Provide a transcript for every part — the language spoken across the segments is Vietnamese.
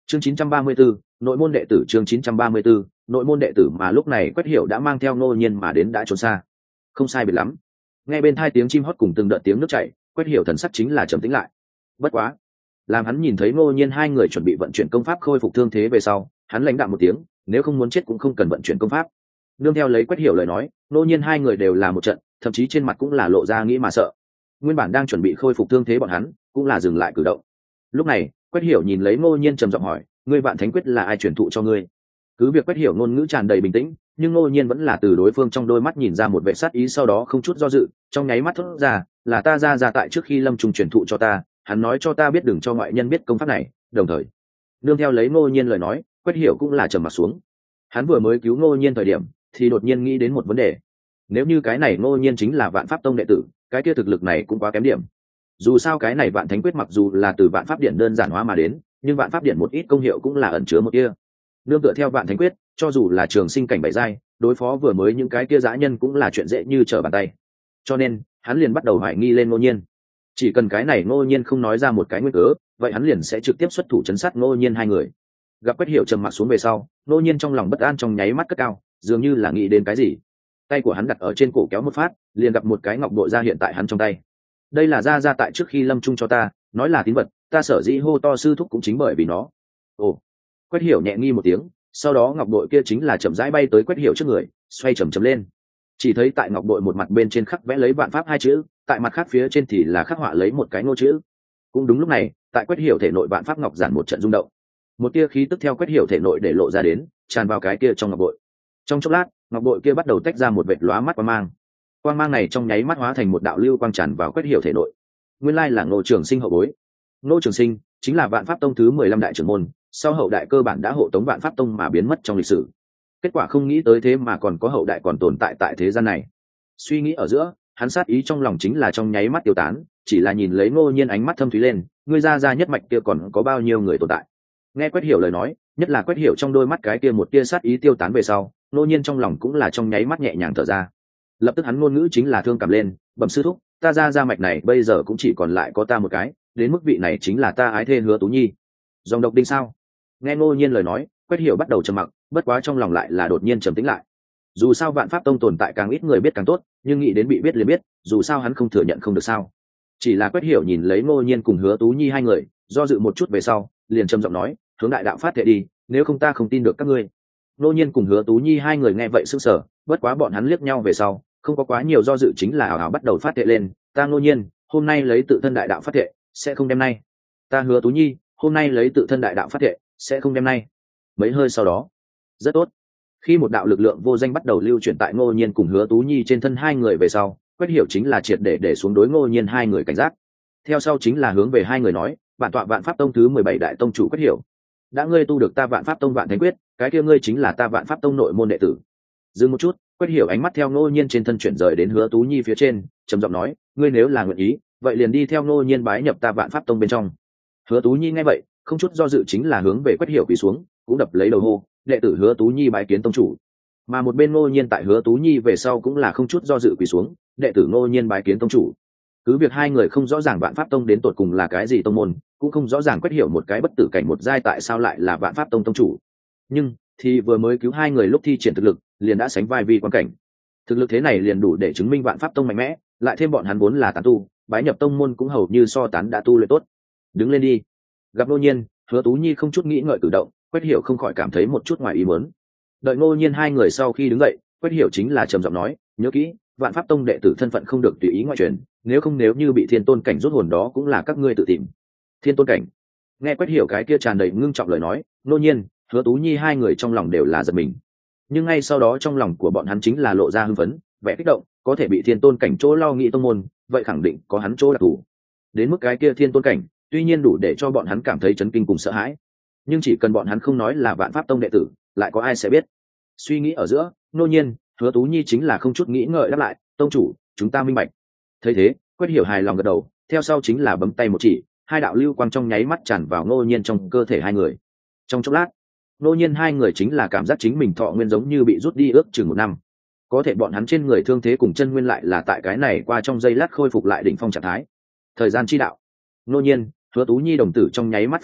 chương 934, nội môn đệ tử. Chương 934, nội môn đệ tử. Mà lúc này Quách Hiểu đã mang theo Ngô Nhiên mà đến đã trốn xa, không sai biệt lắm. Nghe bên hai tiếng chim hót cùng từng đợt tiếng nước chảy, Quách Hiểu thần sắc chính là trầm tĩnh lại. Bất quá, làm hắn nhìn thấy Ngô Nhiên hai người chuẩn bị vận chuyển công pháp khôi phục thương thế về sau, hắn lãnh đạm một tiếng, nếu không muốn chết cũng không cần vận chuyển công pháp. Nương theo lấy Quách Hiểu lời nói, Ngô Nhiên hai người đều là một trận, thậm chí trên mặt cũng là lộ ra nghĩ mà sợ. Nguyên bản đang chuẩn bị khôi phục thương thế bọn hắn, cũng là dừng lại cử động. Lúc này, Quách Hiểu nhìn lấy Ngô Nhiên trầm giọng hỏi, ngươi Vạn Thánh Quyết là ai truyền thụ cho ngươi? Cứ việc Quách Hiểu ngôn ngữ tràn đầy bình tĩnh, nhưng Ngô Nhiên vẫn là từ đối phương trong đôi mắt nhìn ra một vẻ sát ý, sau đó không chút do dự, trong nháy mắt thốt ra, là ta ra tại trước khi Lâm Trung truyền thụ cho ta, hắn nói cho ta biết đừng cho ngoại nhân biết công pháp này, đồng thời, nương theo lấy Ngô Nhiên lời nói, Quách Hiểu cũng là trầm mặt xuống. Hắn vừa mới cứu Ngô Nhiên thời điểm, thì đột nhiên nghĩ đến một vấn đề. Nếu như cái này Ngô Nhiên chính là Vạn Pháp Tông đệ tử, cái kia thực lực này cũng quá kém điểm. Dù sao cái này Vạn Thánh Quyết mặc dù là từ Vạn Pháp Điện đơn giản hóa mà đến, nhưng Vạn Pháp Điện một ít công hiệu cũng là ẩn chứa một kia. Nương tựa theo Vạn Thánh Quyết, cho dù là trường sinh cảnh bảy giai, đối phó vừa mới những cái kia dã nhân cũng là chuyện dễ như trở bàn tay. Cho nên, hắn liền bắt đầu hoài nghi lên Ngô Nhiên. Chỉ cần cái này Ngô Nhiên không nói ra một cái nguyên cớ, vậy hắn liền sẽ trực tiếp xuất thủ chấn sát Ngô Nhiên hai người. Gặp Quách Hiểu trầm mặc xuống về sau, Ngô Nhiên trong lòng bất an trong nháy mắt cất cao, dường như là nghĩ đến cái gì. Tay của hắn đặt ở trên cổ kéo một phát, liền gặp một cái ngọc bội ra hiện tại hắn trong tay. Đây là ra tại trước khi Lâm Trung cho ta, nói là tín vật, ta sở dĩ hô to sư thúc cũng chính bởi vì nó. Ồ. Quách Hiểu nhẹ nghi một tiếng, sau đó ngọc bội kia chính là chậm rãi bay tới Quách Hiểu trước người, xoay chậm lên. Chỉ thấy tại ngọc bội một mặt bên trên khắc vẽ lấy Vạn Pháp hai chữ, tại mặt khác phía trên thì là khắc họa lấy một cái Ngô chữ. Cũng đúng lúc này, tại Quách Hiểu thể nội Vạn Pháp ngọc giản một trận rung động. Một tia khí tức theo Quách Hiểu thể nội để lộ ra đến, tràn vào cái kia trong ngọc bội. Trong chốc lát, ngọc bội kia bắt đầu tách ra một vệt lóa mắt quang mang. Quang mang này trong nháy mắt hóa thành một đạo lưu quang tràn vào Quách Hiểu thể nội. Nguyên lai là Ngô Trường Sinh hậu bối. Ngô Trường Sinh chính là Vạn Pháp Tông thứ 15 đại trưởng môn, sau hậu đại cơ bản đã hộ tống Vạn Pháp Tông mà biến mất trong lịch sử. Kết quả không nghĩ tới thế mà còn có hậu đại còn tồn tại tại thế gian này. Suy nghĩ ở giữa, hắn sát ý trong lòng chính là trong nháy mắt tiêu tán, chỉ là nhìn lấy Ngô Nhiên ánh mắt thâm thúy lên, ngươi ra nhất mạch kia còn có bao nhiêu người tồn tại. Nghe Quách Hiểu lời nói, nhất là Quách Hiểu trong đôi mắt cái kia một tia sát ý tiêu tán về sau, Ngô Nhiên trong lòng cũng là trong nháy mắt nhẹ nhàng thở ra. Lập tức hắn ngôn ngữ chính là thương cảm lên, bẩm sư thúc, ta ra mạch này bây giờ cũng chỉ còn lại có ta một cái, đến mức vị này chính là ta ái thê Hứa Tú Nhi. Dòng độc đinh sao? Nghe Ngô Nhiên lời nói, Quách Hiểu bắt đầu trầm mặc, bất quá trong lòng lại là đột nhiên trầm tĩnh lại. Dù sao Vạn Pháp Tông tồn tại càng ít người biết càng tốt, nhưng nghĩ đến bị biết liền biết, dù sao hắn không thừa nhận không được sao. Chỉ là Quách Hiểu nhìn lấy Ngô Nhiên cùng Hứa Tú Nhi hai người, do dự một chút về sau, liền trầm giọng nói, hướng đại đạo phát thệ đi, nếu không ta không tin được các ngươi. Ngô Nhiên cùng Hứa Tú Nhi hai người nghe vậy sững sờ, bất quá bọn hắn liếc nhau về sau, không có quá nhiều do dự chính là ảo ảo bắt đầu phát thệ lên, ta Ngô Nhiên, hôm nay lấy tự thân đại đạo phát thệ, sẽ không đem nay. Ta Hứa Tú Nhi, hôm nay lấy tự thân đại đạo phát thệ, sẽ không đem nay. Mấy hơi sau đó, rất tốt. Khi một đạo lực lượng vô danh bắt đầu lưu chuyển tại Ngô Nhiên cùng Hứa Tú Nhi trên thân hai người về sau, Quách Hiểu chính là triệt để xuống đối Ngô Nhiên hai người cảnh giác. Theo sau chính là hướng về hai người nói, bản tọa Vạn Pháp Tông thứ 17 đại tông chủ Quách Hiểu, đã ngươi tu được ta Vạn Pháp Tông Vạn Thánh Quyết, cái kia ngươi chính là ta Vạn Pháp Tông nội môn đệ tử. Dừng một chút, Quách Hiểu ánh mắt theo Ngô Nhiên trên thân chuyển rời đến Hứa Tú Nhi phía trên, trầm giọng nói, ngươi nếu là nguyện ý, vậy liền đi theo Ngô Nhiên bái nhập ta Vạn Pháp Tông bên trong. Hứa Tú Nhi nghe vậy, không chút do dự chính là hướng về Quách Hiểu quỳ xuống, cũng đập lấy đầu hô, đệ tử Hứa Tú Nhi bái kiến tông chủ. Mà một bên Ngô Nhiên tại Hứa Tú Nhi về sau cũng là không chút do dự quỳ xuống, đệ tử Ngô Nhiên bái kiến tông chủ. Cứ việc hai người không rõ ràng Vạn Pháp Tông đến tột cùng là cái gì tông môn, cũng không rõ ràng Quách Hiểu một cái bất tử cảnh một giai tại sao lại là Vạn Pháp Tông tông chủ, nhưng thì vừa mới cứu hai người lúc thi triển thực lực, liền đã sánh vai vi quan cảnh. Thực lực thế này liền đủ để chứng minh Vạn Pháp Tông mạnh mẽ, lại thêm bọn hắn vốn là tán tu, bái nhập tông môn cũng hầu như so tán đã tu luyện tốt. Đứng lên đi. Gặp Ngô Nhiên, Hứa Tú Nhi không chút nghĩ ngợi cử động, Quách Hiểu không khỏi cảm thấy một chút ngoài ý muốn. Đợi Ngô Nhiên hai người sau khi đứng dậy, Quách Hiểu chính là trầm giọng nói, nhớ kỹ, Vạn Pháp Tông đệ tử thân phận không được tùy ý ngoại truyền, nếu như bị Thiên Tôn cảnh rút hồn đó cũng là các ngươi tự tìm. Thiên Tôn cảnh? Nghe Quách Hiểu cái kia tràn đầy ngưng trọng lời nói, Ngô Nhiên, Hứa Tú Nhi hai người trong lòng đều là giật mình. Nhưng ngay sau đó trong lòng của bọn hắn chính là lộ ra hưng phấn, vẻ kích động, có thể bị Thiên Tôn cảnh chỗ lo nghĩ tông môn, vậy khẳng định có hắn chỗ đặc thù. Đến mức cái kia Thiên Tôn cảnh, tuy nhiên đủ để cho bọn hắn cảm thấy chấn kinh cùng sợ hãi, nhưng chỉ cần bọn hắn không nói là Vạn Pháp Tông đệ tử, lại có ai sẽ biết. Suy nghĩ ở giữa, Ngô Nhiên, Hứa Tú Nhi chính là không chút nghĩ ngợi đáp lại, tông chủ, chúng ta minh bạch. Thấy thế, Quách Hiểu hài lòng gật đầu, theo sau chính là bấm tay một chỉ, hai đạo lưu quang trong nháy mắt tràn vào Ngô Nhiên trong cơ thể hai người. Trong chốc lát, Ngô Nhiên hai người chính là cảm giác chính mình thọ nguyên giống như bị rút đi ước chừng 1 năm. Có thể bọn hắn trên người thương thế cùng chân nguyên lại là tại cái này qua trong giây lát khôi phục lại đỉnh phong trạng thái. Thời gian chi đạo. Ngô Nhiên, Hứa Tú Nhi đồng tử trong nháy mắt phóng đại,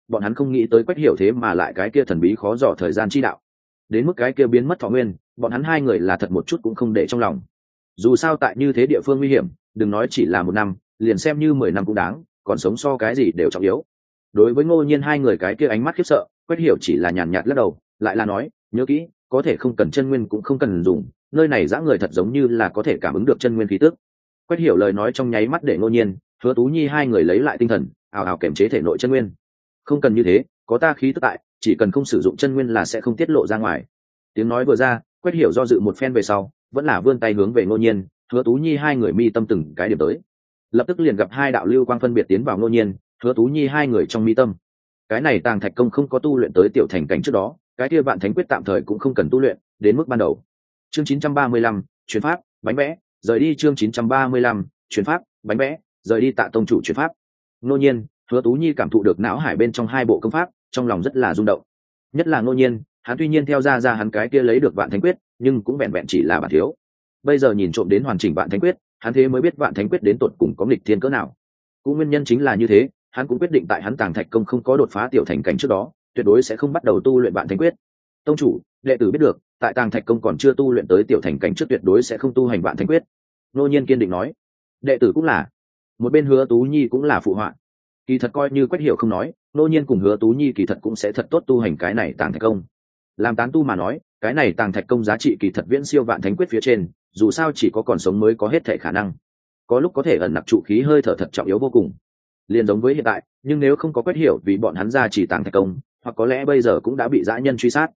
bọn hắn không nghĩ tới Quách Hiểu thế mà lại cái kia thần bí khó dò thời gian chi đạo. Đến mức cái kia biến mất thọ nguyên, bọn hắn hai người là thật một chút cũng không để trong lòng. Dù sao tại như thế địa phương nguy hiểm, đừng nói chỉ là 1 năm, liền xem như 10 năm cũng đáng, còn sống so cái gì đều trọng yếu. Đối với Ngô Nhiên hai người cái kia ánh mắt khiếp sợ, Quách Hiểu chỉ là nhàn nhạt lắc đầu, lại là nói, nhớ kỹ, có thể không cần chân nguyên cũng không cần dùng, nơi này dã người thật giống như là có thể cảm ứng được chân nguyên khí tức. Quách Hiểu lời nói trong nháy mắt để Ngô Nhiên, Hứa Tú Nhi hai người lấy lại tinh thần, ào ào kiềm chế thể nội chân nguyên. Không cần như thế, có ta khí tức tại, chỉ cần không sử dụng chân nguyên là sẽ không tiết lộ ra ngoài. Tiếng nói vừa ra, Quách Hiểu do dự một phen về sau, vẫn là vươn tay hướng về Ngô Nhiên, Hứa Tú Nhi hai người mi tâm từng cái điểm tới. Lập tức liền gặp hai đạo lưu quang phân biệt tiến vào Ngô Nhiên, Hứa Tú Nhi hai người trong mi tâm. Cái này Tàng Thạch Công không có tu luyện tới tiểu thành cảnh trước đó, cái kia Vạn Thánh Quyết tạm thời cũng không cần tu luyện, đến mức ban đầu. Chương 935, chuyển pháp, bánh vẽ, rời đi chương 935, chuyển pháp, bánh vẽ, rời đi Tạ tông chủ chuyển pháp. Ngô Nhiên, Hứa Tú Nhi cảm thụ được não hải bên trong hai bộ công pháp, trong lòng rất là rung động. Nhất là Ngô Nhiên, hắn tuy nhiên theo ra hắn cái kia lấy được Vạn Thánh Quyết, nhưng cũng vẹn vẹn chỉ là bản thiếu. Bây giờ nhìn trộm đến hoàn chỉnh Vạn Thánh Quyết, hắn thế mới biết Vạn Thánh Quyết đến tột cùng có nghịch thiên cỡ nào. Cũng nguyên nhân chính là như thế, hắn cũng quyết định tại hắn Tàng Thạch Công không có đột phá tiểu thành cảnh trước đó, tuyệt đối sẽ không bắt đầu tu luyện Vạn Thánh Quyết. Tông chủ, đệ tử biết được, tại Tàng Thạch Công còn chưa tu luyện tới tiểu thành cảnh trước tuyệt đối sẽ không tu hành Vạn Thánh Quyết. Ngô Nhiên kiên định nói. Đệ tử cũng là. Một bên Hứa Tú Nhi cũng là phụ họa. Kỳ thật coi như Quách Hiểu không nói, Ngô Nhiên cùng Hứa Tú Nhi kỳ thật cũng sẽ thật tốt tu hành cái này Tàng Thạch Công. Làm tán tu mà nói, cái này Tàng Thạch Công giá trị kỳ thật viễn siêu Vạn Thánh Quyết phía trên, dù sao chỉ có còn sống mới có hết thể khả năng. Có lúc có thể ẩn nặc trụ khí hơi thở thật trọng yếu vô cùng. Liền giống với hiện tại, nhưng nếu không có Quách Hiểu vì bọn hắn ra chỉ Tàng Thạch Công, hoặc có lẽ bây giờ cũng đã bị dã nhân truy sát.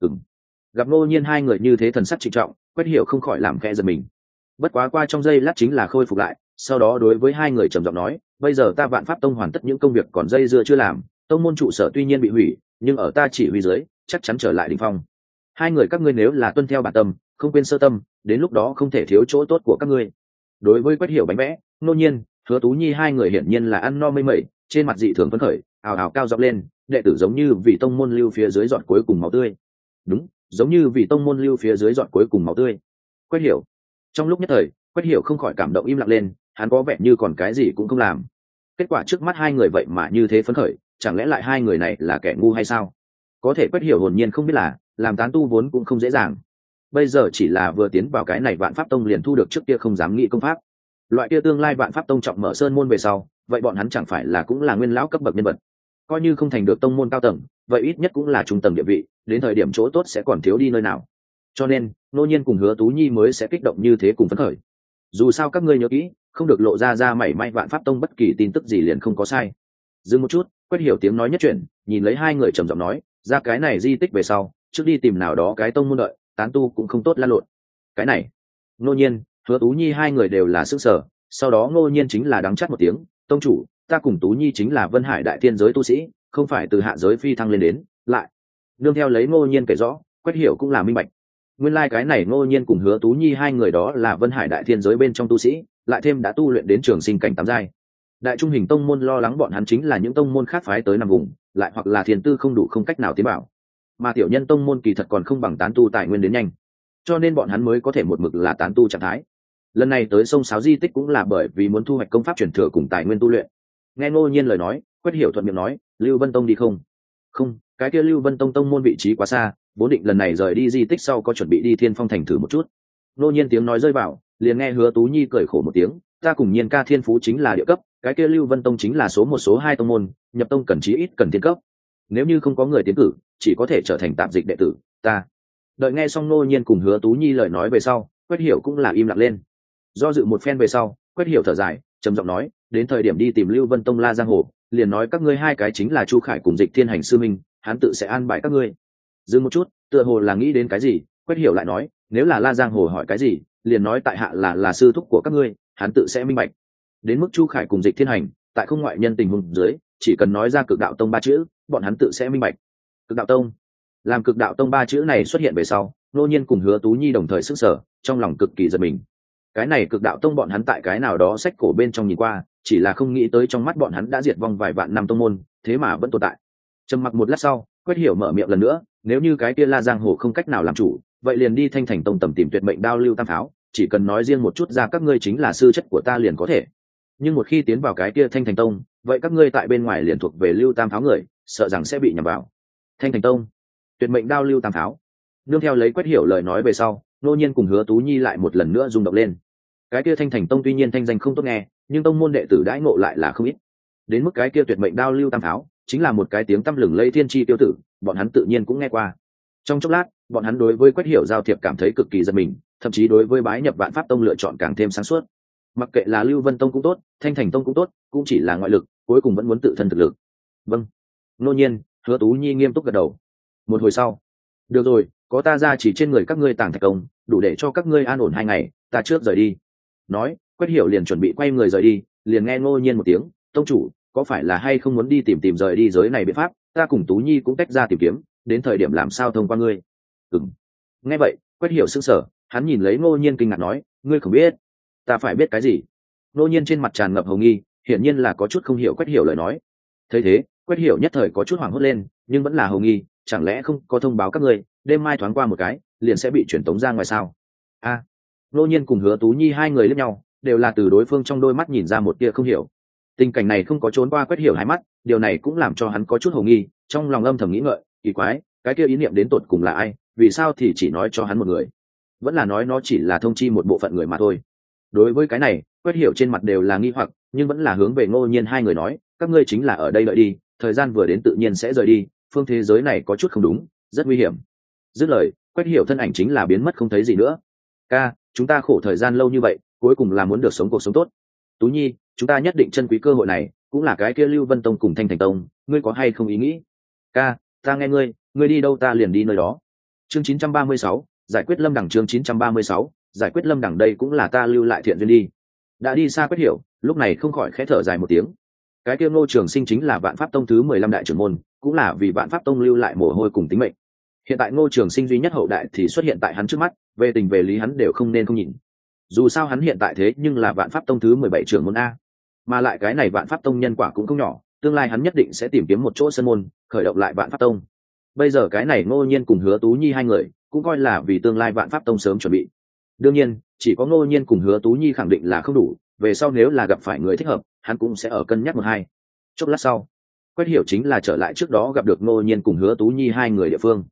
Gặp Ngô Nhiên hai người như thế thần sắc trịnh trọng, Quách Hiểu không khỏi làm khẽ giật mình. Bất quá qua trong giây lát chính là khôi phục lại, sau đó đối với hai người trầm giọng nói, bây giờ ta Vạn Pháp Tông hoàn tất những công việc còn dây dưa chưa làm, tông môn trụ sở tuy nhiên bị hủy, nhưng ở ta chỉ huy dưới, chắc chắn trở lại đỉnh phong. Hai người các ngươi nếu là tuân theo bản tâm, không quên sơ tâm, đến lúc đó không thể thiếu chỗ tốt của các ngươi. Đối với Quách Hiểu bánh vẽ, Ngô Nhiên, Hứa Tú Nhi hai người hiển nhiên là ăn no mây mẩy, trên mặt dị thường phấn khởi, ào ào cao giọng lên, đệ tử giống như vì tông môn lưu phía dưới giọt cuối cùng máu tươi. Đúng, giống như vì tông môn lưu phía dưới giọt cuối cùng máu tươi. Quách Hiểu. Trong lúc nhất thời, Quách Hiểu không khỏi cảm động im lặng lên, hắn có vẻ như còn cái gì cũng không làm. Kết quả trước mắt hai người vậy mà như thế phấn khởi, chẳng lẽ lại hai người này là kẻ ngu hay sao? Có thể Quách Hiểu hồn nhiên không biết là, làm tán tu vốn cũng không dễ dàng. Bây giờ chỉ là vừa tiến vào cái này Vạn Pháp Tông liền thu được trước kia không dám nghĩ công pháp. Loại kia tương lai Vạn Pháp Tông trọng mở sơn môn về sau, vậy bọn hắn chẳng phải là cũng là nguyên lão cấp bậc nhân vật. Coi như không thành được tông môn cao tầng, vậy ít nhất cũng là trung tầng địa vị, đến thời điểm chỗ tốt sẽ còn thiếu đi nơi nào. Cho nên, Ngô Nhiên cùng Hứa Tú Nhi mới sẽ kích động như thế cùng phấn khởi. Dù sao các ngươi nhớ kỹ, không được lộ ra mảy may Vạn Pháp Tông bất kỳ tin tức gì liền không có sai. Dừng một chút, Quách Hiểu tiếng nói nhất chuyển, nhìn lấy hai người trầm giọng nói, ra cái này di tích về sau, trước đi tìm nào đó cái tông môn đợi, tán tu cũng không tốt lan lộn. Cái này, Ngô Nhiên, Hứa Tú Nhi hai người đều là sức sở, sau đó Ngô Nhiên chính là đắng chát một tiếng, tông chủ, ta cùng Tú Nhi chính là Vân Hải đại thiên giới tu sĩ, không phải từ hạ giới phi thăng lên đến, lại. Nương theo lấy Ngô Nhiên kể rõ, Quách Hiểu cũng là minh bạch. Nguyên lai cái này Ngô Nhiên cùng Hứa Tú Nhi hai người đó là Vân Hải đại thiên giới bên trong tu sĩ, lại thêm đã tu luyện đến trường sinh cảnh 8 giai. Đại trung hình tông môn lo lắng bọn hắn chính là những tông môn khác phái tới nằm vùng, lại hoặc là thiền tư không đủ không cách nào tiến bảo. Mà tiểu nhân tông môn kỳ thật còn không bằng tán tu tài nguyên đến nhanh, cho nên bọn hắn mới có thể một mực là tán tu trạng thái. Lần này tới sông Sáo di tích cũng là bởi vì muốn thu hoạch công pháp truyền thừa cùng tài nguyên tu luyện. Nghe Ngô Nhiên lời nói, Quách Hiểu thuận miệng nói, Lưu Vân Tông đi không? Không, cái kia Lưu Vân Tông tông môn vị trí quá xa, vốn định lần này rời đi di tích sau có chuẩn bị đi Thiên Phong thành thử một chút. Ngô Nhiên tiếng nói rơi vào, liền nghe Hứa Tú Nhi cười khổ một tiếng, ta cùng Nhiên ca thiên phú chính là địa cấp, cái kia Lưu Vân Tông chính là số 1 số 2 tông môn, nhập tông cần chí ít cần thiên cấp. Nếu như không có người tiến cử, chỉ có thể trở thành tạm dịch đệ tử, ta. Đợi nghe xong Ngô Nhiên cùng Hứa Tú Nhi lời nói về sau, Quách Hiểu cũng là im lặng lên. Do dự một phen về sau, Quách Hiểu thở dài, trầm giọng nói, đến thời điểm đi tìm Lưu Vân Tông La Giang Hồ, liền nói các ngươi hai cái chính là Chu Khải cùng Dịch Thiên Hành sư minh, hắn tự sẽ an bài các ngươi. Dừng một chút, tựa hồ là nghĩ đến cái gì, Quách Hiểu lại nói, nếu là La Giang Hồ hỏi cái gì, liền nói tại hạ là sư thúc của các ngươi, hắn tự sẽ minh bạch. Đến mức Chu Khải cùng Dịch Thiên Hành, tại không ngoại nhân tình huống dưới, chỉ cần nói ra Cực Đạo Tông 3 chữ, bọn hắn tự sẽ minh bạch. Cực Đạo Tông. Làm Cực Đạo Tông 3 chữ này xuất hiện về sau, Ngô Nhiên cùng Hứa Tú Nhi đồng thời sức sở, trong lòng cực kỳ giật mình. Cái này Cực Đạo Tông bọn hắn tại cái nào đó sách cổ bên trong nhìn qua, chỉ là không nghĩ tới trong mắt bọn hắn đã diệt vong vài vạn năm tông môn, thế mà vẫn tồn tại. Trầm mặc một lát sau, Quách Hiểu mở miệng lần nữa, nếu như cái kia La Giang Hồ không cách nào làm chủ, vậy liền đi Thanh Thành Tông tầm tìm tuyệt mệnh đao Lưu Tam Pháo, chỉ cần nói riêng một chút ra các ngươi chính là sư chất của ta liền có thể. Nhưng một khi tiến vào cái kia Thanh Thành Tông, vậy các ngươi tại bên ngoài liền thuộc về Lưu Tam Pháo người, sợ rằng sẽ bị nhầm vào. Thanh Thành Tông, tuyệt mệnh đao lưu tam tháo. Nương theo lấy Quách Hiểu lời nói về sau, Ngô Nhiên cùng Hứa Tú Nhi lại một lần nữa rung động lên. Cái kia Thanh Thành Tông tuy nhiên thanh danh không tốt nghe, nhưng tông môn đệ tử đãi ngộ lại là không ít. Đến mức cái kia tuyệt mệnh đao lưu tam tháo, chính là một cái tiếng tăm lừng lây thiên chi tiêu tử, bọn hắn tự nhiên cũng nghe qua. Trong chốc lát, bọn hắn đối với Quách Hiểu giao thiệp cảm thấy cực kỳ giật mình, thậm chí đối với bái nhập Vạn Pháp Tông lựa chọn càng thêm sáng suốt. Mặc kệ là Lưu Vân Tông cũng tốt, Thanh Thành Tông cũng tốt, cũng chỉ là ngoại lực, cuối cùng vẫn muốn tự thân thực lực. Vâng. Ngô Nhiên, Hứa Tú Nhi nghiêm túc gật đầu. Một hồi sau, được rồi, có ta ra chỉ trên người các ngươi tàng thạch công, đủ để cho các ngươi an ổn 2 ngày, ta trước rời đi. Nói, Quách Hiểu liền chuẩn bị quay người rời đi, liền nghe Ngô Nhiên một tiếng, tông chủ, có phải là hay không muốn đi tìm rời đi giới này biện pháp, ta cùng Tú Nhi cũng tách ra tìm kiếm, đến thời điểm làm sao thông qua ngươi. Ừm. Nghe vậy, Quách Hiểu sững sờ, hắn nhìn lấy Ngô Nhiên kinh ngạc nói, ngươi không biết? Ta phải biết cái gì? Ngô Nhiên trên mặt tràn ngập hồng nghi, hiển nhiên là có chút không hiểu Quách Hiểu lời nói. Thấy thế, Quách Hiểu nhất thời có chút hoảng hốt lên, nhưng vẫn là hồng nghi, chẳng lẽ không có thông báo các ngươi, đêm mai thoáng qua một cái, liền sẽ bị chuyển tống ra ngoài sao? A. Ngô Nhiên cùng Hứa Tú Nhi hai người liếc nhau, đều là từ đối phương trong đôi mắt nhìn ra một tia không hiểu. Tình cảnh này không có trốn qua Quách Hiểu hai mắt, điều này cũng làm cho hắn có chút hồ nghi, trong lòng âm thầm nghĩ ngợi, kỳ quái, cái kia ý niệm đến tột cùng là ai, vì sao thì chỉ nói cho hắn một người, vẫn là nói nó chỉ là thông chi một bộ phận người mà thôi. Đối với cái này, Quách Hiểu trên mặt đều là nghi hoặc, nhưng vẫn là hướng về Ngô Nhiên hai người nói, các ngươi chính là ở đây đợi đi, thời gian vừa đến tự nhiên sẽ rời đi, phương thế giới này có chút không đúng, rất nguy hiểm. Dứt lời, Quách Hiểu thân ảnh chính là biến mất không thấy gì nữa. Ca, chúng ta khổ thời gian lâu như vậy, cuối cùng là muốn được sống cuộc sống tốt. Tú Nhi, chúng ta nhất định trân quý cơ hội này, cũng là cái kia Lưu Vân Tông cùng Thanh Thành Tông, ngươi có hay không ý nghĩ? Ca, ta nghe ngươi đi đâu ta liền đi nơi đó. Chương 936, giải quyết Lâm Đẳng. Chương 936, giải quyết Lâm Đẳng, đây cũng là ta lưu lại thiện duyên đi. Đã đi xa Quách Hiểu, lúc này không khỏi khẽ thở dài một tiếng. Cái kia Ngô Trường Sinh chính là Vạn Pháp Tông thứ 15 đại trưởng môn, cũng là vì Vạn Pháp Tông lưu lại mồ hôi cùng tính mệnh. Hiện tại Ngô Trường Sinh duy nhất hậu đại thì xuất hiện tại hắn trước mắt, về tình về lý hắn đều không nên không nhìn. Dù sao hắn hiện tại thế nhưng là Vạn Pháp Tông thứ 17 trưởng môn a, mà lại cái này Vạn Pháp Tông nhân quả cũng không nhỏ, tương lai hắn nhất định sẽ tìm kiếm một chỗ sân môn, khởi động lại Vạn Pháp Tông. Bây giờ cái này Ngô Nhiên cùng Hứa Tú Nhi hai người cũng coi là vì tương lai Vạn Pháp Tông sớm chuẩn bị. Đương nhiên, chỉ có Ngô Nhiên cùng Hứa Tú Nhi khẳng định là không đủ, về sau nếu là gặp phải người thích hợp, hắn cũng sẽ ở cân nhắc một hai. Chốc lát sau, Quách Hiểu chính là trở lại trước đó gặp được Ngô Nhiên cùng Hứa Tú Nhi hai người địa phương.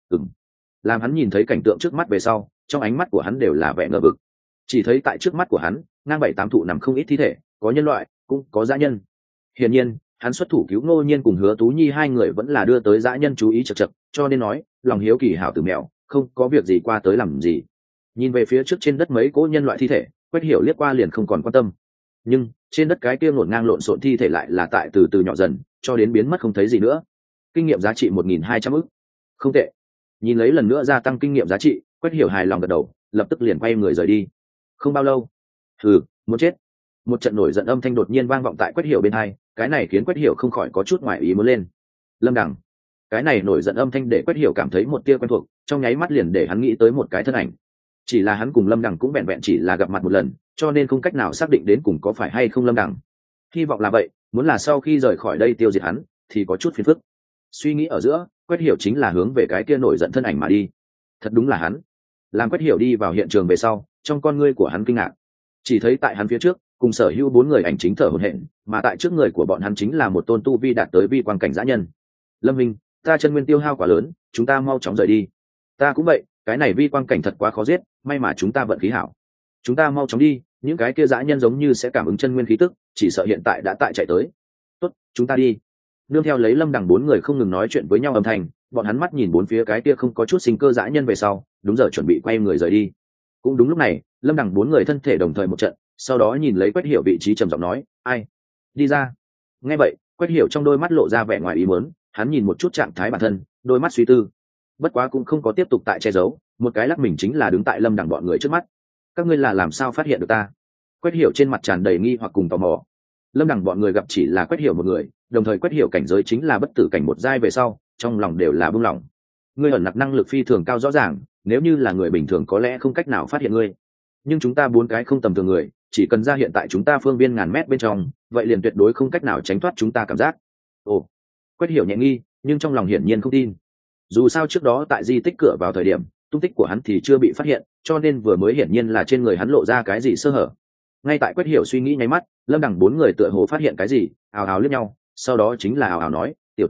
Làm hắn nhìn thấy cảnh tượng trước mắt về sau, trong ánh mắt của hắn đều là vẻ ngờ vực. Chỉ thấy tại trước mắt của hắn, ngang 7-8 thụ nằm không ít thi thể, có nhân loại, cũng có dã nhân. Hiển nhiên, hắn xuất thủ cứu Ngô Nhiên cùng Hứa Tú Nhi hai người vẫn là đưa tới dã nhân chú ý chậc chậc, cho nên nói, lòng hiếu kỳ hảo tử mèo, không có việc gì qua tới làm gì. Nhìn về phía trước trên đất mấy cỗ nhân loại thi thể, Quách Hiểu liếc qua liền không còn quan tâm. Nhưng trên đất cái kia ngổn ngang lộn xộn thi thể lại là tại từ từ nhỏ dần, cho đến biến mất không thấy gì nữa. Kinh nghiệm giá trị 1.200 ức, không tệ. Nhìn lấy lần nữa gia tăng kinh nghiệm giá trị, Quách Hiểu hài lòng gật đầu, lập tức liền quay người rời đi. Không bao lâu, muốn chết. Một trận nổi giận âm thanh đột nhiên vang vọng tại Quách Hiểu bên tai, cái này khiến Quách Hiểu không khỏi có chút ngoại ý muốn lên. Lâm Đẳng. Cái này nổi giận âm thanh để Quách Hiểu cảm thấy một tia quen thuộc, trong nháy mắt liền để hắn nghĩ tới một cái thân ảnh. Chỉ là hắn cùng Lâm Đẳng cũng vẹn vẹn chỉ là gặp mặt một lần, cho nên không cách nào xác định đến cùng có phải hay không Lâm Đẳng. Hy vọng là vậy, muốn là sau khi rời khỏi đây tiêu diệt hắn, thì có chút phiền phức. Suy nghĩ ở giữa, Quách Hiểu chính là hướng về cái kia nổi giận thân ảnh mà đi. Thật đúng là hắn. Làm Quách Hiểu đi vào hiện trường về sau, trong con ngươi của hắn kinh ngạc. Chỉ thấy tại hắn phía trước, cùng sở hữu 4 người ảnh chính thở hổn hển, mà tại trước người của bọn hắn chính là một tôn tu vi đạt tới vi quang cảnh dã nhân. Lâm Minh, ta chân nguyên tiêu hao quá lớn, chúng ta mau chóng rời đi. Ta cũng vậy, cái này vi quang cảnh thật quá khó giết, may mà chúng ta vận khí hảo. Chúng ta mau chóng đi, những cái kia dã nhân giống như sẽ cảm ứng chân nguyên khí tức, chỉ sợ hiện tại đã tại chạy tới. Tốt, chúng ta đi. Nương theo lấy Lâm Đẳng 4 người không ngừng nói chuyện với nhau âm thanh, bọn hắn mắt nhìn bốn phía cái kia không có chút sinh cơ dã nhân về sau, đúng giờ chuẩn bị quay người rời đi. Cũng đúng lúc này, Lâm Đẳng 4 người thân thể đồng thời một trận, sau đó nhìn lấy Quách Hiểu vị trí trầm giọng nói, ai đi ra. Nghe vậy, Quách Hiểu trong đôi mắt lộ ra vẻ ngoài ý muốn, hắn nhìn một chút trạng thái bản thân, đôi mắt suy tư, bất quá cũng không có tiếp tục tại che giấu, một cái lắc mình chính là đứng tại Lâm Đẳng bọn người trước mắt. Các ngươi là làm sao phát hiện được ta? Quách Hiểu trên mặt tràn đầy nghi hoặc cùng tò mò. Lâm Đẳng bọn người gặp chỉ là Quách Hiểu một người, đồng thời Quách Hiểu cảnh giới chính là bất tử cảnh một giai về sau, trong lòng đều là buông lỏng. Ngươi ẩn nặc năng lực phi thường cao rõ ràng, nếu như là người bình thường có lẽ không cách nào phát hiện ngươi, nhưng chúng ta 4 cái không tầm thường người, chỉ cần ra hiện tại chúng ta phương viên ngàn mét bên trong, vậy liền tuyệt đối không cách nào tránh thoát chúng ta cảm giác. Ồ. Quách Hiểu nhẹ nghi, nhưng trong lòng hiển nhiên không tin. Dù sao trước đó tại di tích cửa vào thời điểm, tung tích của hắn thì chưa bị phát hiện, cho nên vừa mới hiển nhiên là trên người hắn lộ ra cái gì sơ hở. Ngay tại Quách Hiểu suy nghĩ nháy mắt, Lâm Đẳng 4 người tựa hồ phát hiện cái gì, ào ào liếc nhau, sau đó chính là ào ào nói, tiểu tử,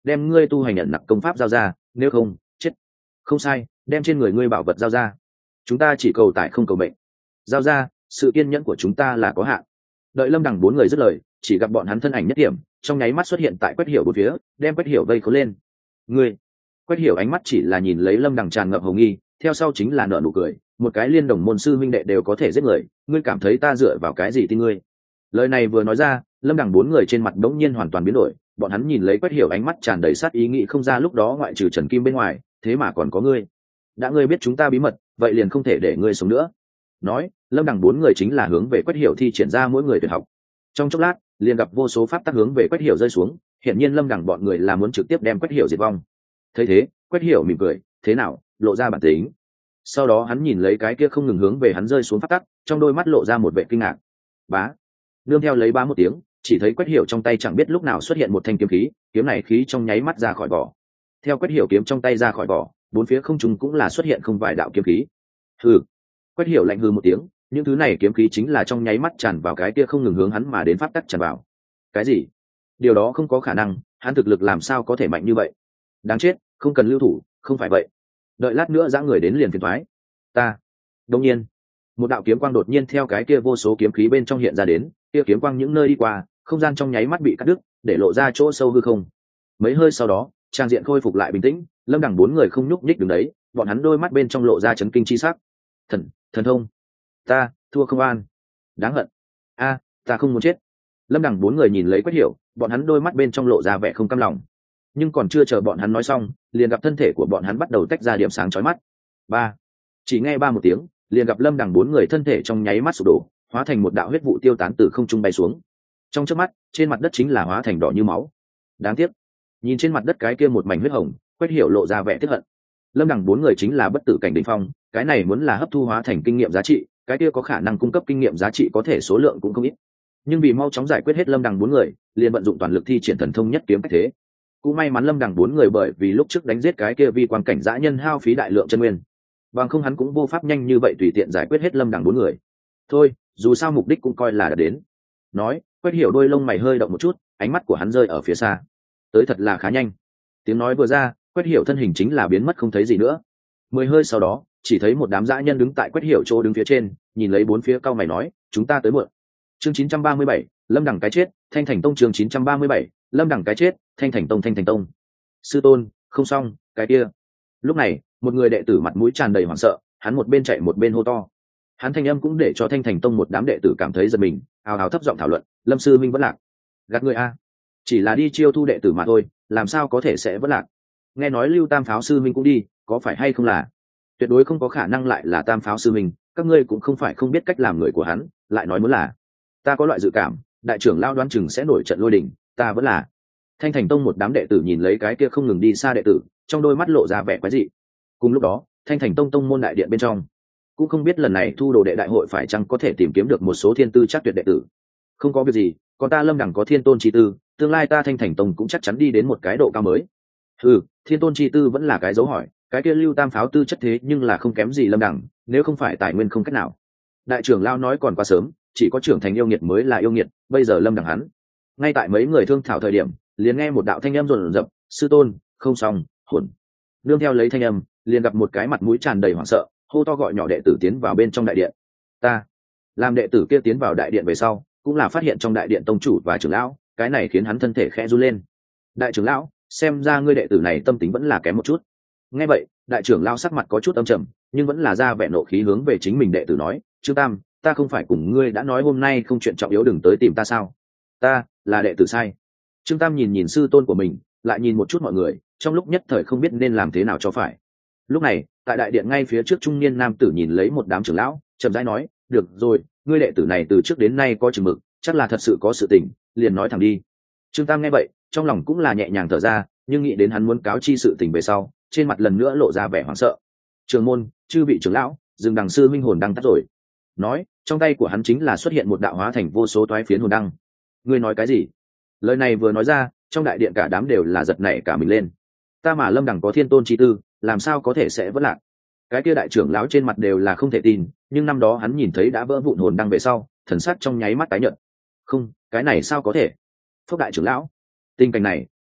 đem ngươi tu hành nhận nặc công pháp giao ra, nếu không chết. Không sai, đem trên người ngươi bảo vật giao ra. Chúng ta chỉ cầu tài không cầu mệnh. Giao ra, sự kiên nhẫn của chúng ta là có hạn. Đợi Lâm Đằng bốn người dứt lời, chỉ gặp bọn hắn thân ảnh nhất điểm trong nháy mắt xuất hiện tại Quét Hiểu bốn phía, đem Quét Hiểu vây khốn lên. Ngươi. Quét Hiểu ánh mắt chỉ là nhìn lấy Lâm Đằng tràn ngập hồng nghi, theo sau chính là nở nụ cười, một cái liên đồng môn sư huynh đệ đều có thể giết người, ngươi cảm thấy ta dựa vào cái gì tin ngươi? Lời này vừa nói ra, Lâm Đằng bốn người trên mặt đống nhiên hoàn toàn biến đổi, bọn hắn nhìn lấy Quét Hiểu ánh mắt tràn đầy sát ý nghĩ không ra lúc đó ngoại trừ Trần Kim bên ngoài, thế mà còn có ngươi. Đã ngươi biết chúng ta bí mật, vậy liền không thể để ngươi sống nữa. Nói, Lâm Đằng bốn người chính là hướng về Quét Hiểu thi triển ra mỗi người tuyệt học. Trong chốc lát, liền gặp vô số pháp tắc hướng về Quét Hiểu rơi xuống, hiển nhiên Lâm Đằng bọn người là muốn trực tiếp đem Quét Hiểu diệt vong. Thấy thế, Quét Hiểu mỉm cười, thế nào, lộ ra bản tính. Sau đó hắn nhìn lấy cái kia không ngừng hướng về hắn rơi xuống pháp tắc, trong đôi mắt lộ ra một vẻ kinh ngạc. Bá. Nương theo lấy bá một tiếng, chỉ thấy Quét Hiểu trong tay chẳng biết lúc nào xuất hiện một thanh kiếm khí, kiếm này khí trong nháy mắt ra khỏi vỏ. Theo Quét Hiểu kiếm trong tay ra khỏi vỏ, bốn phía không trung cũng là xuất hiện không vài đạo kiếm khí. Hừ. Quét Hiểu lạnh hừ một tiếng, những thứ này kiếm khí chính là trong nháy mắt tràn vào cái kia không ngừng hướng hắn mà đến pháp tắc tràn vào. Cái gì? Điều đó không có khả năng, hắn thực lực làm sao có thể mạnh như vậy? Đáng chết, không cần lưu thủ, không phải vậy. Đợi lát nữa dã người đến liền phiền toái. Ta. Đương nhiên, một đạo kiếm quang đột nhiên theo cái kia vô số kiếm khí bên trong hiện ra đến, kia kiếm quang những nơi đi qua, không gian trong nháy mắt bị cắt đứt, để lộ ra chỗ sâu hư không. Mấy hơi sau đó, trang diện khôi phục lại bình tĩnh, Lâm Đằng bốn người không nhúc nhích đứng đấy, bọn hắn đôi mắt bên trong lộ ra chấn kinh chi sắc. Thần thông. Ta thua không an. Đáng hận. A, ta không muốn chết. Lâm Đằng bốn người nhìn lấy Quét Hiểu, bọn hắn đôi mắt bên trong lộ ra vẻ không cam lòng. Nhưng còn chưa chờ bọn hắn nói xong, liền gặp thân thể của bọn hắn bắt đầu tách ra điểm sáng chói mắt. Ba. Chỉ nghe ba một tiếng, liền gặp Lâm Đằng bốn người thân thể trong nháy mắt sụp đổ, hóa thành một đạo huyết vụ tiêu tán từ không trung bay xuống. Trong chớp mắt, trên mặt đất chính là hóa thành đỏ như máu. Đáng tiếc. Nhìn trên mặt đất cái kia một mảnh huyết hồng, Quét Hiểu lộ ra vẻ tiếc hận. Lâm Đằng bốn người chính là bất tử cảnh đỉnh phong, cái này muốn là hấp thu hóa thành kinh nghiệm giá trị, cái kia có khả năng cung cấp kinh nghiệm giá trị có thể số lượng cũng không ít. Nhưng vì mau chóng giải quyết hết Lâm Đằng bốn người, liền vận dụng toàn lực thi triển thần thông nhất kiếm cách thế. Cũng may mắn Lâm Đằng bốn người bởi vì lúc trước đánh giết cái kia vi quan cảnh dã nhân hao phí đại lượng chân nguyên, bằng không hắn cũng vô pháp nhanh như vậy tùy tiện giải quyết hết Lâm Đằng bốn người. Thôi, dù sao mục đích cũng coi là đã đến. Nói, Quét Hiểu đôi lông mày hơi động một chút, ánh mắt của hắn rơi ở phía xa. Tới thật là khá nhanh. Tiếng nói vừa ra, Quét Hiểu thân hình chính là biến mất không thấy gì nữa. 10 hơi sau đó, chỉ thấy một đám dã nhân đứng tại Quét Hiểu chỗ đứng phía trên, nhìn lấy bốn phía cao mày nói, chúng ta tới muộn. Chương 937, Lâm Đằng cái chết, Thanh Thành Tông chương 937, Lâm Đằng cái chết, Thanh Thành Tông. Sư tôn, không xong, cái kia. Lúc này, một người đệ tử mặt mũi tràn đầy hoảng sợ, hắn một bên chạy một bên hô to. Hắn thanh âm cũng để cho Thanh Thành Tông một đám đệ tử cảm thấy giật mình, ào ào thấp giọng thảo luận, Lâm sư minh vẫn lạc. Gạt người a, chỉ là đi chiêu thu đệ tử mà thôi, làm sao có thể sẽ vẫn lạc? Nghe nói Lưu Tam Pháo sư minh cũng đi, có phải hay không là? Tuyệt đối không có khả năng lại là Tam Pháo sư minh, các ngươi cũng không phải không biết cách làm người của hắn, lại nói muốn là. Ta có loại dự cảm, đại trưởng lao đoán chừng sẽ nổi trận lôi đình, ta vẫn là. Thanh Thành Tông một đám đệ tử nhìn lấy cái kia không ngừng đi xa đệ tử, trong đôi mắt lộ ra vẻ quái dị. Cùng lúc đó, Thanh Thành Tông tông môn đại điện bên trong, cũng không biết lần này thu đồ đệ đại hội phải chăng có thể tìm kiếm được một số thiên tư chắc tuyệt đệ tử. Không có việc gì, còn ta Lâm Đằng có thiên tôn chi tư, tương lai ta Thanh Thành Tông cũng chắc chắn đi đến một cái độ cao mới. Thiên tôn chi tư vẫn là cái dấu hỏi, cái kia Lưu Tam Pháo tư chất thế nhưng là không kém gì Lâm Đằng, nếu không phải tài nguyên không cách nào. Đại trưởng lao nói còn quá sớm, chỉ có trưởng thành yêu nghiệt mới là yêu nghiệt, bây giờ Lâm Đằng hắn. Ngay tại mấy người thương thảo thời điểm, liền nghe một đạo thanh âm rồn rập, sư tôn, không xong, hồn. Nương theo lấy thanh âm, liền gặp một cái mặt mũi tràn đầy hoảng sợ, hô to gọi nhỏ đệ tử tiến vào bên trong đại điện. Ta làm đệ tử kia tiến vào đại điện về sau, cũng là phát hiện trong đại điện tông chủ và trưởng lão, cái này khiến hắn thân thể khẽ run lên. Đại trưởng lão, xem ra ngươi đệ tử này tâm tính vẫn là kém một chút. Nghe vậy, đại trưởng lão sắc mặt có chút âm trầm, nhưng vẫn là ra vẻ nộ khí hướng về chính mình đệ tử nói, Trương Tam, ta không phải cùng ngươi đã nói hôm nay không chuyện trọng yếu đừng tới tìm ta sao? Ta là đệ tử sai. Trương Tam nhìn nhìn sư tôn của mình, lại nhìn một chút mọi người, trong lúc nhất thời không biết nên làm thế nào cho phải. Lúc này, tại đại điện ngay phía trước trung niên nam tử nhìn lấy một đám trưởng lão, chậm rãi nói, được rồi, ngươi đệ tử này từ trước đến nay có chừng mực, chắc là thật sự có sự tình, liền nói thẳng đi. Trương Tam nghe vậy, trong lòng cũng là nhẹ nhàng thở ra, nhưng nghĩ đến hắn muốn cáo chi sự tình về sau, trên mặt lần nữa lộ ra vẻ hoảng sợ. Trường môn, chư vị trưởng lão, dừng đằng sư minh hồn đăng tắt rồi. Nói, trong tay của hắn chính là xuất hiện một đạo hóa thành vô số toái phiến hồn đăng. Ngươi nói cái gì? Lời này vừa nói ra, trong đại điện cả đám đều là giật nảy cả mình lên. Ta mà Lâm Đằng có thiên tôn chi tư, làm sao có thể sẽ vỡ lạc? Cái kia đại trưởng lão trên mặt đều là không thể tin, nhưng năm đó hắn nhìn thấy đã vỡ vụn hồn đăng về sau, thần sắc trong nháy mắt tái nhợt. Không, cái này sao có thể? Phúc đại trưởng lão, tình cảnh này,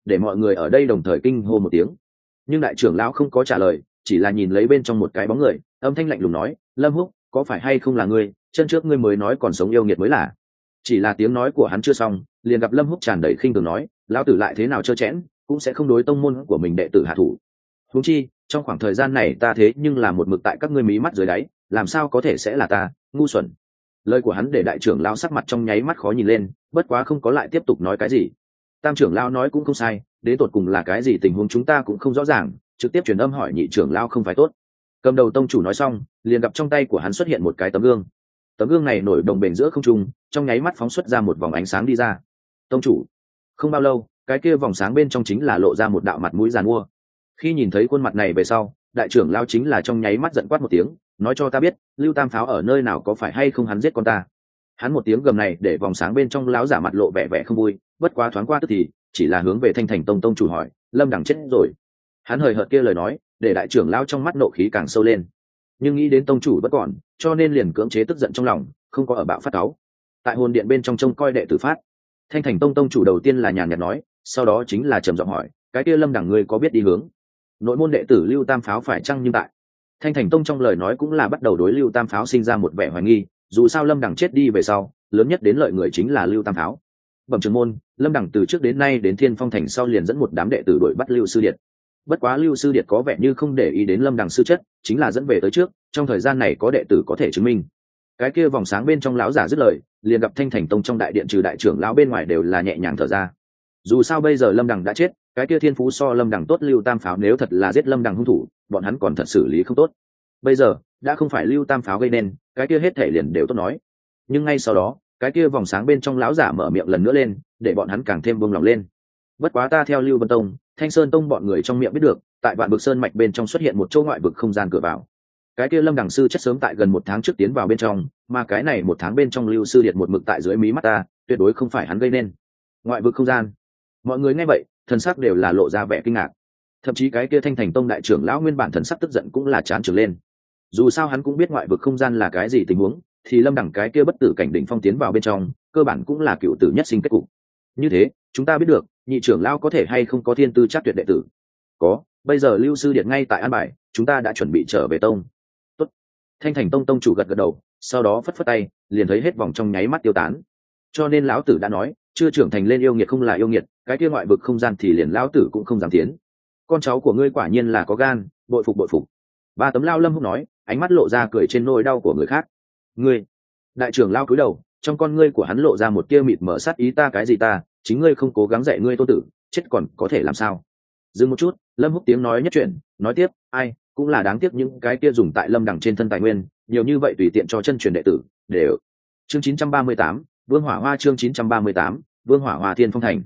để mọi người ở đây đồng thời kinh hô một tiếng. Nhưng đại trưởng lão không có trả lời, chỉ là nhìn lấy bên trong một cái bóng người, âm thanh lạnh lùng nói, Lâm Húc, có phải hay không là ngươi? Chân trước ngươi mới nói còn sống yêu nghiệt mới là. Chỉ là tiếng nói của hắn chưa xong, liền gặp Lâm Húc tràn đầy khinh thường nói, lão tử lại thế nào trơ chẽn, cũng sẽ không đối tông môn của mình đệ tử hạ thủ. Huống chi, trong khoảng thời gian này ta thế nhưng là một mực tại các ngươi mí mắt dưới đáy, làm sao có thể sẽ là ta, ngu xuẩn. Lời của hắn để đại trưởng lão sắc mặt trong nháy mắt khó nhìn lên, bất quá không có lại tiếp tục nói cái gì. Tam trưởng lão nói cũng không sai, đến tột cùng là cái gì tình huống chúng ta cũng không rõ ràng, trực tiếp truyền âm hỏi nhị trưởng lão không phải tốt. Cầm đầu tông chủ nói xong, liền gặp trong tay của hắn xuất hiện một cái tấm gương. Tấm gương này nổi đồng bền giữa không trung, trong nháy mắt phóng xuất ra một vòng ánh sáng đi ra. Tông chủ. Không bao lâu, cái kia vòng sáng bên trong chính là lộ ra một đạo mặt mũi giàn mua. Khi nhìn thấy khuôn mặt này về sau, đại trưởng lão chính là trong nháy mắt giận quát một tiếng, nói cho ta biết, Lưu Tam Pháo ở nơi nào, có phải hay không hắn giết con ta. Hắn một tiếng gầm này để vòng sáng bên trong lão giả mặt lộ vẻ vẻ không vui, bất quá thoáng qua tức thì chỉ là hướng về Thanh Thành tông tông chủ hỏi, Lâm Đằng chết rồi. Hắn hời hợt kia lời nói để đại trưởng lão trong mắt nộ khí càng sâu lên, nhưng nghĩ đến tông chủ vẫn còn, cho nên liền cưỡng chế tức giận trong lòng, không có ở bạo phát cáu. Tại hồn điện bên trong trông coi đệ tử phát, Thanh Thành tông tông chủ đầu tiên là nhàn nhạt nói, sau đó chính là trầm giọng hỏi, cái kia Lâm Đằng ngươi có biết đi hướng nội môn đệ tử Lưu Tam Pháo phải chăng? Nhưng tại Thanh Thành tông trong lời nói cũng là bắt đầu đối Lưu Tam Pháo sinh ra một vẻ hoài nghi, dù sao Lâm Đằng chết đi về sau, lớn nhất đến lợi người chính là Lưu Tam Pháo. Bẩm trưởng môn, Lâm Đằng từ trước đến nay đến Thiên Phong thành sau liền dẫn một đám đệ tử đuổi bắt Lưu Sư Điệt. Bất quá Lưu Sư Điệt có vẻ như không để ý đến Lâm Đằng sư chất, chính là dẫn về tới trước, trong thời gian này có đệ tử có thể chứng minh. Cái kia vòng sáng bên trong lão giả dứt lời, liền gặp Thanh Thành tông trong đại điện trừ đại trưởng lão bên ngoài đều là nhẹ nhàng thở ra. Dù sao bây giờ Lâm Đằng đã chết, cái kia thiên phú so Lâm Đằng tốt Lưu Tam Pháo nếu thật là giết Lâm Đằng hung thủ, bọn hắn còn thật xử lý không tốt. Bây giờ đã không phải Lưu Tam Pháo gây nên, cái kia hết thể liền đều tốt nói. Nhưng ngay sau đó, cái kia vòng sáng bên trong lão giả mở miệng lần nữa lên, để bọn hắn càng thêm buông lòng lên. Bất quá ta theo Lưu Vân Tông, Thanh Sơn Tông bọn người trong miệng biết được, tại Vạn Vực Sơn mạch bên trong xuất hiện một chỗ ngoại vực không gian cửa vào. Cái kia Lâm Đằng sư chất sớm tại gần 1 tháng trước tiến vào bên trong, mà cái này 1 tháng bên trong Lưu Sư Điệt một mực tại dưới mí mắt ta, tuyệt đối không phải hắn gây nên. Ngoại vực không gian. Mọi người nghe vậy, thần sắc đều là lộ ra vẻ kinh ngạc. Thậm chí cái kia Thanh Thành Tông đại trưởng lão nguyên bản thần sắc tức giận cũng là chán trường lên. Dù sao hắn cũng biết ngoại vực không gian là cái gì tình huống, thì Lâm Đằng cái kia bất tử cảnh đỉnh phong tiến vào bên trong, cơ bản cũng là cựu tử nhất sinh kết cục. Như thế, chúng ta biết được, nhị trưởng lão có thể hay không có thiên tư chắc tuyệt đệ tử. Có, bây giờ Lưu Sư Điệt ngay tại an bài, chúng ta đã chuẩn bị trở về tông. Tốt. Thanh Thành Tông tông chủ gật gật đầu, sau đó phất phất tay, liền thấy hết vòng trong nháy mắt tiêu tán. Cho nên lão tử đã nói, chưa trưởng thành lên yêu nghiệt không là yêu nghiệt, cái kia ngoại vực không gian thì liền lão tử cũng không dám tiến. Con cháu của ngươi quả nhiên là có gan, bội phục bội phục. Ba tấm lao Lâm Húc nói, ánh mắt lộ ra cười trên nỗi đau của người khác. Ngươi, đại trưởng lao cúi đầu, trong con ngươi của hắn lộ ra một tia mịt mở sát ý, ta cái gì ta, chính ngươi không cố gắng dạy ngươi tôn tử, chết còn có thể làm sao? Dừng một chút, Lâm Húc tiếng nói nhất chuyện, nói tiếp, ai, cũng là đáng tiếc những cái kia dùng tại Lâm Đằng trên thân tài nguyên, nhiều như vậy tùy tiện cho chân truyền đệ tử, đều. Chương 938, Vương Hỏa Hoa chương 938, Vương Hỏa Hoa Thiên Phong Thành.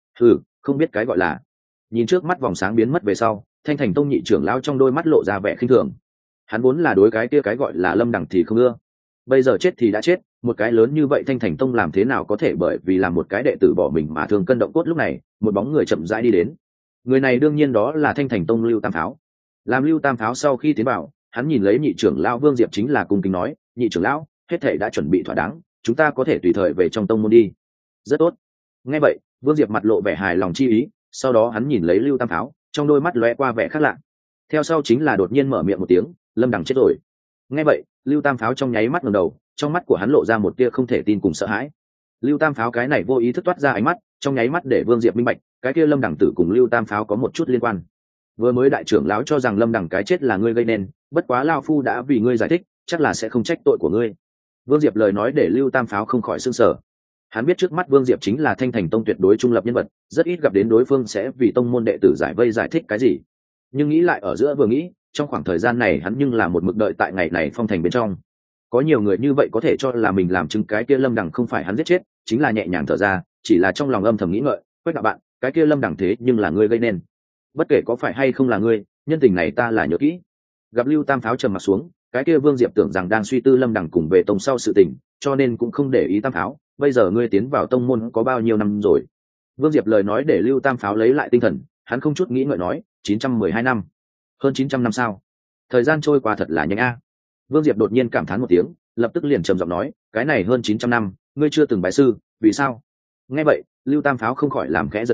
Không biết cái gọi là. Nhìn trước mắt vòng sáng biến mất về sau, Thanh Thành Tông nhị trưởng lão trong đôi mắt lộ ra vẻ khinh thường. Hắn vốn là đối cái kia cái gọi là Lâm Đằng thì không ưa. Bây giờ chết thì đã chết, một cái lớn như vậy Thanh Thành Tông làm thế nào có thể bởi vì làm một cái đệ tử bỏ mình mà thương cân động cốt. Lúc này, một bóng người chậm rãi đi đến. Người này đương nhiên đó là Thanh Thành Tông Lưu Tam Pháo. Làm Lưu Tam Pháo sau khi tiến vào, hắn nhìn lấy nhị trưởng lão Vương Diệp chính là cung kính nói, nhị trưởng lão, hết thảy đã chuẩn bị thỏa đáng, chúng ta có thể tùy thời về trong tông môn đi. Rất tốt. Nghe vậy, Vương Diệp mặt lộ vẻ hài lòng chi ý, sau đó hắn nhìn lấy Lưu Tam Pháo, trong đôi mắt lóe qua vẻ khác lạ. Theo sau chính là đột nhiên mở miệng một tiếng, Lâm Đằng chết rồi. Nghe vậy, Lưu Tam Pháo trong nháy mắt ngẩng đầu, trong mắt của hắn lộ ra một tia không thể tin cùng sợ hãi. Lưu Tam Pháo cái này vô ý thức toát ra ánh mắt, trong nháy mắt để Vương Diệp minh bạch, cái kia Lâm Đằng tử cùng Lưu Tam Pháo có một chút liên quan. Vừa mới đại trưởng lão cho rằng Lâm Đằng cái chết là ngươi gây nên, bất quá lão phu đã vì ngươi giải thích, chắc là sẽ không trách tội của ngươi. Vương Diệp lời nói để Lưu Tam Pháo không khỏi sửng sở. Hắn biết trước mắt Vương Diệp chính là Thanh Thành Tông tuyệt đối trung lập nhân vật, rất ít gặp đến đối phương sẽ vì tông môn đệ tử giải vây giải thích cái gì. Nhưng nghĩ lại ở giữa vừa nghĩ, trong khoảng thời gian này hắn nhưng là một mực đợi tại ngày này phong thành bên trong. Có nhiều người như vậy có thể cho là mình làm chứng cái kia Lâm Đằng không phải hắn giết chết, chính là nhẹ nhàng thở ra, chỉ là trong lòng âm thầm nghĩ ngợi, quách đạo bạn, cái kia Lâm Đằng thế nhưng là ngươi gây nên. Bất kể có phải hay không là ngươi, nhân tình này ta là nhớ kỹ. Gặp Lưu Tam Pháo trầm mặt xuống, cái kia Vương Diệp tưởng rằng đang suy tư Lâm Đằng cùng về tông sau sự tình, cho nên cũng không để ý Tam Pháo. Bây giờ ngươi tiến vào tông môn có bao nhiêu năm rồi? Vương Diệp lời nói để Lưu Tam Pháo lấy lại tinh thần, hắn không chút nghĩ ngợi nói, 912 năm. Hơn 900 năm sao? Thời gian trôi qua thật là nhanh a. Vương Diệp đột nhiên cảm thán một tiếng, lập tức liền trầm giọng nói, cái này hơn 900 năm, ngươi chưa từng bái sư, vì sao? Nghe vậy, Lưu Tam Pháo không khỏi làm khẽ giật mình,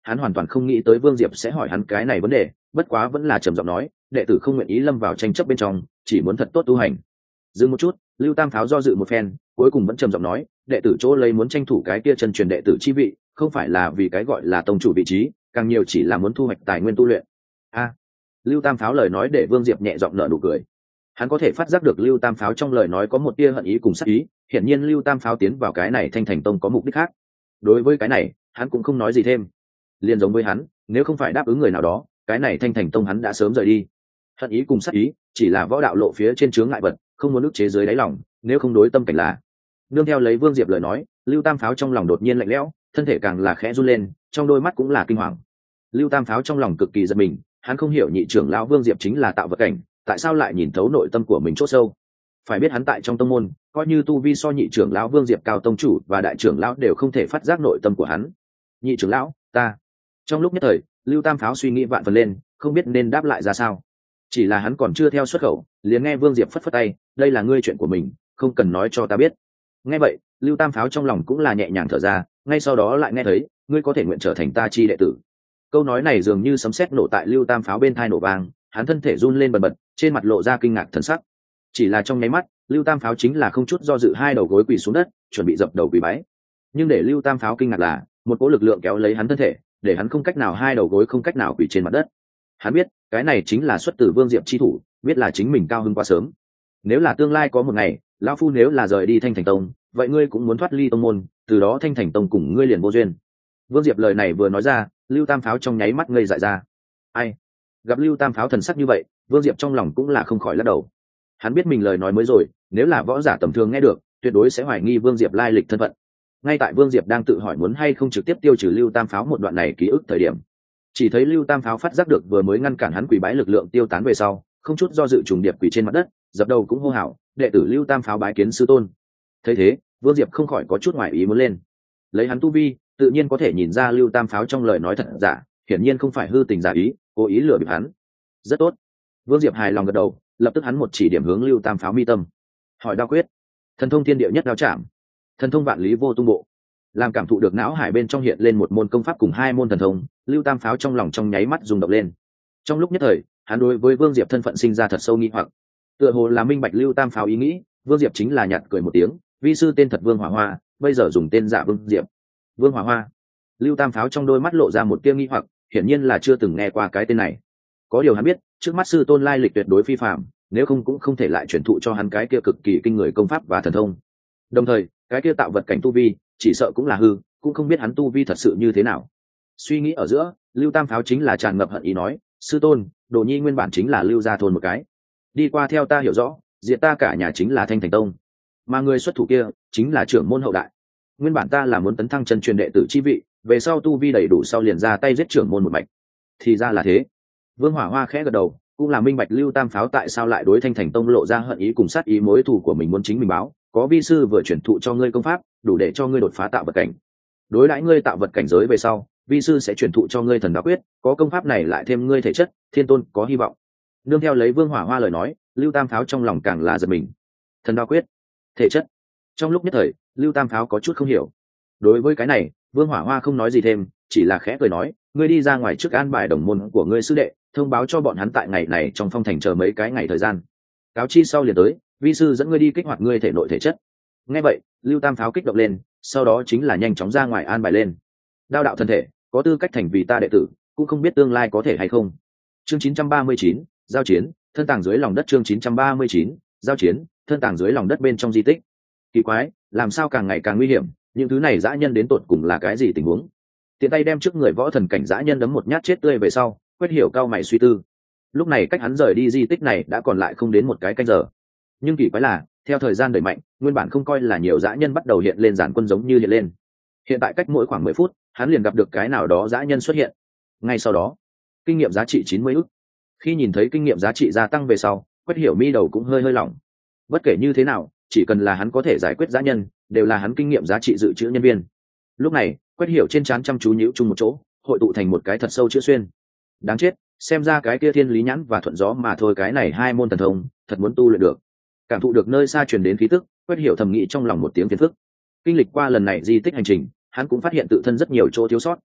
hắn hoàn toàn không nghĩ tới Vương Diệp sẽ hỏi hắn cái này vấn đề, bất quá vẫn là trầm giọng nói, đệ tử không nguyện ý lâm vào tranh chấp bên trong, chỉ muốn thật tốt tu hành. Dừng một chút, Lưu Tam Pháo do dự một phen, cuối cùng vẫn trầm giọng nói, đệ tử chỗ lấy muốn tranh thủ cái kia chân truyền đệ tử chi vị, không phải là vì cái gọi là tông chủ vị trí, càng nhiều chỉ là muốn thu hoạch tài nguyên tu luyện. Lưu Tam Pháo lời nói để Vương Diệp nhẹ giọng nở nụ cười. Hắn có thể phát giác được Lưu Tam Pháo trong lời nói có một tia hận ý cùng sát ý, hiển nhiên Lưu Tam Pháo tiến vào cái này Thanh Thành Tông có mục đích khác. Đối với cái này, hắn cũng không nói gì thêm. Liên giống với hắn, nếu không phải đáp ứng người nào đó, cái này Thanh Thành Tông hắn đã sớm rời đi. Hận ý cùng sát ý, chỉ là võ đạo lộ phía trên chướng ngại vật, không muốn ức chế dưới đáy lòng, nếu không đối tâm cảnh là. Nương theo lấy Vương Diệp lời nói, Lưu Tam Pháo trong lòng đột nhiên lạnh lẽo, thân thể càng là khẽ run lên, trong đôi mắt cũng là kinh hoàng. Lưu Tam Pháo trong lòng cực kỳ giận mình, hắn không hiểu nhị trưởng lão Vương Diệp chính là tạo vật cảnh, tại sao lại nhìn thấu nội tâm của mình chỗ sâu. Phải biết hắn tại trong tông môn, coi như tu vi so nhị trưởng lão Vương Diệp cao tông chủ và đại trưởng lão đều không thể phát giác nội tâm của hắn. Nhị trưởng lão, ta. Trong lúc nhất thời, Lưu Tam Pháo suy nghĩ vạn phần lên, không biết nên đáp lại ra sao. Chỉ là hắn còn chưa theo xuất khẩu, liền nghe Vương Diệp phất phất tay, đây là ngươi chuyện của mình, không cần nói cho ta biết. Nghe vậy, Lưu Tam Pháo trong lòng cũng là nhẹ nhàng thở ra, ngay sau đó lại nghe thấy, ngươi có thể nguyện trở thành ta chi đệ tử. Câu nói này dường như sấm sét nổ tại Lưu Tam Pháo bên tai nổ vang, hắn thân thể run lên bần bật, trên mặt lộ ra kinh ngạc thần sắc. Chỉ là trong nháy mắt, Lưu Tam Pháo chính là không chút do dự hai đầu gối quỳ xuống đất, chuẩn bị dập đầu quỳ bái. Nhưng để Lưu Tam Pháo kinh ngạc là, một cỗ lực lượng kéo lấy hắn thân thể, để hắn không cách nào hai đầu gối không cách nào quỳ trên mặt đất. Hắn biết, cái này chính là xuất từ Vương Diệp chi thủ, biết là chính mình cao hứng quá sớm. Nếu là tương lai có một ngày, lão phu nếu là rời đi Thanh Thành Tông, vậy ngươi cũng muốn thoát ly tông môn, từ đó Thanh Thành Tông cùng ngươi liền vô duyên. Vương Diệp lời này vừa nói ra, Lưu Tam Pháo trong nháy mắt ngây dại ra. Ai? Gặp Lưu Tam Pháo thần sắc như vậy, Vương Diệp trong lòng cũng là không khỏi lắc đầu. Hắn biết mình lời nói mới rồi, nếu là võ giả tầm thường nghe được, tuyệt đối sẽ hoài nghi Vương Diệp lai lịch thân phận. Ngay tại Vương Diệp đang tự hỏi muốn hay không trực tiếp tiêu trừ Lưu Tam Pháo một đoạn này ký ức thời điểm, chỉ thấy Lưu Tam Pháo phát giác được vừa mới ngăn cản hắn quỳ bái lực lượng tiêu tán về sau, không chút do dự trùng điệp quỳ trên mặt đất, dập đầu cũng hô hào, đệ tử Lưu Tam Pháo bái kiến sư tôn. Thấy thế, Vương Diệp không khỏi có chút ngoài ý muốn lên. Lấy hắn tu vi, tự nhiên có thể nhìn ra Lưu Tam Pháo trong lời nói thật giả, hiển nhiên không phải hư tình giả ý, cố ý lừa bịp hắn. Rất tốt. Vương Diệp hài lòng gật đầu, lập tức hắn một chỉ điểm hướng Lưu Tam Pháo mi tâm. Hỏi đao quyết, thần thông thiên địa nhất đao chạm, thần thông vạn lý vô tung bộ. Làm cảm thụ được não hải bên trong hiện lên một môn công pháp cùng hai môn thần thông, Lưu Tam Pháo trong lòng trong nháy mắt rung động lên. Trong lúc nhất thời, hắn đối với Vương Diệp thân phận sinh ra thật sâu nghi hoặc. Tựa hồ là minh bạch Lưu Tam Pháo ý nghĩ, Vương Diệp chính là nhạt cười một tiếng, vi sư tên thật Vương Hỏa Hoa, bây giờ dùng tên giả Vương Diệp. Vương Hỏa Hoa. Lưu Tam Pháo trong đôi mắt lộ ra một tia nghi hoặc, hiển nhiên là chưa từng nghe qua cái tên này. Có điều hắn biết, trước mắt sư tôn lai lịch tuyệt đối phi phàm, nếu không cũng không thể lại truyền thụ cho hắn cái kia cực kỳ kinh người công pháp và thần thông. Đồng thời, cái kia tạo vật cảnh tu vi, chỉ sợ cũng là hư, cũng không biết hắn tu vi thật sự như thế nào. Suy nghĩ ở giữa, Lưu Tam Pháo chính là tràn ngập hận ý nói, sư tôn, Đồ Nhi nguyên bản chính là Lưu gia thôn một cái, đi qua theo ta hiểu rõ, diệt ta cả nhà chính là Thanh Thành Tông, mà người xuất thủ kia chính là trưởng môn hậu đại. Nguyên bản ta là muốn tấn thăng chân truyền đệ tử chi vị, về sau tu vi đầy đủ sau liền ra tay giết trưởng môn một mạch. Thì ra là thế. Vương Hỏa Hoa khẽ gật đầu, cũng là minh bạch Lưu Tam Pháo tại sao lại đối Thanh Thành Tông lộ ra hận ý cùng sát ý mối thù của mình muốn chính mình báo, có vi sư vừa chuyển thụ cho ngươi công pháp, đủ để cho ngươi đột phá tạo vật cảnh. Đối đãi ngươi tạo vật cảnh giới về sau, vi sư sẽ chuyển thụ cho ngươi thần đao quyết, có công pháp này lại thêm ngươi thể chất, thiên tôn có hy vọng. Nương theo lấy Vương Hỏa Hoa lời nói, Lưu Tam Pháo trong lòng càng là giật mình. Thần đao quyết, thể chất. Trong lúc nhất thời, Lưu Tam Pháo có chút không hiểu. Đối với cái này, Vương Hỏa Hoa không nói gì thêm, chỉ là khẽ cười nói, ngươi đi ra ngoài trước an bài đồng môn của ngươi sư đệ, thông báo cho bọn hắn tại ngày này trong phong thành chờ mấy cái ngày thời gian. Cáo chi sau liền tới, vi sư dẫn ngươi đi kích hoạt ngươi thể nội thể chất. Nghe vậy, Lưu Tam Pháo kích động lên, sau đó chính là nhanh chóng ra ngoài an bài lên. Đao đạo thân thể, có tư cách thành vì ta đệ tử, cũng không biết tương lai có thể hay không. Chương 939, giao chiến, thân tàng dưới lòng đất. Chương 939, giao chiến, thân tàng dưới lòng đất bên trong di tích. Kỳ quái, làm sao càng ngày càng nguy hiểm, những thứ này dã nhân đến tột cùng là cái gì tình huống? Tiện tay đem trước người võ thần cảnh dã nhân đấm một nhát chết tươi về sau, Quét Hiểu cao mày suy tư. Lúc này cách hắn rời đi di tích này đã còn lại không đến một cái canh giờ. Nhưng kỳ quái là, theo thời gian đẩy mạnh, nguyên bản không coi là nhiều dã nhân bắt đầu hiện lên giản quân giống như hiện lên. Hiện tại cách mỗi khoảng 10 phút, hắn liền gặp được cái nào đó dã nhân xuất hiện. Ngay sau đó, kinh nghiệm giá trị 90 ức. Khi nhìn thấy kinh nghiệm giá trị gia tăng về sau, Quét Hiểu mi đầu cũng hơi hơi lỏng. Bất kể như thế nào, chỉ cần là hắn có thể giải quyết dã nhân, đều là hắn kinh nghiệm giá trị dự trữ nhân viên. Lúc này, Quét Hiểu trên trán chăm chú nhíu chung một chỗ, hội tụ thành một cái thật sâu chữ xuyên. Đáng chết, xem ra cái kia thiên lý nhãn và thuận gió mà thôi, cái này hai môn thần thông, thật muốn tu luyện được. Cảm thụ được nơi xa truyền đến khí tức, Quét Hiểu thầm nghĩ trong lòng một tiếng phiền phức. Kinh lịch qua lần này di tích hành trình, hắn cũng phát hiện tự thân rất nhiều chỗ thiếu sót.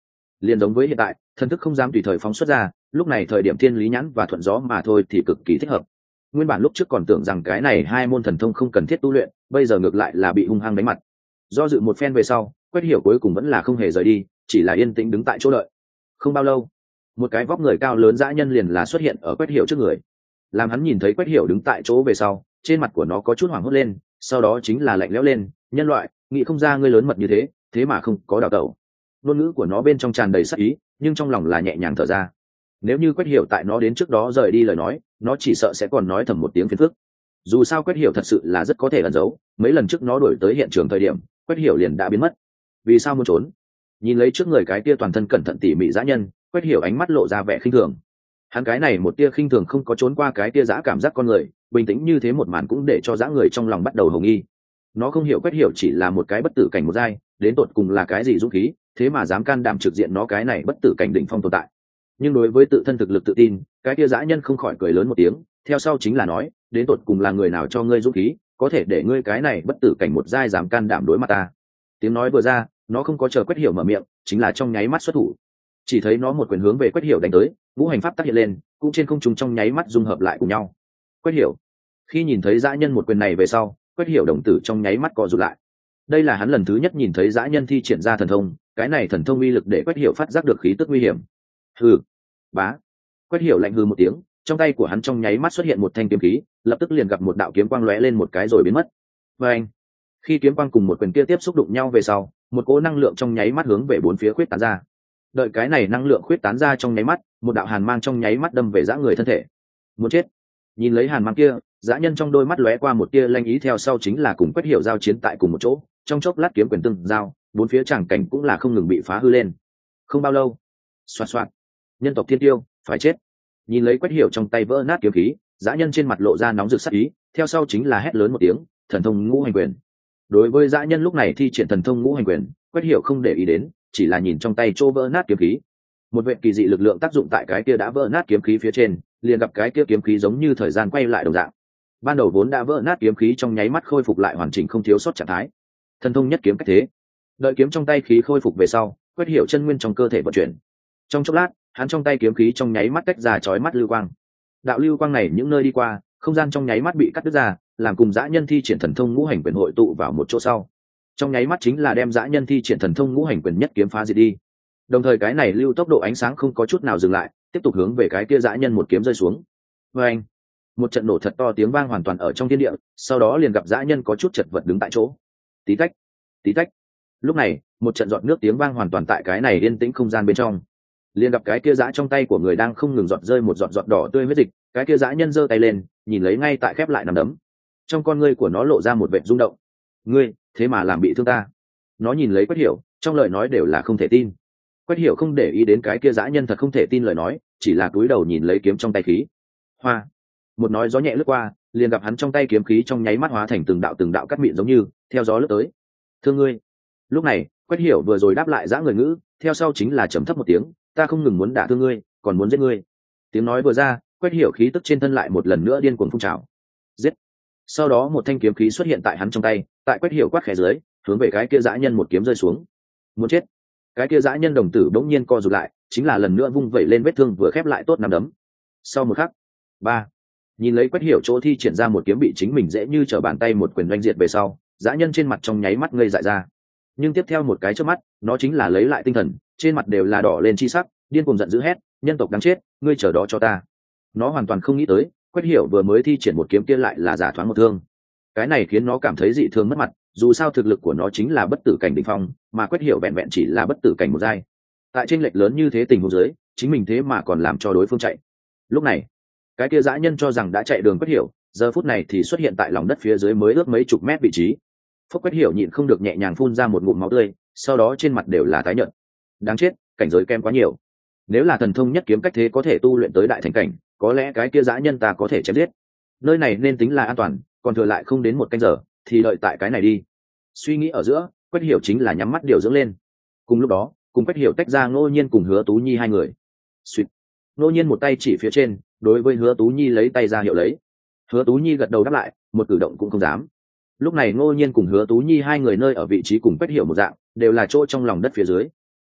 liền giống với hiện tại thần thức không dám tùy thời phóng xuất ra, lúc này thời điểm thiên lý nhãn và thuận gió mà thôi thì cực kỳ thích hợp. Nguyên bản lúc trước còn tưởng rằng cái này hai môn thần thông không cần thiết tu luyện, bây giờ ngược lại là bị hung hăng đánh mặt. Do dự một phen về sau, Quách Hiểu cuối cùng vẫn là không hề rời đi, chỉ là yên tĩnh đứng tại chỗ đợi. Không bao lâu, một cái vóc người cao lớn dã nhân liền là xuất hiện ở Quách Hiểu trước người. Làm hắn nhìn thấy Quách Hiểu đứng tại chỗ về sau, trên mặt của nó có chút hoảng hốt lên, sau đó chính là lạnh lẽo lên. Nhân loại, nghĩ không ra ngươi lớn mật như thế, thế mà không có đào tẩu. Ngôn ngữ của nó bên trong tràn đầy sắc ý, nhưng trong lòng là nhẹ nhàng thở ra. Nếu như Quách Hiểu tại nó đến trước đó rời đi lời nói, nó chỉ sợ sẽ còn nói thầm một tiếng phiền phức. Dù sao Quách Hiểu thật sự là rất có thể ẩn giấu, mấy lần trước nó đuổi tới hiện trường thời điểm, Quách Hiểu liền đã biến mất. Vì sao muốn trốn? Nhìn lấy trước người cái tia toàn thân cẩn thận tỉ mỉ dã nhân, Quách Hiểu ánh mắt lộ ra vẻ khinh thường. Hắn cái này một tia khinh thường không có trốn qua cái tia dã cảm giác con người, bình tĩnh như thế một màn cũng để cho dã người trong lòng bắt đầu hồng nghi. Nó không hiểu Quách Hiểu chỉ là một cái bất tử cảnh một giai, đến tột cùng là cái gì dũng khí, thế mà dám can đảm trực diện nó cái này bất tử cảnh đỉnh phong tồn tại. Nhưng đối với tự thân thực lực tự tin, cái tia dã nhân không khỏi cười lớn một tiếng, theo sau chính là nói, đến tột cùng là người nào cho ngươi dũng khí, có thể để ngươi cái này bất tử cảnh một giai dám can đảm đối mặt ta. Tiếng nói vừa ra, nó không có chờ Quách Hiểu mở miệng, chính là trong nháy mắt xuất thủ. Chỉ thấy nó một quyền hướng về Quách Hiểu đánh tới, ngũ hành pháp tác hiện lên, cũng trên không trung trong nháy mắt dung hợp lại cùng nhau. Quách Hiểu, khi nhìn thấy dã nhân một quyền này về sau, Quách Hiểu đồng tử trong nháy mắt co rụt lại. Đây là hắn lần thứ nhất nhìn thấy dã nhân thi triển ra thần thông, cái này thần thông uy lực để Quách Hiểu phát giác được khí tức nguy hiểm. Hừ, bá. Quách Hiểu lạnh hừ một tiếng, trong tay của hắn trong nháy mắt xuất hiện một thanh kiếm khí, lập tức liền gặp một đạo kiếm quang lóe lên một cái rồi biến mất. Và anh, khi kiếm quang cùng một quyền kia tiếp xúc đụng nhau về sau, một cỗ năng lượng trong nháy mắt hướng về bốn phía khuyết tán ra. Đợi cái này năng lượng khuyết tán ra trong nháy mắt, một đạo hàn mang trong nháy mắt đâm về dã người thân thể. Muốn chết. Nhìn lấy hàn mang kia, dã nhân trong đôi mắt lóe qua một tia lanh ý, theo sau chính là cùng Quách Hiểu giao chiến tại cùng một chỗ, trong chốc lát kiếm quyền tương giao, bốn phía tràng cảnh cũng là không ngừng bị phá hư lên. Không bao lâu, xoạt xoạt, nhân tộc thiên tiêu phải chết. Nhìn lấy Quách Hiểu trong tay vỡ nát kiếm khí, dã nhân trên mặt lộ ra nóng rực sắc ý, theo sau chính là hét lớn một tiếng, thần thông ngũ hành quyền. Đối với dã nhân lúc này thi triển thần thông ngũ hành quyền, Quách Hiểu không để ý đến, chỉ là nhìn trong tay chỗ vỡ nát kiếm khí. Một vệ kỳ dị lực lượng tác dụng tại cái kia đã vỡ nát kiếm khí phía trên, liền gặp cái kia kiếm khí giống như thời gian quay lại đồng dạng. Ban đầu vốn đã vỡ nát kiếm khí trong nháy mắt khôi phục lại hoàn chỉnh không thiếu sót trạng thái. Thần thông nhất kiếm cách thế. Đợi kiếm trong tay khí khôi phục về sau, Quách Hiểu chân nguyên trong cơ thể vận chuyển. Trong chốc lát, hắn trong tay kiếm khí trong nháy mắt tách ra chói mắt lưu quang. Đạo lưu quang này những nơi đi qua, không gian trong nháy mắt bị cắt đứt ra, làm cùng dã nhân thi triển thần thông ngũ hành quyền hội tụ vào một chỗ sau. Trong nháy mắt chính là đem dã nhân thi triển thần thông ngũ hành quyền nhất kiếm phá diệt đi. Đồng thời cái này lưu tốc độ ánh sáng không có chút nào dừng lại, tiếp tục hướng về cái kia dã nhân một kiếm rơi xuống. Và anh, một trận nổ thật to tiếng vang hoàn toàn ở trong thiên địa, sau đó liền gặp dã nhân có chút chật vật đứng tại chỗ. Tí tách, tí tách. Lúc này, một trận giọt nước tiếng vang hoàn toàn tại cái này yên tĩnh không gian bên trong. Liền gặp cái kia dã trong tay của người đang không ngừng giọt rơi một giọt giọt đỏ tươi huyết dịch, cái kia dã nhân giơ tay lên, nhìn lấy ngay tại khép lại nắm đấm. Trong con ngươi của nó lộ ra một vẻ rung động. Ngươi, thế mà làm bị thương ta? Nó nhìn lấy Quách Hiểu, trong lời nói đều là không thể tin. Quách Hiểu không để ý đến cái kia dã nhân thật không thể tin lời nói, chỉ là cúi đầu nhìn lấy kiếm trong tay khí. Hoa, một nói gió nhẹ lướt qua, liền gặp hắn trong tay kiếm khí trong nháy mắt hóa thành từng đạo cắt mịn giống như theo gió lướt tới. Thương ngươi. Lúc này, Quách Hiểu vừa rồi đáp lại dã người ngữ, theo sau chính là trầm thấp một tiếng, ta không ngừng muốn đả thương ngươi, còn muốn giết ngươi. Tiếng nói vừa ra, Quách Hiểu khí tức trên thân lại một lần nữa điên cuồng phun trào. Giết. Sau đó một thanh kiếm khí xuất hiện tại hắn trong tay, tại Quách Hiểu quát khẽ dưới, hướng về cái kia dã nhân một kiếm rơi xuống. Muốn chết. Cái kia dã nhân đồng tử bỗng nhiên co rụt lại, chính là lần nữa vung vẩy lên vết thương vừa khép lại tốt nắm đấm. Sau một khắc, ba, nhìn lấy Quách Hiểu chỗ thi triển ra một kiếm bị chính mình dễ như trở bàn tay một quyền đánh diệt về sau, dã nhân trên mặt trong nháy mắt ngây dại ra. Nhưng tiếp theo một cái chớp mắt, nó chính là lấy lại tinh thần, trên mặt đều là đỏ lên chi sắc, điên cuồng giận dữ hét, nhân tộc đáng chết, ngươi chờ đó cho ta. Nó hoàn toàn không nghĩ tới, Quách Hiểu vừa mới thi triển một kiếm kia lại là giả thoáng một thương. Cái này khiến nó cảm thấy dị thường mất mặt, dù sao thực lực của nó chính là bất tử cảnh đỉnh phong, mà Quách Hiểu vẹn vẹn chỉ là bất tử cảnh một giai. Tại trên lệch lớn như thế tình huống dưới, chính mình thế mà còn làm cho đối phương chạy. Lúc này, cái kia dã nhân cho rằng đã chạy đường Quách Hiểu, giờ phút này thì xuất hiện tại lòng đất phía dưới mới ước mấy chục mét vị trí. Phúc Quách Hiểu nhịn không được nhẹ nhàng phun ra một ngụm máu tươi, sau đó trên mặt đều là tái nhợt. Đáng chết, cảnh giới kém quá nhiều. Nếu là thần thông nhất kiếm cách thế có thể tu luyện tới đại thành cảnh, có lẽ cái kia dã nhân ta có thể chém giết. Nơi này nên tính là an toàn, còn thừa lại không đến một canh giờ, thì đợi tại cái này đi. Suy nghĩ ở giữa, Quách Hiểu chính là nhắm mắt điều dưỡng lên. Cùng lúc đó, cùng Quách Hiểu tách ra Ngô Nhiên cùng Hứa Tú Nhi hai người. Xuyệt. Ngô Nhiên một tay chỉ phía trên, đối với Hứa Tú Nhi lấy tay ra hiệu lấy. Hứa Tú Nhi gật đầu đáp lại, một cử động cũng không dám. Lúc này Ngô Nhiên cùng Hứa Tú Nhi hai người nơi ở vị trí cùng Quách Hiểu một dạng, đều là chỗ trong lòng đất phía dưới.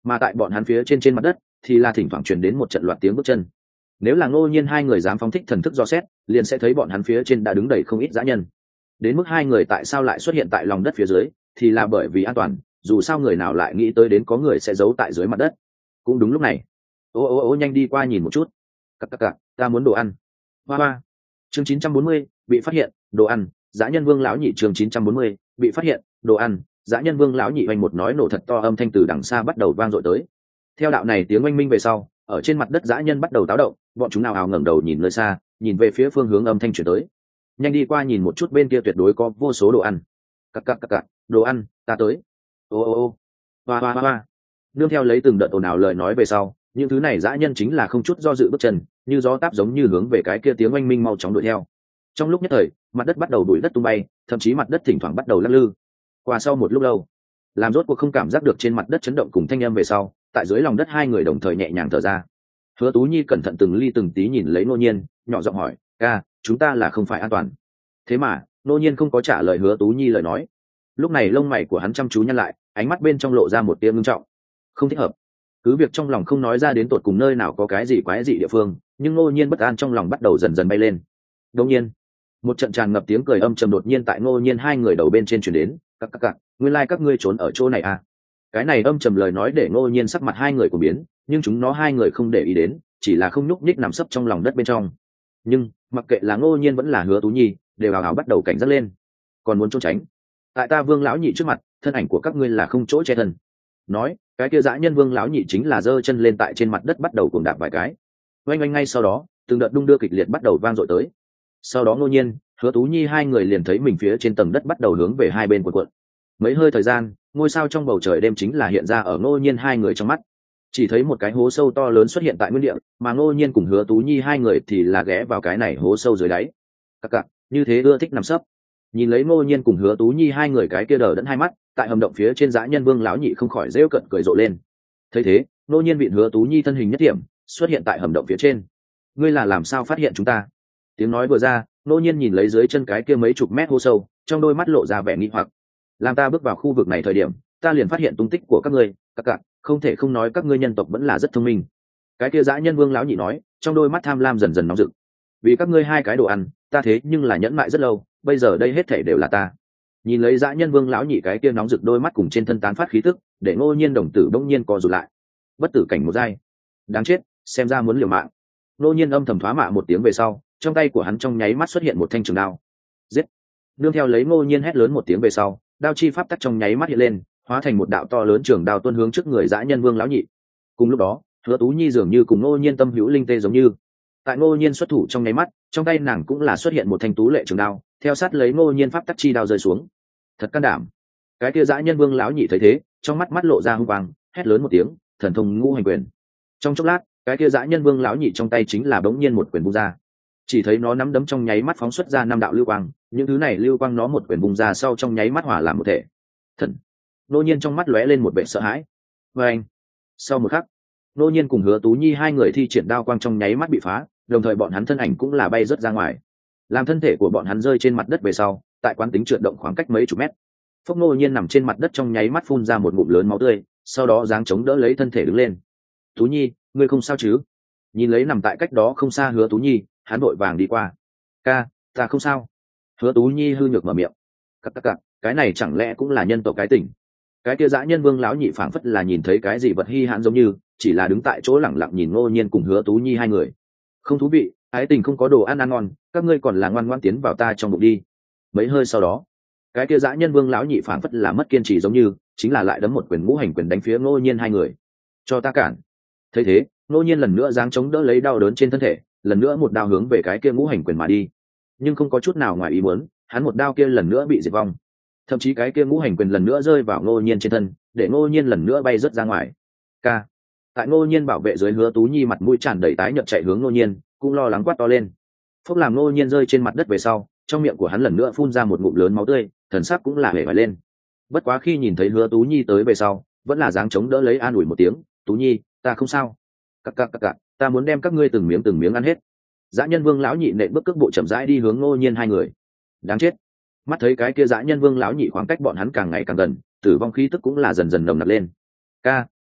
mà tại bọn hắn phía trên mặt đất thì là thỉnh thoảng truyền đến một trận loạt tiếng bước chân. Nếu là Ngô Nhiên hai người dám phóng thích thần thức dò xét, liền sẽ thấy bọn hắn phía trên đã đứng đầy không ít dã nhân. Đến mức hai người tại sao lại xuất hiện tại lòng đất phía dưới, thì là bởi vì an toàn, dù sao người nào lại nghĩ tới đến có người sẽ giấu tại dưới mặt đất. Cũng đúng lúc này, ô nhanh đi qua nhìn một chút. Cặc, ta muốn đồ ăn. Hoa hoa. Chương 940, bị phát hiện, đồ ăn, dã nhân Vương lão nhị. Chương 940, bị phát hiện, đồ ăn, dã nhân Vương lão nhị. Oanh một nói nổ thật to âm thanh từ đằng xa bắt đầu vang dội tới. Theo đạo này tiếng oanh minh về sau, ở trên mặt đất dã nhân bắt đầu táo động, bọn chúng nào ào ngẩng đầu nhìn nơi xa, nhìn về phía phương hướng âm thanh chuyển tới. Nhanh đi qua nhìn một chút, bên kia tuyệt đối có vô số đồ ăn. Cặc, đồ ăn, ta tới. Ô. Hoa. Nương theo lấy từng đợt ồn ào lời nói về sau, những thứ này dã nhân chính là không chút do dự bước chân, như gió táp giống như hướng về cái kia tiếng oanh minh mau chóng đuổi theo. Trong lúc nhất thời, mặt đất bắt đầu bụi đất tung bay, thậm chí mặt đất thỉnh thoảng bắt đầu lắc lư. Qua sau một lúc lâu, làm rốt cuộc không cảm giác được trên mặt đất chấn động cùng thanh âm về sau, tại dưới lòng đất hai người đồng thời nhẹ nhàng thở ra. Hứa Tú Nhi cẩn thận từng ly từng tí nhìn lấy Ngô Nhiên, nhỏ giọng hỏi: "Ca, chúng ta là không phải an toàn?" Thế mà Ngô Nhiên không có trả lời Hứa Tú Nhi lời nói. Lúc này lông mày của hắn chăm chú nhăn lại, ánh mắt bên trong lộ ra một tia ngưng trọng. Không thích hợp. Cứ việc trong lòng không nói ra đến tột cùng nơi nào có cái gì quái dị địa phương, nhưng Ngô Nhiên bất an trong lòng bắt đầu dần dần bay lên. Đột nhiên, một trận tràn ngập tiếng cười âm trầm đột nhiên tại Ngô Nhiên hai người đầu bên trên truyền đến. Cặc, nguyên lai các ngươi trốn ở chỗ này à? Cái này âm trầm lời nói để Ngô Nhiên sắc mặt hai người của biến, nhưng chúng nó hai người không để ý đến, chỉ là không nhúc nhích nằm sấp trong lòng đất bên trong. Nhưng mặc kệ là Ngô Nhiên vẫn là Hứa Tú Nhi, đều hào hào bắt đầu cảnh giác lên. Còn muốn trốn tránh? Tại ta Vương lão nhị trước mặt, thân ảnh của các ngươi là không chỗ che thân. Nói, cái kia dã nhân Vương lão nhị chính là giơ chân lên tại trên mặt đất bắt đầu cuồng đạp vài cái. Oanh ngay sau đó, từng đợt đung đưa kịch liệt bắt đầu vang dội tới. Sau đó Ngô Nhiên, Hứa Tú Nhi hai người liền thấy mình phía trên tầng đất bắt đầu hướng về hai bên cuộn. Mấy hơi thời gian, ngôi sao trong bầu trời đêm chính là hiện ra ở Ngô Nhiên hai người trong mắt. Chỉ thấy một cái hố sâu to lớn xuất hiện tại nguyên địa, mà Ngô Nhiên cùng Hứa Tú Nhi hai người thì là ghé vào cái này hố sâu dưới đáy. Cặc, như thế ưa thích nằm sấp. Nhìn lấy Ngô Nhiên cùng Hứa Tú Nhi hai người cái kia đờ đẫn hai mắt, tại hầm động phía trên dã nhân Vương lão nhị không khỏi rêu cận cười rộ lên. Thấy thế, Ngô Nhiên vịn Hứa Tú Nhi thân hình nhất điểm, xuất hiện tại hầm động phía trên. Ngươi là làm sao phát hiện chúng ta? Tiếng nói vừa ra, Ngô Nhiên nhìn lấy dưới chân cái kia mấy chục mét hố sâu, trong đôi mắt lộ ra vẻ nghi hoặc. Làm ta bước vào khu vực này thời điểm, ta liền phát hiện tung tích của các ngươi. Cặc, không thể không nói các ngươi nhân tộc vẫn là rất thông minh. Cái kia dã nhân Vương lão nhị nói, trong đôi mắt tham lam dần dần nóng rực. Vì các ngươi hai cái đồ ăn, ta thế nhưng là nhẫn mại rất lâu, bây giờ đây hết thảy đều là ta. Nhìn lấy dã nhân Vương lão nhị cái kia nóng rực đôi mắt cùng trên thân tán phát khí tức, để Ngô Nhiên đồng tử bỗng nhiên co rụt lại. Bất tử cảnh một giai, đáng chết, xem ra muốn liều mạng. Ngô Nhiên âm thầm thoá mạ một tiếng về sau, trong tay của hắn trong nháy mắt xuất hiện một thanh trường đao. Giết! Nương theo lấy Ngô Nhiên hét lớn một tiếng về sau, đao chi pháp tắc trong nháy mắt hiện lên, hóa thành một đạo to lớn trường đao tuôn hướng trước người dã nhân Vương lão nhị. Cùng lúc đó, Hứa Tú Nhi dường như cùng Ngô Nhiên tâm hữu linh tê giống như. Tại Ngô Nhiên xuất thủ trong nháy mắt, trong tay nàng cũng là xuất hiện một thanh tú lệ trường đao, theo sát lấy Ngô Nhiên pháp tắc chi đao rơi xuống. Thật can đảm. Cái kia dã nhân Vương lão nhị thấy thế, trong mắt lộ ra hung quang, hét lớn một tiếng, thần thông ngũ hành quyền. Trong chốc lát, cái kia dã nhân Vương lão nhị trong tay chính là bỗng nhiên một quyền vung ra. Chỉ thấy nó nắm đấm trong nháy mắt phóng xuất ra năm đạo lưu quang, những thứ này lưu quang nó một quyền vung ra sau trong nháy mắt hòa làm một thể. Thần. Ngô Nhiên trong mắt lóe lên một vẻ sợ hãi. Và anh. Sau một khắc, Ngô Nhiên cùng Hứa Tú Nhi hai người thi triển đao quang trong nháy mắt bị phá, đồng thời bọn hắn thân ảnh cũng là bay rớt ra ngoài. Làm thân thể của bọn hắn rơi trên mặt đất về sau, tại quán tính trượt động khoảng cách mấy chục mét. Phốc Ngô Nhiên nằm trên mặt đất trong nháy mắt phun ra một ngụm lớn máu tươi, sau đó giáng chống đỡ lấy thân thể đứng lên. Tú Nhi, ngươi không sao chứ? Nhìn lấy nằm tại cách đó không xa Hứa Tú Nhi, hắn vội vàng đi qua. Ca, ta không sao. Hứa Tú Nhi hư nhược mở miệng. Cặc, cái này chẳng lẽ cũng là nhân tộc cái tỉnh? Cái kia dã nhân Vương lão nhị phảng phất là nhìn thấy cái gì vật hi hãn giống như, chỉ là đứng tại chỗ lẳng lặng nhìn Ngô Nhiên cùng Hứa Tú Nhi hai người. Không thú vị, ái tình không có đồ ăn ngon, các ngươi còn là ngoan ngoãn tiến vào ta trong bụng đi. Mấy hơi sau đó, cái kia dã nhân Vương lão nhị phảng phất là mất kiên trì giống như, chính là lại đấm một quyền ngũ hành quyền đánh phía Ngô Nhiên hai người. Cho ta cản. Thấy thế, Ngô Nhiên lần nữa giáng chống đỡ lấy đau đớn trên thân thể, lần nữa một đao hướng về cái kia ngũ hành quyền mà đi. Nhưng không có chút nào ngoài ý muốn, hắn một đao kia lần nữa bị diệt vong. Thậm chí cái kia ngũ hành quyền lần nữa rơi vào Ngô Nhiên trên thân, để Ngô Nhiên lần nữa bay rớt ra ngoài. Ca. Tại Ngô Nhiên bảo vệ dưới Hứa Tú Nhi mặt mũi tràn đầy tái nhợt chạy hướng Ngô Nhiên, cũng lo lắng quát to lên. Phốc làm Ngô Nhiên rơi trên mặt đất về sau, trong miệng của hắn lần nữa phun ra một ngụm lớn máu tươi, thần sắc cũng là hề vải lên. Bất quá khi nhìn thấy Hứa Tú Nhi tới về sau, vẫn là dáng chống đỡ lấy an ủi một tiếng, "Tú Nhi, ta không sao." Cặc, ta muốn đem các ngươi từng miếng ăn hết. Dã nhân Vương lão nhị nện bước cước bộ chậm rãi đi hướng Ngô Nhiên hai người. Đáng chết. Mắt thấy cái kia dã nhân Vương lão nhị khoảng cách bọn hắn càng ngày càng gần, tử vong khí tức cũng là dần dần nồng nặc lên. Ca,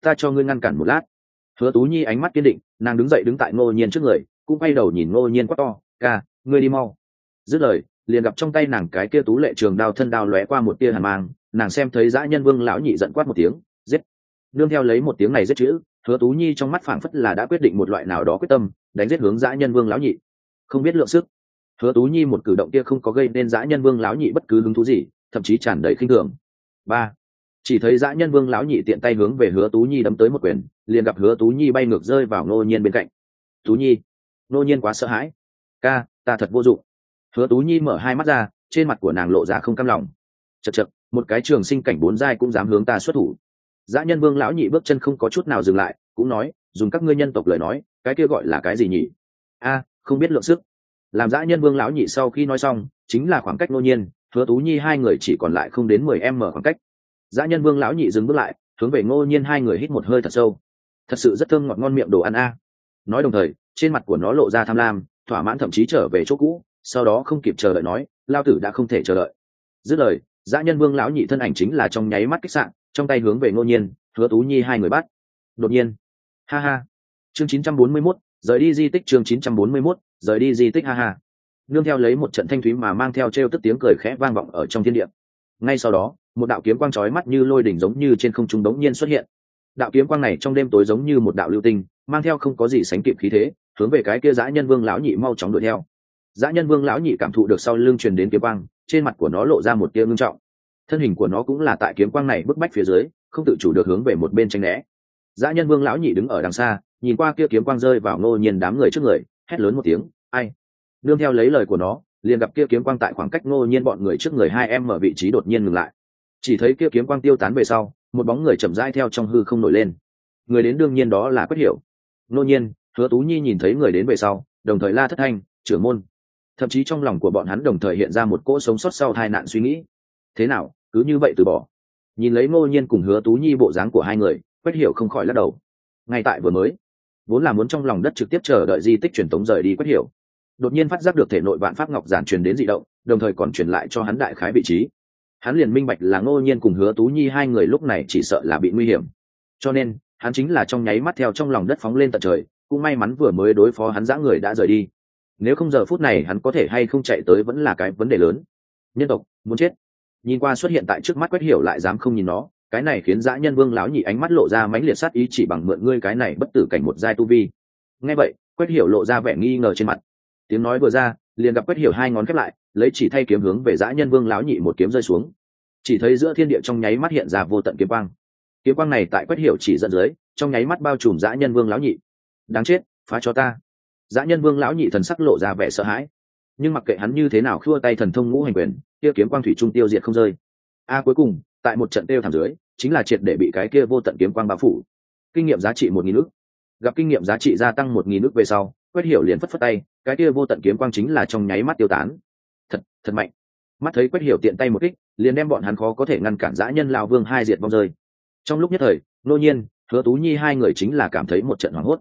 ta cho ngươi ngăn cản một lát. Hứa Tú Nhi ánh mắt kiên định, nàng đứng dậy đứng tại Ngô Nhiên trước người, cũng quay đầu nhìn Ngô Nhiên quát to, ca, ngươi đi mau. Dứt lời, liền gặp trong tay nàng cái kia tú lệ trường đao thân đao lóe qua một tia hàn mang, nàng xem thấy Dã Nhân Vương lão nhị giận quát một tiếng, giết. Nương theo lấy một tiếng này giết chữ, Hứa Tú Nhi trong mắt phảng phất là đã quyết định một loại nào đó quyết tâm, đánh giết hướng Dã Nhân Vương lão nhị. Không biết lượng sức. Hứa Tú Nhi một cử động kia không có gây nên Dã Nhân Vương lão nhị bất cứ hứng thú gì, thậm chí tràn đầy khinh thường. Ba, chỉ thấy Dã Nhân Vương lão nhị tiện tay hướng về Hứa Tú Nhi đấm tới một quyền, liền gặp Hứa Tú Nhi bay ngược rơi vào Ngô Nhiên bên cạnh. Tú Nhi, Ngô Nhiên quá sợ hãi. Ca, ta thật vô dụng. Hứa Tú Nhi mở hai mắt ra, trên mặt của nàng lộ ra không cam lòng. Chậc chậc, một cái trường sinh cảnh 4 giai cũng dám hướng ta xuất thủ. Dã Nhân Vương lão nhị bước chân không có chút nào dừng lại, cũng nói, dùng các ngươi nhân tộc lời nói, cái kia gọi là cái gì nhỉ? A, không biết lượng sức. Làm Dã Nhân Vương lão nhị sau khi nói xong, chính là khoảng cách Ngô Nhiên, Hứa Tú Nhi hai người chỉ còn lại không đến 10m khoảng cách. Dã Nhân Vương lão nhị dừng bước lại, hướng về Ngô Nhiên hai người hít một hơi thật sâu. Thật sự rất thơm ngọt ngon miệng đồ ăn a. Nói đồng thời, trên mặt của nó lộ ra tham lam, thỏa mãn thậm chí trở về chỗ cũ, sau đó không kịp chờ đợi nói, lao tử đã không thể chờ đợi. Dứt lời, Dã Nhân Vương lão nhị thân ảnh chính là trong nháy mắt kích sạn, trong tay hướng về Ngô Nhiên, Hứa Tú Nhi hai người bắt. Đột nhiên, ha ha. Chương 941, rời đi di tích. Chương 941, rời đi di tích, ha ha. Nương theo lấy một trận thanh thúy mà mang theo trêu tức tiếng cười khẽ vang vọng ở trong thiên địa. Ngay sau đó, một đạo kiếm quang chói mắt như lôi đỉnh giống như trên không trung đống nhiên xuất hiện. Đạo kiếm quang này trong đêm tối giống như một đạo lưu tinh, mang theo không có gì sánh kịp khí thế, hướng về cái kia Dã Nhân Vương lão nhị mau chóng đuổi theo. Dã Nhân Vương lão nhị cảm thụ được sau lưng truyền đến kiếm quang, trên mặt của nó lộ ra một tia ngưng trọng. Thân hình của nó cũng là tại kiếm quang này bức bách phía dưới, không tự chủ được hướng về một bên tránh né. Dã Nhân Vương lão nhị đứng ở đằng xa, nhìn qua kia kiếm quang rơi vào Ngô Nhiên đám người trước người, hét lớn một tiếng, "Ai!" Nương theo lấy lời của nó, liền gặp kia kiếm quang tại khoảng cách Ngô Nhiên bọn người trước người 2m ở vị trí đột nhiên ngừng lại. Chỉ thấy kia kiếm quang tiêu tán về sau, một bóng người chậm rãi theo trong hư không nổi lên. Người đến đương nhiên đó là Quách Hiểu. Ngô Nhiên, Hứa Tú Nhi nhìn thấy người đến về sau, đồng thời la thất thanh, "Trưởng môn!" Thậm chí trong lòng của bọn hắn đồng thời hiện ra một cỗ sống sót sau tai nạn suy nghĩ. Thế nào, cứ như vậy từ bỏ? Nhìn lấy Ngô Nhiên cùng Hứa Tú Nhi bộ dáng của hai người, Quách Hiểu không khỏi lắc đầu. Ngay tại vừa mới, vốn là muốn trong lòng đất trực tiếp chờ đợi di tích truyền tống rời đi Quách Hiểu, đột nhiên phát giác được thể nội vạn pháp ngọc giản truyền đến dị động, đồng thời còn truyền lại cho hắn đại khái vị trí. Hắn liền minh bạch là Ngô Nhiên cùng Hứa Tú Nhi hai người lúc này chỉ sợ là bị nguy hiểm, cho nên hắn chính là trong nháy mắt theo trong lòng đất phóng lên tận trời, cũng may mắn vừa mới đối phó hắn dã người đã rời đi. Nếu không giờ phút này hắn có thể hay không chạy tới vẫn là cái vấn đề lớn. Nhân tộc muốn chết. Nhìn qua xuất hiện tại trước mắt Quách Hiểu lại dám không nhìn nó, cái này khiến Dã Nhân Vương lão nhị ánh mắt lộ ra mãnh liệt sát ý, chỉ bằng mượn ngươi cái này bất tử cảnh một giai tu vi. Nghe vậy, Quách Hiểu lộ ra vẻ nghi ngờ trên mặt. Tiếng nói vừa ra, liền gặp Quách Hiểu hai ngón khép lại, lấy chỉ thay kiếm hướng về Dã Nhân Vương lão nhị một kiếm rơi xuống. Chỉ thấy giữa thiên địa trong nháy mắt hiện ra vô tận kiếm quang. Kiếm quang này tại Quách Hiểu chỉ dẫn dưới, trong nháy mắt bao trùm Dã Nhân Vương lão nhị. Đáng chết, phá cho ta. Dã Nhân Vương lão nhị thần sắc lộ ra vẻ sợ hãi, nhưng mặc kệ hắn như thế nào khua tay thần thông ngũ hành quyền, kia kiếm quang thủy trung tiêu diệt không rơi. Cuối cùng, tại một trận tiêu thảm dưới, chính là triệt để bị cái kia vô tận kiếm quang bao phủ. Kinh nghiệm giá trị 1000 ức. Gặp kinh nghiệm giá trị gia tăng 1000 ức về sau, Quách Hiểu liền phất phất tay, cái kia vô tận kiếm quang chính là trong nháy mắt tiêu tán. Thật mạnh. Mắt thấy Quách Hiểu tiện tay một kích, liền đem bọn hắn khó có thể ngăn cản Dã Nhân lão vương hai diệt vong rơi. Trong lúc nhất thời, Ngô Nhiên, Hứa Tú Nhi hai người chính là cảm thấy một trận hoảng hốt.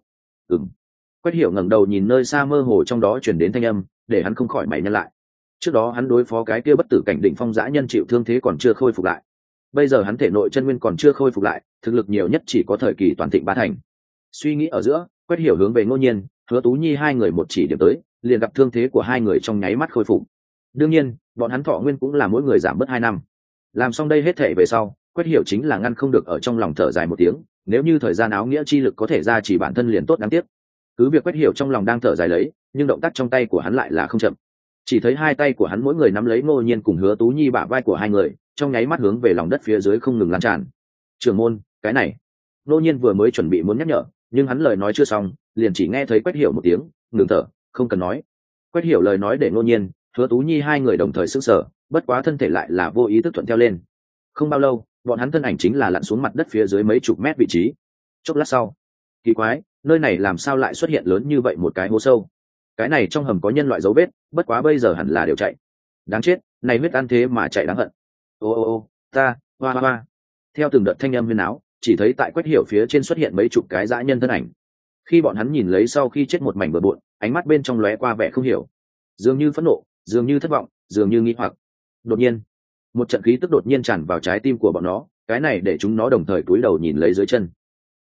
Quách Hiểu ngẩng đầu nhìn nơi xa mơ hồ trong đó truyền đến thanh âm, để hắn không khỏi mày nhăn lại. Trước đó hắn đối phó cái kia bất tử cảnh đỉnh phong dã nhân chịu thương thế còn chưa khôi phục lại, bây giờ hắn thể nội chân nguyên còn chưa khôi phục lại, thực lực nhiều nhất chỉ có thời kỳ toàn thịnh bá thành. Suy nghĩ ở giữa, Quách Hiểu hướng về Ngô Nhiên, Hứa Tú Nhi hai người một chỉ điểm tới, liền gặp thương thế của hai người trong nháy mắt khôi phục. Đương nhiên, bọn hắn thọ nguyên cũng là mỗi người giảm bớt 2 năm. Làm xong đây hết thảy về sau, Quách Hiểu chính là ngăn không được ở trong lòng thở dài một tiếng, nếu như thời gian áo nghĩa chi lực có thể ra chỉ bản thân liền tốt, đáng tiếc. Cứ việc Quách Hiểu trong lòng đang thở dài lấy, nhưng động tác trong tay của hắn lại là không chậm. Chỉ thấy hai tay của hắn mỗi người nắm lấy Ngô Nhiên cùng Hứa Tú Nhi bả vai của hai người, trong nháy mắt hướng về lòng đất phía dưới không ngừng lan tràn. Trưởng môn, cái này. Ngô Nhiên vừa mới chuẩn bị muốn nhắc nhở, nhưng hắn lời nói chưa xong, liền chỉ nghe thấy Quách Hiểu một tiếng, ngừng thở, không cần nói. Quách Hiểu lời nói để Ngô Nhiên, Hứa Tú Nhi hai người đồng thời sững sờ, bất quá thân thể lại là vô ý thức thuận theo lên. Không bao lâu, bọn hắn thân ảnh chính là lặn xuống mặt đất phía dưới mấy chục mét vị trí. Chốc lát sau, kỳ quái, nơi này làm sao lại xuất hiện lớn như vậy một cái hố sâu? Cái này trong hầm có nhân loại dấu vết, bất quá bây giờ hẳn là đều chạy. Đáng chết, này huyết ăn thế mà chạy đáng hận. Ô, ta, hoa. Theo từng đợt thanh âm huyên áo, chỉ thấy tại Quách Hiểu phía trên xuất hiện mấy chục cái dã nhân thân ảnh. Khi bọn hắn nhìn lấy sau khi chết một mảnh bừa bộn, ánh mắt bên trong lóe qua vẻ không hiểu, dường như phẫn nộ, dường như thất vọng, dường như nghi hoặc. Đột nhiên, một trận khí tức đột nhiên tràn vào trái tim của bọn nó, cái này để chúng nó đồng thời cúi đầu nhìn lấy dưới chân.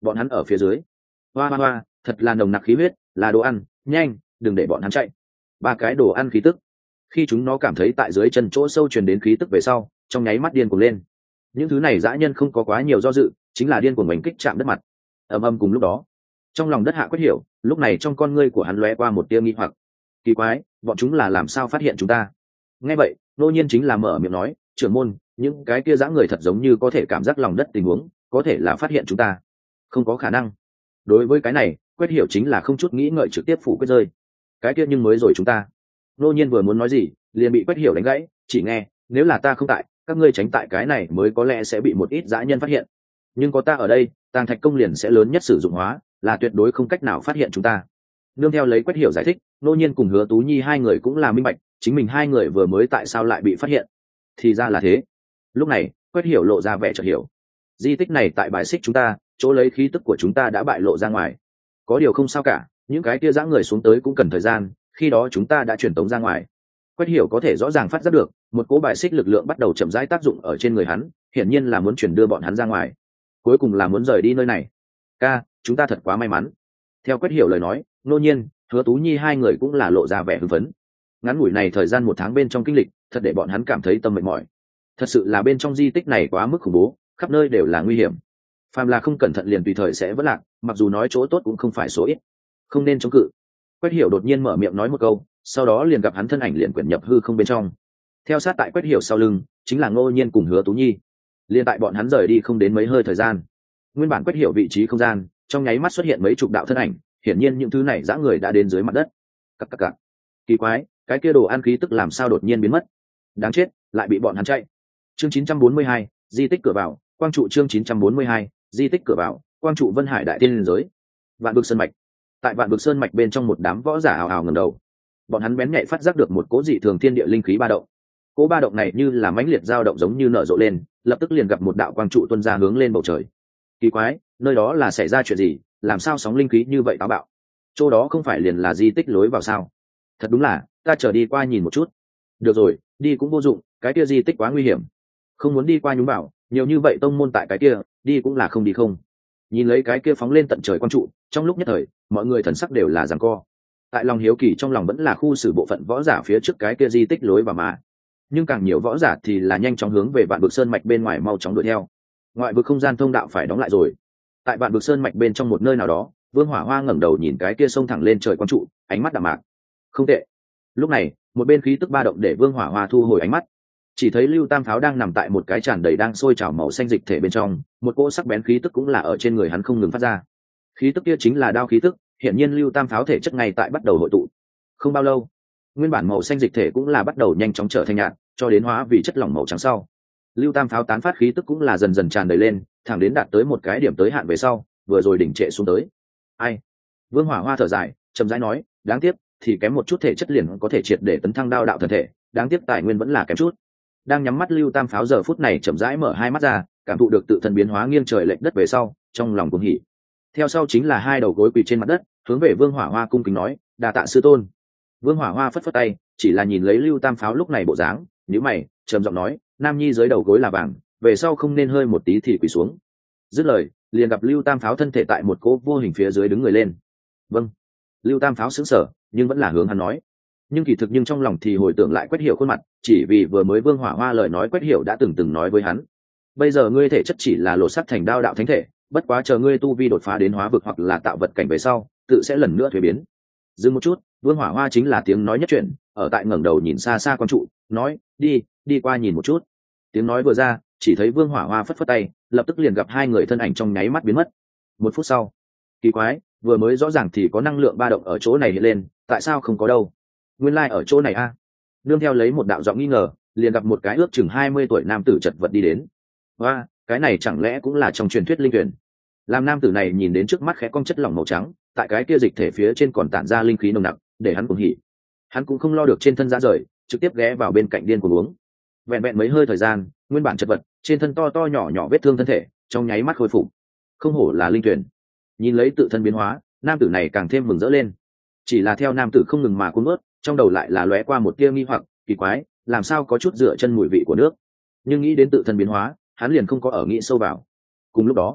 bọn hắn ở phía dưới. Hoa hoa hoa, thật là nồng nặc khí huyết, là đồ ăn, nhanh, đừng để bọn hắn chạy. Ba cái đồ ăn khí tức. Khi chúng nó cảm thấy tại dưới chân chỗ sâu truyền đến khí tức về sau, trong nháy mắt điên cuồng lên. Những thứ này dã nhân không có quá nhiều do dự, chính là điên cuồng đánh kích chạm đất mặt. Ầm ầm cùng lúc đó, trong lòng đất hạ quyết hiểu, lúc này trong con ngươi của hắn lóe qua một tia nghi hoặc. Kỳ quái, bọn chúng là làm sao phát hiện chúng ta? Nghe vậy, Ngô Nhiên chính là mở miệng nói, trưởng môn, những cái kia dã người thật giống như có thể cảm giác lòng đất tình huống, có thể là phát hiện chúng ta. Không có khả năng. Đối với cái này, Quyết hiểu chính là không chút nghĩ ngợi trực tiếp phủ quyết rơi. Cái kia nhưng mới rồi chúng ta. Ngô Nhiên vừa muốn nói gì, liền bị Quyết hiểu đánh gãy, chỉ nghe, nếu là ta không tại, các ngươi tránh tại cái này mới có lẽ sẽ bị một ít dã nhân phát hiện. Nhưng có ta ở đây, Tàng Thạch công liền sẽ lớn nhất sử dụng hóa, là tuyệt đối không cách nào phát hiện chúng ta. Nương theo lấy Quyết hiểu giải thích, Ngô Nhiên cùng Hứa Tú Nhi hai người cũng là minh bạch, chính mình hai người vừa mới tại sao lại bị phát hiện. Thì ra là thế. Lúc này, Quyết hiểu lộ ra vẻ chợt hiểu. Di tích này tại bài xích chúng ta, chỗ lấy khí tức của chúng ta đã bại lộ ra ngoài. Có điều không sao cả, những cái kia dã người xuống tới cũng cần thời gian, khi đó chúng ta đã truyền tống ra ngoài. Quyết hiểu có thể rõ ràng phát giác được, một cỗ bài xích lực lượng bắt đầu chậm rãi tác dụng ở trên người hắn, hiển nhiên là muốn chuyển đưa bọn hắn ra ngoài. Cuối cùng là muốn rời đi nơi này. Ca, chúng ta thật quá may mắn. Theo Quyết hiểu lời nói, Ngô Nhiên, Hứa Tú Nhi hai người cũng là lộ ra vẻ hưng phấn. Ngắn ngủi này thời gian 1 tháng bên trong kinh lịch, thật để bọn hắn cảm thấy tâm mệt mỏi. Thật sự là bên trong di tích này quá mức khủng bố, khắp nơi đều là nguy hiểm. Phàm là không cẩn thận liền tùy thời sẽ vỡ lạc, mặc dù nói chỗ tốt cũng không phải số ít. Không nên chống cự. Quyết hiểu đột nhiên mở miệng nói một câu, sau đó liền gặp hắn thân ảnh liền quyển nhập hư không bên trong. Theo sát tại Quyết hiểu sau lưng, chính là Ngô Nhiên cùng Hứa Tú Nhi. Liên tại bọn hắn rời đi không đến mấy hơi thời gian, nguyên bản Quyết hiểu vị trí không gian, trong nháy mắt xuất hiện mấy chục đạo thân ảnh, hiển nhiên những thứ này dã người đã đến dưới mặt đất. Cặc. Kỳ quái, cái kia đồ ăn khí tức làm sao đột nhiên biến mất? Đáng chết, lại bị bọn hắn chạy. Chương 942, di tích cửa vào, quang trụ chương 942, di tích cửa vào, quang trụ Vân Hải đại tiên liên giới. Vạn Vực Sơn mạch. Tại Vạn Vực Sơn mạch bên trong một đám võ giả ào ào ngẩng đầu. Bọn hắn bén nhạy phát giác được một cỗ dị thường thiên địa linh khí ba động. Cỗ ba động này như là mãnh liệt dao động giống như nở rộ lên, lập tức liền gặp một đạo quang trụ tuôn ra hướng lên bầu trời. Kỳ quái, nơi đó là xảy ra chuyện gì, làm sao sóng linh khí như vậy táo bạo? Chỗ đó không phải liền là di tích lối vào sao? Thật đúng là, ta chờ đi qua nhìn một chút. Được rồi, đi cũng vô dụng, cái kia di tích quá nguy hiểm. Không muốn đi qua nhúng bảo, nhiều như vậy tông môn tại cái kia, đi cũng là không đi không. Nhìn lấy cái kia phóng lên tận trời quang trụ, trong lúc nhất thời, mọi người thần sắc đều là giằng co. Tại lòng hiếu kỳ trong lòng vẫn là khu xử bộ phận võ giả phía trước cái kia di tích lối vào mà. Nhưng càng nhiều võ giả thì là nhanh chóng hướng về Vạn Vực Sơn mạch bên ngoài mau chóng đuổi theo. Ngoại vực không gian thông đạo phải đóng lại rồi. Tại Vạn Vực Sơn mạch bên trong một nơi nào đó, Vương Hỏa Hoa ngẩng đầu nhìn cái kia sông thẳng lên trời quang trụ, ánh mắt đạm mạc. Không tệ. Lúc này, một bên khí tức ba động để Vương Hỏa Hoa thu hồi ánh mắt. Chỉ thấy Lưu Tam Pháo đang nằm tại một cái tràn đầy đang sôi trào màu xanh dịch thể bên trong, một cỗ sắc bén khí tức cũng là ở trên người hắn không ngừng phát ra. Khí tức kia chính là đao khí tức, hiển nhiên Lưu Tam Pháo thể chất ngay tại bắt đầu hội tụ. Không bao lâu, nguyên bản màu xanh dịch thể cũng là bắt đầu nhanh chóng trở thành nhạt, cho đến hóa vì chất lỏng màu trắng sau. Lưu Tam Pháo tán phát khí tức cũng là dần dần tràn đầy lên, thẳng đến đạt tới một cái điểm tới hạn về sau, vừa rồi đỉnh trệ xuống tới. Ai? Vương Hỏa Hoa thở dài, chậm rãi nói, đáng tiếc, thì kém một chút thể chất liền có thể triệt để tấn thăng đao đạo thần thể, đáng tiếc tài nguyên vẫn là kém chút. Đang nhắm mắt Lưu Tam Pháo giờ phút này chậm rãi mở hai mắt ra, cảm thụ được tự thân biến hóa nghiêng trời lệch đất về sau, trong lòng cuồng hỉ. Theo sau chính là hai đầu gối quỳ trên mặt đất, hướng về Vương Hỏa Hoa cung kính nói, đa tạ sư tôn. Vương Hỏa Hoa phất phất tay, chỉ là nhìn lấy Lưu Tam Pháo lúc này bộ dáng, nhíu mày, trầm giọng nói, nam nhi dưới đầu gối là vàng, về sau không nên hơi một tí thì quỳ xuống. Dứt lời, liền gặp Lưu Tam Pháo thân thể tại một cỗ vô hình phía dưới đứng người lên. Vâng. Lưu Tam Pháo sững sờ, nhưng vẫn là hướng hắn nói. Nhưng kỳ thực nhưng trong lòng thì hồi tưởng lại Quét Hiểu khuôn mặt, chỉ vì vừa mới Vương Hỏa Hoa lời nói Quét Hiểu đã từng nói với hắn. Bây giờ ngươi thể chất chỉ là lột sắc thành đao đạo thánh thể, bất quá chờ ngươi tu vi đột phá đến hóa vực hoặc là tạo vật cảnh về sau, tự sẽ lần nữa thuế biến. Dừng một chút, Vương Hỏa Hoa chính là tiếng nói nhất chuyện, ở tại ngẩng đầu nhìn xa xa quan trụ, nói, đi qua nhìn một chút. Tiếng nói vừa ra, chỉ thấy Vương Hỏa Hoa phất phất tay, lập tức liền gặp hai người thân ảnh trong nháy mắt biến mất. Một phút sau, kỳ quái, vừa mới rõ ràng thì có năng lượng ba động ở chỗ này hiện lên, tại sao không có đâu? Nguyên lai ở chỗ này a. Nương theo lấy một đạo giọng nghi ngờ, liền gặp một cái ước chừng 20 tuổi nam tử chật vật đi đến. Và, cái này chẳng lẽ cũng là trong truyền thuyết linh tuyển? Làm nam tử này nhìn đến trước mắt khẽ cong chất lỏng màu trắng, tại cái kia dịch thể phía trên còn tản ra linh khí nồng nặc, để hắn cuồng hỉ. Hắn cũng không lo được trên thân ra rời, trực tiếp ghé vào bên cạnh điên cuồng uống. Vẹn vẹn mấy hơi thời gian, nguyên bản chật vật, trên thân to to nhỏ nhỏ vết thương thân thể, trong nháy mắt khôi phục. Không hổ là linh tuyển. Nhìn lấy tự thân biến hóa, nam tử này càng thêm mừng rỡ lên. Chỉ là theo nam tử không ngừng mà cuốn nuốt, trong đầu lại là lóe qua một tia nghi hoặc, kỳ quái, làm sao có chút dựa chân mùi vị của nước. Nhưng nghĩ đến tự thân biến hóa, hắn liền không có ở nghĩ sâu vào. Cùng lúc đó,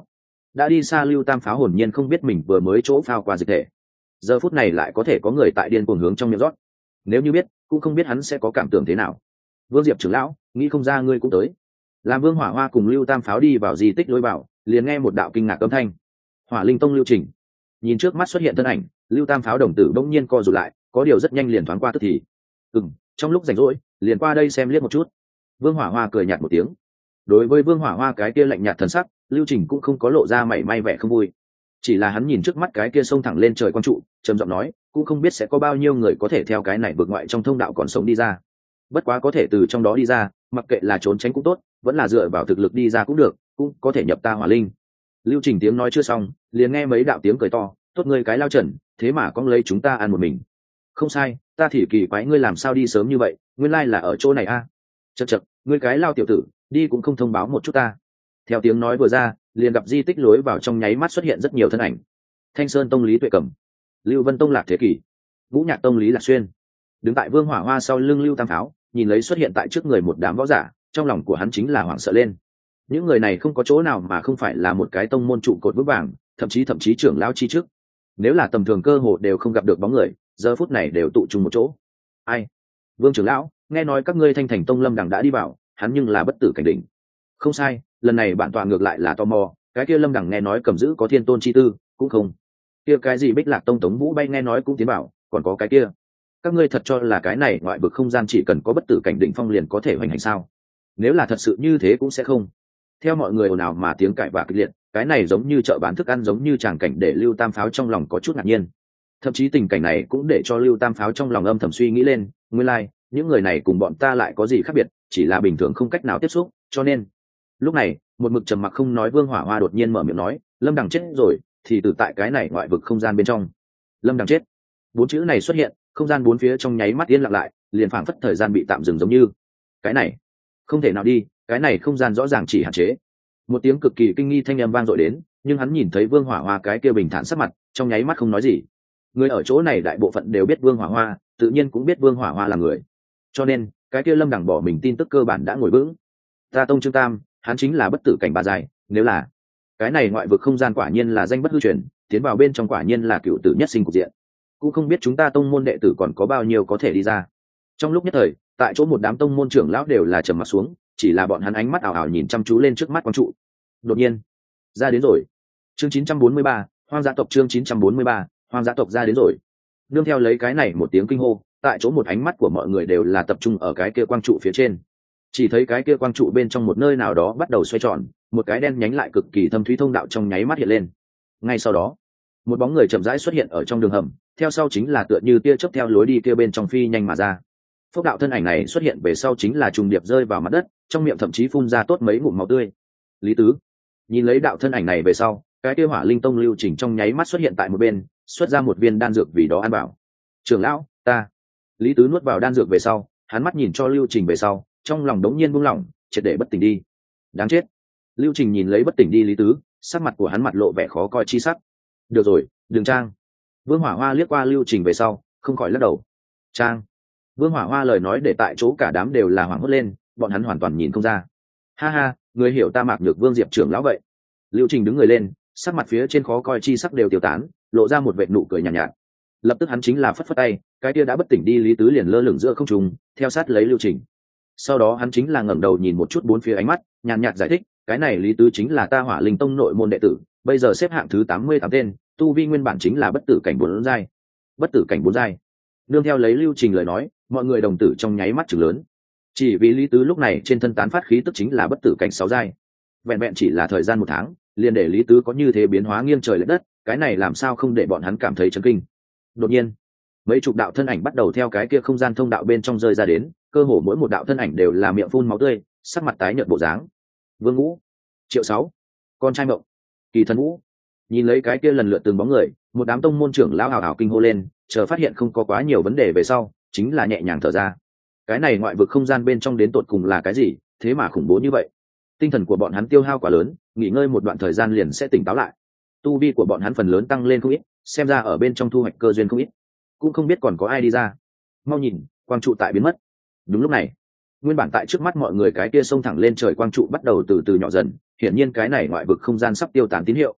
đã đi xa lưu tam pháo hồn nhiên không biết mình vừa mới chỗ phao qua dịch thể, giờ phút này lại có thể có người tại điên cuồng hướng trong miệng rót. Nếu như biết cũng không biết hắn sẽ có cảm tưởng thế nào. Vương Diệp trưởng lão, nghĩ không ra ngươi cũng tới. Làm Vương Hỏa Hoa cùng lưu tam pháo đi vào di tích lối vào, liền nghe một đạo kinh ngạc âm thanh. Hỏa Linh Tông Lưu Trình. Nhìn trước mắt xuất hiện thân ảnh, lưu tam pháo đồng tử bỗng nhiên co rụt lại, có điều rất nhanh liền thoáng qua tức thì. Trong lúc rảnh rỗi liền qua đây xem liếc một chút. Vương Hỏa Hoa cười nhạt một tiếng. Đối với Vương Hỏa Hoa cái kia lạnh nhạt thần sắc, Lưu Trình cũng không có lộ ra mảy may vẻ không vui. Chỉ là hắn nhìn trước mắt cái kia sông thẳng lên trời quang trụ, trầm giọng nói, cũng không biết sẽ có bao nhiêu người có thể theo cái này vượt ngoại trong thông đạo còn sống đi ra. Bất quá có thể từ trong đó đi ra, mặc kệ là trốn tránh cũng tốt, vẫn là dựa vào thực lực đi ra cũng được, cũng có thể nhập ta Hỏa Linh. Lưu Trình tiếng nói chưa xong, liền nghe mấy đạo tiếng cười to, tốt ngươi cái lao trần, thế mà con lấy chúng ta ăn một mình. Không sai, ta thì kỳ quái ngươi làm sao đi sớm như vậy, nguyên lai là ở chỗ này a. Chậc chậc, ngươi cái lao tiểu tử, đi cũng không thông báo một chút ta. Theo tiếng nói vừa ra, liền gặp di tích lối vào trong nháy mắt xuất hiện rất nhiều thân ảnh. Thanh Sơn Tông Lý Tuệ Cẩm, Lưu Vân Tông Lạc Thế Kỷ, Vũ Nhạc Tông Lý Lạc Xuyên. Đứng tại Vương Hỏa Hoa sau lưng Lưu Tam Pháo, nhìn lấy xuất hiện tại trước người một đám võ giả, trong lòng của hắn chính là hoảng sợ lên. Những người này không có chỗ nào mà không phải là một cái tông môn trụ cột vững vàng, thậm chí trưởng lão chi trước. Nếu là tầm thường cơ hội đều không gặp được bóng người, giờ phút này đều tụ chung một chỗ. Ai? Vương trưởng lão, nghe nói các ngươi Thanh Thành Tông Lâm Đằng đã đi vào, hắn nhưng là bất tử cảnh đỉnh. Không sai, lần này bản tọa ngược lại là tò mò, cái kia Lâm Đằng nghe nói cầm giữ có thiên tôn chi tư, cũng không. Kia cái gì Bích Lạc Tông Tống Vũ Bay nghe nói cũng tiến bảo, còn có cái kia. Các ngươi thật cho là cái này ngoại vực không gian chỉ cần có bất tử cảnh đỉnh phong liền có thể hoành hành sao? Nếu là thật sự như thế cũng sẽ không. Theo mọi người ồn ào mà tiếng cãi vã kịch liệt, cái này giống như chợ bán thức ăn, giống như tràng cảnh để Lưu Tam Pháo trong lòng có chút ngạc nhiên. Thậm chí tình cảnh này cũng để cho Lưu Tam Pháo trong lòng âm thầm suy nghĩ lên, nguyên lai, những người này cùng bọn ta lại có gì khác biệt, chỉ là bình thường không cách nào tiếp xúc, cho nên. Lúc này, một mực trầm mặc không nói Vương Hỏa Hoa đột nhiên mở miệng nói, Lâm Đằng chết rồi, thì từ tại cái này ngoại vực không gian bên trong. Lâm Đằng chết. Bốn chữ này xuất hiện, không gian bốn phía trong nháy mắt yên lặng lại, liền phảng phất thời gian bị tạm dừng giống như. Cái này, không thể nào đi, cái này không gian rõ ràng chỉ hạn chế. Một tiếng cực kỳ kinh nghi thanh âm vang dội đến, nhưng hắn nhìn thấy Vương Hỏa Hoa cái kia bình thản sắc mặt, trong nháy mắt không nói gì. Người ở chỗ này đại bộ phận đều biết Vương Hỏa Hoa, tự nhiên cũng biết Vương Hỏa Hoa là người. Cho nên, cái kia Lâm Đằng bỏ mình tin tức cơ bản đã ngồi vững. Ta Tông Trương Tam, hắn chính là bất tử cảnh bà dài, nếu là cái này ngoại vực không gian quả nhiên là danh bất hư truyền, tiến vào bên trong quả nhiên là cựu tử nhất sinh cục diện. Cũng không biết chúng ta tông môn đệ tử còn có bao nhiêu có thể đi ra. Trong lúc nhất thời, tại chỗ một đám tông môn trưởng lão đều là trầm mặt xuống, chỉ là bọn hắn ánh mắt ảo ảo nhìn chăm chú lên trước mắt quang trụ. Đột nhiên, ra đến rồi. Chương 943, Hoang dã tộc chương 943, Hoang dã tộc ra đến rồi. Nương theo lấy cái này một tiếng kinh hô, tại chỗ một ánh mắt của mọi người đều là tập trung ở cái kia quang trụ phía trên. Chỉ thấy cái kia quang trụ bên trong một nơi nào đó bắt đầu xoay tròn, một cái đen nhánh lại cực kỳ thâm thúy thông đạo trong nháy mắt hiện lên. Ngay sau đó, một bóng người chậm rãi xuất hiện ở trong đường hầm, theo sau chính là tựa như tia chớp theo lối đi kia bên trong phi nhanh mà ra. Phốc đạo thân ảnh này xuất hiện về sau chính là trùng điệp rơi vào mặt đất, trong miệng thậm chí phun ra tốt mấy ngụm máu tươi. Lý Tứ nhìn lấy đạo thân ảnh này về sau, cái kia Hỏa Linh Tông Lưu Trình trong nháy mắt xuất hiện tại một bên, xuất ra một viên đan dược vì đó ăn bảo. Trưởng lão, ta. Lý Tứ nuốt vào đan dược về sau, hắn mắt nhìn cho Lưu Trình về sau, trong lòng đống nhiên buông lỏng, triệt để bất tỉnh đi. Đáng chết. Lưu Trình nhìn lấy bất tỉnh đi Lý Tứ, sắc mặt của hắn mặt lộ vẻ khó coi chi sắc. Được rồi, đừng trang. Vương Hỏa Hoa liếc qua Lưu Trình về sau, không khỏi lắc đầu. Trang. Vương Hỏa Hoa lời nói để tại chỗ cả đám đều là hoảng hốt lên, bọn hắn hoàn toàn nhìn không ra. Ha ha, người hiểu ta Mạc Nhược Vương Diệp trưởng lão vậy. Lưu Trình đứng người lên, sắc mặt phía trên khó coi chi sắc đều tiêu tán, lộ ra một vệt nụ cười nhàn nhạt. Lập tức hắn chính là phất phất tay, cái kia đã bất tỉnh đi Lý Tứ liền lơ lửng giữa không trung, theo sát lấy Lưu Trình. Sau đó hắn chính là ngẩng đầu nhìn một chút bốn phía ánh mắt, nhàn nhạt giải thích, cái này Lý Tứ chính là ta Hỏa Linh Tông nội môn đệ tử, bây giờ xếp hạng thứ 88 tên, tu vi nguyên bản chính là bất tử cảnh 4 giai. Bất tử cảnh 4 giai. Nương theo lấy Lưu Trình lời nói, mọi người đồng tử trong nháy mắt trừng lớn. Chỉ vì Lý Tứ lúc này trên thân tán phát khí tức chính là bất tử cảnh 6 giai. Vẹn vẹn chỉ là thời gian 1 tháng, liền để Lý Tứ có như thế biến hóa nghiêng trời lệch đất, cái này làm sao không để bọn hắn cảm thấy chấn kinh. Đột nhiên, mấy chục đạo thân ảnh bắt đầu theo cái kia không gian thông đạo bên trong rơi ra đến, cơ hồ mỗi một đạo thân ảnh đều là miệng phun máu tươi, sắc mặt tái nhợt bộ dáng. Vương Ngũ, Triệu Sáu, con trai Mộng, Kỳ Thần Vũ. Nhìn lấy cái kia lần lượt từng bóng người, một đám tông môn trưởng lão hào hào kinh hô lên, chờ phát hiện không có quá nhiều vấn đề về sau, chính là nhẹ nhàng thở ra. Cái này ngoại vực không gian bên trong đến tột cùng là cái gì, thế mà khủng bố như vậy. Tinh thần của bọn hắn tiêu hao quá lớn, nghỉ ngơi một đoạn thời gian liền sẽ tỉnh táo lại. Tu vi của bọn hắn phần lớn tăng lên không ít, xem ra ở bên trong thu hoạch cơ duyên không ít. Cũng không biết còn có ai đi ra. Mau nhìn, quang trụ tại biến mất. Đúng lúc này, nguyên bản tại trước mắt mọi người cái kia xông thẳng lên trời quang trụ bắt đầu từ từ nhỏ dần, hiển nhiên cái này ngoại vực không gian sắp tiêu tán tín hiệu,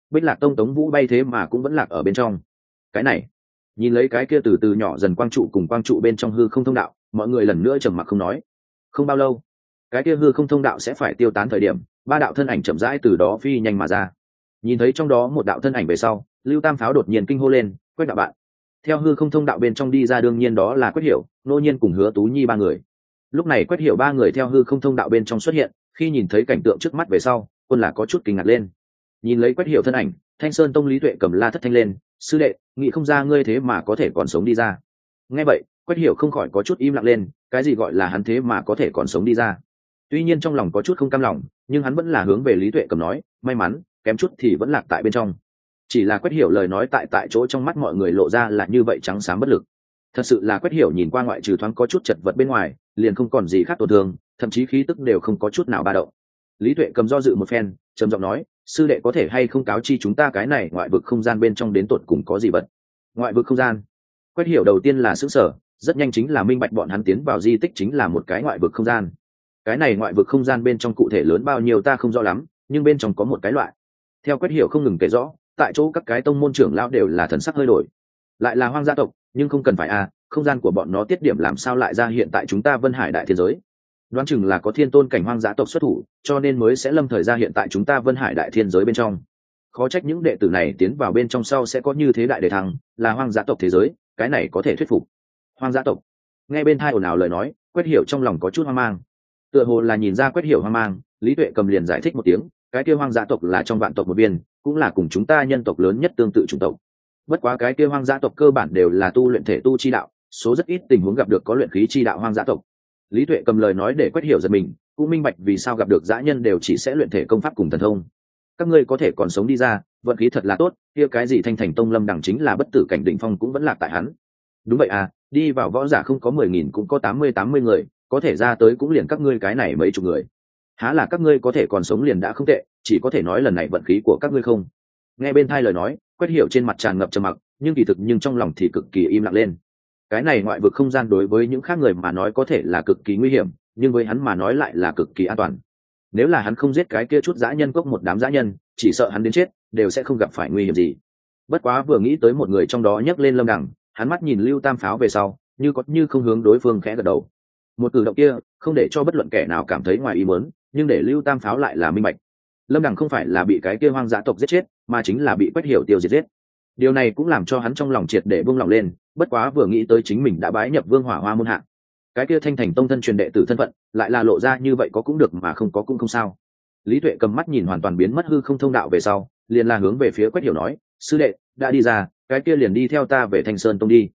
Bích Lạc Tông Tống Vũ bay thế mà cũng vẫn lạc ở bên trong. Cái này, nhìn lấy cái kia từ từ nhỏ dần quang trụ cùng quang trụ bên trong hư không thông đạo, mọi người lần nữa trầm mặc không nói. Không bao lâu, cái kia hư không thông đạo sẽ phải tiêu tán thời điểm, ba đạo thân ảnh chậm rãi từ đó phi nhanh mà ra. Nhìn thấy trong đó một đạo thân ảnh về sau, Lưu Tam Pháo đột nhiên kinh hô lên, Quét đạo bạn. Theo hư không thông đạo bên trong đi ra, đương nhiên đó là Quét Hiểu, Nô Nhiên cùng Hứa Tú Nhi ba người. Lúc này Quét Hiểu ba người theo hư không thông đạo bên trong xuất hiện, khi nhìn thấy cảnh tượng trước mắt về sau, quân là có chút kinh ngạc lên. Nhìn lấy Quét Hiểu thân ảnh, Thanh Sơn Tông Lý Tuệ cầm la thất thanh lên, sư đệ, nghĩ không ra ngươi thế mà có thể còn sống đi ra. Nghe vậy, Quét Hiểu không khỏi có chút im lặng lên, cái gì gọi là hắn thế mà có thể còn sống đi ra. Tuy nhiên trong lòng có chút không cam lòng, nhưng hắn vẫn là hướng về Lý Tuệ cầm nói, may mắn, kém chút thì vẫn lạc tại bên trong. Chỉ là Quét Hiểu lời nói tại chỗ trong mắt mọi người lộ ra là như vậy trắng xám bất lực. Thật sự là Quét Hiểu nhìn qua ngoại trừ thoáng có chút chật vật bên ngoài, liền không còn gì khác tổn thương, thậm chí khí tức đều không có chút nào ba động. Lý Tuệ cầm do dự một phen, trầm giọng nói, sư đệ có thể hay không cáo chi chúng ta cái này ngoại vực không gian bên trong đến tột cùng có gì vật? Ngoại vực không gian? Quét Hiểu đầu tiên là sửng sở, rất nhanh chính là minh bạch bọn hắn tiến vào di tích chính là một cái ngoại vực không gian. Cái này ngoại vực không gian bên trong cụ thể lớn bao nhiêu ta không rõ lắm, nhưng bên trong có một cái loại. Theo Quét Hiểu không ngừng kể rõ, tại chỗ các cái tông môn trưởng lão đều là thần sắc hơi đổi. Lại là hoang gia tộc, nhưng không cần phải không gian của bọn nó tiết điểm làm sao lại ra hiện tại chúng ta Vân Hải đại thiên giới? Đoán chừng là có thiên tôn cảnh hoang dã tộc xuất thủ, cho nên mới sẽ lâm thời ra hiện tại chúng ta Vân Hải đại thiên giới bên trong. Khó trách những đệ tử này tiến vào bên trong sau sẽ có như thế đại đề thăng, là hoang dã tộc thế giới, cái này có thể thuyết phục. Hoang dã tộc. Nghe bên tai ồn ào lời nói, Quét Hiểu trong lòng có chút hoang mang. Tựa hồ là nhìn ra Quét Hiểu hoang mang, Lý Tuệ cầm liền giải thích một tiếng, cái kia hoang dã tộc là trong vạn tộc một viên, cũng là cùng chúng ta nhân tộc lớn nhất tương tự chủng tộc. Bất quá cái kia hoang dã tộc cơ bản đều là tu luyện thể tu chi đạo, số rất ít tình huống gặp được có luyện khí chi đạo hoang dã tộc. Lý Tuệ cầm lời nói để Quét Hiểu giật mình, cũng minh bạch vì sao gặp được dã nhân đều chỉ sẽ luyện thể công pháp cùng thần thông. Các ngươi có thể còn sống đi ra, vận khí thật là tốt, kia cái gì Thanh Thành Tông Lâm Đẳng chính là bất tử cảnh đỉnh phong cũng vẫn lạc tại hắn. Đúng vậy đi vào võ giả không có 10.000 cũng có 80 người, có thể ra tới cũng liền các ngươi cái này mấy chục người. Há là các ngươi có thể còn sống liền đã không tệ, chỉ có thể nói lần này vận khí của các ngươi không. Nghe bên tai lời nói, Quét Hiểu trên mặt tràn ngập trầm mặc, nhưng kỳ thực nhưng trong lòng thì cực kỳ im lặng lên. Cái này ngoại vực không gian đối với những khác người mà nói có thể là cực kỳ nguy hiểm, nhưng với hắn mà nói lại là cực kỳ an toàn. Nếu là hắn không giết cái kia chút dã nhân cốc một đám dã nhân, chỉ sợ hắn đến chết đều sẽ không gặp phải nguy hiểm gì. Bất quá vừa nghĩ tới một người trong đó nhấc lên Lâm Đẳng, hắn mắt nhìn Lưu Tam Pháo về sau, như có như không hướng đối phương khẽ gật đầu. Một cử động kia không để cho bất luận kẻ nào cảm thấy ngoài ý muốn, nhưng để Lưu Tam Pháo lại là minh bạch. Lâm Đẳng không phải là bị cái kia hoang dã tộc giết chết, mà chính là bị Quét Hiểu tiêu diệt giết. Điều này cũng làm cho hắn trong lòng triệt để buông lòng lên, bất quá vừa nghĩ tới chính mình đã bái nhập Vương Hỏa Hoa môn hạ, cái kia Thanh Thành Tông thân truyền đệ tử thân phận lại là lộ ra như vậy, có cũng được mà không có cũng không sao. Lý Tuệ cầm mắt nhìn hoàn toàn biến mất hư không thông đạo về sau, liền là hướng về phía Quét Hiểu nói, sư đệ đã đi ra, cái kia liền đi theo ta về Thanh Sơn Tông đi.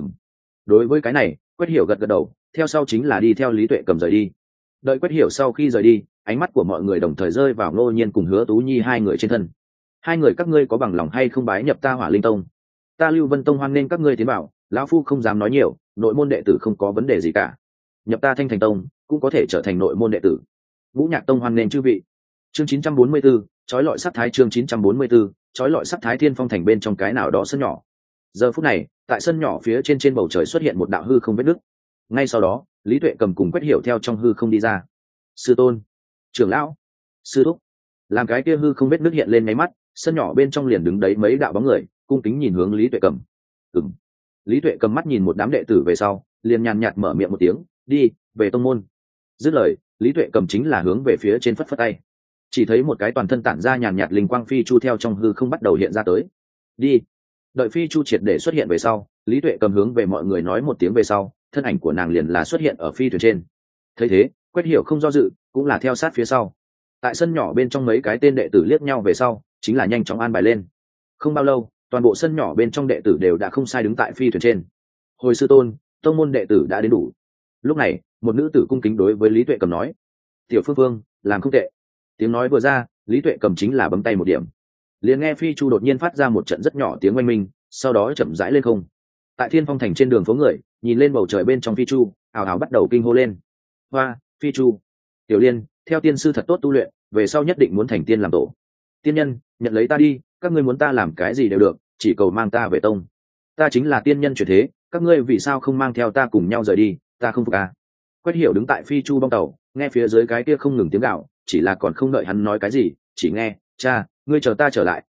Đối với cái này, Quét Hiểu gật gật đầu, theo sau chính là đi theo Lý Tuệ cầm rời đi. Đợi Quét Hiểu sau khi rời đi, ánh mắt của mọi người đồng thời rơi vào Ngô Nhiên cùng Hứa Tú Nhi hai người trên thân. Hai người các ngươi có bằng lòng hay không bái nhập ta Hỏa Linh Tông? Ta Lưu Vân Tông hoan nghênh các ngươi tiến vào, lão phu không dám nói nhiều, nội môn đệ tử không có vấn đề gì cả. Nhập ta Thanh Thành Tông cũng có thể trở thành nội môn đệ tử. Vũ Nhạc Tông hoan nghênh chư vị. Chương 944, chói lọi sắc thái. Chương 944, chói lọi sắc thái. Thiên Phong Thành bên trong cái nào đó sân nhỏ. Giờ phút này, tại sân nhỏ phía trên bầu trời xuất hiện một đạo hư không vết nứt. Ngay sau đó, Lý Tuệ cầm cùng Quét Hiểu theo trong hư không đi ra. Sư tôn, trưởng lão, sư thúc. Làm cái kia hư không vết nứt hiện lên ngay mắt, sân nhỏ bên trong liền đứng đấy mấy đạo bóng người, cung kính nhìn hướng Lý Tuệ cầm. Lý Tuệ cầm mắt nhìn một đám đệ tử về sau, liền nhàn nhạt mở miệng một tiếng, đi về tông môn. Dứt lời, Lý Tuệ cầm chính là hướng về phía trên phất phất tay. Chỉ thấy một cái toàn thân tản ra nhàn nhạt linh quang phi chu theo trong hư không bắt đầu hiện ra tới. Đi. Đợi phi chu triệt để xuất hiện về sau, Lý Tuệ cầm hướng về mọi người nói một tiếng về sau, thân ảnh của nàng liền là xuất hiện ở phi thuyền trên. Thấy thế, Quét Hiểu không do dự, cũng là theo sát phía sau. Tại sân nhỏ bên trong mấy cái tên đệ tử liếc nhau về sau, chính là nhanh chóng an bài lên. Không bao lâu, toàn bộ sân nhỏ bên trong đệ tử đều đã không sai đứng tại phi thuyền trên. Hồi sư tôn, tông môn đệ tử đã đến đủ. Lúc này, một nữ tử cung kính đối với Lý Tuệ cầm nói, tiểu Phương Phương làm không tệ. Tiếng nói vừa ra, Lý Tuệ cầm chính là bấm tay một điểm, liền nghe phi chu đột nhiên phát ra một trận rất nhỏ tiếng oanh minh, sau đó chậm rãi lên không. Tại Thiên Phong Thành trên đường phố người nhìn lên bầu trời bên trong phi chu, ào ào bắt đầu kinh hô lên. Hoa, phi chu, tiểu Liên, theo tiên sư thật tốt tu luyện, về sau nhất định muốn thành tiên làm tổ. Tiên nhân, nhận lấy ta đi, các ngươi muốn ta làm cái gì đều được, chỉ cầu mang ta về tông. Ta chính là tiên nhân chuyển thế, các ngươi vì sao không mang theo ta cùng nhau rời đi, ta không phục à. Quét Hiểu đứng tại phi chu bong tàu, nghe phía dưới cái kia không ngừng tiếng gạo, chỉ là còn không đợi hắn nói cái gì, chỉ nghe, cha, ngươi chờ ta trở lại,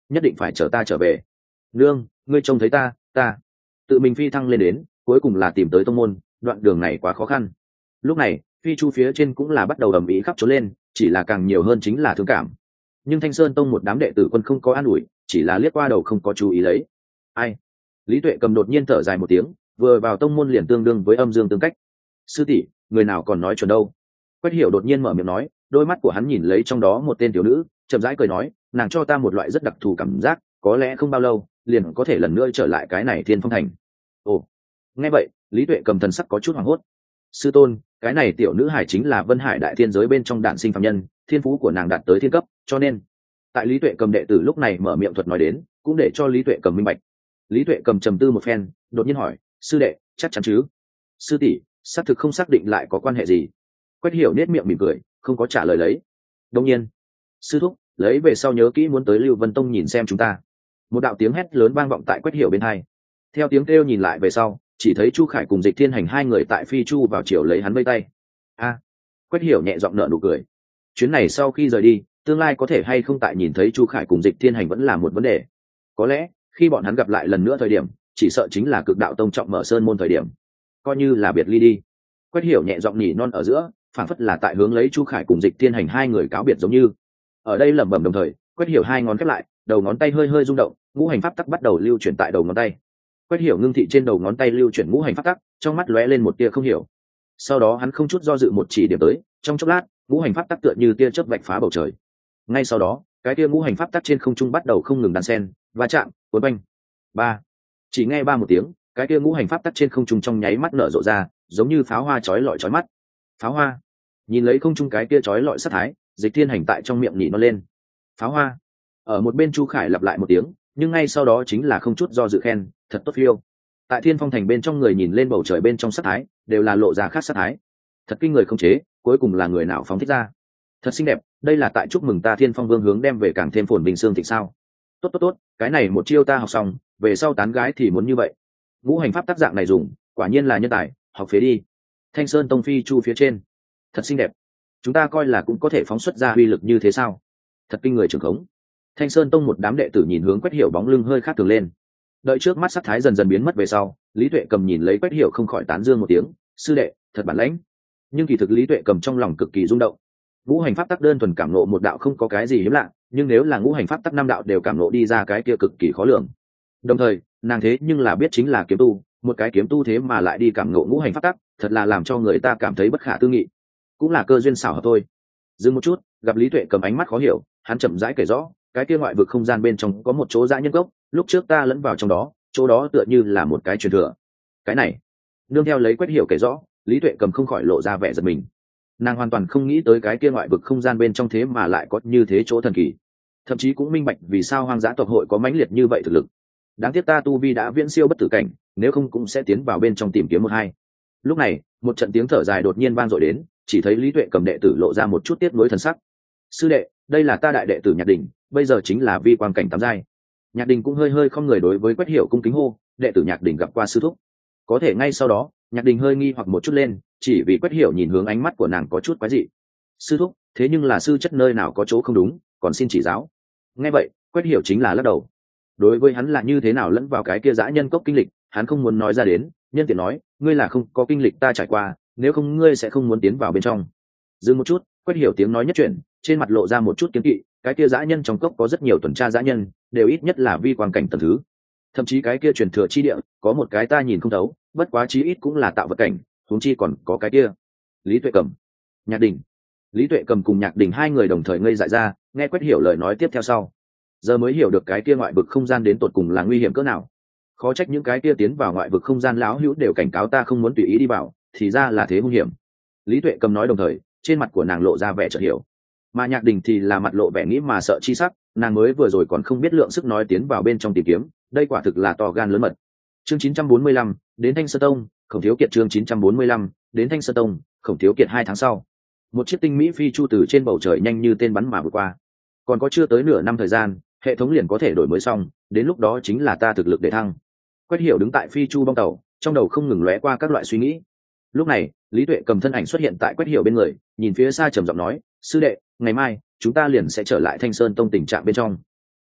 nhất định phải chờ ta trở về. Nương, ngươi trông thấy ta tự mình phi thăng lên đến, cuối cùng là tìm tới tông môn, đoạn đường này quá khó khăn. Lúc này phi chu phía trên cũng là bắt đầu ầm ĩ khắp trốn lên, chỉ là càng nhiều hơn chính là thương cảm. Nhưng Thanh Sơn tông một đám đệ tử quân không có an ủi, chỉ là liếc qua đầu không có chú ý lấy. Ai? Lý Tuệ Cầm đột nhiên thở dài một tiếng, vừa vào tông môn liền tương đương với âm dương tương cách. Sư tỷ, người nào còn nói chuẩn đâu? Quách Hiểu đột nhiên mở miệng nói, đôi mắt của hắn nhìn lấy trong đó một tên thiếu nữ, chậm rãi cười nói, nàng cho ta một loại rất đặc thù cảm giác, có lẽ không bao lâu liền có thể lần nữa trở lại cái này Thiên Phong thành. Ồ, nghe vậy Lý Tuệ Cầm thần sắc có chút hoảng hốt. Sư tôn, cái này tiểu nữ hải chính là Vân Hải đại thiên giới bên trong đản sinh phàm nhân, thiên phú của nàng đạt tới thiên cấp, cho nên tại Lý Tuệ Cầm đệ tử lúc này mở miệng thuật nói đến, cũng để cho Lý Tuệ Cầm minh bạch. Lý Tuệ Cầm trầm tư một phen, đột nhiên hỏi, sư đệ chắc chắn chứ? Sư tỷ, xác thực không xác định lại có quan hệ gì. Quách Hiểu nét miệng mỉm cười, không có trả lời lấy. Đương nhiên, sư thúc, lấy về sau nhớ kỹ muốn tới Lưu Vân Tông nhìn xem chúng ta. Một đạo tiếng hét lớn vang vọng tại Quách Hiểu bên tai. Theo tiếng kêu nhìn lại về sau, chỉ thấy Chu Khải cùng Dịch Thiên Hành hai người tại phi chu vào chiều lấy hắn vây tay. A, Quách Hiểu nhẹ giọng nở nụ cười. Chuyến này sau khi rời đi, tương lai có thể hay không tại nhìn thấy Chu Khải cùng Dịch Thiên Hành vẫn là một vấn đề. Có lẽ khi bọn hắn gặp lại lần nữa thời điểm, chỉ sợ chính là Cực Đạo Tông trọng mở sơn môn thời điểm, coi như là biệt ly đi. Quách Hiểu nhẹ giọng nhỉ non ở giữa, phảng phất là tại hướng lấy Chu Khải cùng Dịch Thiên Hành hai người cáo biệt giống như. Ở đây lẩm bẩm đồng thời, Quách Hiểu hai ngón khép lại, đầu ngón tay hơi hơi rung động, ngũ hành pháp tắc bắt đầu lưu chuyển tại đầu ngón tay. Quách Hiểu ngưng thị trên đầu ngón tay lưu chuyển ngũ hành pháp tắc, trong mắt lóe lên một tia không hiểu. Sau đó hắn không chút do dự một chỉ điểm tới, trong chốc lát, ngũ hành pháp tắc tựa như tia chớp vạch phá bầu trời. Ngay sau đó, cái tia ngũ hành pháp tắc trên không trung bắt đầu không ngừng đan xen, va chạm, cuốn quanh. Ba, chỉ nghe ba một tiếng, cái tia ngũ hành pháp tắc trên không trung trong nháy mắt nở rộ ra, giống như pháo hoa chói lọi chói mắt. Pháo hoa. Nhìn lấy không trung cái tia chói lọi sát thái, Dịch Thiên Hành tại trong miệng nhỉ nó lên. Pháo hoa. Ở một bên Chu Khải lặp lại một tiếng, nhưng ngay sau đó chính là không chút do dự khen, thật tốt phiêu. Tại Thiên Phong thành bên trong người nhìn lên bầu trời bên trong sát thái, đều là lộ ra khác sát thái. Thật kinh người không chế, cuối cùng là người nào phóng thích ra. Thật xinh đẹp, đây là tại chúc mừng ta Thiên Phong Vương hướng đem về càng thêm phồn bình xương thịnh sao? Tốt tốt tốt, cái này một chiêu ta học xong, về sau tán gái thì muốn như vậy. Ngũ hành pháp tác dạng này dùng, quả nhiên là nhân tài, học phế đi. Thanh Sơn Tông phi chu phía trên, thật xinh đẹp. Chúng ta coi là cũng có thể phóng xuất ra uy lực như thế sao? Thật kinh người trưởng khống. Thanh Sơn Tông một đám đệ tử nhìn hướng Quách Hiểu bóng lưng hơi khác thường lên. Đợi trước mắt sắc thái dần dần biến mất về sau, Lý Tuệ Cầm nhìn lấy Quách Hiểu không khỏi tán dương một tiếng, sư đệ, thật bản lãnh. Nhưng kỳ thực Lý Tuệ Cầm trong lòng cực kỳ rung động. Ngũ hành pháp tắc đơn thuần cảm ngộ một đạo không có cái gì hiếm lạ, nhưng nếu là ngũ hành pháp tắc năm đạo đều cảm ngộ đi ra cái kia cực kỳ khó lường. Đồng thời, nàng thế nhưng là biết chính là kiếm tu, một cái kiếm tu thế mà lại đi cảm ngộ ngũ hành pháp tắc, thật là làm cho người ta cảm thấy bất khả tư nghị. Cũng là cơ duyên xảo hợp thôi. Dừng một chút, gặp Lý Tuệ Cầm ánh mắt khó hiểu, hắn chậm rãi kể rõ, cái kia ngoại vực không gian bên trong có một chỗ dã nhân gốc, lúc trước ta lẫn vào trong đó, chỗ đó tựa như là một cái truyền thừa. Cái này, nương theo lấy Quách Hiểu kể rõ, Lý Tuệ Cầm không khỏi lộ ra vẻ giật mình. Nàng hoàn toàn không nghĩ tới cái kia ngoại vực không gian bên trong thế mà lại có như thế chỗ thần kỳ, thậm chí cũng minh bạch vì sao hoang dã tộc hội có mãnh liệt như vậy thực lực. Đáng tiếc ta tu vi đã viễn siêu bất tử cảnh, nếu không cũng sẽ tiến vào bên trong tìm kiếm một hai. Lúc này, một trận tiếng thở dài đột nhiên vang dội đến, chỉ thấy Lý Tuệ Cầm đệ tử lộ ra một chút tiếc nuối thần sắc. Sư đệ, đây là ta đại đệ tử Nhạc Đình, bây giờ chính là vi quan cảnh tám giai. Nhạc Đình cũng hơi hơi không người đối với Quách Hiểu cung kính hô, đệ tử Nhạc Đình gặp qua sư thúc. Có thể ngay sau đó, Nhạc Đình hơi nghi hoặc một chút lên, chỉ vì Quách Hiểu nhìn hướng ánh mắt của nàng có chút quái dị. Sư thúc, thế nhưng là sư chất nơi nào có chỗ không đúng, còn xin chỉ giáo. Nghe vậy, Quách Hiểu chính là lắc đầu. Đối với hắn là như thế nào lẫn vào cái kia dã nhân cốc kinh lịch, hắn không muốn nói ra đến, nhân tiện nói, ngươi là không có kinh lịch ta trải qua, nếu không ngươi sẽ không muốn tiến vào bên trong. Dừng một chút, Quách Hiểu tiếng nói nhất chuyển, trên mặt lộ ra một chút kiêng kỵ, cái kia dã nhân trong cốc có rất nhiều tuần tra dã nhân, đều ít nhất là vi quan cảnh tầng thứ. Thậm chí cái kia truyền thừa chi địa, có một cái ta nhìn không thấu, bất quá chí ít cũng là tạo vật cảnh, huống chi còn có cái kia. Lý Tuệ Cầm, Nhạc Đình. Lý Tuệ Cầm cùng Nhạc Đình hai người đồng thời ngây dại ra, nghe Quách Hiểu lời nói tiếp theo sau, giờ mới hiểu được cái kia ngoại vực không gian đến tột cùng là nguy hiểm cỡ nào. Khó trách những cái kia tiến vào ngoại vực không gian lão hữu đều cảnh cáo ta không muốn tùy ý đi vào, thì ra là thế nguy hiểm. Lý Tuệ Cầm nói đồng thời, trên mặt của nàng lộ ra vẻ chợt hiểu, mà Nhạc Đình thì là mặt lộ vẻ nghĩ mà sợ chi sắc, nàng mới vừa rồi còn không biết lượng sức nói tiến vào bên trong tìm kiếm, đây quả thực là to gan lớn mật. Chương 945, đến Thanh Sơn Tông, Khổng Thiếu Kiệt. Chương 945, đến Thanh Sơn Tông, Khổng Thiếu Kiệt. 2 tháng sau, một chiếc tinh mỹ phi chu từ trên bầu trời nhanh như tên bắn mà vượt qua. Còn có chưa tới nửa năm thời gian, hệ thống liền có thể đổi mới xong, đến lúc đó chính là ta thực lực để thăng. Quách Hiểu đứng tại phi chu bong tàu, trong đầu không ngừng lóe qua các loại suy nghĩ. Lúc này, Lý Tuệ Cầm thân ảnh xuất hiện tại Quách Hiểu bên người, nhìn phía xa trầm giọng nói, sư đệ, ngày mai chúng ta liền sẽ trở lại Thanh Sơn Tông tình trạng bên trong.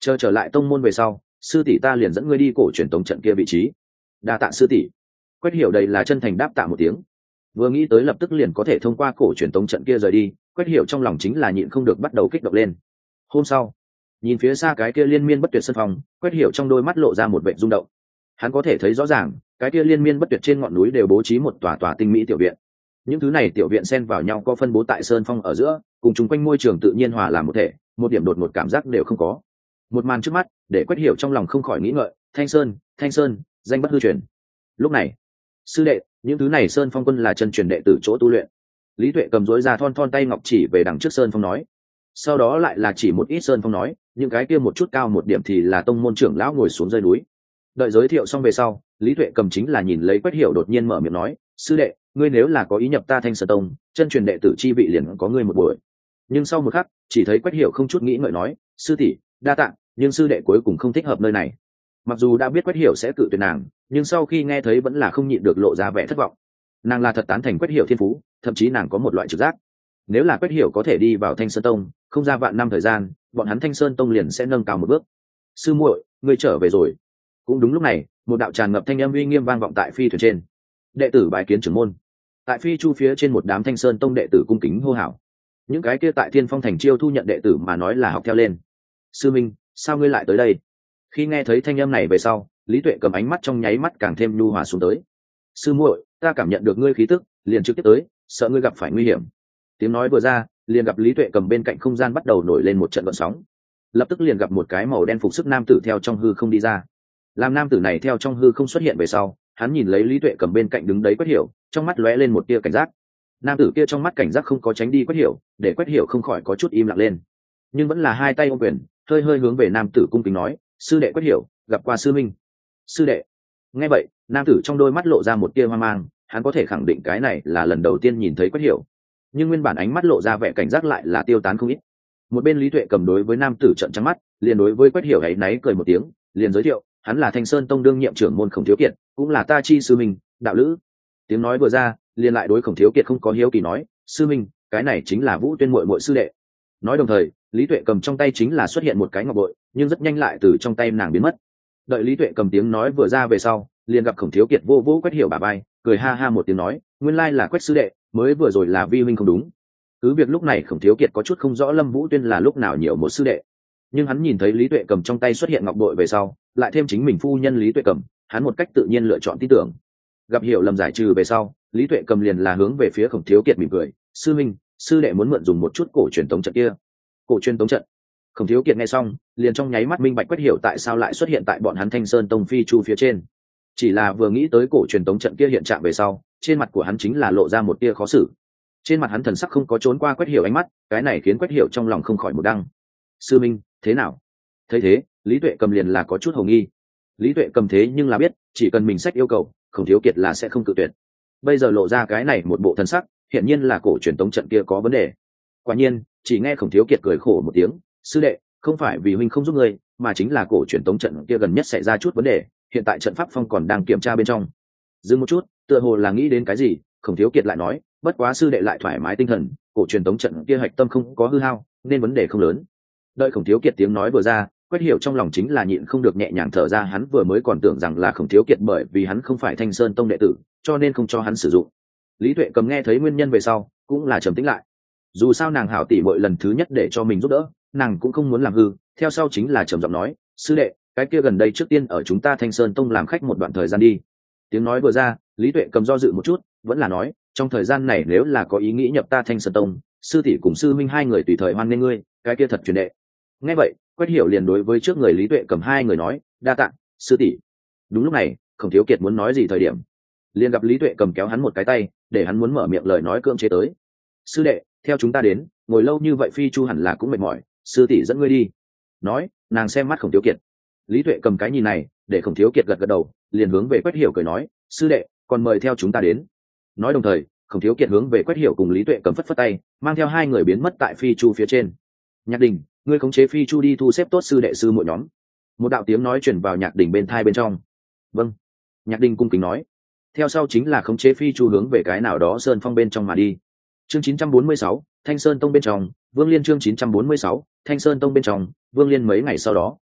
chờ trở lại tông môn về sau, sư tỷ ta liền dẫn ngươi đi cổ truyền tống trận kia vị trí. Đa tạ sư tỷ. Quách Hiểu đây là chân thành đáp tạ một tiếng. Vừa nghĩ tới lập tức liền có thể thông qua cổ truyền tống trận kia rời đi, Quách Hiểu trong lòng chính là nhịn không được bắt đầu kích động lên. Hôm sau, nhìn phía xa cái kia liên miên bất tuyệt sân phòng, Quách Hiểu trong đôi mắt lộ ra một vẻ rung động. Hắn có thể thấy rõ ràng, cái kia liên miên bất tuyệt trên ngọn núi đều bố trí một tòa tòa tinh mỹ tiểu viện. Những thứ này tiểu viện xen vào nhau có phân bố tại sơn phong ở giữa, cùng chung quanh môi trường tự nhiên hòa làm một thể, một điểm đột ngột cảm giác đều không có. Một màn trước mắt, để Quách Hiểu trong lòng không khỏi nghĩ ngợi, Thanh Sơn, danh bất hư truyền. Lúc này, sư đệ, những thứ này sơn phong quân là chân truyền đệ tử chỗ tu luyện. Lý Tuệ cầm rối ra thon thon tay ngọc chỉ về đằng trước sơn phong nói. Sau đó lại là chỉ một ít sơn phong nói, những cái kia một chút cao một điểm thì là tông môn trưởng lão ngồi xuống rơi núi. Đợi giới thiệu xong về sau, Lý Tuệ cầm chính là nhìn lấy Quách Hiểu đột nhiên mở miệng nói, sư đệ, ngươi nếu là có ý nhập ta Thanh Sơn tông, chân truyền đệ tử chi vị liền có ngươi một buổi. Nhưng sau một khắc, chỉ thấy Quách Hiểu không chút nghĩ ngợi nói, sư tỷ, đa tạ, nhưng sư đệ cuối cùng không thích hợp nơi này. Mặc dù đã biết Quách Hiểu sẽ cự tuyệt nàng, nhưng sau khi nghe thấy vẫn là không nhịn được lộ ra vẻ thất vọng. Nàng là thật tán thành Quách Hiểu thiên phú, thậm chí nàng có một loại trực giác, nếu là Quách Hiểu có thể đi vào Thanh Sơn tông, không ra vạn năm thời gian, bọn hắn Thanh Sơn tông liền sẽ nâng cao một bước. Sư muội, ngươi trở về rồi. Cũng đúng lúc này, một đạo tràn ngập thanh âm uy nghiêm vang vọng tại phi thuyền trên. Đệ tử bái kiến trưởng môn. Tại phi chu phía trên một đám Thanh Sơn tông đệ tử cung kính hô hào. Những cái kia tại Thiên Phong thành chiêu thu nhận đệ tử mà nói là học theo lên. Sư minh, sao ngươi lại tới đây? Khi nghe thấy thanh âm này về sau, Lý Tuệ cầm ánh mắt trong nháy mắt càng thêm nhu hòa xuống tới. Sư muội, ta cảm nhận được ngươi khí tức, liền trực tiếp tới, sợ ngươi gặp phải nguy hiểm. Tiếng nói vừa ra, liền gặp Lý Tuệ cầm bên cạnh không gian bắt đầu nổi lên một trận gợn sóng. Lập tức liền gặp một cái màu đen phục sức nam tử theo trong hư không đi ra. Làm nam tử này theo trong hư không xuất hiện về sau, hắn nhìn lấy Lý Tuệ cầm bên cạnh đứng đấy Quách Hiểu, trong mắt lóe lên một tia cảnh giác. Nam tử kia trong mắt cảnh giác không có tránh đi Quách Hiểu, để Quách Hiểu không khỏi có chút im lặng lên, nhưng vẫn là hai tay ôm quyền, hơi hơi hướng về nam tử cung kính nói, sư đệ Quách Hiểu, gặp qua sư minh. Sư đệ. Nghe vậy, nam tử trong đôi mắt lộ ra một tia hoang mang, hắn có thể khẳng định cái này là lần đầu tiên nhìn thấy Quách Hiểu, nhưng nguyên bản ánh mắt lộ ra vẻ cảnh giác lại là tiêu tán không ít. Một bên Lý Tuệ cầm đối với nam tử trợn trắng mắt, liền đối với Quách Hiểu ấy náy cười một tiếng, liền giới thiệu, hắn là Thanh Sơn tông đương nhiệm trưởng môn Khổng Thiếu Kiệt, cũng là ta chi sư minh, đạo lữ. Tiếng nói vừa ra, liền lại đối Khổng Thiếu Kiệt không có hiếu kỳ nói, sư minh, cái này chính là Vũ Tuyên muội muội sư đệ. Nói đồng thời, Lý Tuệ cầm trong tay chính là xuất hiện một cái ngọc bội, nhưng rất nhanh lại từ trong tay nàng biến mất. Đợi Lý Tuệ cầm tiếng nói vừa ra về sau, liền gặp Khổng Thiếu Kiệt vô vô Quách Hiểu bả vai, cười ha ha một tiếng nói, nguyên lai là Quách sư đệ, mới vừa rồi là vi huynh không đúng. Cứ việc lúc này Khổng Thiếu Kiệt có chút không rõ Lâm Vũ Tuyên là lúc nào nhiều một sư đệ, nhưng hắn nhìn thấy Lý Tuệ cầm trong tay xuất hiện ngọc bội về sau, lại thêm chính mình phu nhân Lý Tuệ cầm, hắn một cách tự nhiên lựa chọn tin tưởng. Gặp hiểu lầm giải trừ về sau, Lý Tuệ cầm liền là hướng về phía Khổng Thiếu Kiệt mỉm cười, sư minh, sư đệ muốn mượn dùng một chút cổ truyền tống trận kia. Cổ truyền tống trận. Khổng Thiếu Kiệt nghe xong, liền trong nháy mắt minh bạch Quách Hiểu tại sao lại xuất hiện tại bọn hắn Thanh Sơn tông phi chu phía trên. Chỉ là vừa nghĩ tới cổ truyền tống trận kia hiện trạng về sau, trên mặt của hắn chính là lộ ra một tia khó xử. Trên mặt hắn thần sắc không có trốn qua Quách Hiểu ánh mắt, cái này khiến Quách Hiểu trong lòng không khỏi một đăng. Sư minh, thế nào? Thấy thế, Lý Tuệ cầm liền là có chút hồ nghi. Lý Tuệ cầm thế nhưng là biết, chỉ cần mình sách yêu cầu, Khổng Thiếu Kiệt là sẽ không cự tuyệt. Bây giờ lộ ra cái này một bộ thần sắc, hiển nhiên là cổ truyền tống trận kia có vấn đề. Quả nhiên, chỉ nghe Khổng Thiếu Kiệt cười khổ một tiếng, sư đệ, không phải vì huynh không giúp ngươi, mà chính là cổ truyền tống trận kia gần nhất xảy ra chút vấn đề, hiện tại trận pháp phong còn đang kiểm tra bên trong. Dừng một chút, tựa hồ là nghĩ đến cái gì, Khổng Thiếu Kiệt lại nói, bất quá sư đệ lại thoải mái tinh thần, cổ truyền tống trận kia hạch tâm không có hư hao, nên vấn đề không lớn. Đợi Khổng Thiếu Kiệt tiếng nói vừa ra, Quách Hiểu trong lòng chính là nhịn không được nhẹ nhàng thở ra, hắn vừa mới còn tưởng rằng là Khổng Thiếu Kiệt bởi vì hắn không phải Thanh Sơn tông đệ tử, cho nên không cho hắn sử dụng. Lý Tuệ cầm nghe thấy nguyên nhân về sau, cũng là trầm tĩnh lại. Dù sao nàng hảo tỷ muội lần thứ nhất để cho mình giúp đỡ, nàng cũng không muốn làm hư, theo sau chính là trầm giọng nói, sư đệ, cái kia gần đây trước tiên ở chúng ta Thanh Sơn tông làm khách một đoạn thời gian đi. Tiếng nói vừa ra, Lý Tuệ cầm do dự một chút, vẫn là nói, trong thời gian này nếu là có ý nghĩ nhập ta Thanh Sơn tông, sư tỷ cùng sư minh hai người tùy thời hoan nghênh ngươi, cái kia thật truyền đệ. Nghe vậy, Quách Hiểu liền đối với trước người Lý Tuệ cầm hai người nói, đa tạ, sư tỷ. Đúng lúc này, Khổng Thiếu Kiệt muốn nói gì thời điểm, liền gặp Lý Tuệ cầm kéo hắn một cái tay, để hắn muốn mở miệng lời nói cưỡng chế tới. Sư đệ, theo chúng ta đến, ngồi lâu như vậy phi chu hẳn là cũng mệt mỏi, sư tỷ dẫn ngươi đi. Nói, nàng xem mắt Khổng Thiếu Kiệt. Lý Tuệ cầm cái nhìn này, để Khổng Thiếu Kiệt gật gật đầu, liền hướng về Quách Hiểu cười nói, sư đệ, còn mời theo chúng ta đến. Nói đồng thời, Khổng Thiếu Kiệt hướng về Quách Hiểu cùng Lý Tuệ cầm phất phất tay, mang theo hai người biến mất tại phi chu phía trên. Nhạc Đình, ngươi khống chế phi chu đi thu xếp tốt sư đệ sư muội nhóm. Một đạo tiếng nói truyền vào Nhạc Đình bên tai bên trong. Vâng. Nhạc Đình cung kính nói. Theo sau chính là khống chế phi chu hướng về cái nào đó sơn phong bên trong mà đi. Chương 946, Thanh Sơn tông bên trong, Vương Liên chương 946, Thanh Sơn tông bên trong, Vương Liên mấy ngày sau đó.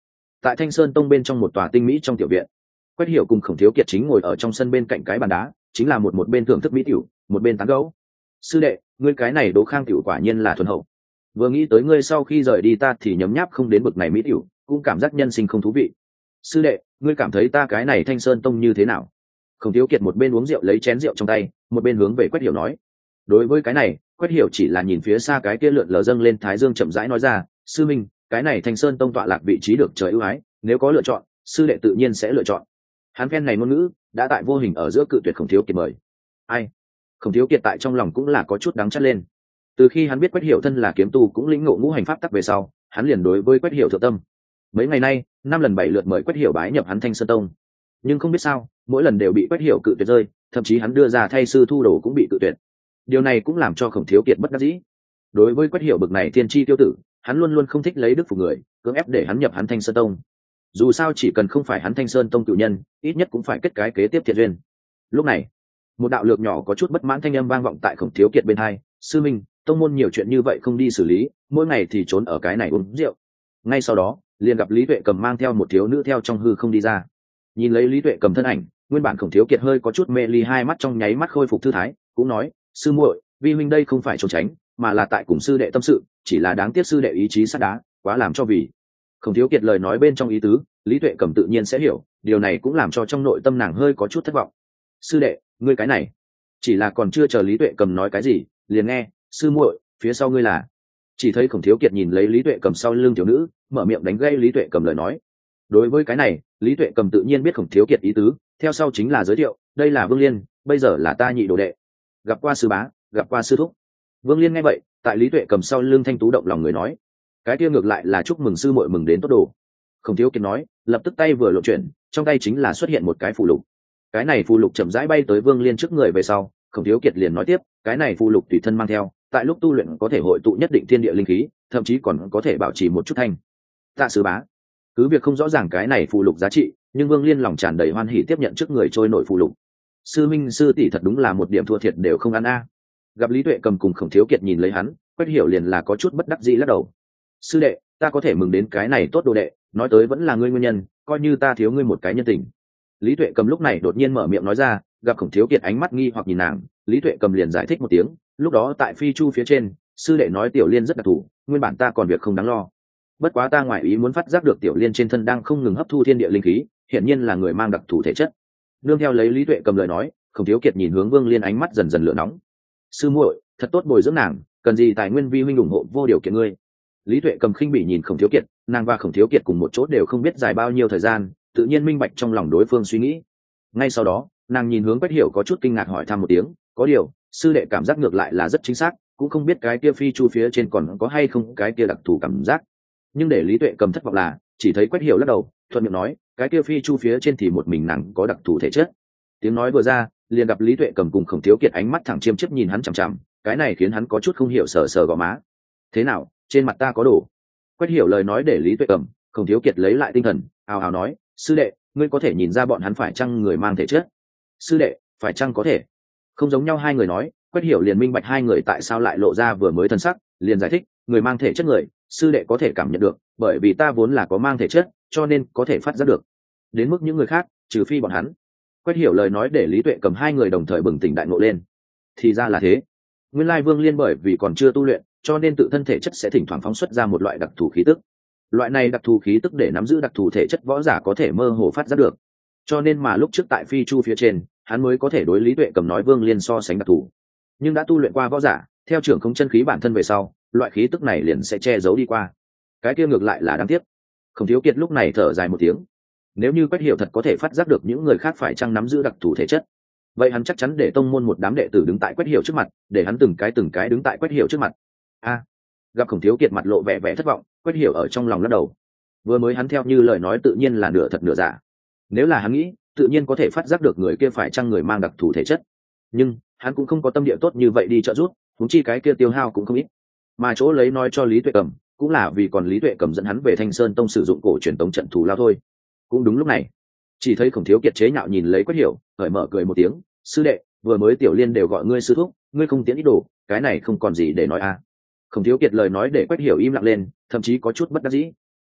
Tại Thanh Sơn Tông bên trong một tòa tinh mỹ trong tiểu viện, Quách Hiểu cùng Khổng Thiếu Kiệt chính ngồi ở trong sân bên cạnh cái bàn đá, chính là một bên thưởng thức mỹ tiểu, một bên tán gẫu. Sư đệ, ngươi cái này Đỗ Khang tiểu quả nhiên là thuần hậu. Vừa nghĩ tới ngươi sau khi rời đi ta thì nhấm nháp không đến bực này mỹ tiểu, cũng cảm giác nhân sinh không thú vị. Sư đệ, ngươi cảm thấy ta cái này Thanh Sơn Tông như thế nào? Khổng Thiếu Kiệt một bên uống rượu lấy chén rượu trong tay, một bên hướng về Quách Hiểu nói. Đối với cái này, Quách Hiểu chỉ là nhìn phía xa cái kia lượn lờ dâng lên thái dương chậm rãi nói ra, sư minh, cái này Thanh Sơn Tông tọa lạc vị trí được trời ưu ái, nếu có lựa chọn, sư đệ tự nhiên sẽ lựa chọn. Hắn phen này ngôn ngữ đã tại vô hình ở giữa cự tuyệt Khổng Thiếu Kiệt mời. Ai? Khổng Thiếu Kiệt tại trong lòng cũng là có chút đắng chát lên. Từ khi hắn biết Quách Hiểu thân là kiếm tu cũng lĩnh ngộ ngũ hành pháp tắc về sau, hắn liền đối với Quách Hiểu thượng tâm. Mấy ngày nay, 5 lần 7 lượt mời Quách Hiểu bái nhập hắn Thanh Sơn Tông, nhưng không biết sao, mỗi lần đều bị Quách Hiểu cự tuyệt rơi, thậm chí hắn đưa ra thay sư thu đồ cũng bị cự tuyệt. Điều này cũng làm cho Khổng Thiếu Kiệt bất đắc dĩ. Đối với Quách Hiểu bực này thiên chi tiêu tử, hắn luôn luôn không thích lấy đức phục người, cưỡng ép để hắn nhập hắn Thanh Sơn Tông. Dù sao chỉ cần không phải hắn Thanh Sơn Tông cửu nhân, ít nhất cũng phải kết cái kế tiếp thiện duyên. Lúc này, một đạo lược nhỏ có chút bất mãn thanh âm vang vọng tại Khổng Thiếu Kiệt bên hai, sư minh, tông môn nhiều chuyện như vậy không đi xử lý, mỗi ngày thì trốn ở cái này uống rượu. Ngay sau đó, liền gặp Lý Tuệ Cầm mang theo một thiếu nữ theo trong hư không đi ra. Nhìn lấy Lý Tuệ Cầm thân ảnh, nguyên bản Khổng Thiếu Kiệt hơi có chút mê ly, hai mắt trong nháy mắt khôi phục thư thái, cũng nói, sư muội, vi huynh đây không phải trốn tránh, mà là tại cùng sư đệ tâm sự, chỉ là đáng tiếc sư đệ ý chí sắt đá, quá làm cho vì. Khổng Thiếu Kiệt lời nói bên trong ý tứ, Lý Tuệ Cầm tự nhiên sẽ hiểu, điều này cũng làm cho trong nội tâm nàng hơi có chút thất vọng. Sư đệ, ngươi cái này, chỉ là còn chưa chờ Lý Tuệ Cầm nói cái gì, liền nghe, sư muội, phía sau ngươi là. Chỉ thấy Khổng Thiếu Kiệt nhìn lấy Lý Tuệ Cầm sau lưng thiếu nữ, mở miệng đánh gây Lý Tuệ Cầm lời nói. Đối với cái này, Lý Tuệ Cầm tự nhiên biết Khổng Thiếu Kiệt ý tứ, theo sau chính là giới thiệu, đây là Vương Liên, bây giờ là ta nhị đồ đệ. Gặp qua sư bá, gặp qua sư thúc. Vương Liên nghe vậy, tại Lý Tuệ Cầm sau lưng thanh tú động lòng người nói, cái kia ngược lại là chúc mừng sư muội mừng đến tốt đồ. Khổng Thiếu Kiệt nói, lập tức tay vừa lộ chuyển, trong tay chính là xuất hiện một cái phù lục. Cái này phù lục chậm rãi bay tới Vương Liên trước người về sau, Khổng Thiếu Kiệt liền nói tiếp, cái này phù lục tùy thân mang theo, tại lúc tu luyện có thể hội tụ nhất định thiên địa linh khí, thậm chí còn có thể bảo trì một chút thanh. Tạ sư bá. Cứ việc không rõ ràng cái này phù lục giá trị, nhưng Vương Liên lòng tràn đầy hoan hỉ tiếp nhận trước người trôi nổi phù lục. Sư minh sư tỷ thật đúng là một điểm thua thiệt đều không ăn a. Gặp Lý Tuệ Cầm cùng Khổng Thiếu Kiệt nhìn lấy hắn, Quách Hiểu liền là có chút bất đắc dĩ lắc đầu. Sư đệ, ta có thể mừng đến cái này tốt đồ đệ, nói tới vẫn là ngươi nguyên nhân, coi như ta thiếu ngươi một cái nhân tình. Lý Tuệ Cầm lúc này đột nhiên mở miệng nói ra, gặp Khổng Thiếu Kiệt ánh mắt nghi hoặc nhìn nàng, Lý Tuệ Cầm liền giải thích một tiếng, lúc đó tại phi chu phía trên, sư đệ nói Tiểu Liên rất đặc thù, nguyên bản ta còn việc không đáng lo. Bất quá ta ngoại ý muốn phát giác được Tiểu Liên trên thân đang không ngừng hấp thu thiên địa linh khí, hiển nhiên là người mang đặc thù thể chất. Nương theo lấy Lý Tuệ Cầm lời nói, Khổng Thiếu Kiệt nhìn hướng Vương Liên ánh mắt dần dần lửa nóng. Sư muội, thật tốt bồi dưỡng nàng, cần gì tài nguyên vi huynh ủng hộ vô điều kiện ngươi. Lý Tuệ Cầm khinh bỉ nhìn Khổng Thiếu Kiệt, nàng và Khổng Thiếu Kiệt cùng một chỗ đều không biết dài bao nhiêu thời gian, tự nhiên minh bạch trong lòng đối phương suy nghĩ. Ngay sau đó, nàng nhìn hướng Quách Hiểu có chút kinh ngạc hỏi thăm một tiếng, có điều, sư đệ cảm giác ngược lại là rất chính xác, cũng không biết cái kia phi chu phía trên còn có hay không cái kia đặc thù cảm giác. Nhưng để Lý Tuệ Cầm thất vọng là, chỉ thấy Quách Hiểu lắc đầu, thuận miệng nói, cái kia phi chu phía trên thì một mình nàng có đặc thù thể chất. Tiếng nói vừa ra, liền gặp Lý Tuệ Cầm cùng Khổng Thiếu Kiệt ánh mắt thẳng chiêm chiếp nhìn hắn chằm chằm, cái này khiến hắn có chút không hiểu, sờ sờ gò má. Thế nào, trên mặt ta có đồ? Quách Hiểu lời nói để Lý Tuệ Cầm, Khổng Thiếu Kiệt lấy lại tinh thần, ào ào nói, sư đệ, ngươi có thể nhìn ra bọn hắn phải chăng người mang thể chất? Sư đệ, phải chăng có thể? Không giống nhau hai người nói, Quách Hiểu liền minh bạch hai người tại sao lại lộ ra vừa mới thân sắc, liền giải thích, người mang thể chất người, sư đệ có thể cảm nhận được, bởi vì ta vốn là có mang thể chất, cho nên có thể phát giác được. Đến mức những người khác, trừ phi bọn hắn. Quách Hiểu lời nói để Lý Tuệ Cầm hai người đồng thời bừng tỉnh đại ngộ lên. Thì ra là thế. Nguyên lai Vương Liên bởi vì còn chưa tu luyện, cho nên tự thân thể chất sẽ thỉnh thoảng phóng xuất ra một loại đặc thù khí tức. Loại này đặc thù khí tức để nắm giữ đặc thù thể chất võ giả có thể mơ hồ phát giác được. Cho nên mà lúc trước tại phi chu phía trên, hắn mới có thể đối Lý Tuệ Cầm nói Vương Liên so sánh đặc thù. Nhưng đã tu luyện qua võ giả, theo trưởng không chân khí bản thân về sau, loại khí tức này liền sẽ che giấu đi qua. Cái kia ngược lại là đáng tiếc. Khổng Thiếu Kiệt lúc này thở dài một tiếng. Nếu như Quách Hiểu thật có thể phát giác được những người khác phải chăng nắm giữ đặc thù thể chất, vậy hắn chắc chắn để tông môn một đám đệ tử đứng tại Quách Hiểu trước mặt, để hắn từng cái đứng tại Quách Hiểu trước mặt. Gặp Khổng Thiếu Kiệt mặt lộ vẻ vẻ thất vọng, Quách Hiểu ở trong lòng lắc đầu. Vừa mới hắn theo như lời nói tự nhiên là nửa thật nửa giả. Nếu là hắn nghĩ, tự nhiên có thể phát giác được người kia phải chăng người mang đặc thù thể chất. Nhưng hắn cũng không có tâm địa tốt như vậy đi trợ giúp, huống chi cái kia tiêu hao cũng không ít. Mà chỗ lấy nói cho Lý Tuệ Cầm, cũng là vì còn Lý Tuệ Cầm dẫn hắn về Thanh Sơn Tông sử dụng cổ truyền tống trận thù lao thôi. Cũng đúng lúc này, chỉ thấy Khổng Thiếu Kiệt chế nhạo nhìn lấy Quách Hiểu, cởi mở cười một tiếng, sư đệ, vừa mới Tiểu Liên đều gọi ngươi sư thúc, ngươi không tiến ý đồ, cái này không còn gì để nói à. Khổng Thiếu Kiệt lời nói để Quách Hiểu im lặng lên, thậm chí có chút bất đắc dĩ.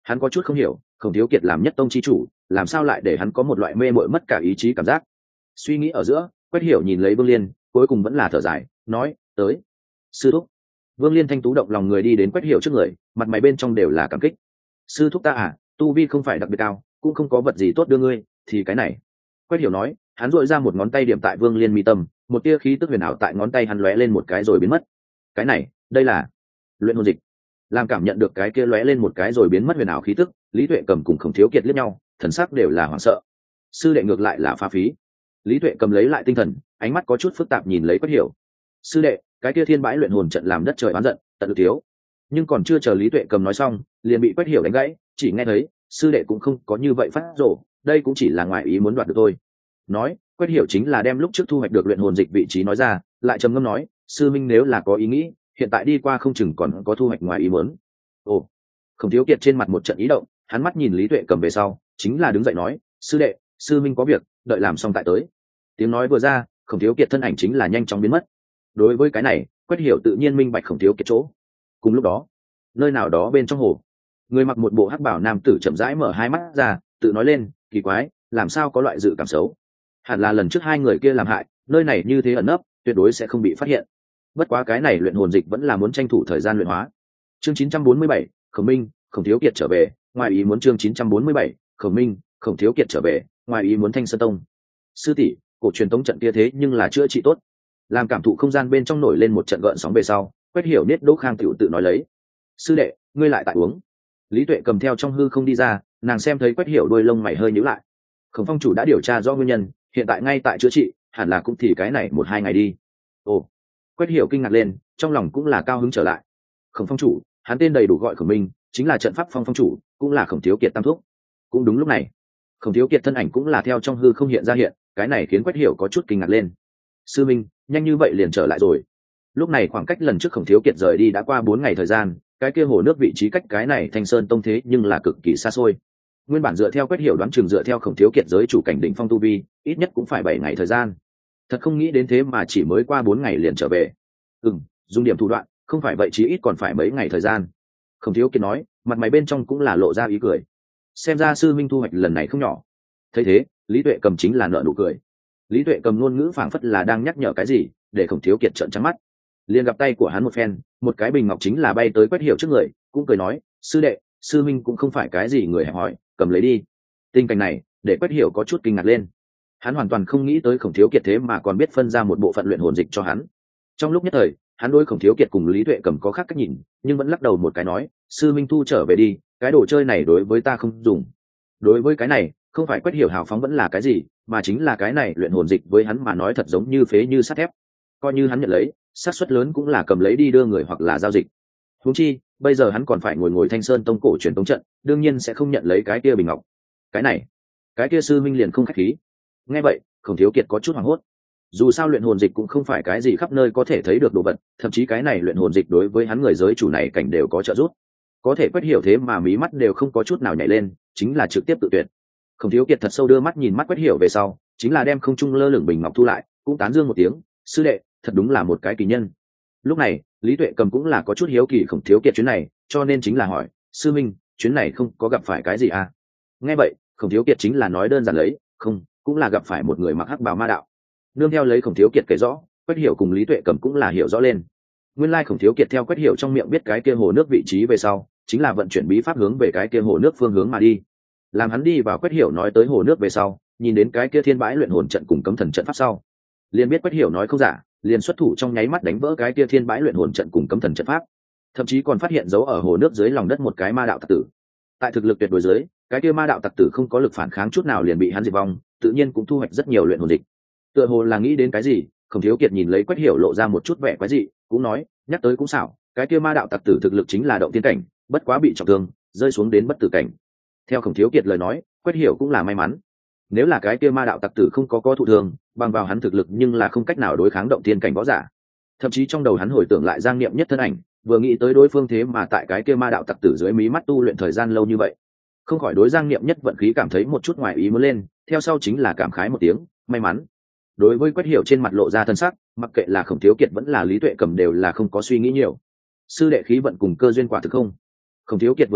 Hắn có chút không hiểu, Khổng Thiếu Kiệt làm nhất tông chi chủ, làm sao lại để hắn có một loại mê mội mất cả ý chí cảm giác. Suy nghĩ ở giữa, Quách Hiểu nhìn lấy Vương Liên, cuối cùng vẫn là thở dài, nói, tới. Sư thúc. Vương Liên thanh tú động lòng người đi đến Quách Hiểu trước người, mặt mày bên trong đều là cảm kích. Sư thúc ta à, tu vi không phải đặc biệt cao, cũng không có vật gì tốt đưa ngươi, thì cái này. Quách Hiểu nói, hắn duỗi ra một ngón tay điểm tại Vương Liên mi tâm, một tia khí tức huyền ảo tại ngón tay hắn lóe lên một cái rồi biến mất. Cái này, đây là luyện hồn dịch. Làm cảm nhận được cái kia lóe lên một cái rồi biến mất huyền ảo khí tức, Lý Tuệ Cầm cùng Khổng Thiếu Kiệt liếc nhau, thần sắc đều là hoảng sợ. Sư đệ ngược lại là phá phí. Lý Tuệ Cầm lấy lại tinh thần, ánh mắt có chút phức tạp nhìn lấy Quách Hiểu. Sư đệ, cái kia thiên bãi luyện hồn trận làm đất trời oán giận, tận lực thiếu. Nhưng còn chưa chờ Lý Tuệ Cầm nói xong, liền bị Quách Hiểu đánh gãy, chỉ nghe thấy, sư đệ cũng không có như vậy phát rồ, đây cũng chỉ là ngoại ý muốn đoạt được thôi. Nói, Quách Hiểu chính là đem lúc trước thu hoạch được luyện hồn dịch vị trí nói ra, lại trầm ngâm nói, sư minh nếu là có ý nghĩ, hiện tại đi qua không chừng còn có thu hoạch ngoài ý muốn. Ồ. Khổng Thiếu Kiệt trên mặt một trận ý động, hắn mắt nhìn Lý Tuệ Cầm về sau, chính là đứng dậy nói, sư đệ, sư minh có việc, đợi làm xong tại tới. Tiếng nói vừa ra, Khổng Thiếu Kiệt thân ảnh chính là nhanh chóng biến mất. Đối với cái này, Quách Hiểu tự nhiên minh bạch Khổng Thiếu Kiệt chỗ. Cùng lúc đó, nơi nào đó bên trong hồ, người mặc một bộ hắc bảo nam tử chậm rãi mở hai mắt ra, tự nói lên, kỳ quái, làm sao có loại dự cảm xấu. Hẳn là lần trước hai người kia làm hại, nơi này như thế ẩn nấp, tuyệt đối sẽ không bị phát hiện. Bất quá cái này luyện hồn dịch vẫn là muốn tranh thủ thời gian luyện hóa. Chương 947, Khổng Minh, Khổng Thiếu Kiệt trở về, ngoài ý muốn chương 947, Khổng Minh, Khổng Thiếu Kiệt trở về, ngoài ý muốn Thanh Sơn Tông. Sư tỷ, cổ truyền tống trận kia thế nhưng là chữa trị tốt. Làm cảm thụ không gian bên trong nổi lên một trận gợn sóng về sau, Quách Hiểu Niết Đỗ Khang tiểu tự nói lấy. Sư đệ, ngươi lại tại uống. Lý Tuệ Cầm theo trong hư không đi ra, nàng xem thấy Quách Hiểu đôi lông mày hơi nhíu lại. Khổng phong chủ đã điều tra rõ nguyên nhân, hiện tại ngay tại chữa trị, hẳn là cũng thì cái này một hai ngày đi. Ồ. Quách Hiểu kinh ngạc lên, trong lòng cũng là cao hứng trở lại. Khổng phong chủ, hắn tên đầy đủ gọi Khổng Minh, chính là trận pháp phong phong chủ, cũng là Khổng Thiếu Kiệt tam thúc. Cũng đúng lúc này, Khổng Thiếu Kiệt thân ảnh cũng là theo trong hư không hiện ra hiện, cái này khiến Quách Hiểu có chút kinh ngạc lên. Sư minh, nhanh như vậy liền trở lại rồi. Lúc này khoảng cách lần trước Khổng Thiếu Kiệt rời đi đã qua 4 ngày thời gian, cái kia hồ nước vị trí cách cái này Thanh Sơn Tông thế nhưng là cực kỳ xa xôi. Nguyên bản dựa theo Quách Hiểu đoán chừng dựa theo Khổng Thiếu Kiệt giới chủ cảnh đỉnh phong tu vi, ít nhất cũng phải 7 ngày thời gian. Thật không nghĩ đến thế mà chỉ mới qua 4 ngày liền trở về. Dùng điểm thủ đoạn, không phải vậy chí ít còn phải mấy ngày thời gian. Khổng Thiếu Kiệt nói, mặt mày bên trong cũng là lộ ra ý cười. Xem ra sư minh thu hoạch lần này không nhỏ. Thấy thế, Lý Tuệ Cầm chính là nở nụ cười. Lý Tuệ Cầm ngôn ngữ phảng phất là đang nhắc nhở cái gì, để Khổng Thiếu Kiệt trợn trắng mắt. Liền gặp tay của hắn một phen, một cái bình ngọc chính là bay tới Quách Hiểu trước người, cũng cười nói, sư đệ, sư minh cũng không phải cái gì người hẹp hòi, cầm lấy đi. Tình cảnh này, để Quách Hiểu có chút kinh ngạc lên. Hắn hoàn toàn không nghĩ tới Khổng Thiếu Kiệt thế mà còn biết phân ra một bộ phận luyện hồn dịch cho hắn. Trong lúc nhất thời, hắn đối Khổng Thiếu Kiệt cùng Lý Tuệ Cầm có khác cách nhìn, nhưng vẫn lắc đầu một cái nói, sư minh thu trở về đi, cái đồ chơi này đối với ta không dùng. Đối với cái này, không phải Quách Hiểu hào phóng vẫn là cái gì, mà chính là cái này luyện hồn dịch với hắn mà nói thật giống như phế như sắt thép. Coi như hắn nhận lấy, xác suất lớn cũng là cầm lấy đi đưa người hoặc là giao dịch. Huống chi, bây giờ hắn còn phải ngồi Thanh Sơn Tông cổ truyền tống trận, đương nhiên sẽ không nhận lấy cái kia bình ngọc. Cái này, cái kia sư minh liền không khách khí. Nghe vậy, Khổng Thiếu Kiệt có chút hoảng hốt. Dù sao luyện hồn dịch cũng không phải cái gì khắp nơi có thể thấy được đồ vật, thậm chí cái này luyện hồn dịch đối với hắn người giới chủ này cảnh đều có trợ giúp. Có thể Quách Hiểu thế mà mí mắt đều không có chút nào nhảy lên, chính là trực tiếp tự tuyệt. Khổng Thiếu Kiệt thật sâu đưa mắt nhìn mắt Quách Hiểu về sau, chính là đem không trung lơ lửng bình ngọc thu lại, cũng tán dương một tiếng, sư đệ, thật đúng là một cái kỳ nhân. Lúc này, Lý Tuệ Cầm cũng là có chút hiếu kỳ Khổng Thiếu Kiệt chuyến này, cho nên chính là hỏi, sư minh, chuyến này không có gặp phải cái gì à? Nghe vậy, Khổng Thiếu Kiệt chính là nói đơn giản lấy, không, cũng là gặp phải một người mặc hắc bào ma đạo. Nương theo lấy Khổng Thiếu Kiệt kể rõ, Quách Hiểu cùng Lý Tuệ Cầm cũng là hiểu rõ lên. Nguyên lai Khổng Thiếu Kiệt theo Quách Hiểu trong miệng biết cái kia hồ nước vị trí về sau, chính là vận chuyển bí pháp hướng về cái kia hồ nước phương hướng mà đi. Làm hắn đi vào Quách Hiểu nói tới hồ nước về sau, nhìn đến cái kia thiên bãi luyện hồn trận cùng cấm thần trận pháp sau, liền biết Quách Hiểu nói không giả, liền xuất thủ trong nháy mắt đánh vỡ cái kia thiên bãi luyện hồn trận cùng cấm thần trận pháp, thậm chí còn phát hiện dấu ở hồ nước dưới lòng đất một cái ma đạo tặc tử. Tại thực lực tuyệt đối dưới, cái kia ma đạo tặc tử không có lực phản kháng chút nào liền bị hắn diệt vong, tự nhiên cũng thu hoạch rất nhiều luyện hồn dịch. Tựa hồ là nghĩ đến cái gì, Khổng Thiếu Kiệt nhìn lấy Quách Hiểu lộ ra một chút vẻ quái dị, cũng nói, nhắc tới cũng xảo, cái kia ma đạo tặc tử thực lực chính là động tiên cảnh, bất quá bị trọng thương, rơi xuống đến bất tử cảnh. Theo Khổng Thiếu Kiệt lời nói, Quách Hiểu cũng là may mắn. Nếu là cái kia ma đạo tặc tử không có thụ thương, bằng vào hắn thực lực nhưng là không cách nào đối kháng động tiên cảnh võ giả. Thậm chí trong đầu hắn hồi tưởng lại Giang Niệm Nhất thân ảnh, vừa nghĩ tới đối phương thế mà tại cái kia ma đạo tặc tử dưới mí mắt tu luyện thời gian lâu như vậy, không khỏi đối Giang Niệm Nhất vận khí cảm thấy một chút ngoài ý muốn lên, theo sau chính là cảm khái một tiếng, may mắn. Đối với Quách Hiểu trên mặt lộ ra thân sắc, mặc kệ là Khổng Thiếu Kiệt vẫn là Lý Tuệ Cầm đều là không có suy nghĩ nhiều. Sư đệ khí vận cùng cơ duyên quả thực không? Khổng Thiếu Kiệt vừa nói,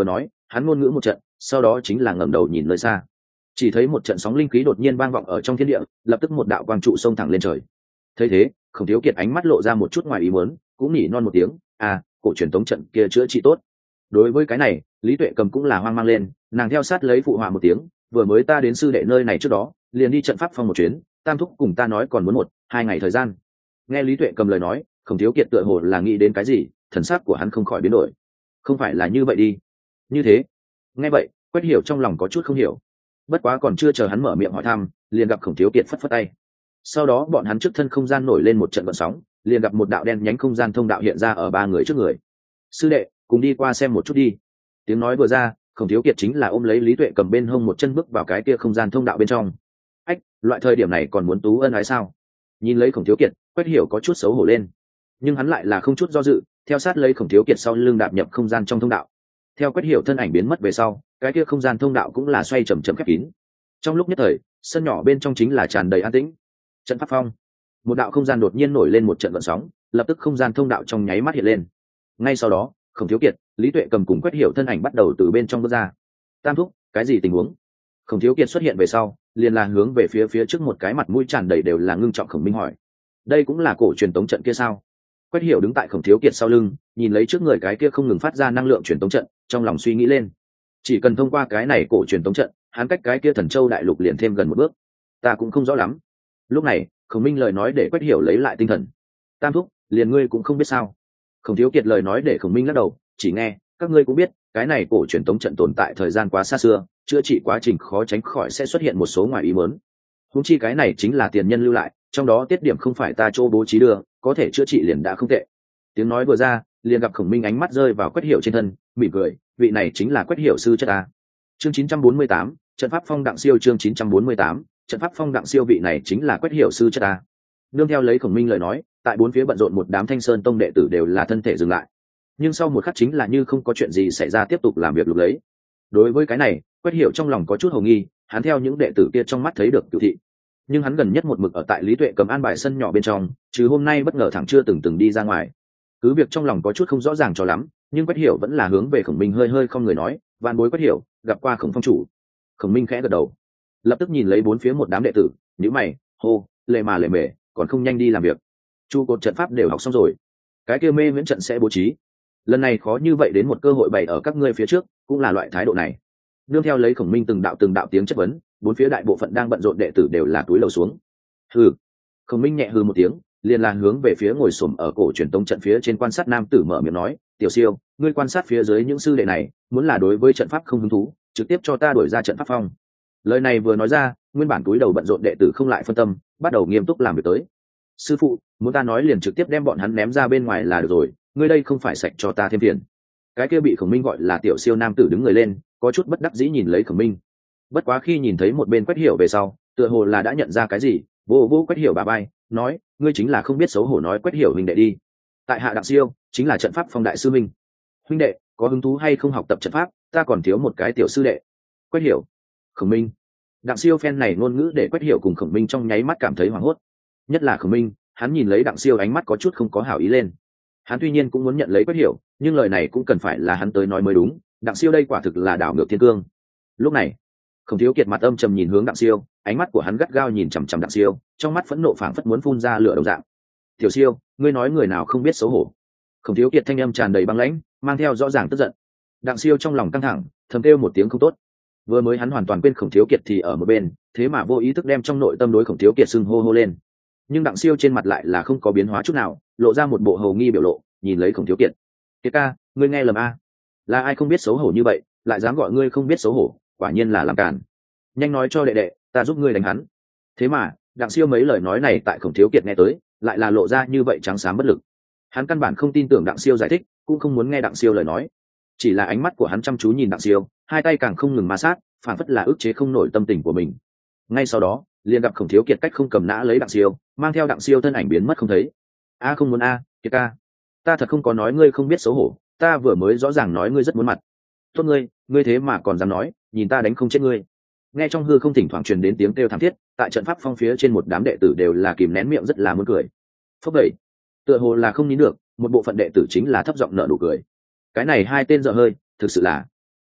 hắn ngôn ngữ một trận, sau đó chính là ngẩng đầu nhìn nơi xa, chỉ thấy một trận sóng linh khí đột nhiên vang vọng ở trong thiên địa, lập tức một đạo quang trụ xông thẳng lên trời. Thấy thế, Khổng Thiếu Kiệt ánh mắt lộ ra một chút ngoài ý muốn, cũng nhỉ non một tiếng, cổ truyền tống trận kia chữa trị tốt. Đối với cái này, Lý Tuệ Cầm cũng là hoang mang lên, nàng theo sát lấy phụ họa một tiếng, vừa mới ta đến sư đệ nơi này trước đó, liền đi trận pháp phong một chuyến, Tam thúc cùng ta nói còn muốn 1-2 ngày thời gian. Nghe Lý Tuệ Cầm lời nói, Khổng Thiếu Kiệt tựa hồ là nghĩ đến cái gì, thần sắc của hắn không khỏi biến đổi. Không phải là như vậy đi. Như thế. Nghe vậy, Quách Hiểu trong lòng có chút không hiểu. Bất quá còn chưa chờ hắn mở miệng hỏi thăm, liền gặp Khổng Thiếu Kiệt phất phất tay. Sau đó bọn hắn trước thân không gian nổi lên một trận gợn sóng, liền gặp một đạo đen nhánh không gian thông đạo hiện ra ở 3 người trước người. Sư đệ, cùng đi qua xem một chút đi. Tiếng nói vừa ra, Khổng Thiếu Kiệt chính là ôm lấy Lý Tuệ Cầm bên hông một chân bước vào cái kia không gian thông đạo bên trong. Loại thời điểm này còn muốn tú ân ái sao? Nhìn lấy Khổng Thiếu Kiệt, Quách Hiểu có chút xấu hổ lên, nhưng hắn lại là không chút do dự, theo sát lấy Khổng Thiếu Kiệt sau lưng đạp nhập không gian trong thông đạo. Theo Quách Hiểu thân ảnh biến mất về sau, cái kia không gian thông đạo cũng là xoay chậm chậm khép kín. Trong lúc nhất thời, sân nhỏ bên trong chính là tràn đầy an tĩnh. Trận pháp phong, một đạo không gian đột nhiên nổi lên một trận gợn sóng, lập tức không gian thông đạo trong nháy mắt hiện lên. Ngay sau đó, Khổng Thiếu Kiệt, Lý Tuệ Cầm cùng Quách Hiểu thân ảnh bắt đầu từ bên trong bước ra. Tam thúc, cái gì tình huống? Khổng Thiếu Kiệt xuất hiện về sau, liền là hướng về phía trước một cái mặt mũi tràn đầy đều là ngưng trọng Khổng Minh hỏi. Đây cũng là cổ truyền tống trận kia sao? Quách Hiểu đứng tại Khổng Thiếu Kiệt sau lưng, nhìn lấy trước người cái kia không ngừng phát ra năng lượng truyền tống trận, trong lòng suy nghĩ lên. Chỉ cần thông qua cái này cổ truyền tống trận, hắn cách cái kia Thần Châu đại lục liền thêm gần một bước. Ta cũng không rõ lắm. Lúc này, Khổng Minh lời nói để Quách Hiểu lấy lại tinh thần. Tam thúc, liền ngươi cũng không biết sao? Khổng Thiếu Kiệt lời nói để Khổng Minh lắc đầu, chỉ nghe, các ngươi cũng biết, cái này cổ truyền tống trận tồn tại thời gian quá xa xưa, chữa trị quá trình khó tránh khỏi sẽ xuất hiện một số ngoài ý muốn. Huống chi cái này chính là tiền nhân lưu lại, trong đó tiết điểm không phải ta chỗ bố trí đưa, có thể chữa trị liền đã không tệ. Tiếng nói vừa ra, liền gặp Khổng Minh ánh mắt rơi vào Quách Hiểu trên thân, mỉm cười, vị này chính là Quách Hiểu sư chất ta. Chương 948, trận pháp phong đặng siêu chương 948, trận pháp phong đặng siêu vị này chính là Quách Hiểu sư chất ta. Nương theo lấy Khổng Minh lời nói, tại bốn phía bận rộn một đám Thanh Sơn tông đệ tử đều là thân thể dừng lại. Nhưng sau một khắc chính là như không có chuyện gì xảy ra tiếp tục làm việc lục lấy. Đối với cái này, Quách Hiểu trong lòng có chút hồ nghi, hắn theo những đệ tử kia trong mắt thấy được cửu thị, nhưng hắn gần nhất một mực ở tại Lý Tuệ Cầm an bài sân nhỏ bên trong, chứ hôm nay bất ngờ thẳng chưa từng đi ra ngoài. Cứ việc trong lòng có chút không rõ ràng cho lắm, nhưng Quách Hiểu vẫn là hướng về Khổng Minh hơi không người nói, vạn bối Quách Hiểu gặp qua Khổng phong chủ. Khổng Minh khẽ gật đầu, lập tức nhìn lấy bốn phía một đám đệ tử, nhíu mày, hô, lề mề, còn không nhanh đi làm việc. Chu cột trận pháp đều học xong rồi, cái kia mê viễn trận sẽ bố trí. Lần này khó như vậy đến một cơ hội bày ở các ngươi phía trước, cũng là loại thái độ này. Nương theo lấy Khổng Minh từng đạo tiếng chất vấn, bốn phía đại bộ phận đang bận rộn đệ tử đều là túi lầu xuống. Hừ. Khổng Minh nhẹ hừ một tiếng, liền là hướng về phía ngồi xổm ở cổ truyền tống trận phía trên quan sát nam tử mở miệng nói, tiểu siêu, ngươi quan sát phía dưới những sư đệ này, muốn là đối với trận pháp không hứng thú, trực tiếp cho ta đổi ra trận pháp phong. Lời này vừa nói ra, nguyên bản túi đầu bận rộn đệ tử không lại phân tâm, bắt đầu nghiêm túc làm việc tới. Sư phụ, muốn ta nói liền trực tiếp đem bọn hắn ném ra bên ngoài là được rồi, ngươi đây không phải sạch cho ta thêm phiền. Cái kia bị Khổng Minh gọi là tiểu siêu nam tử đứng người lên, có chút bất đắc dĩ nhìn lấy Khổng Minh. Bất quá khi nhìn thấy một bên Quách Hiểu về sau, tựa hồ là đã nhận ra cái gì, vô Quách Hiểu bà bay, nói, ngươi chính là không biết xấu hổ nói Quách Hiểu huynh đệ đi. Tại hạ Đặng Siêu, chính là trận pháp phong đại sư minh. Huynh đệ, có hứng thú hay không học tập trận pháp, ta còn thiếu một cái tiểu sư đệ. Quách Hiểu, Khổng Minh. Đặng Siêu phen này ngôn ngữ để Quách Hiểu cùng Khổng Minh trong nháy mắt cảm thấy hoảng hốt. Nhất là Khổng Minh, hắn nhìn lấy Đặng Siêu ánh mắt có chút không có hảo ý lên. Hắn tuy nhiên cũng muốn nhận lấy Quách Hiểu, nhưng lời này cũng cần phải là hắn tới nói mới đúng. Đặng Siêu đây quả thực là đảo ngược thiên cương. Lúc này, Khổng Thiếu Kiệt mặt âm trầm nhìn hướng Đặng Siêu, ánh mắt của hắn gắt gao nhìn chằm chằm Đặng Siêu, trong mắt phẫn nộ phảng phất muốn phun ra lửa đồng dạng. "Tiểu Siêu, ngươi nói người nào không biết xấu hổ?" Khổng Thiếu Kiệt thanh âm tràn đầy băng lãnh, mang theo rõ ràng tức giận. Đặng Siêu trong lòng căng thẳng, thầm kêu một tiếng không tốt. Vừa mới hắn hoàn toàn quên Khổng Thiếu Kiệt thì ở một bên, thế mà vô ý thức đem trong nội tâm đối Khổng Thiếu Kiệt xưng hô lên. Nhưng Đặng Siêu trên mặt lại là không có biến hóa chút nào, lộ ra một bộ hầu nghi biểu lộ, nhìn lấy Khổng Thiếu Kiệt. "Kiệt ca, ngươi nghe lầm a? Là ai không biết xấu hổ như vậy, lại dám gọi ngươi không biết xấu hổ, quả nhiên là làm càn. Nhanh nói cho đệ đệ, ta giúp ngươi đánh hắn." Thế mà, Đặng Siêu mấy lời nói này tại Khổng Thiếu Kiệt nghe tới, lại là lộ ra như vậy trắng xám bất lực. Hắn căn bản không tin tưởng Đặng Siêu giải thích, cũng không muốn nghe Đặng Siêu lời nói. Chỉ là ánh mắt của hắn chăm chú nhìn Đặng Siêu, hai tay càng không ngừng ma sát, phản phất là ức chế không nổi tâm tình của mình. Ngay sau đó, liền gặp Khổng Thiếu Kiệt cách không cầm nã lấy Đặng Siêu, mang theo Đặng Siêu thân ảnh biến mất không thấy. "A không muốn a, Kiệt ca, ta thật không có nói ngươi không biết xấu hổ, ta vừa mới rõ ràng nói ngươi rất muốn mặt. Tốt ngươi thế mà còn dám nói, nhìn ta đánh không chết ngươi." Nghe trong hư không thỉnh thoảng truyền đến tiếng kêu thảm thiết, tại trận pháp phong phía trên một đám đệ tử đều là kìm nén miệng rất là muốn cười. Phốc vậy, tựa hồ là không nín được, một bộ phận đệ tử chính là thấp giọng nở nụ cười. Cái này hai tên dở hơi, thực sự là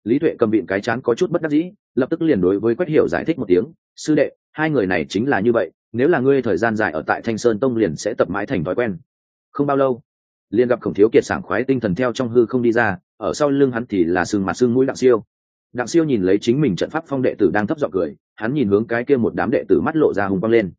Lý Tuệ cầm vịn cái chán có chút bất đắc dĩ, lập tức liền đối với Quách Hiểu giải thích một tiếng, sư đệ, hai người này chính là như vậy, nếu là ngươi thời gian dài ở tại Thanh Sơn Tông liền sẽ tập mãi thành thói quen. Không bao lâu, liền gặp Khổng Thiếu Kiệt sảng khoái tinh thần theo trong hư không đi ra, ở sau lưng hắn thì là sừng mặt sưng mũi Đặng Siêu. Đặng Siêu nhìn lấy chính mình trận pháp phong đệ tử đang thấp giọng cười, hắn nhìn hướng cái kia một đám đệ tử mắt lộ ra hùng quang lên.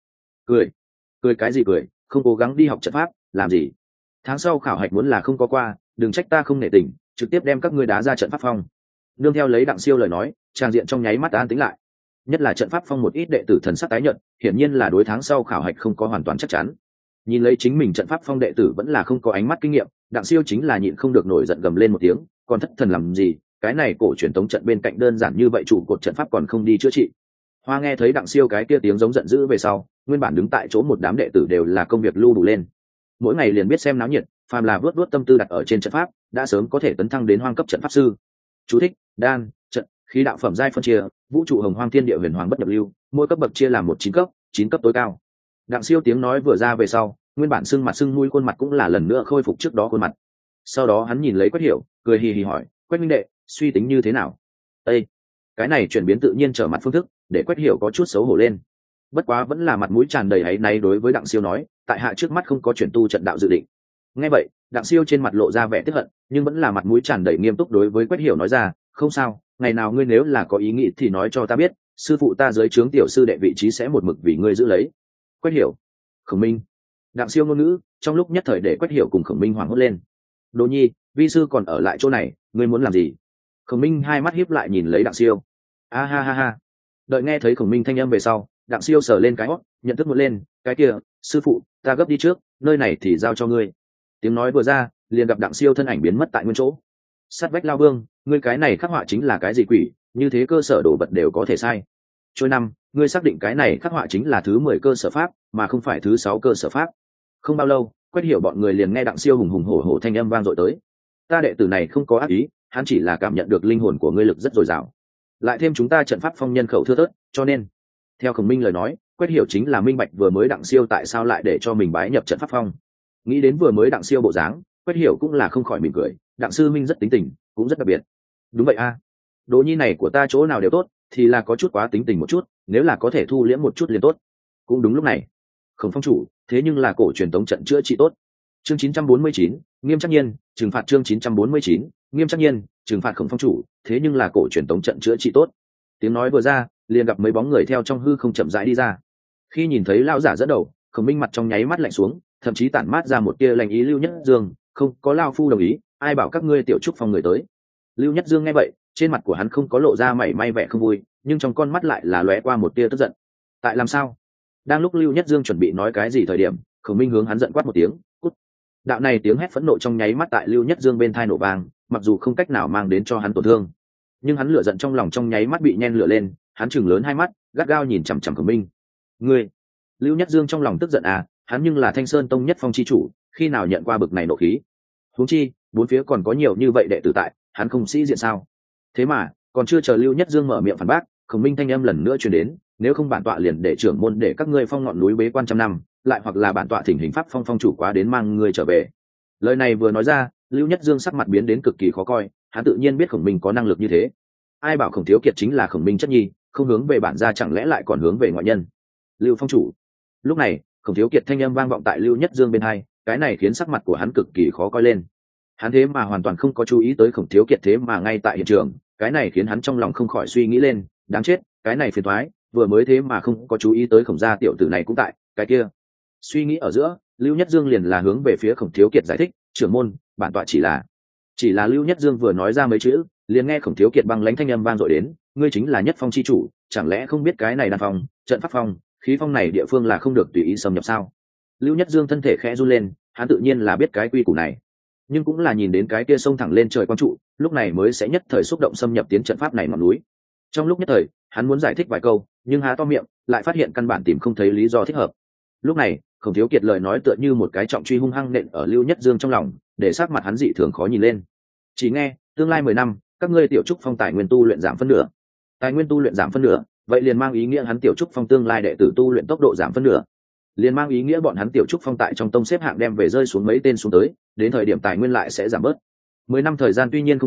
Cười cái gì cười, không cố gắng đi học trận pháp, làm gì? Tháng sau khảo hạch muốn là không có qua, đừng trách ta không nể tình, trực tiếp đem các ngươi đá ra trận pháp phong. Nương theo lấy Đặng Siêu lời nói, trang diện trong nháy mắt an tĩnh lại. Nhất là trận pháp phong một ít đệ tử thần sắc tái nhợt, hiển nhiên là đối tháng sau khảo hạch không có hoàn toàn chắc chắn. Nhìn lấy chính mình trận pháp phong đệ tử vẫn là không có ánh mắt kinh nghiệm, Đặng Siêu chính là nhịn không được nổi giận gầm lên một tiếng, còn thất thần làm gì, cái này cổ truyền tống trận bên cạnh đơn giản như vậy trụ cột trận pháp còn không đi chữa trị. Hoa nghe thấy Đặng Siêu cái kia tiếng giống giận dữ về sau, nguyên bản đứng tại chỗ một đám đệ tử đều là công việc lưu đủ lên. Mỗi ngày liền biết xem náo nhiệt, phàm là vớt tâm tư đặt ở trên trận pháp, đã sớm có thể tấn thăng đến hoang cấp trận pháp sư. Chú thích: đan, trận, khí đạo phẩm giai phân chia, vũ trụ hồng hoang thiên địa huyền hoàng bất nhập lưu, mỗi cấp bậc chia làm một 9 cấp tối cao. Đặng Siêu tiếng nói vừa ra về sau, nguyên bản sưng mặt sưng mũi khuôn mặt cũng là lần nữa khôi phục trước đó khuôn mặt. Sau đó hắn nhìn lấy Quách Hiểu, cười hì hì hỏi, Quách minh đệ, suy tính như thế nào? Ê! Cái này chuyển biến tự nhiên trở mặt phương thức, để Quách Hiểu có chút xấu hổ lên. Bất quá vẫn là mặt mũi tràn đầy áy náy đối với Đặng Siêu nói, tại hạ trước mắt không có chuyển tu trận đạo dự định. Nghe vậy, Đặng Siêu trên mặt lộ ra vẻ tức hận, nhưng vẫn là mặt mũi tràn đầy nghiêm túc đối với Quách Hiểu nói ra, không sao, ngày nào ngươi nếu là có ý nghĩ thì nói cho ta biết, sư phụ ta dưới trướng tiểu sư đệ vị trí sẽ một mực vì ngươi giữ lấy. Quách Hiểu, Khổng Minh. Đặng Siêu ngôn ngữ trong lúc nhất thời để Quách Hiểu cùng Khổng Minh hoảng hốt lên. Đỗ Nhi, vi sư còn ở lại chỗ này, ngươi muốn làm gì? Khổng Minh hai mắt híp lại nhìn lấy Đặng Siêu. A ha ha ha. Đợi nghe thấy Khổng Minh thanh âm về sau, Đặng Siêu sờ lên cái hót, nhận thức một lên, cái kia, sư phụ, ta gấp đi trước, nơi này thì giao cho ngươi. Tiếng nói vừa ra, liền gặp Đặng Siêu thân ảnh biến mất tại nguyên chỗ. Sát vách lao vương, ngươi cái này khắc họa chính là cái gì quỷ, như thế cơ sở đồ vật đều có thể sai. Trôi năm, ngươi xác định cái này khắc họa chính là thứ 10 cơ sở pháp, mà không phải thứ 6 cơ sở pháp. Không bao lâu, Quách Hiểu bọn người liền nghe Đặng Siêu hùng hùng hổ hổ thanh âm vang dội tới. Ta đệ tử này không có ác ý, hắn chỉ là cảm nhận được linh hồn của ngươi lực rất dồi dào. Lại thêm chúng ta trận pháp phong nhân khẩu thưa thớt, cho nên, theo Khổng Minh lời nói, Quách Hiểu chính là minh bạch vừa mới Đặng Siêu tại sao lại để cho mình bái nhập trận pháp phong. Nghĩ đến vừa mới Đặng Siêu bộ dáng, Quách Hiểu cũng là không khỏi mỉm cười, Đặng sư minh rất tính tình, cũng rất đặc biệt. Đúng vậy a, Đỗ Nhi này của ta chỗ nào đều tốt, thì là có chút quá tính tình một chút, nếu là có thể thu liễm một chút liền tốt. Cũng đúng lúc này, Khổng phong chủ, thế nhưng là cổ truyền tống trận chữa trị tốt. Chương 949, nghiêm trắc nhiên, trừng phạt chương 949, nghiêm trắc nhiên, trừng phạt Khổng phong chủ, thế nhưng là cổ truyền tống trận chữa trị tốt. Tiếng nói vừa ra, liền gặp mấy bóng người theo trong hư không chậm rãi đi ra. Khi nhìn thấy lão giả dẫn đầu, Khổng Minh mặt trong nháy mắt lạnh xuống, thậm chí tản mát ra một tia lạnh ý. Lưu Nhất Dương, không có lão phu đồng ý, ai bảo các ngươi tiểu trúc phong người tới. Lưu Nhất Dương nghe vậy, trên mặt của hắn không có lộ ra mảy may vẻ không vui, nhưng trong con mắt lại là lóe qua một tia tức giận. Tại làm sao? Đang lúc Lưu Nhất Dương chuẩn bị nói cái gì thời điểm, Khổng Minh hướng hắn giận quát một tiếng, cút. Đạo này tiếng hét phẫn nộ trong nháy mắt tại Lưu Nhất Dương bên tai nổ vang, mặc dù không cách nào mang đến cho hắn tổn thương, nhưng hắn lửa giận trong lòng trong nháy mắt bị nhen lửa lên, hắn chừng lớn hai mắt, gắt gao nhìn chằm chằm Khổng Minh. Ngươi! Lưu Nhất Dương trong lòng tức giận à, hắn nhưng là Thanh Sơn Tông nhất phong chi chủ, khi nào nhận qua bực này nộ khí? Huống chi, bốn phía còn có nhiều như vậy đệ tử tại, hắn không sĩ diện sao? Thế mà, còn chưa chờ Lưu Nhất Dương mở miệng phản bác, Khổng Minh thanh âm lần nữa truyền đến, nếu không bản tọa liền để trưởng môn để các ngươi phong ngọn núi bế quan trăm năm, lại hoặc là bản tọa thỉnh hình pháp phong phong chủ quá đến mang ngươi trở về. Lời này vừa nói ra, Lưu Nhất Dương sắc mặt biến đến cực kỳ khó coi, hắn tự nhiên biết Khổng Minh có năng lực như thế. Ai bảo Khổng Thiếu Kiệt chính là Khổng Minh chất nhi, không hướng về bản gia chẳng lẽ lại còn hướng về ngoại nhân? Lưu phong chủ. Lúc này, Khổng Thiếu Kiệt thanh âm vang vọng tại Lưu Nhất Dương bên hai, cái này khiến sắc mặt của hắn cực kỳ khó coi lên. Hắn thế mà hoàn toàn không có chú ý tới Khổng Thiếu Kiệt thế mà ngay tại hiện trường, cái này khiến hắn trong lòng không khỏi suy nghĩ lên, đáng chết, cái này phiền toái, vừa mới thế mà không có chú ý tới Khổng gia tiểu tử này cũng tại, cái kia. Suy nghĩ ở giữa, Lưu Nhất Dương liền là hướng về phía Khổng Thiếu Kiệt giải thích, trưởng môn, bản tọa chỉ là Lưu Nhất Dương vừa nói ra mấy chữ, liền nghe Khổng Thiếu Kiệt băng lãnh thanh âm vang dội đến, ngươi chính là nhất phong chi chủ, chẳng lẽ không biết cái này đan phong, trận pháp phong, khí phong này địa phương là không được tùy ý xâm nhập sao? Lưu Nhất Dương thân thể khẽ run lên, hắn tự nhiên là biết cái quy củ này, nhưng cũng là nhìn đến cái kia sông thẳng lên trời quang trụ, lúc này mới sẽ nhất thời xúc động xâm nhập tiến trận pháp này ngọn núi. Trong lúc nhất thời, hắn muốn giải thích vài câu, nhưng há to miệng, lại phát hiện căn bản tìm không thấy lý do thích hợp. Lúc này, Khổng Thiếu Kiệt lời nói tựa như một cái trọng truy hung hăng nện ở Lưu Nhất Dương trong lòng, để sắc mặt hắn dị thường khó nhìn lên. Chỉ nghe, tương lai 10 năm, các ngươi tiểu trúc phong tài nguyên tu luyện giảm phân nửa. Tài nguyên tu luyện giảm phân nửa, vậy liền mang ý nghĩa hắn tiểu trúc phong tương lai đệ tử tu luyện tốc độ giảm phân nửa. Liền mang ý nghĩa bọn hắn tiểu trúc phong tại trong tông xếp hạng đem về rơi xuống mấy tên xuống tới, đến thời điểm tài nguyên lại sẽ giảm bớt. 10 năm thời gian tuy nhiên không dài,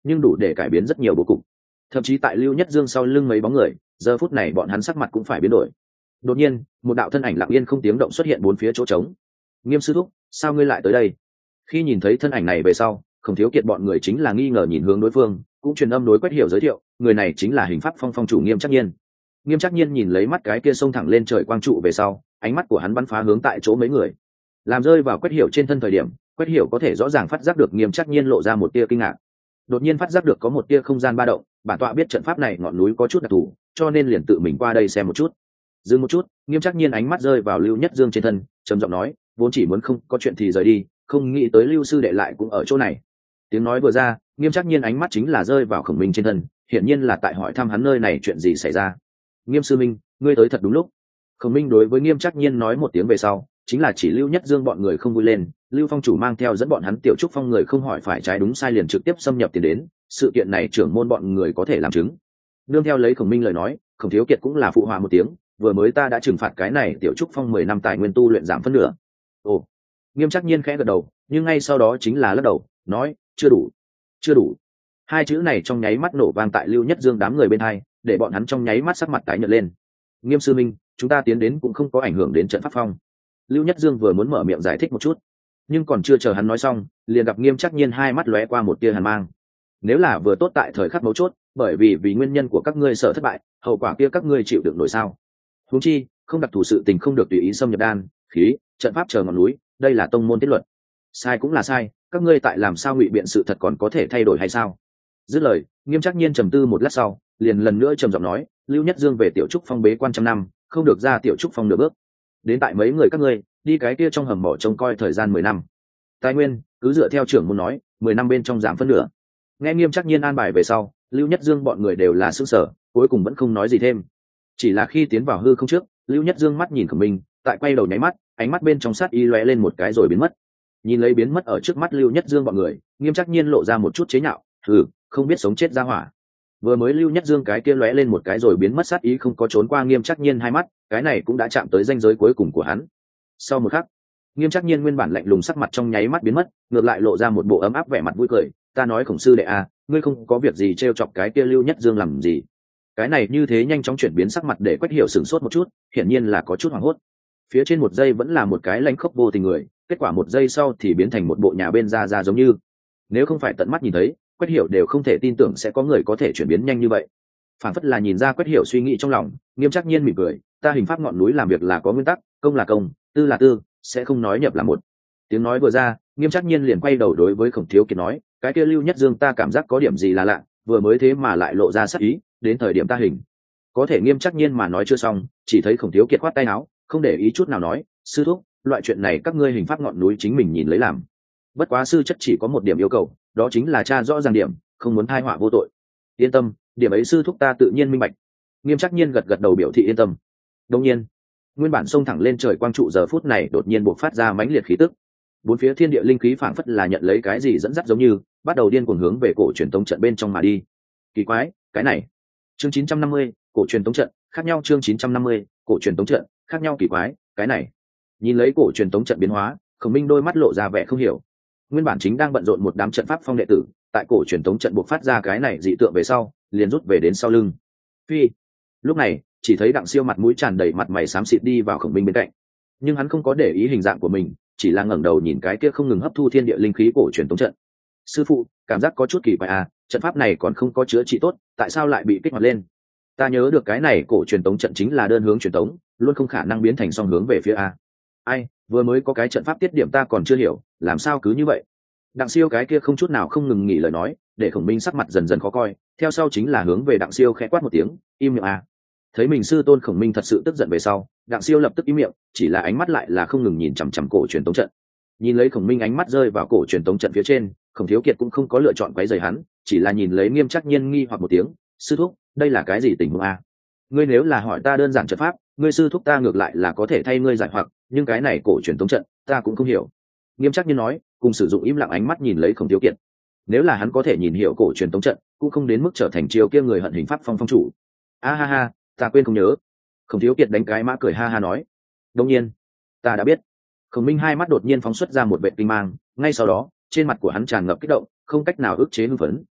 nhưng đủ để cải biến rất nhiều bố cục. Thậm chí tại Lưu Nhất Dương sau lưng mấy bóng người, giờ phút này bọn hắn sắc mặt cũng phải biến đổi. Đột nhiên, một đạo thân ảnh lặng yên không tiếng động xuất hiện bốn phía chỗ trống. Nghiêm sư thúc, sao ngươi lại tới đây? Khi nhìn thấy thân ảnh này về sau, Khổng Thiếu Kiệt bọn người chính là nghi ngờ nhìn hướng đối phương, cũng truyền âm đối Quách Hiểu giới thiệu, người này chính là Hình Pháp Phong phong chủ Nghiêm Trác Nhiên. Nghiêm Trác Nhiên nhìn lấy mắt cái kia xông thẳng lên trời quang trụ về sau, ánh mắt của hắn bắn phá hướng tại chỗ mấy người, làm rơi vào Quách Hiểu trên thân thời điểm, Quách Hiểu có thể rõ ràng phát giác được Nghiêm Trác Nhiên lộ ra một tia kinh ngạc. Đột nhiên phát giác được có một tia không gian ba động, bản tọa biết trận pháp này ngọn núi có chút đặc thù, cho nên liền tự mình qua đây xem một chút. Dừng một chút, Nghiêm Trác Nhiên ánh mắt rơi vào Lưu Nhất Dương trên thân, trầm giọng nói, vốn chỉ muốn không có chuyện thì rời đi, không nghĩ tới Lưu sư đệ lại cũng ở chỗ này. Tiếng nói vừa ra, Nghiêm Trác Nhiên ánh mắt chính là rơi vào Khổng Minh trên thân, hiển nhiên là tại hỏi thăm hắn nơi này chuyện gì xảy ra. Nghiêm sư minh, ngươi tới thật đúng lúc. Khổng Minh đối với Nghiêm Trác Nhiên nói một tiếng về sau, chính là chỉ Lưu Nhất Dương bọn người không vui lên, Lưu phong chủ mang theo dẫn bọn hắn Tiểu Trúc Phong người không hỏi phải trái đúng sai liền trực tiếp xâm nhập tiến đến, sự kiện này trưởng môn bọn người có thể làm chứng. Nương theo lấy Khổng Minh lời nói, Khổng Thiếu Kiệt cũng là phụ họa một tiếng, vừa mới ta đã trừng phạt cái này Tiểu Trúc Phong 10 năm tài nguyên tu luyện giảm phân nửa. Ồ. Nghiêm Trác Nhiên khẽ gật đầu, nhưng ngay sau đó chính là lắc đầu, nói, chưa đủ, chưa đủ. Hai chữ này trong nháy mắt nổ vang tại Lưu Nhất Dương đám người bên hai, để bọn hắn trong nháy mắt sắc mặt tái nhợt lên. Nghiêm sư minh, chúng ta tiến đến cũng không có ảnh hưởng đến trận pháp phong. Lưu Nhất Dương vừa muốn mở miệng giải thích một chút, nhưng còn chưa chờ hắn nói xong, liền gặp Nghiêm Trác Nhiên hai mắt lóe qua một tia hàn mang. Nếu là vừa tốt tại thời khắc mấu chốt, bởi vì nguyên nhân của các ngươi sợ thất bại, hậu quả kia các ngươi chịu được nổi sao? Huống chi, không đặc thù sự tình không được tùy ý xâm nhập đan, khí, trận pháp chờ ngọn núi, đây là tông môn tiết luật. Sai cũng là sai, các ngươi tại làm sao ngụy biện sự thật còn có thể thay đổi hay sao? Dứt lời, Nghiêm Trác Nhiên trầm tư một lát sau, liền lần nữa trầm giọng nói, Lưu Nhất Dương về Tiểu Trúc Phong bế quan trăm năm, không được ra Tiểu Trúc Phong nửa bước. Đến tại mấy người các ngươi, đi cái kia trong hầm mỏ trông coi thời gian 10 năm. Tài nguyên, cứ dựa theo trưởng môn nói, 10 năm bên trong giảm phân nửa. Nghe Nghiêm Trác Nhiên an bài về sau, Lưu Nhất Dương bọn người đều là sửng sở, cuối cùng vẫn không nói gì thêm. Chỉ là khi tiến vào hư không trước, Lưu Nhất Dương mắt nhìn Khổng Minh, tại quay đầu nháy mắt, ánh mắt bên trong sát y lóe lên một cái rồi biến mất. Nhìn lấy biến mất ở trước mắt Lưu Nhất Dương bọn người, Nghiêm Trác Nhiên lộ ra một chút chế nhạo, không biết sống chết ra hỏa. Vừa mới Lưu Nhất Dương cái kia lóe lên một cái rồi biến mất sát ý không có trốn qua Nghiêm Trác Nhiên hai mắt, cái này cũng đã chạm tới ranh giới cuối cùng của hắn. Sau một khắc, Nghiêm Trác Nhiên nguyên bản lạnh lùng sắc mặt trong nháy mắt biến mất, ngược lại lộ ra một bộ ấm áp vẻ mặt vui cười, ta nói Khổng sư đệ à, ngươi không có việc gì trêu chọc cái kia Lưu Nhất Dương làm gì? Cái này như thế nhanh chóng chuyển biến sắc mặt để Quách Hiểu sửng sốt một chút, hiển nhiên là có chút hoảng hốt. Phía trên một giây vẫn là một cái lãnh khốc vô tình người, kết quả một giây sau thì biến thành một bộ nhà bên ra giống như. Nếu không phải tận mắt nhìn thấy, Quách Hiểu đều không thể tin tưởng sẽ có người có thể chuyển biến nhanh như vậy. Phản phất là nhìn ra Quách Hiểu suy nghĩ trong lòng, Nghiêm Trác Nhiên mỉm cười, ta Hình Pháp ngọn núi làm việc là có nguyên tắc, công là công, tư là tư, sẽ không nói nhập là một. Tiếng nói vừa ra, Nghiêm Trác Nhiên liền quay đầu đối với Khổng Thiếu Kiệt nói, cái kia Lưu Nhất Dương ta cảm giác có điểm gì là lạ, vừa mới thế mà lại lộ ra sắc ý, đến thời điểm ta hình. Có thể Nghiêm Trác Nhiên mà nói chưa xong, chỉ thấy Khổng Thiếu Kiệt khoát tay áo, không để ý chút nào nói, sư thúc, loại chuyện này các ngươi Hình Pháp ngọn núi chính mình nhìn lấy làm. Bất quá sư chất chỉ có một điểm yêu cầu, đó chính là tra rõ ràng điểm, không muốn thai họa vô tội. Yên tâm, điểm ấy sư thúc ta tự nhiên minh bạch. Nghiêm Trác Nhiên gật gật đầu biểu thị yên tâm. Đương nhiên, nguyên bản xông thẳng lên trời quang trụ giờ phút này đột nhiên bộc phát ra mãnh liệt khí tức. Bốn phía thiên địa linh khí phảng phất là nhận lấy cái gì dẫn dắt giống như, bắt đầu điên cuồng hướng về cổ truyền tống trận bên trong mà đi. Kỳ quái, cái này. Chương 950, cổ truyền tống trận, khác nhau chương 950, cổ truyền tống trận, khác nhau kỳ quái, cái này. Nhìn lấy cổ truyền tống trận biến hóa, Khổng Minh đôi mắt lộ ra vẻ không hiểu. Nguyên bản chính đang bận rộn một đám trận pháp phong đệ tử, tại cổ truyền tống trận buộc phát ra cái này dị tượng về sau, liền rút về đến sau lưng. Phi. Lúc này, chỉ thấy Đặng Siêu mặt mũi tràn đầy mặt mày xám xịt đi vào Khổng Minh bên cạnh. Nhưng hắn không có để ý hình dạng của mình, chỉ là ngẩng đầu nhìn cái kia không ngừng hấp thu thiên địa linh khí cổ truyền tống trận. Sư phụ, cảm giác có chút kỳ quái à, trận pháp này còn không có chữa trị tốt, tại sao lại bị kích hoạt lên? Ta nhớ được cái này cổ truyền tống trận chính là đơn hướng truyền tống, luôn không khả năng biến thành song hướng về phía a. Ai, vừa mới có cái trận pháp tiết điểm ta còn chưa hiểu, làm sao cứ như vậy? Đặng Siêu cái kia không chút nào không ngừng nghỉ lời nói, để Khổng Minh sắc mặt dần dần khó coi, theo sau chính là hướng về Đặng Siêu khẽ quát một tiếng, im miệng a. Thấy mình sư tôn Khổng Minh thật sự tức giận về sau, Đặng Siêu lập tức im miệng, chỉ là ánh mắt lại là không ngừng nhìn chằm chằm cổ truyền tống trận. Nhìn lấy Khổng Minh ánh mắt rơi vào cổ truyền tống trận phía trên, Khổng Thiếu Kiệt cũng không có lựa chọn quấy rầy hắn, chỉ là nhìn lấy Nghiêm Trác Nhiên nghi hoặc một tiếng, sư thúc, đây là cái gì tình huống a? Ngươi nếu là hỏi ta đơn giản trận pháp, ngươi sư thúc ta ngược lại là có thể thay ngươi giải hoặc, nhưng cái này cổ truyền tống trận, ta cũng không hiểu. Nghiêm Trác Nhiên nói, cùng sử dụng im lặng ánh mắt nhìn lấy Khổng Thiếu Kiệt. Nếu là hắn có thể nhìn hiểu cổ truyền tống trận, cũng không đến mức trở thành chiêu kia người hận Hình Pháp phong phong chủ. A ha ha, ta quên không nhớ. Khổng Thiếu Kiệt đánh cái mã cười ha ha nói, đương nhiên, ta đã biết. Khổng Minh hai mắt đột nhiên phóng xuất ra một vệt tinh mang, ngay sau đó, trên mặt của hắn tràn ngập kích động, không cách nào ức chế hưng phấn.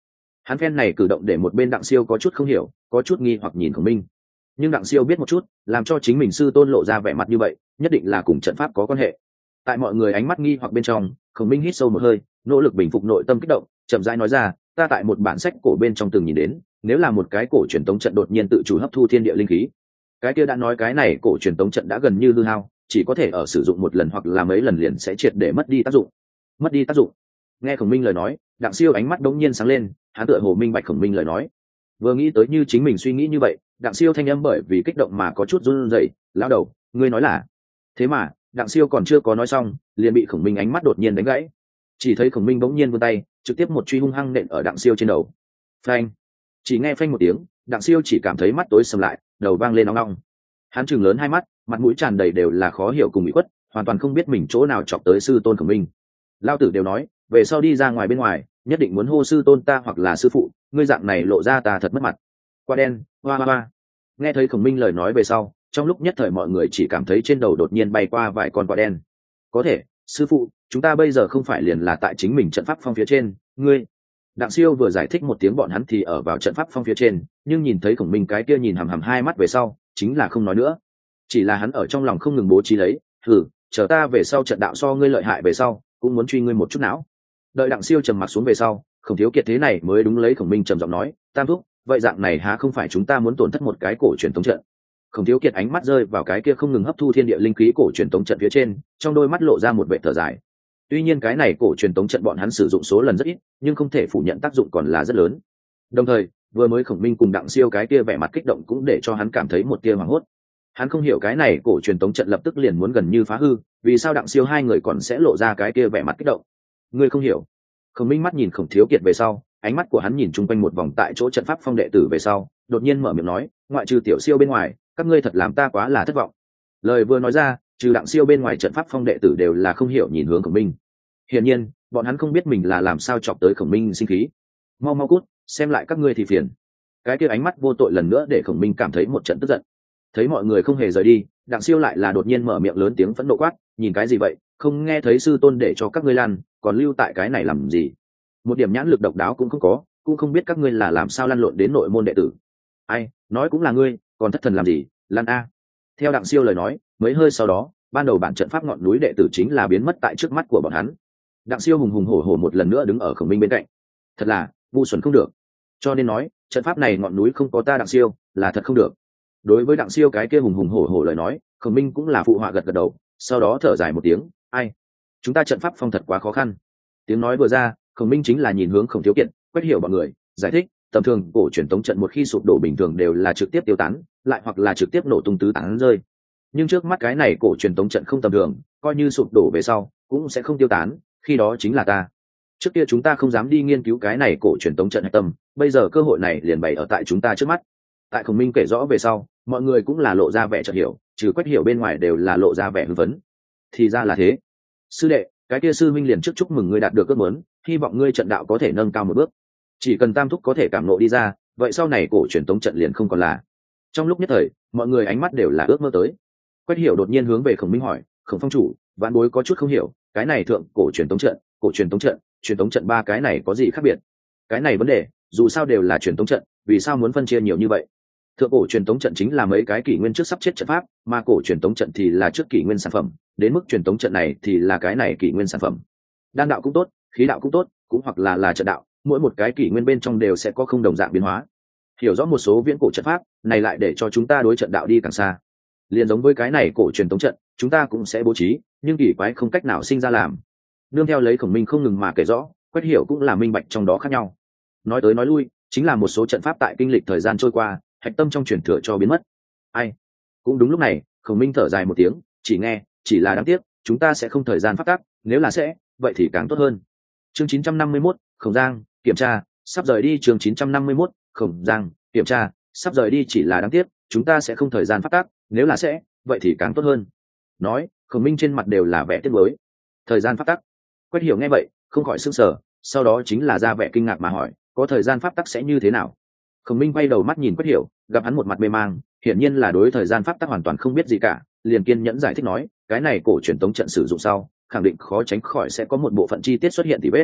Hắn phen này cử động để một bên Đặng Siêu có chút không hiểu, có chút nghi hoặc nhìn Khổng Minh. Nhưng Đặng Siêu biết một chút, làm cho chính mình sư tôn lộ ra vẻ mặt như vậy, nhất định là cùng trận pháp có quan hệ. Tại mọi người ánh mắt nghi hoặc bên trong, Khổng Minh hít sâu một hơi, nỗ lực bình phục nội tâm kích động, chậm rãi nói ra, ta tại một bản sách cổ bên trong từng nhìn đến, nếu là một cái cổ truyền tống trận đột nhiên tự chủ hấp thu thiên địa linh khí, cái kia đã nói cái này cổ truyền tống trận đã gần như hư hao, chỉ có thể ở sử dụng một lần hoặc là mấy lần liền sẽ triệt để mất đi tác dụng. Mất đi tác dụng. Nghe Khổng Minh lời nói, Đặng Siêu ánh mắt đống nhiên sáng lên, hắn tựa hồ minh bạch Khổng Minh lời nói. Vừa nghĩ tới như chính mình suy nghĩ như vậy, Đặng Siêu thanh âm bởi vì kích động mà có chút run rẩy, lão đầu, ngươi nói là? Thế mà, Đặng Siêu còn chưa có nói xong, liền bị Khổng Minh ánh mắt đột nhiên đánh gãy. Chỉ thấy Khổng Minh bỗng nhiên vươn tay, trực tiếp một truy hung hăng nện ở Đặng Siêu trên đầu. Phanh! Chỉ nghe phanh một tiếng, Đặng Siêu chỉ cảm thấy mắt tối sầm lại, đầu vang lên ong ong. Hắn trừng lớn hai mắt, mặt mũi tràn đầy đều là khó hiểu cùng ủy khuất, hoàn toàn không biết mình chỗ nào chọc tới sư tôn Khổng Minh. Lão tử đều nói, về sau đi ra ngoài bên ngoài, nhất định muốn hô sư tôn ta hoặc là sư phụ, ngươi dạng này lộ ra ta thật mất mặt. Quả đen, hoa hoa hoa. Nghe thấy Khổng Minh lời nói về sau, trong lúc nhất thời mọi người chỉ cảm thấy trên đầu đột nhiên bay qua vài con quả đen. Có thể, sư phụ, chúng ta bây giờ không phải liền là tại chính mình trận pháp phong phía trên, ngươi. Đặng Siêu vừa giải thích một tiếng bọn hắn thì ở vào trận pháp phong phía trên, nhưng nhìn thấy Khổng Minh cái kia nhìn hằm hằm hai mắt về sau, chính là không nói nữa. Chỉ là hắn ở trong lòng không ngừng bố trí lấy, chờ ta về sau trận đạo so ngươi lợi hại về sau, cũng muốn truy ngươi một chút não. Đợi Đặng Siêu trầm mặc xuống về sau, Khổng Thiếu Kiệt thế này mới đúng lấy Khổng Minh trầm giọng nói, tam thúc, vậy dạng này há không phải chúng ta muốn tổn thất một cái cổ truyền tống trận? Khổng Thiếu Kiệt ánh mắt rơi vào cái kia không ngừng hấp thu thiên địa linh khí cổ truyền tống trận phía trên, trong đôi mắt lộ ra một vẻ thở dài. Tuy nhiên cái này cổ truyền tống trận bọn hắn sử dụng số lần rất ít, nhưng không thể phủ nhận tác dụng còn là rất lớn. Đồng thời, vừa mới Khổng Minh cùng Đặng Siêu cái kia vẻ mặt kích động cũng để cho hắn cảm thấy một tia hoảng hốt. Hắn không hiểu cái này cổ truyền tống trận lập tức liền muốn gần như phá hư, vì sao Đặng Siêu hai người còn sẽ lộ ra cái kia vẻ mặt kích động? Ngươi không hiểu. Khổng Minh mắt nhìn Khổng Thiếu Kiệt về sau, ánh mắt của hắn nhìn chung quanh một vòng tại chỗ trận pháp phong đệ tử về sau, đột nhiên mở miệng nói, ngoại trừ Tiểu Siêu bên ngoài, các ngươi thật làm ta quá là thất vọng. Lời vừa nói ra, trừ Đặng Siêu bên ngoài trận pháp phong đệ tử đều là không hiểu nhìn hướng Khổng Minh. Hiển nhiên, bọn hắn không biết mình là làm sao chọc tới Khổng Minh sinh khí. Mau mau cút, xem lại các ngươi thì phiền. Cái kia ánh mắt vô tội lần nữa để Khổng Minh cảm thấy một trận tức giận. Thấy mọi người không hề rời đi, Đặng Siêu lại là đột nhiên mở miệng lớn tiếng phẫn nộ quát, nhìn cái gì vậy, không nghe thấy sư tôn để cho các ngươi lăn, còn lưu tại cái này làm gì? Một điểm nhãn lực độc đáo cũng không có, cũng không biết các ngươi là làm sao lăn lộn đến nội môn đệ tử. Ai, nói cũng là ngươi, còn thất thần làm gì, lăn a. Theo Đặng Siêu lời nói, mấy hơi sau đó, ban đầu bản trận pháp ngọn núi đệ tử chính là biến mất tại trước mắt của bọn hắn. Đặng Siêu hùng hùng hổ hổ một lần nữa đứng ở Khổng Minh bên cạnh. Thật là ngu xuẩn không được, cho nên nói trận pháp này ngọn núi không có ta Đặng Siêu là thật không được. Đối với Đặng Siêu cái kia hùng hùng hổ hổ lời nói, Khổng Minh cũng là phụ họa gật gật đầu, sau đó thở dài một tiếng, ai, chúng ta trận pháp phong thật quá khó khăn. Tiếng nói vừa ra, Khổng Minh chính là nhìn hướng Khổng Thiếu Kiệt, quét hiểu bọn người, giải thích, tầm thường cổ truyền tống trận một khi sụp đổ bình thường đều là trực tiếp tiêu tán, lại hoặc là trực tiếp nổ tung tứ tán rơi. Nhưng trước mắt cái này cổ truyền tống trận không tầm thường, coi như sụp đổ về sau, cũng sẽ không tiêu tán, khi đó chính là ta. Trước kia chúng ta không dám đi nghiên cứu cái này cổ truyền tống trận hạch tâm, bây giờ cơ hội này liền bày ở tại chúng ta trước mắt. Tại Khổng Minh kể rõ về sau, mọi người cũng là lộ ra vẻ chợt hiểu, trừ Quách Hiểu bên ngoài đều là lộ ra vẻ hưng phấn. Thì ra là thế. Sư đệ, cái kia sư minh liền trước chúc mừng ngươi đạt được ước muốn, hy vọng ngươi trận đạo có thể nâng cao một bước. Chỉ cần tam thúc có thể cảm ngộ đi ra, vậy sau này cổ truyền tống trận liền không còn là. Trong lúc nhất thời, mọi người ánh mắt đều là ước mơ tới. Quách Hiểu đột nhiên hướng về Khổng Minh hỏi, Khổng phong chủ, vạn bối có chút không hiểu, cái này thượng cổ truyền tống trận, cổ truyền tống trận, truyền tống trận ba cái này có gì khác biệt? Cái này vấn đề, dù sao đều là truyền tống trận, vì sao muốn phân chia nhiều như vậy? Thượng cổ truyền tống trận chính là mấy cái kỷ nguyên trước sắp chết trận pháp, mà cổ truyền tống trận thì là trước kỷ nguyên sản phẩm, đến mức truyền tống trận này thì là cái này kỷ nguyên sản phẩm. Đan đạo cũng tốt, khí đạo cũng tốt, cũng hoặc là trận đạo, mỗi một cái kỷ nguyên bên trong đều sẽ có không đồng dạng biến hóa. Hiểu rõ một số viễn cổ trận pháp, này lại để cho chúng ta đối trận đạo đi càng xa. Liên giống với cái này cổ truyền tống trận, chúng ta cũng sẽ bố trí, nhưng kỳ quái không cách nào sinh ra làm. Nương theo lấy Khổng Minh không ngừng mà kể rõ, Quách Hiểu cũng là minh bạch trong đó khác nhau. Nói tới nói lui, chính là một số trận pháp tại kinh lịch thời gian trôi qua, hạch tâm trong truyền thừa cho biến mất. Ai? Cũng đúng lúc này, Khổng Minh thở dài một tiếng, chỉ là đáng tiếc, chúng ta sẽ không thời gian phát tác, nếu là sẽ, vậy thì càng tốt hơn. Chương 951, Khổng Giang, kiểm tra, sắp rời đi. Chương 951, Khổng Giang, kiểm tra, sắp rời đi, chỉ là đáng tiếc, chúng ta sẽ không thời gian phát tác, nếu là sẽ, vậy thì càng tốt hơn. Nói, Khổng Minh trên mặt đều là vẻ tiếc nuối. Thời gian phát tác. Quách Hiểu nghe vậy, không khỏi sửng sở, sau đó chính là ra vẻ kinh ngạc mà hỏi, có thời gian pháp tắc sẽ như thế nào? Khổng Minh quay đầu mắt nhìn Quách Hiểu, gặp hắn một mặt mê mang, hiển nhiên là đối thời gian pháp tắc hoàn toàn không biết gì cả, liền kiên nhẫn giải thích nói, cái này cổ truyền tống trận sử dụng sau, khẳng định khó tránh khỏi sẽ có một bộ phận chi tiết xuất hiện tỉ vết.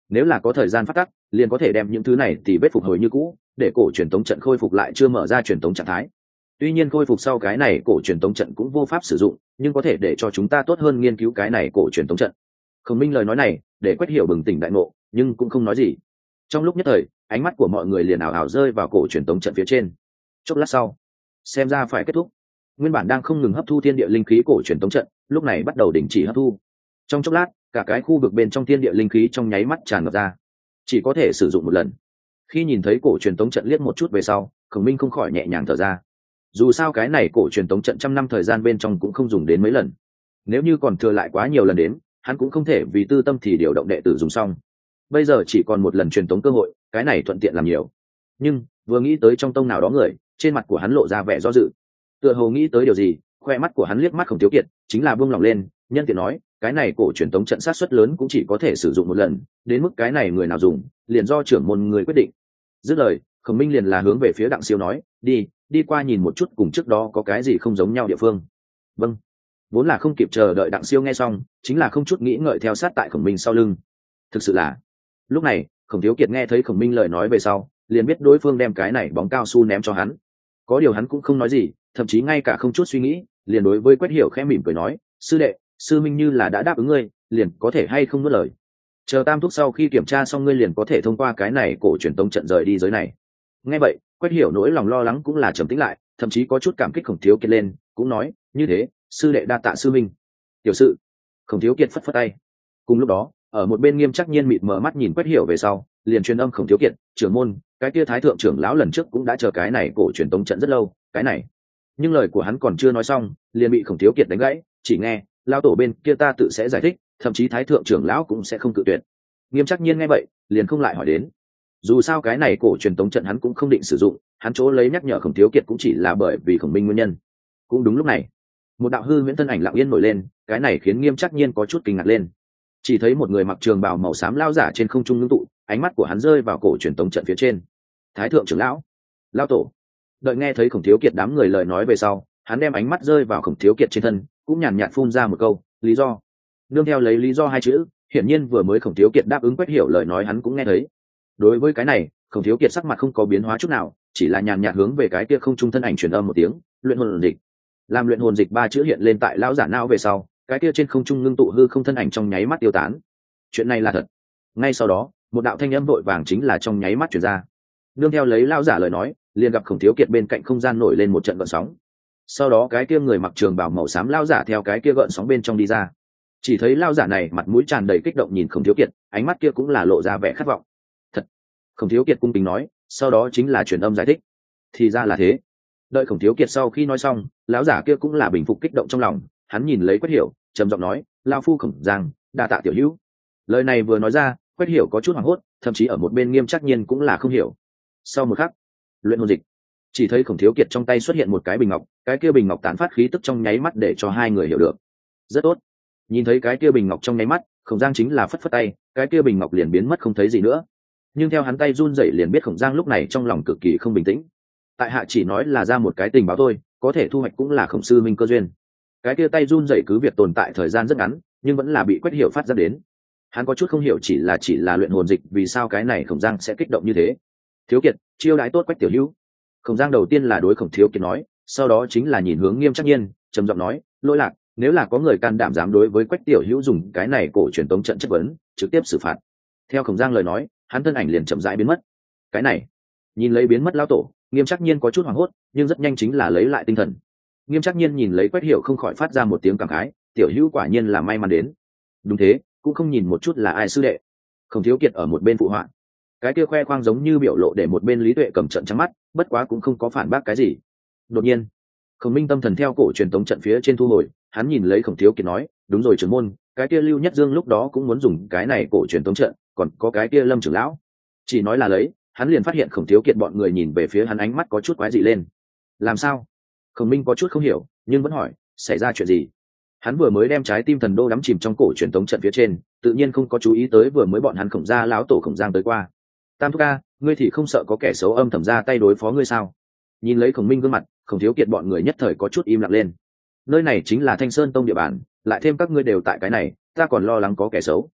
nếu là có thời gian phát tắc liền có thể đem những thứ này thì vết phục hồi như cũ, để cổ truyền tống trận khôi phục lại chưa mở ra truyền tống trạng thái. Tuy nhiên khôi phục sau cái này cổ truyền tống trận cũng vô pháp sử dụng, nhưng có thể để cho chúng ta tốt hơn nghiên cứu cái này cổ truyền tống trận. Khổng Minh lời nói này để Quách Hiểu bừng tỉnh đại ngộ, nhưng cũng không nói gì. Trong lúc nhất thời, ánh mắt của mọi người liền ảo ảo rơi vào cổ truyền tống trận phía trên. Chốc lát sau, xem ra phải kết thúc. Nguyên bản đang không ngừng hấp thu thiên địa linh khí cổ truyền tống trận, lúc này bắt đầu đình chỉ hấp thu. Trong chốc lát, cả cái khu vực bên trong thiên địa linh khí trong nháy mắt tràn ngập ra, chỉ có thể sử dụng một lần. Khi nhìn thấy cổ truyền tống trận liếc một chút về sau, Khổng Minh không khỏi nhẹ nhàng thở ra. Dù sao cái này cổ truyền tống trận trăm năm thời gian bên trong cũng không dùng đến mấy lần, nếu như còn thừa lại quá nhiều lần đến, hắn cũng không thể vì tư tâm thì điều động đệ tử dùng xong. Bây giờ chỉ còn một lần truyền tống cơ hội, cái này thuận tiện làm nhiều. Nhưng vừa nghĩ tới trong tông nào đó người, trên mặt của hắn lộ ra vẻ do dự. Tựa hồ nghĩ tới điều gì, khoe mắt của hắn liếc mắt Khổng Thiếu Kiệt, chính là buông lòng lên, nhân tiện nói, cái này cổ truyền tống trận sát suất lớn cũng chỉ có thể sử dụng một lần, đến mức cái này người nào dùng, liền do trưởng môn người quyết định. Dứt lời, Khổng Minh liền là hướng về phía Đặng Siêu nói, đi qua nhìn một chút cùng trước đó có cái gì không giống nhau địa phương. Vâng. Vốn là không kịp chờ đợi Đặng Siêu nghe xong, chính là không chút nghĩ ngợi theo sát tại Khổng Minh sau lưng. Thực sự là, lúc này Khổng Thiếu Kiệt nghe thấy Khổng Minh lời nói về sau, liền biết đối phương đem cái này bóng cao su ném cho hắn. Có điều hắn cũng không nói gì, thậm chí ngay cả không chút suy nghĩ, liền đối với Quách Hiểu khẽ mỉm cười nói, sư đệ, sư minh như là đã đáp ứng ngươi, liền có thể hay không nuốt lời. Chờ tam thúc sau khi kiểm tra xong ngươi liền có thể thông qua cái này cổ truyền tống trận rời đi giới này. Nghe vậy, Quách Hiểu nỗi lòng lo lắng cũng là trầm tĩnh lại, thậm chí có chút cảm kích Khổng Thiếu Kiệt lên, cũng nói, như thế, sư đệ đa tạ sư minh. Tiểu sự. Khổng Thiếu Kiệt phất phất tay. Cùng lúc đó, ở một bên Nghiêm Trắc Nhiên mịt mờ mắt nhìn Quách Hiểu về sau, liền truyền âm Khổng Thiếu Kiệt, trưởng môn, cái kia thái thượng trưởng lão lần trước cũng đã chờ cái này cổ truyền tống trận rất lâu, cái này. Nhưng lời của hắn còn chưa nói xong, liền bị Khổng Thiếu Kiệt đánh gãy, chỉ nghe, lão tổ bên kia ta tự sẽ giải thích, thậm chí thái thượng trưởng lão cũng sẽ không cự tuyệt. Nghiêm Trắc Nhiên nghe vậy, liền không lại hỏi đến. Dù sao cái này cổ truyền tống trận hắn cũng không định sử dụng, hắn chỗ lấy nhắc nhở Khổng Thiếu Kiệt cũng chỉ là bởi vì Khổng Minh nguyên nhân. Cũng đúng lúc này, một đạo hư huyễn thân ảnh lặng yên nổi lên, cái này khiến Nghiêm Trắc Nhiên có chút kinh ngạc lên. Chỉ thấy một người mặc trường bào màu xám lao giả trên không trung ngưng tụ, ánh mắt của hắn rơi vào cổ truyền tống trận phía trên. Thái thượng trưởng lão, lão tổ. Đợi nghe thấy Khổng Thiếu Kiệt đám người lời nói về sau, hắn đem ánh mắt rơi vào Khổng Thiếu Kiệt trên thân, cũng nhàn nhạt phun ra một câu, lý do. Nương theo lấy lý do hai chữ, hiển nhiên vừa mới Khổng Thiếu Kiệt đáp ứng Quách Hiểu lời nói hắn cũng nghe thấy. Đối với cái này, Khổng Thiếu Kiệt sắc mặt không có biến hóa chút nào, chỉ là nhàn nhạt hướng về cái kia không trung thân ảnh truyền âm một tiếng, luyện hồn dịch. Làm luyện hồn dịch ba chữ hiện lên tại lão giả não về sau, cái kia trên không trung ngưng tụ hư không thân ảnh trong nháy mắt tiêu tán. Chuyện này là thật. Ngay sau đó, một đạo thanh âm vội vàng chính là trong nháy mắt truyền ra. Nương theo lấy lão giả lời nói, liền gặp Khổng Thiếu Kiệt bên cạnh không gian nổi lên một trận gợn sóng. Sau đó cái kia người mặc trường bào màu xám lão giả theo cái kia gợn sóng bên trong đi ra. Chỉ thấy lão giả này mặt mũi tràn đầy kích động nhìn Khổng Thiếu Kiệt, ánh mắt kia cũng là lộ ra vẻ khát vọng. Thật. Khổng Thiếu Kiệt cung kính nói, sau đó chính là truyền âm giải thích. Thì ra là thế. Đợi Khổng Thiếu Kiệt sau khi nói xong, lão giả kia cũng là bình phục kích động trong lòng, hắn nhìn lấy Quách Hiểu, trầm giọng nói, lão phu Khổng Giang, đa tạ tiểu hữu. Lời này vừa nói ra, Quách Hiểu có chút hoảng hốt, thậm chí ở một bên Nghiêm Trắc Nhiên cũng là không hiểu. Sau một khắc, luyện hồn dịch, chỉ thấy Khổng Thiếu Kiệt trong tay xuất hiện một cái bình ngọc, cái kia bình ngọc tán phát khí tức trong nháy mắt để cho hai người hiểu được. Rất tốt. Nhìn thấy cái kia bình ngọc trong nháy mắt, Khổng Giang chính là phất phất tay, cái kia bình ngọc liền biến mất không thấy gì nữa. Nhưng theo hắn tay run rẩy liền biết Khổng Giang lúc này trong lòng cực kỳ không bình tĩnh. Tại hạ chỉ nói là ra một cái tình báo thôi, có thể thu hoạch cũng là Khổng sư minh cơ duyên. Cái kia tay run rẩy cứ việc tồn tại thời gian rất ngắn, nhưng vẫn là bị Quách Hiểu phát ra đến. Hắn có chút không hiểu chỉ là luyện hồn dịch, vì sao cái này Khổng Giang sẽ kích động như thế. Thiếu Kiệt, chiêu đãi tốt Quách tiểu hữu. Khổng Giang đầu tiên là đối Khổng Thiếu Kiệt nói, sau đó chính là nhìn hướng Nghiêm Trắc Nhiên, trầm giọng nói, lỗi lạc, nếu là có người can đảm dám đối với Quách tiểu hữu dùng cái này cổ truyền tống trận chất vấn, trực tiếp xử phạt. Theo Khổng Giang lời nói, hắn thân ảnh liền chậm rãi biến mất. Cái này, nhìn lấy biến mất lão tổ, Nghiêm Trắc Nhiên có chút hoảng hốt, nhưng rất nhanh chính là lấy lại tinh thần. Nghiêm Trắc Nhiên nhìn lấy Quách Hiểu không khỏi phát ra một tiếng cảm khái, tiểu hữu quả nhiên là may mắn đến. Đúng thế, cũng không nhìn một chút là ai sư đệ. Khổng Thiếu Kiệt ở một bên phụ họa. Cái kia khoe khoang giống như biểu lộ để một bên Lý Tuệ cầm trận trắng mắt, bất quá cũng không có phản bác cái gì. Đột nhiên, Khổng Minh tâm thần theo cổ truyền tống trận phía trên thu hồi, hắn nhìn lấy Khổng Thiếu Kiệt nói, đúng rồi trưởng môn, cái kia Lưu Nhất Dương lúc đó cũng muốn dùng cái này cổ truyền tống trận, còn có cái kia Lâm trưởng lão. Chỉ nói là lấy, hắn liền phát hiện Khổng Thiếu Kiệt bọn người nhìn về phía hắn ánh mắt có chút quái dị lên. Làm sao? Khổng Minh có chút không hiểu, nhưng vẫn hỏi, xảy ra chuyện gì? Hắn vừa mới đem trái tim thần đô đắm chìm trong cổ truyền tống trận phía trên, tự nhiên không có chú ý tới vừa mới bọn hắn Khổng gia lão tổ Khổng Giang tới qua. Tam thúc ca, ngươi thì không sợ có kẻ xấu âm thầm ra tay đối phó ngươi sao? Nhìn lấy Khổng Minh gương mặt, Khổng Thiếu Kiệt bọn người nhất thời có chút im lặng lên. Nơi này chính là Thanh Sơn tông địa bàn, lại thêm các ngươi đều tại cái này, ta còn lo lắng có kẻ xấu.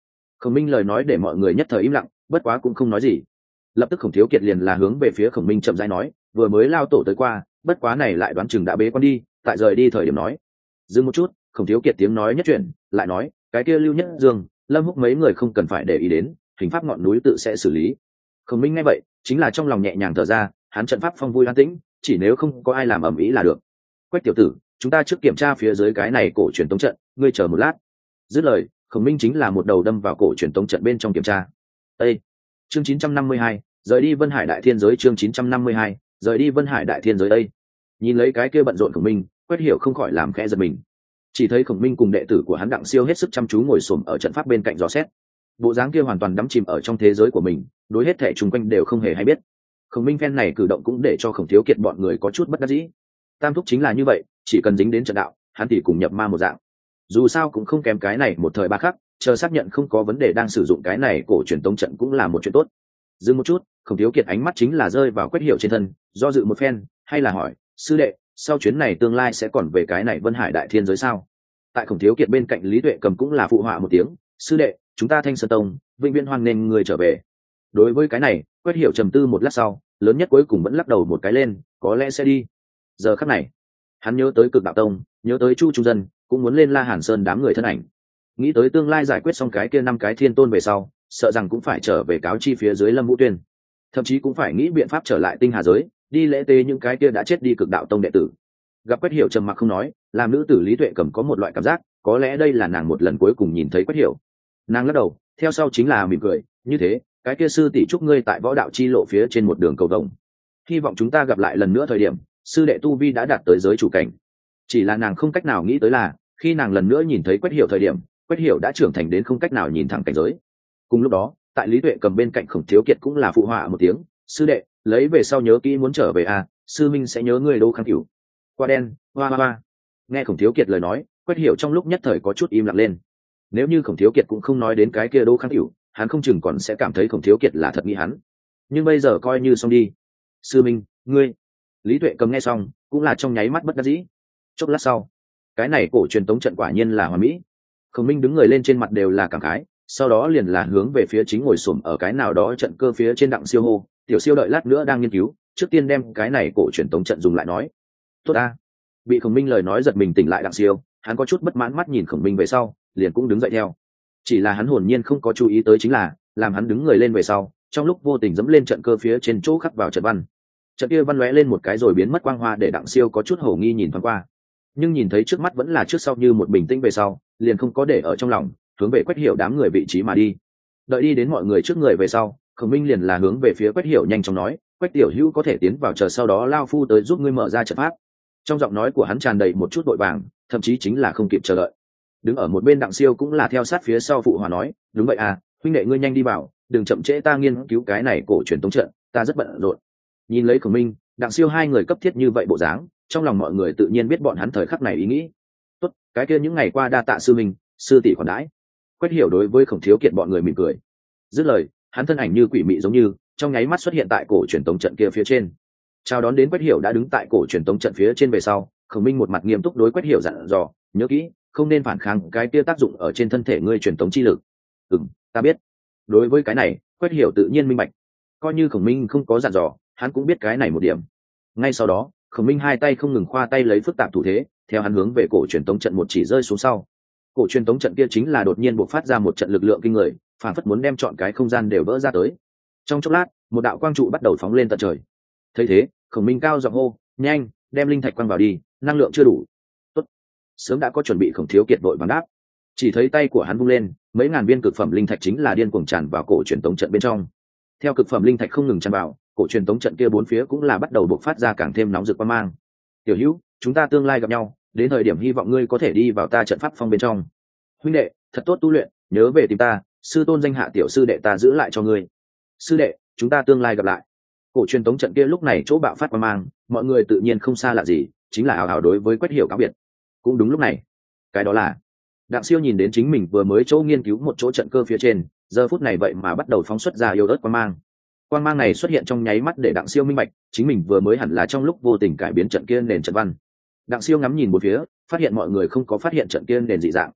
Khổng Minh lời nói để mọi người nhất thời im lặng, bất quá cũng không nói gì. Lập tức Khổng Thiếu Kiệt liền là hướng về phía Khổng Minh chậm rãi nói, vừa mới lao tổ tới qua, bất quá này lại đoán chừng đã bế quan đi, tại rời đi thời điểm nói. Dừng một chút, Khổng Thiếu Kiệt tiếng nói nhất chuyển, lại nói, cái kia Lưu Nhất Dương, Lâm Húc mấy người không cần phải để ý đến, hình pháp ngọn núi tự sẽ xử lý. Khổng Minh nghe vậy, chính là trong lòng nhẹ nhàng thở ra, hắn trận pháp phong vui an tĩnh, chỉ nếu không có ai làm ầm ĩ là được. Quách tiểu tử, chúng ta trước kiểm tra phía dưới cái này cổ truyền tống trận, ngươi chờ một lát. Dứt lời, Khổng Minh chính là một đầu đâm vào cổ truyền tống trận bên trong kiểm tra. Ê! Chương 952, rời đi Vân Hải Đại Thiên giới. Chương 952, rời đi Vân Hải Đại Thiên giới. Đây, nhìn lấy cái kia bận rộn Khổng Minh, Quách Hiểu không khỏi làm khẽ giật mình. Chỉ thấy Khổng Minh cùng đệ tử của hắn Đặng Siêu hết sức chăm chú ngồi xổm ở trận pháp bên cạnh dò xét. Bộ dáng kia hoàn toàn đắm chìm ở trong thế giới của mình, đối hết thảy xung quanh đều không hề hay biết. Khổng Minh phen này cử động cũng để cho Khổng Thiếu Kiệt bọn người có chút bất đắc dĩ. Tam thúc chính là như vậy, chỉ cần dính đến trận đạo, hắn thì cùng nhập ma một dạng. Dù sao cũng không kém cái này một thời ba khắc, chờ xác nhận không có vấn đề đang sử dụng cái này cổ truyền tống trận cũng là một chuyện tốt. Dừng một chút, Khổng Thiếu Kiệt ánh mắt chính là rơi vào Quách Hiểu trên thân, do dự một phen, hay là hỏi, sư đệ, sau chuyến này tương lai sẽ còn về cái này Vân Hải Đại Thiên giới sao? Tại Khổng Thiếu Kiệt bên cạnh Lý Tuệ Cầm cũng là phụ họa một tiếng, sư đệ, chúng ta Thanh Sơn Tông vĩnh viễn hoan nghênh người trở về. Đối với cái này, Quách Hiểu trầm tư một lát sau, lớn nhất cuối cùng vẫn lắc đầu một cái lên, có lẽ sẽ đi. Giờ khắc này, hắn nhớ tới Cực Đạo Tông, nhớ tới Chu Trung Dân, cũng muốn lên La Hàn Sơn đám người thân ảnh. Nghĩ tới tương lai giải quyết xong cái kia 5 cái thiên tôn về sau, sợ rằng cũng phải trở về cáo chi phía dưới Lâm Vũ Tuyên, thậm chí cũng phải nghĩ biện pháp trở lại Tinh Hà giới, đi lễ tế những cái kia đã chết đi Cực Đạo Tông đệ tử. Gặp Quách Hiểu trầm mặc không nói, làm nữ tử Lý Tuệ Cầm có một loại cảm giác, có lẽ đây là nàng một lần cuối cùng nhìn thấy Quách Hiểu. Nàng lắc đầu, theo sau chính là mỉm cười, như thế, cái kia sư tỷ chúc ngươi tại võ đạo chi lộ phía trên một đường cầu vồng. Hy vọng chúng ta gặp lại lần nữa thời điểm, sư đệ tu vi đã đạt tới giới chủ cảnh. Chỉ là nàng không cách nào nghĩ tới là, khi nàng lần nữa nhìn thấy Quách Hiểu thời điểm, Quách Hiểu đã trưởng thành đến không cách nào nhìn thẳng cảnh giới. Cùng lúc đó, tại Lý Tuệ Cầm bên cạnh Khổng Thiếu Kiệt cũng là phụ họa một tiếng, sư đệ, lấy về sau nhớ kỹ muốn trở về à, sư minh sẽ nhớ ngươi Đỗ Khang Cửu. Qua đen, hoa hoa hoa. Nghe Khổng Thiếu Kiệt lời nói, Quách Hiểu trong lúc nhất thời có chút im lặng lên. Nếu như Khổng Thiếu Kiệt cũng không nói đến cái kia Đỗ Khang Cửu, hắn không chừng còn sẽ cảm thấy Khổng Thiếu Kiệt là thật nghĩ hắn. Nhưng bây giờ coi như xong đi. Sư minh, ngươi. Lý Tuệ Cầm nghe xong, cũng là trong nháy mắt bất đắc dĩ. Chốc lát sau, cái này cổ truyền tống trận quả nhiên là hoàn mỹ. Khổng Minh đứng người lên trên mặt đều là cảm khái, sau đó liền là hướng về phía chính ngồi xổm ở cái nào đó trận cơ phía trên Đặng Siêu hô, tiểu Siêu đợi lát nữa đang nghiên cứu, trước tiên đem cái này cổ truyền tống trận dùng lại nói. Tốt a. Bị Khổng Minh lời nói giật mình tỉnh lại Đặng Siêu, hắn có chút bất mãn mắt nhìn Khổng Minh về sau, liền cũng đứng dậy theo. Chỉ là hắn hồn nhiên không có chú ý tới chính là, làm hắn đứng người lên về sau, trong lúc vô tình dẫm lên trận cơ phía trên chỗ khắc vào trận văn. Trận kia văn lóe lên một cái rồi biến mất quang hoa để Đặng Siêu có chút hổ nghi nhìn thoáng qua. Nhưng nhìn thấy trước mắt vẫn là trước sau như một bình tĩnh về sau, liền không có để ở trong lòng, hướng về Quách Hiểu đám người vị trí mà đi. Đợi đi đến mọi người trước người về sau, Khổng Minh liền là hướng về phía Quách Hiểu nhanh chóng nói, Quách tiểu hữu có thể tiến vào chờ sau đó lao phu tới giúp ngươi mở ra trận pháp. Trong giọng nói của hắn tràn đầy một chút vội vàng, thậm chí chính là không kịp chờ đợi. Đứng ở một bên Đặng Siêu cũng là theo sát phía sau phụ hòa nói, đúng vậy à, huynh đệ ngươi nhanh đi vào, đừng chậm trễ ta nghiên cứu cái này cổ truyền tống trận, ta rất bận rộn. Nhìn lấy Khổng Minh, Đặng Siêu hai người cấp thiết như vậy bộ dáng, trong lòng mọi người tự nhiên biết bọn hắn thời khắc này ý nghĩ. Tốt, cái kia những ngày qua đa tạ sư minh, sư tỷ khoản đãi. Quách Hiểu đối với Khổng Thiếu Kiệt bọn người mỉm cười. Dứt lời, hắn thân ảnh như quỷ mị giống như, trong nháy mắt xuất hiện tại cổ truyền tống trận kia phía trên. Chào đón đến Quách Hiểu đã đứng tại cổ truyền tống trận phía trên về sau, Khổng Minh một mặt nghiêm túc đối Quách Hiểu dặn dò, nhớ kỹ, không nên phản kháng cái kia tác dụng ở trên thân thể ngươi truyền tống chi lực. Ta biết. Đối với cái này, Quách Hiểu tự nhiên minh bạch. Coi như Khổng Minh không có dặn dò, hắn cũng biết cái này một điểm. Ngay sau đó, Khổng Minh hai tay không ngừng khoa tay lấy phức tạp thủ thế, theo hắn hướng về cổ truyền tống trận một chỉ rơi xuống sau. Cổ truyền tống trận kia chính là đột nhiên bộc phát ra một trận lực lượng kinh người, phản phất muốn đem trọn cái không gian đều vỡ ra tới. Trong chốc lát, một đạo quang trụ bắt đầu phóng lên tận trời. Thấy thế, Khổng Minh cao giọng hô, nhanh, đem linh thạch quăng vào đi, năng lượng chưa đủ. Tốt. Sớm đã có chuẩn bị Khổng Thiếu Kiệt vội vàng đáp. Chỉ thấy tay của hắn vung lên, mấy ngàn viên cực phẩm linh thạch chính là điên cuồng tràn vào cổ truyền tống trận bên trong. Theo cực phẩm linh thạch không ngừng tràn vào, cổ truyền tống trận kia bốn phía cũng là bắt đầu bộc phát ra càng thêm nóng rực quang mang. Tiểu Hữu, chúng ta tương lai gặp nhau, đến thời điểm hy vọng ngươi có thể đi vào ta trận pháp phong bên trong. Huynh đệ, thật tốt tu luyện, nhớ về tìm ta, sư tôn danh hạ tiểu sư đệ ta giữ lại cho ngươi. Sư đệ, chúng ta tương lai gặp lại. Cổ truyền tống trận kia lúc này chỗ bạo phát quang mang, mọi người tự nhiên không xa lạ gì, chính là ảo ảo đối với Quách Hiểu cáo biệt. Cũng đúng lúc này, cái đó là Đặng Siêu nhìn đến chính mình vừa mới chỗ nghiên cứu một chỗ trận cơ phía trên, giờ phút này vậy mà bắt đầu phóng xuất ra yêu ớt quang mang. Quang mang này xuất hiện trong nháy mắt để Đặng Siêu minh bạch, chính mình vừa mới hẳn là trong lúc vô tình cải biến trận kia nền trận văn. Đặng Siêu ngắm nhìn một phía, phát hiện mọi người không có phát hiện trận kia nền dị dạng.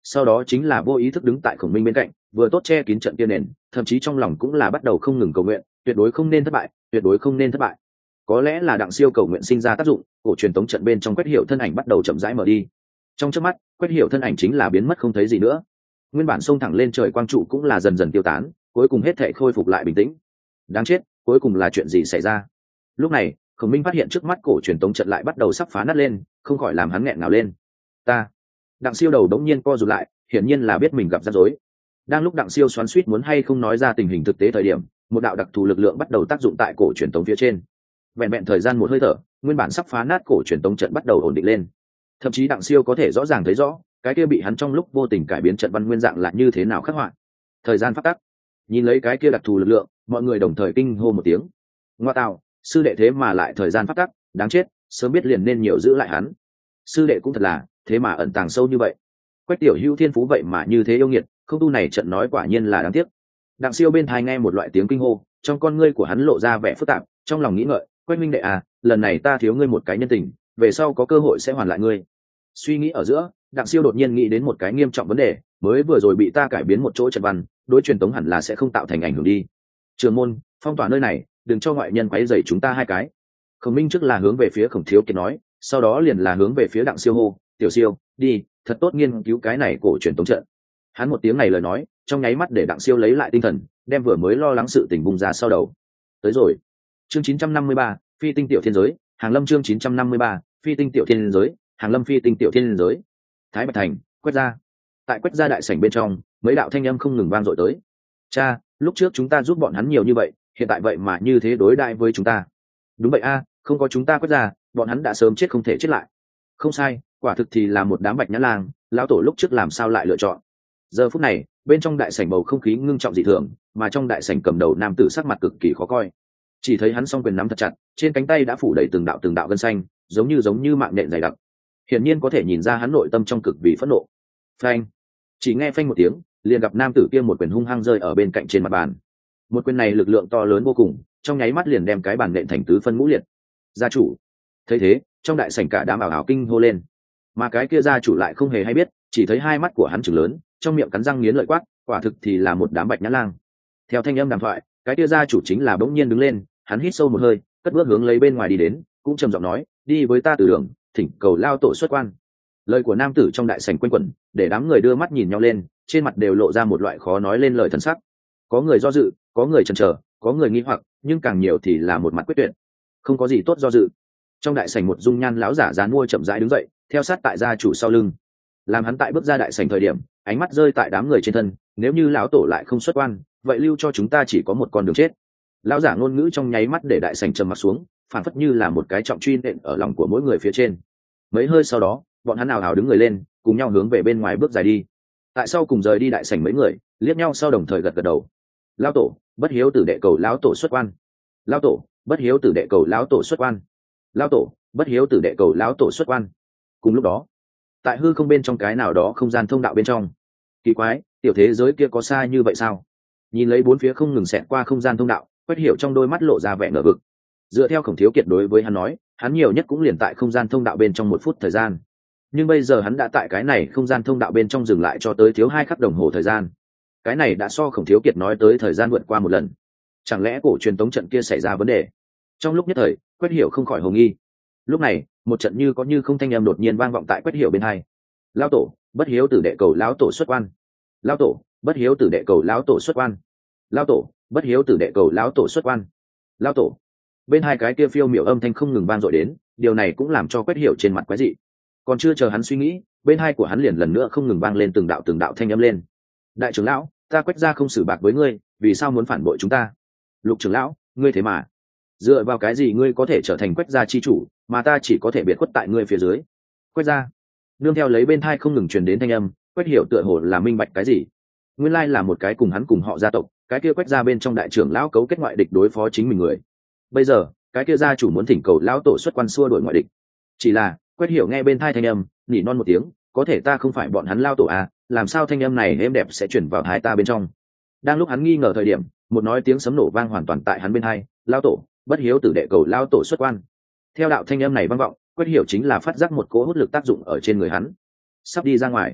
sau đó chính là vô ý thức đứng tại Khổng Minh bên cạnh, vừa tốt che kín trận kia nền, thậm chí trong lòng cũng là bắt đầu không ngừng cầu nguyện, tuyệt đối không nên thất bại, tuyệt đối không nên thất bại. Có lẽ là Đặng Siêu cầu nguyện sinh ra tác dụng, cổ truyền tống trận bên trong Quách Hiểu thân ảnh bắt đầu chậm rãi mở đi. Trong chớp mắt, Quách Hiểu thân ảnh chính là biến mất không thấy gì nữa. Nguyên bản xông thẳng lên trời quang trụ cũng là dần dần tiêu tán, cuối cùng hết thảy khôi phục lại bình tĩnh. Đáng chết, cuối cùng là chuyện gì xảy ra? Lúc này, Khổng Minh phát hiện trước mắt cổ truyền tống trận lại bắt đầu sắp phá nát lên, không khỏi làm hắn nghẹn ngào lên. Ta, Đặng Siêu đầu đống nhiên co rụt lại, hiển nhiên là biết mình gặp rắc rối. Đang lúc Đặng Siêu xoắn xuýt muốn hay không nói ra tình hình thực tế thời điểm, một đạo đặc thù lực lượng bắt đầu tác dụng tại cổ truyền tống phía trên. Vẹn vẹn thời gian một hơi thở, nguyên bản sắp phá nát cổ truyền tống trận bắt đầu ổn định lên. Thậm chí Đặng Siêu có thể rõ ràng thấy rõ, cái kia bị hắn trong lúc vô tình cải biến trận văn nguyên dạng là như thế nào khắc họa. Thời gian phát tắc. Nhìn lấy cái kia đặc thù lực lượng, mọi người đồng thời kinh hô một tiếng. Ngoa tạo, sư đệ thế mà lại thời gian phát tắc, đáng chết, sớm biết liền nên nhiều giữ lại hắn. Sư đệ cũng thật là, thế mà ẩn tàng sâu như vậy. Quách Tiểu Hữu thiên phú vậy mà như thế yêu nghiệt, không tu này trận nói quả nhiên là đáng tiếc. Đặng Siêu bên tai nghe một loại tiếng kinh hô, trong con ngươi của hắn lộ ra vẻ phức tạp, trong lòng nghĩ ngợi, Quách minh đệ à, lần này ta thiếu ngươi một cái nhân tình, về sau có cơ hội sẽ hoàn lại ngươi. Suy nghĩ ở giữa, Đặng Siêu đột nhiên nghĩ đến một cái nghiêm trọng vấn đề, mới vừa rồi bị ta cải biến một chỗ trận văn, đối truyền tống hẳn là sẽ không tạo thành ảnh hưởng đi. Trường môn, phong tỏa nơi này, đừng cho ngoại nhân quấy rầy chúng ta hai cái. Khổng Minh trước là hướng về phía Khổng Thiếu Kiệt nói, sau đó liền là hướng về phía Đặng Siêu hô, Tiểu Siêu, đi, thật tốt nghiên cứu cái này cổ truyền tống trận. Hắn một tiếng này lời nói, trong nháy mắt để Đặng Siêu lấy lại tinh thần, đem vừa mới lo lắng sự tình bung ra sau đầu. Tới rồi. Chương 953, Phi tinh tiểu thiên giới, Hàng Lâm chương 953, Phi tinh tiểu thiên giới, Hàng Lâm phi tinh tiểu thiên giới. Thái Bạch Thành, Quách gia. Tại Quách gia đại sảnh bên trong, mấy đạo thanh âm không ngừng vang dội tới. Cha, lúc trước chúng ta giúp bọn hắn nhiều như vậy, hiện tại vậy mà như thế đối đãi với chúng ta. Đúng vậy a, không có chúng ta Quách gia, bọn hắn đã sớm chết không thể chết lại. Không sai, quả thực thì là một đám bạch nhã lang, lão tổ lúc trước làm sao lại lựa chọn. Giờ phút này, bên trong đại sảnh bầu không khí ngưng trọng dị thường, mà trong đại sảnh cầm đầu nam tử sắc mặt cực kỳ khó coi. Chỉ thấy hắn song quyền nắm thật chặt, trên cánh tay đã phủ đầy từng đạo gân xanh, giống như mạng nhện dày đặc. Hiển nhiên có thể nhìn ra hắn nội tâm trong cực vì phẫn nộ. Phanh! Chỉ nghe phanh một tiếng, liền gặp nam tử kia một quyền hung hăng rơi ở bên cạnh trên mặt bàn. Một quyền này lực lượng to lớn vô cùng, trong nháy mắt liền đem cái bàn nện thành tứ phân ngũ liệt. Gia chủ! Thấy thế, trong đại sảnh cả đám ảo ảo kinh hô lên. Mà cái kia gia chủ lại không hề hay biết, chỉ thấy hai mắt của hắn trừng lớn, trong miệng cắn răng nghiến lợi quát, quả thực thì là một đám bạch nhã lang. Theo thanh âm đàm thoại, cái kia gia chủ chính là bỗng nhiên đứng lên, hắn hít sâu một hơi, cất bước hướng lấy bên ngoài đi đến, cũng trầm giọng nói, đi với ta từ đường, thỉnh cầu lao tổ xuất quan. Lời của nam tử trong đại sảnh quanh quẩn, để đám người đưa mắt nhìn nhau lên, trên mặt đều lộ ra một loại khó nói lên lời thần sắc. Có người do dự, có người chần chờ, có người nghi hoặc, nhưng càng nhiều thì là một mặt quyết tuyệt. Không có gì tốt do dự. Trong đại sảnh một dung nhan lão giả dán mua chậm rãi đứng dậy, theo sát tại gia chủ sau lưng. Làm hắn tại bước ra đại sảnh thời điểm, ánh mắt rơi tại đám người trên thân, nếu như lão tổ lại không xuất quan, vậy lưu cho chúng ta chỉ có một con đường chết. Lão giả ngôn ngữ trong nháy mắt để đại sảnh trầm mặt xuống, phản phất như là một cái trọng truy nện ở lòng của mỗi người phía trên. Mấy hơi sau đó, bọn hắn ào ào đứng người lên, cùng nhau hướng về bên ngoài bước dài đi. Tại sau cùng rời đi đại sảnh mấy người, liếc nhau sau đồng thời gật gật đầu. Lão tổ, bất hiếu tử đệ cầu lão tổ xuất quan. Lão tổ, bất hiếu tử đệ cầu lão tổ xuất quan. Lão tổ, bất hiếu tử đệ cầu lão tổ xuất quan. Cùng lúc đó, tại hư không bên trong cái nào đó không gian thông đạo bên trong, kỳ quái, tiểu thế giới kia có xa như vậy sao? Nhìn lấy bốn phía không ngừng xẹt qua không gian thông đạo, Quách Hiểu trong đôi mắt lộ ra vẻ ngờ vực. Dựa theo Khổng Thiếu Kiệt đối với hắn nói, hắn nhiều nhất cũng liền tại không gian thông đạo bên trong 1 phút thời gian, nhưng bây giờ hắn đã tại cái này không gian thông đạo bên trong dừng lại cho tới thiếu 2 khắc đồng hồ thời gian. Cái này đã so Khổng Thiếu Kiệt nói tới thời gian vượt qua một lần. Chẳng lẽ cổ truyền tống trận kia xảy ra vấn đề? Trong lúc nhất thời, Quách Hiểu không khỏi hồ nghi. Lúc này, một trận như có như không thanh âm đột nhiên vang vọng tại Quách Hiểu bên tai. Lão tổ, bất hiếu tử đệ cầu lão tổ xuất quan. Lão tổ, bất hiếu tử đệ cầu lão tổ xuất quan. Lão tổ, bất hiếu tử đệ cầu lão tổ xuất quan. Lão tổ. Bên hai cái kia phiêu miểu âm thanh không ngừng vang dội đến, điều này cũng làm cho Quách Hiểu trên mặt quái dị. Còn chưa chờ hắn suy nghĩ, bên hai của hắn liền lần nữa không ngừng vang lên từng đạo thanh âm lên. Đại trưởng lão, ta Quách gia không xử bạc với ngươi, vì sao muốn phản bội chúng ta? Lục trưởng lão, ngươi thế mà dựa vào cái gì ngươi có thể trở thành Quách gia chi chủ, mà ta chỉ có thể biệt khuất tại ngươi phía dưới? Quách gia. Nương theo lấy bên thai không ngừng truyền đến thanh âm, Quách Hiểu tựa hồ là minh bạch cái gì. Nguyên lai là một cái cùng hắn cùng họ gia tộc, cái kia Quách gia bên trong đại trưởng lão cấu kết ngoại địch đối phó chính mình người. Bây giờ, cái kia gia chủ muốn thỉnh cầu lão tổ xuất quan xua đuổi ngoại địch. Chỉ là, Quách Hiểu nghe bên thai thanh âm, nỉ non một tiếng, có thể ta không phải bọn hắn lão tổ à, làm sao thanh âm này êm đẹp sẽ chuyển vào tai ta bên trong. Đang lúc hắn nghi ngờ thời điểm, một nói tiếng sấm nổ vang hoàn toàn tại hắn bên tai, lão tổ, bất hiếu tử đệ cầu lão tổ xuất quan. Theo đạo thanh âm này vang vọng, Quách Hiểu chính là phát giác một cỗ hút lực tác dụng ở trên người hắn, sắp đi ra ngoài.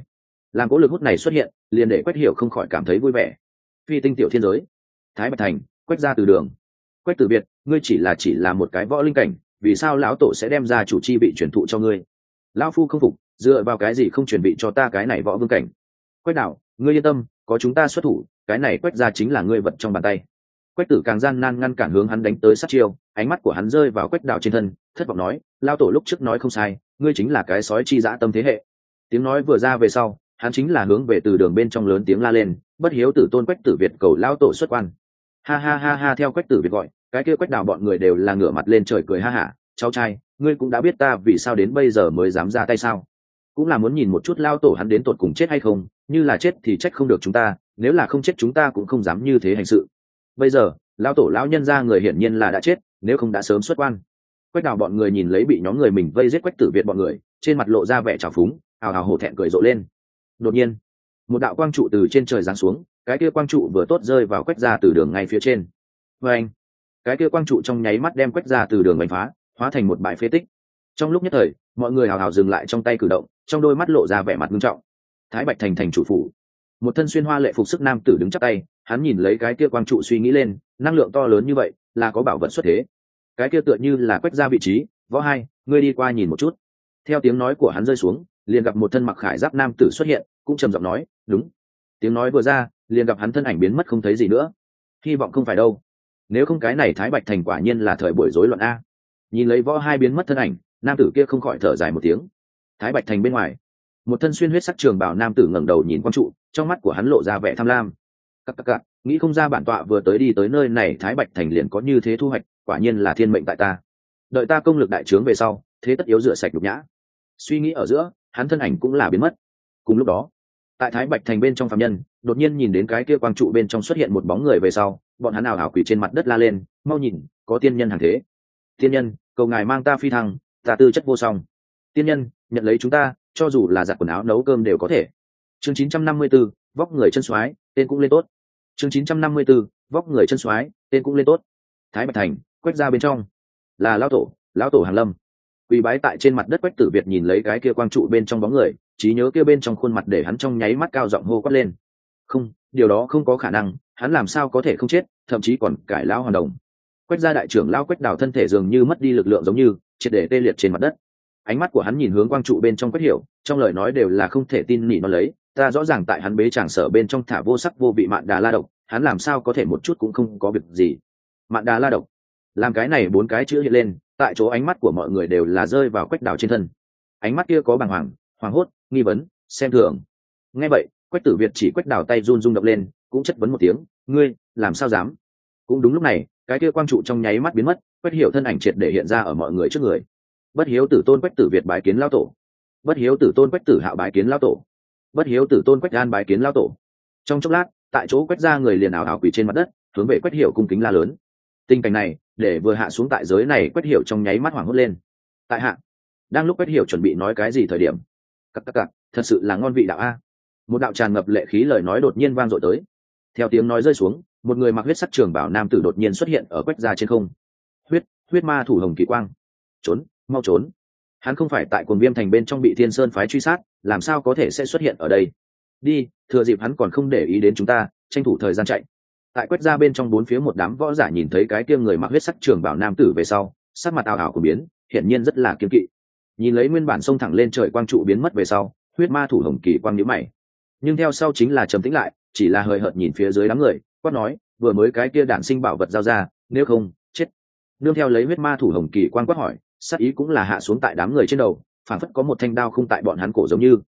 làm cỗ lực hút này xuất hiện liền để Quách Hiểu không khỏi cảm thấy vui vẻ. Phi tinh tiểu thiên giới, Thái Bạch Thành, Quách gia từ đường. Quách Tử Việt, ngươi chỉ là một cái võ linh cảnh, vì sao lão tổ sẽ đem ra chủ chi vị truyền thụ cho ngươi? Lão phu không phục, dựa vào cái gì không truyền vị cho ta cái này võ vương cảnh? Quách Đạo, ngươi yên tâm, có chúng ta xuất thủ, cái này Quách gia chính là ngươi vật trong bàn tay. Quách Tử càng gian nan ngăn cản hướng hắn đánh tới sát chiêu, ánh mắt của hắn rơi vào Quách Đạo trên thân, thất vọng nói, lão tổ lúc trước nói không sai, ngươi chính là cái sói chi dã tâm thế hệ. Tiếng nói vừa ra về sau, hắn chính là hướng về từ đường bên trong lớn tiếng la lên, bất hiếu tử tôn Quách Tử Việt cầu lão tổ xuất quan. Ha ha ha ha, theo Quách Tử Việt gọi, cái kia Quách Đạo bọn người đều là ngửa mặt lên trời cười ha hả. Cháu trai, ngươi cũng đã biết ta vì sao đến bây giờ mới dám ra tay sao? Cũng là muốn nhìn một chút lao tổ hắn đến tột cùng chết hay không, như là chết thì trách không được chúng ta, nếu là không chết chúng ta cũng không dám như thế hành sự. Bây giờ lao tổ lão nhân ra người hiển nhiên là đã chết, nếu không đã sớm xuất quan. Quách Đào bọn người nhìn lấy bị nhóm người mình vây giết Quách Tử Việt bọn người, trên mặt lộ ra vẻ trào phúng, hào hào hổ thẹn cười rộ lên. Đột nhiên một đạo quang trụ từ trên trời giáng xuống, cái kia quang trụ vừa tốt rơi vào Quách gia từ đường ngay phía trên. Và anh, cái kia quang trụ trong nháy mắt đem Quách gia từ đường đánh phá, hóa thành một bãi phế tích. Trong lúc nhất thời mọi người hào hào dừng lại trong tay cử động, trong đôi mắt lộ ra vẻ mặt nghiêm trọng. Thái Bạch Thành thành chủ phủ, một thân xuyên hoa lệ phục sức nam tử đứng chắp tay, hắn nhìn lấy cái kia quang trụ suy nghĩ lên, năng lượng to lớn như vậy là có bảo vật xuất thế. Cái kia tựa như là Quách gia vị trí, võ hai, ngươi đi qua nhìn một chút. Theo tiếng nói của hắn rơi xuống, liền gặp một thân mặc khải giáp nam tử xuất hiện, cũng trầm giọng nói, đúng. Tiếng nói vừa ra, liền gặp hắn thân ảnh biến mất không thấy gì nữa. Hy vọng không phải đâu, nếu không cái này Thái Bạch Thành quả nhiên là thời buổi rối loạn a. Nhìn lấy võ hai biến mất thân ảnh, nam tử kia không khỏi thở dài một tiếng. Thái Bạch Thành bên ngoài, một thân xuyên huyết sắc trường bào nam tử ngẩng đầu nhìn quang trụ, trong mắt của hắn lộ ra vẻ tham lam. Các, nghĩ không ra bản tọa vừa tới đi tới nơi này Thái Bạch Thành liền có như thế thu hoạch, quả nhiên là thiên mệnh tại ta. Đợi ta công lực đại trướng về sau, thế tất yếu rửa sạch nhục nhã. Suy nghĩ ở giữa, hắn thân ảnh cũng là biến mất. Cùng lúc đó, tại Thái Bạch Thành bên trong phàm nhân, đột nhiên nhìn đến cái kia quang trụ bên trong xuất hiện một bóng người về sau, bọn hắn ảo ảo quỳ trên mặt đất la lên, mau nhìn, có tiên nhân hàng thế. Tiên nhân, cầu ngài mang ta phi thăng, ta tư chất vô song. Tiên nhân, nhận lấy chúng ta, cho dù là giặt quần áo nấu cơm đều có thể. Chương 954, vóc người chân soái, tên cũng lên tốt. Chương 954, vóc người chân soái, tên cũng lên tốt. Thái Bạch Thành, Quách gia bên trong, là lão tổ Hàng Lâm. Quỳ bái tại trên mặt đất Quách Tử Việt nhìn lấy cái kia quang trụ bên trong bóng người, trí nhớ kia bên trong khuôn mặt để hắn trong nháy mắt cao giọng hô quát lên. Không, điều đó không có khả năng, hắn làm sao có thể không chết, thậm chí còn cải lão hoàn đồng. Quách gia đại trưởng lão Quách Đào thân thể dường như mất đi lực lượng giống như triệt để tê liệt trên mặt đất. Ánh mắt của hắn nhìn hướng quang trụ bên trong Quách Hiểu, trong lời nói đều là không thể tin nỉ nó lấy, ta rõ ràng tại hắn bế tràng sở bên trong thả vô sắc vô vị mạn đà la độc, hắn làm sao có thể một chút cũng không có việc gì. Mạn đà la độc, làm cái này bốn cái chữ hiện lên, tại chỗ ánh mắt của mọi người đều là rơi vào Quách Đào trên thân. Ánh mắt kia có bàng hoàng, hoảng hốt, nghi vấn, xem thường. Nghe vậy, Quách Tử Việt chỉ Quách Đào tay run rung động lên, cũng chất vấn một tiếng, ngươi làm sao dám? Cũng đúng lúc này, cái kia quang trụ trong nháy mắt biến mất, Quách Hiểu thân ảnh triệt để hiện ra ở mọi người trước người. Bất hiếu tử tôn Quách Tử Việt bái kiến lão tổ, bất hiếu tử tôn Quách Tử Hạo bái kiến lão tổ, bất hiếu tử tôn Quách An bái kiến lão tổ. Trong chốc lát, tại chỗ Quách gia người liền ảo ảo quỳ trên mặt đất, hướng về Quách Hiểu cung kính la lớn. Tình cảnh này, để vừa hạ xuống tại giới này Quách Hiểu trong nháy mắt hoảng hốt lên. Tại hạ, đang lúc Quách Hiểu chuẩn bị nói cái gì thời điểm, cặc, thật sự là ngon vị đạo a. Một đạo tràn ngập lệ khí lời nói đột nhiên vang dội tới. Theo tiếng nói rơi xuống, một người mặc huyết sắc trường bào nam tử đột nhiên xuất hiện ở Quách gia trên không. Huyết ma thủ Hồng Kỳ Quang, trốn, mau trốn. Hắn không phải tại Cuồng Viêm thành bên trong bị Thiên Sơn phái truy sát, làm sao có thể sẽ xuất hiện ở đây? Đi, thừa dịp hắn còn không để ý đến chúng ta, tranh thủ thời gian chạy. Tại Quách gia bên trong bốn phía một đám võ giả nhìn thấy cái kia người mặc huyết sắc trường bào nam tử về sau, sắc mặt ảo ảo của biến, hiển nhiên rất là kiêng kỵ. Nhìn lấy nguyên bản xông thẳng lên trời quang trụ biến mất về sau, huyết ma thủ Hồng Kỳ Quang nhíu mày. Nhưng theo sau chính là trầm tĩnh lại, chỉ là hời hợt nhìn phía dưới đám người, quát nói, vừa mới cái kia đản sinh bảo vật giao ra, nếu không, chết. Nương theo lấy huyết ma thủ Hồng Kỳ Quang quát hỏi, sát ý cũng là hạ xuống tại đám người trên đầu, phản phất có một thanh đao khung tại bọn hắn cổ giống như.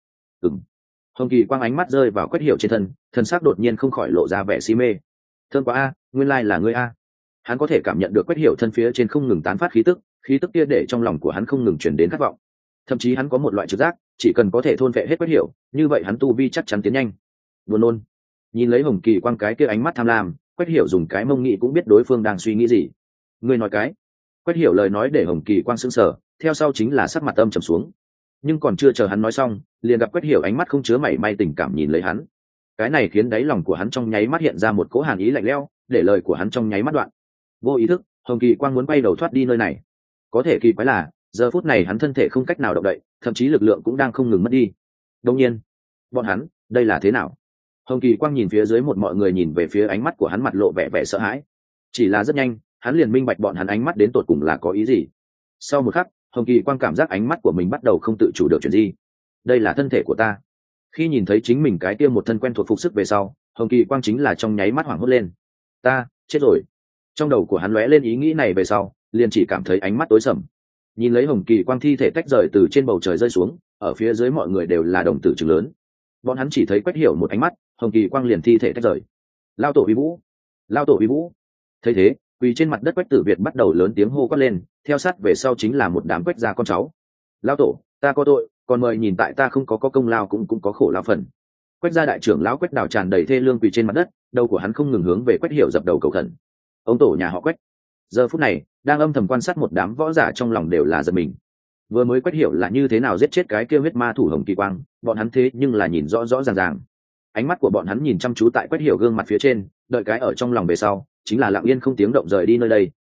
Hồng Kỳ Quang ánh mắt rơi vào Quách Hiểu trên thân, thân xác đột nhiên không khỏi lộ ra vẻ si mê. Thơm quá a, nguyên lai là ngươi a. Hắn có thể cảm nhận được Quách Hiểu thân phía trên không ngừng tán phát khí tức kia để trong lòng của hắn không ngừng truyền đến khát vọng. Thậm chí hắn có một loại trực giác, chỉ cần có thể thôn phệ hết Quách Hiểu, như vậy hắn tu vi chắc chắn tiến nhanh. Buồn nôn. Nhìn lấy Hồng Kỳ Quang cái kia ánh mắt tham lam, Quách Hiểu dùng cái mông nghĩ cũng biết đối phương đang suy nghĩ gì. Ngươi nói cái? Quách Hiểu lời nói để Hồng Kỳ Quang sững sờ, theo sau chính là sắc mặt âm trầm xuống. Nhưng còn chưa chờ hắn nói xong, liền gặp Quách Hiểu ánh mắt không chứa mảy may tình cảm nhìn lấy hắn. Cái này khiến đáy lòng của hắn trong nháy mắt hiện ra một cỗ hàn ý lạnh lẽo, để lời của hắn trong nháy mắt đoạn. Vô ý thức, Hồng Kỳ Quang muốn bay đầu thoát đi nơi này. Có thể kỳ quái là, giờ phút này hắn thân thể không cách nào động đậy, thậm chí lực lượng cũng đang không ngừng mất đi. Đương nhiên, bọn hắn đây là thế nào? Hồng Kỳ Quang nhìn phía dưới một mọi người nhìn về phía ánh mắt của hắn mặt lộ vẻ vẻ sợ hãi. Chỉ là rất nhanh hắn liền minh bạch bọn hắn ánh mắt đến tột cùng là có ý gì. Sau một khắc Hồng Kỳ Quang cảm giác ánh mắt của mình bắt đầu không tự chủ được chuyện gì. Đây là thân thể của ta. Khi nhìn thấy chính mình cái kia một thân quen thuộc phục sức về sau, Hồng Kỳ Quang chính là trong nháy mắt hoảng hốt lên. Ta chết rồi. Trong đầu của hắn lóe lên ý nghĩ này về sau, liền chỉ cảm thấy ánh mắt tối sầm. Nhìn lấy Hồng Kỳ Quang thi thể tách rời từ trên bầu trời rơi xuống, ở phía dưới mọi người đều là đồng tử trừng lớn. Bọn hắn chỉ thấy Quách Hiểu một ánh mắt, Hồng Kỳ Quang liền thi thể tách rời. Lao tổ uy vũ, lao tổ uy vũ. Thấy thế, quỳ trên mặt đất Quách Tử Việt bắt đầu lớn tiếng hô quát lên, theo sát về sau chính là một đám Quách gia con cháu. Lao tổ, ta có tội, còn mời nhìn tại ta không có công lao cũng có khổ lao phần. Quách gia đại trưởng lão Quách Đào tràn đầy thê lương quỳ trên mặt đất, đầu của hắn không ngừng hướng về Quách Hiểu dập đầu cầu khẩn. Ông tổ nhà họ Quách. Giờ phút này, đang âm thầm quan sát một đám võ giả trong lòng đều là giật mình. Vừa mới Quách Hiểu là như thế nào giết chết cái kia huyết ma thủ Hồng Kỳ Quang, bọn hắn thế nhưng là nhìn rõ rõ ràng ràng. Ánh mắt của bọn hắn nhìn chăm chú tại Quách Hiểu gương mặt phía trên, đợi cái ở trong lòng về sau, chính là lặng yên không tiếng động rời đi nơi đây.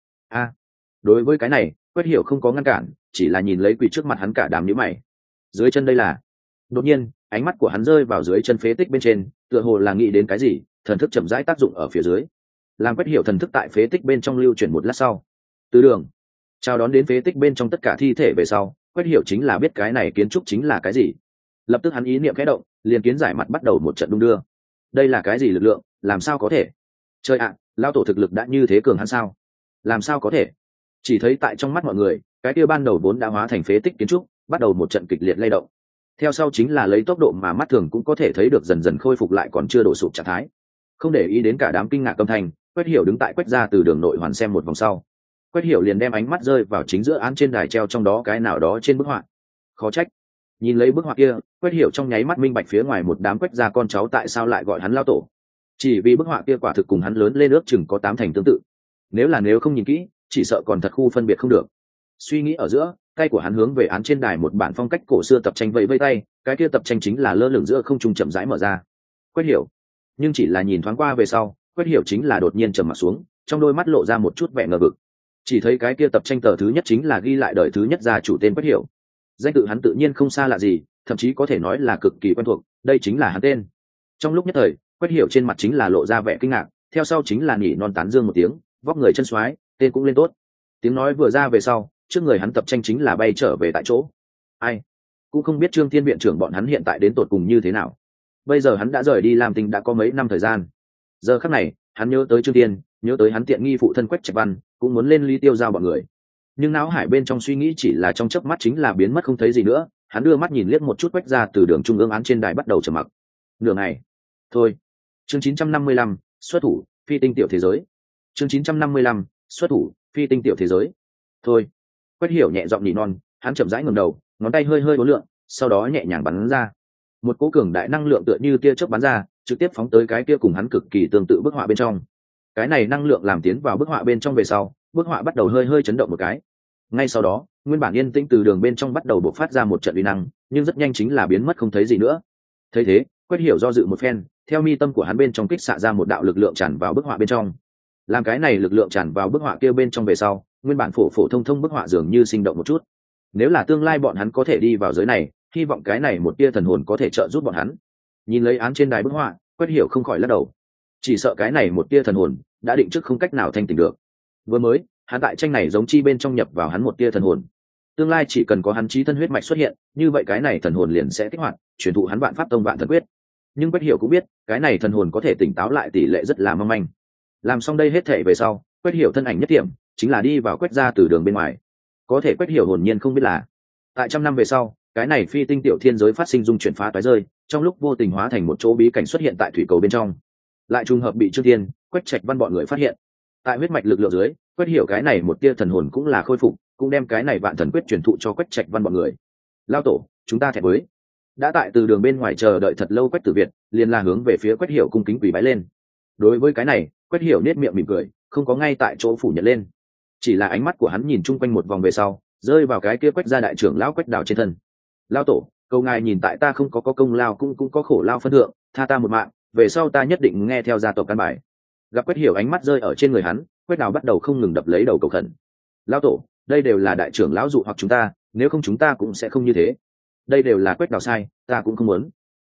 Đối với cái này, Quách Hiểu không có ngăn cản, chỉ là nhìn lấy quỳ trước mặt hắn cả đám nhíu mày. Dưới chân đây là. Đột nhiên, ánh mắt của hắn rơi vào dưới chân phế tích bên trên, tựa hồ là nghĩ đến cái gì, thần thức chậm rãi tác dụng ở phía dưới. Làm Quách Hiểu thần thức tại phế tích bên trong lưu chuyển một lát sau, từ đường chào đón đến phế tích bên trong tất cả thi thể về sau, Quách Hiểu chính là biết cái này kiến trúc chính là cái gì. Lập tức hắn ý niệm khẽ động, liền kiến giải mặt bắt đầu một trận đung đưa. Đây là cái gì lực lượng, làm sao có thể? Trời ạ, lão tổ thực lực đã như thế cường hắn sao? Làm sao có thể? Chỉ thấy tại trong mắt mọi người, cái kia ban đầu vốn đã hóa thành phế tích kiến trúc, bắt đầu một trận kịch liệt lay động. Theo sau chính là lấy tốc độ mà mắt thường cũng có thể thấy được dần dần khôi phục lại còn chưa đổ sụp trạng thái. Không để ý đến cả đám kinh ngạc âm thanh, Quách Hiểu đứng tại Quách gia từ đường nội hoàn xem một vòng sau. Quách Hiểu liền đem ánh mắt rơi vào chính giữa án trên đài treo trong đó cái nào đó trên bức họa. Khó trách. Nhìn lấy bức họa kia, Quách Hiểu trong nháy mắt minh bạch phía ngoài một đám Quách gia con cháu tại sao lại gọi hắn lao tổ. Chỉ vì bức họa kia quả thực cùng hắn lớn lên ước chừng có 8 thành tương tự. Nếu không nhìn kỹ, chỉ sợ còn thật khu phân biệt không được. Suy nghĩ ở giữa, tay của hắn hướng về án trên đài một bản phong cách cổ xưa tập tranh vẫy vây tay, cái kia tập tranh chính là lơ lửng giữa không trung chậm rãi mở ra. Quách Hiểu, nhưng chỉ là nhìn thoáng qua về sau, Quách Hiểu chính là đột nhiên trầm mặt xuống, trong đôi mắt lộ ra một chút vẻ ngờ vực. Chỉ thấy cái kia tập tranh tờ thứ nhất chính là ghi lại đời thứ nhất gia chủ tên Quách Hiểu. Danh tự hắn tự nhiên không xa lạ gì, thậm chí có thể nói là cực kỳ quen thuộc, đây chính là hắn tên. Trong lúc nhất thời, Quách Hiểu trên mặt chính là lộ ra vẻ kinh ngạc, theo sau chính là nhỉ non tán dương một tiếng, vóc người chân xoái, tên cũng lên tốt. Tiếng nói vừa ra về sau, trước người hắn tập tranh chính là bay trở về tại chỗ. Ai cũng không biết Trương Thiên viện trưởng bọn hắn hiện tại đến tột cùng như thế nào. Bây giờ hắn đã rời đi làm tình đã có mấy năm thời gian. Giờ khắc này, hắn nhớ tới Trương Thiên, nhớ tới hắn tiện nghi phụ thân Quách Trạch Văn, cũng muốn lên ly tiêu giao bọn người. Nhưng não hải bên trong suy nghĩ chỉ là trong chớp mắt chính là biến mất không thấy gì nữa. Hắn đưa mắt nhìn liếc một chút Quách ra từ đường trung ương án trên đài bắt đầu trầm mặc. Nửa ngày, thôi. Chương 955, xuất thủ, phi tinh tiểu thế giới. Chương 955, xuất thủ, phi tinh tiểu thế giới. Thôi. Quách Hiểu nhẹ giọng nỉ non, hắn chậm rãi ngẩng đầu, ngón tay hơi hơi uốn lượn, sau đó nhẹ nhàng bắn ra. Một cỗ cường đại năng lượng tựa như tia chớp bắn ra, trực tiếp phóng tới cái kia cùng hắn cực kỳ tương tự bức họa bên trong. Cái này năng lượng làm tiến vào bức họa bên trong về sau, bức họa bắt đầu hơi hơi chấn động một cái. Ngay sau đó, nguyên bản yên tĩnh từ đường bên trong bắt đầu bộc phát ra một trận uy năng, nhưng rất nhanh chính là biến mất không thấy gì nữa. Thấy thế, Quách Hiểu do dự một phen, theo mi tâm của hắn bên trong kích xạ ra một đạo lực lượng tràn vào bức họa bên trong. Làm cái này lực lượng tràn vào bức họa kia bên trong về sau, nguyên bản phổ phổ thông thông bức họa dường như sinh động một chút. Nếu là tương lai bọn hắn có thể đi vào giới này, hy vọng cái này một tia thần hồn có thể trợ giúp bọn hắn. Nhìn lấy án trên đài bức họa, Quách Hiểu không khỏi lắc đầu. Chỉ sợ cái này một tia thần hồn đã định trước không cách nào thanh tỉnh được. Vừa mới, hắn tại tranh này giống chi bên trong nhập vào hắn một tia thần hồn. Tương lai chỉ cần có hắn chí thân huyết mạch xuất hiện, như vậy cái này thần hồn liền sẽ kích hoạt, truyền thụ hắn vạn pháp tông vạn thần quyết. Nhưng Quách Hiểu cũng biết, cái này thần hồn có thể tỉnh táo lại tỷ lệ rất là mong manh. Làm xong đây hết thể về sau, Quách Hiểu thân ảnh nhất điểm chính là đi vào Quách ra từ đường bên ngoài. Có thể Quách Hiểu hồn nhiên không biết là, tại trăm năm về sau, cái này phi tinh tiểu thiên giới phát sinh dung chuyển phá toái rơi, trong lúc vô tình hóa thành một chỗ bí cảnh xuất hiện tại thủy cầu bên trong. Lại trùng hợp bị Trương Thiên, Quách Trạch Văn bọn người phát hiện. Tại huyết mạch lực lượng dưới, Quách Hiểu cái này một tia thần hồn cũng là khôi phục, cũng đem cái này vạn thần quyết truyền thụ cho Quách Trạch Văn bọn người. Lao tổ, chúng ta thẹn với. Đã tại từ đường bên ngoài chờ đợi thật lâu Quách Tử Việt, liền là hướng về phía Quách Hiểu cung kính quỳ bái lên. Đối với cái này, Quách Hiểu nét miệng mỉm cười, không có ngay tại chỗ phủ nhận lên. Chỉ là ánh mắt của hắn nhìn chung quanh một vòng về sau, rơi vào cái kia Quách gia đại trưởng lão Quách Đào trên thân. Lao tổ, cầu ngài nhìn tại ta không có công lao cũng có khổ lao phân thượng, tha ta một mạng, về sau ta nhất định nghe theo gia tộc căn bài. Gặp Quách Hiểu ánh mắt rơi ở trên người hắn, Quách Đào bắt đầu không ngừng đập lấy đầu cầu khẩn. Lao tổ, đây đều là đại trưởng lão dụ hoặc chúng ta, nếu không chúng ta cũng sẽ không như thế. Đây đều là Quách Đào sai, ta cũng không muốn.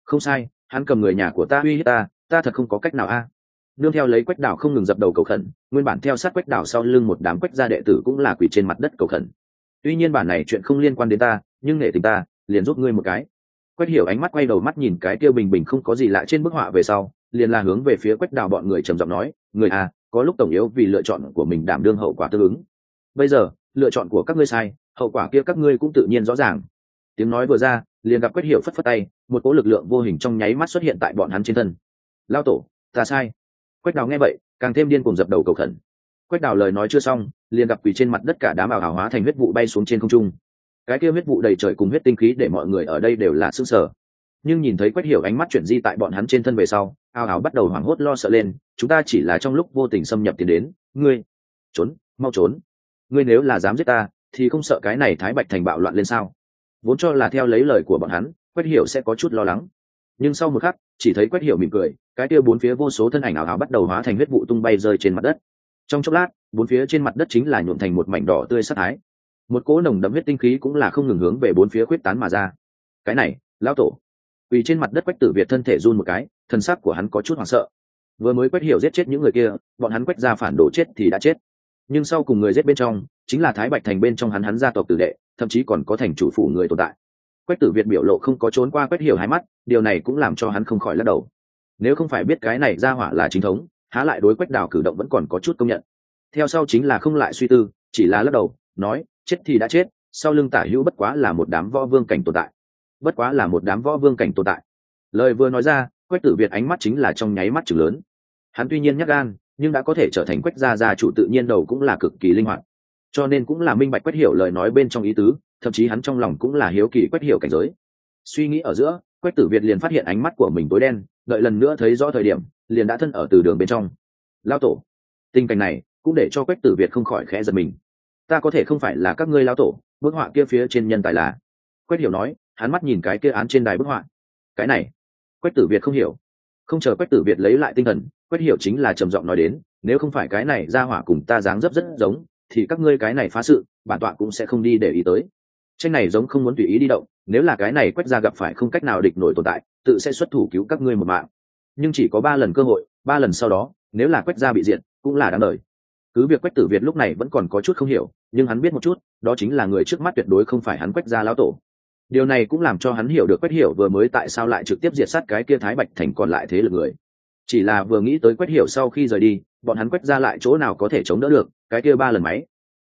Không sai, hắn cầm người nhà của ta uy hiếp ta thật không có cách nào a. Nương theo lấy Quách Đào không ngừng dập đầu cầu khẩn, nguyên bản theo sát Quách Đào sau lưng một đám Quách gia đệ tử cũng là quỳ trên mặt đất cầu khẩn. Tuy nhiên bản này chuyện không liên quan đến ta, nhưng nể tình ta, liền giúp ngươi một cái. Quách Hiểu ánh mắt quay đầu mắt nhìn cái kia bình bình không có gì lạ trên bức họa về sau, liền là hướng về phía Quách Đào bọn người trầm giọng nói, người à, có lúc tổng yếu vì lựa chọn của mình đảm đương hậu quả tương ứng. Bây giờ, lựa chọn của các ngươi sai, hậu quả kia các ngươi cũng tự nhiên rõ ràng. Tiếng nói vừa ra, liền gặp Quách Hiểu phất phất tay, một cỗ lực lượng vô hình trong nháy mắt xuất hiện tại bọn hắn trên thân. Lao tổ, ta sai. Quách Đào nghe vậy, càng thêm điên cuồng dập đầu cầu khẩn. Quách Đào lời nói chưa xong, liền gặp quỳ trên mặt đất cả đám ảo hóa thành huyết vụ bay xuống trên không trung. Cái kia huyết vụ đầy trời cùng huyết tinh khí để mọi người ở đây đều là sửng sở. Nhưng nhìn thấy Quách Hiểu ánh mắt chuyển di tại bọn hắn trên thân về sau, ảo bắt đầu hoảng hốt lo sợ lên, chúng ta chỉ là trong lúc vô tình xâm nhập tiến đến, ngươi trốn, mau trốn. Ngươi nếu là dám giết ta, thì không sợ cái này Thái Bạch thành bạo loạn lên sao? Vốn cho là theo lấy lời của bọn hắn, Quách Hiểu sẽ có chút lo lắng. Nhưng sau một khắc, chỉ thấy Quách Hiểu mỉm cười, cái kia bốn phía vô số thân ảnh ảo bắt đầu hóa thành huyết vụ tung bay rơi trên mặt đất. Trong chốc lát, bốn phía trên mặt đất chính là nhuộm thành một mảnh đỏ tươi sát thái. Một cỗ nồng đậm huyết tinh khí cũng là không ngừng hướng về bốn phía quyết tán mà ra. Cái này, lão tổ. Vì trên mặt đất Quách Tử Việt thân thể run một cái, thân xác của hắn có chút hoảng sợ. Vừa mới Quách Hiểu giết chết những người kia, bọn hắn Quách gia phản đồ chết thì đã chết. Nhưng sau cùng người giết bên trong, chính là Thái Bạch thành bên trong hắn gia tộc tử đệ, thậm chí còn có thành chủ phủ người tồn tại. Quách Tử Việt biểu lộ không có trốn qua Quách Hiểu hai mắt, điều này cũng làm cho hắn không khỏi lắc đầu. Nếu không phải biết cái này gia hỏa là chính thống, há lại đối Quách Đào cử động vẫn còn có chút công nhận. Theo sau chính là không lại suy tư, chỉ là lắc đầu, nói, chết thì đã chết, sau lưng Tả Hữu bất quá là một đám võ vương cảnh tồn tại. Bất quá là một đám võ vương cảnh tồn tại. Lời vừa nói ra, Quách Tử Việt ánh mắt chính là trong nháy mắt trừng lớn. Hắn tuy nhiên nhát gan, nhưng đã có thể trở thành Quách gia chủ tự nhiên đầu cũng là cực kỳ linh hoạt. Cho nên cũng là minh bạch Quách Hiểu lời nói bên trong ý tứ, thậm chí hắn trong lòng cũng là hiếu kỳ Quách Hiểu cảnh giới. Suy nghĩ ở giữa, Quách Tử Việt liền phát hiện ánh mắt của mình tối đen, đợi lần nữa thấy rõ thời điểm, liền đã thân ở từ đường bên trong. Lao tổ. Tình cảnh này cũng để cho Quách Tử Việt không khỏi khẽ giật mình. Ta có thể không phải là các ngươi lao tổ, bức họa kia phía trên nhân tài là. Quách Hiểu nói, hắn mắt nhìn cái kia án trên đài bức họa. Cái này, Quách Tử Việt không hiểu. Không chờ Quách Tử Việt lấy lại tinh thần, Quách Hiểu chính là trầm giọng nói đến, nếu không phải cái này ra hỏa cùng ta dáng dấp rất giống, thì các ngươi cái này phá sự, bản tọa cũng sẽ không đi để ý tới. Tranh này giống không muốn tùy ý đi động, nếu là cái này Quách gia gặp phải không cách nào địch nổi tồn tại, tự sẽ xuất thủ cứu các ngươi một mạng. Nhưng chỉ có 3 lần cơ hội, 3 lần sau đó, nếu là Quách gia bị diệt, cũng là đáng đời. Cứ việc Quách Tử Việt lúc này vẫn còn có chút không hiểu, nhưng hắn biết một chút, đó chính là người trước mắt tuyệt đối không phải hắn Quách gia lão tổ. Điều này cũng làm cho hắn hiểu được Quách Hiểu vừa mới tại sao lại trực tiếp diệt sát cái kia Thái Bạch thành còn lại thế lực người. Chỉ là vừa nghĩ tới Quách Hiểu sau khi rời đi, bọn hắn Quách gia lại chỗ nào có thể chống đỡ được cái kia 3 lần máy.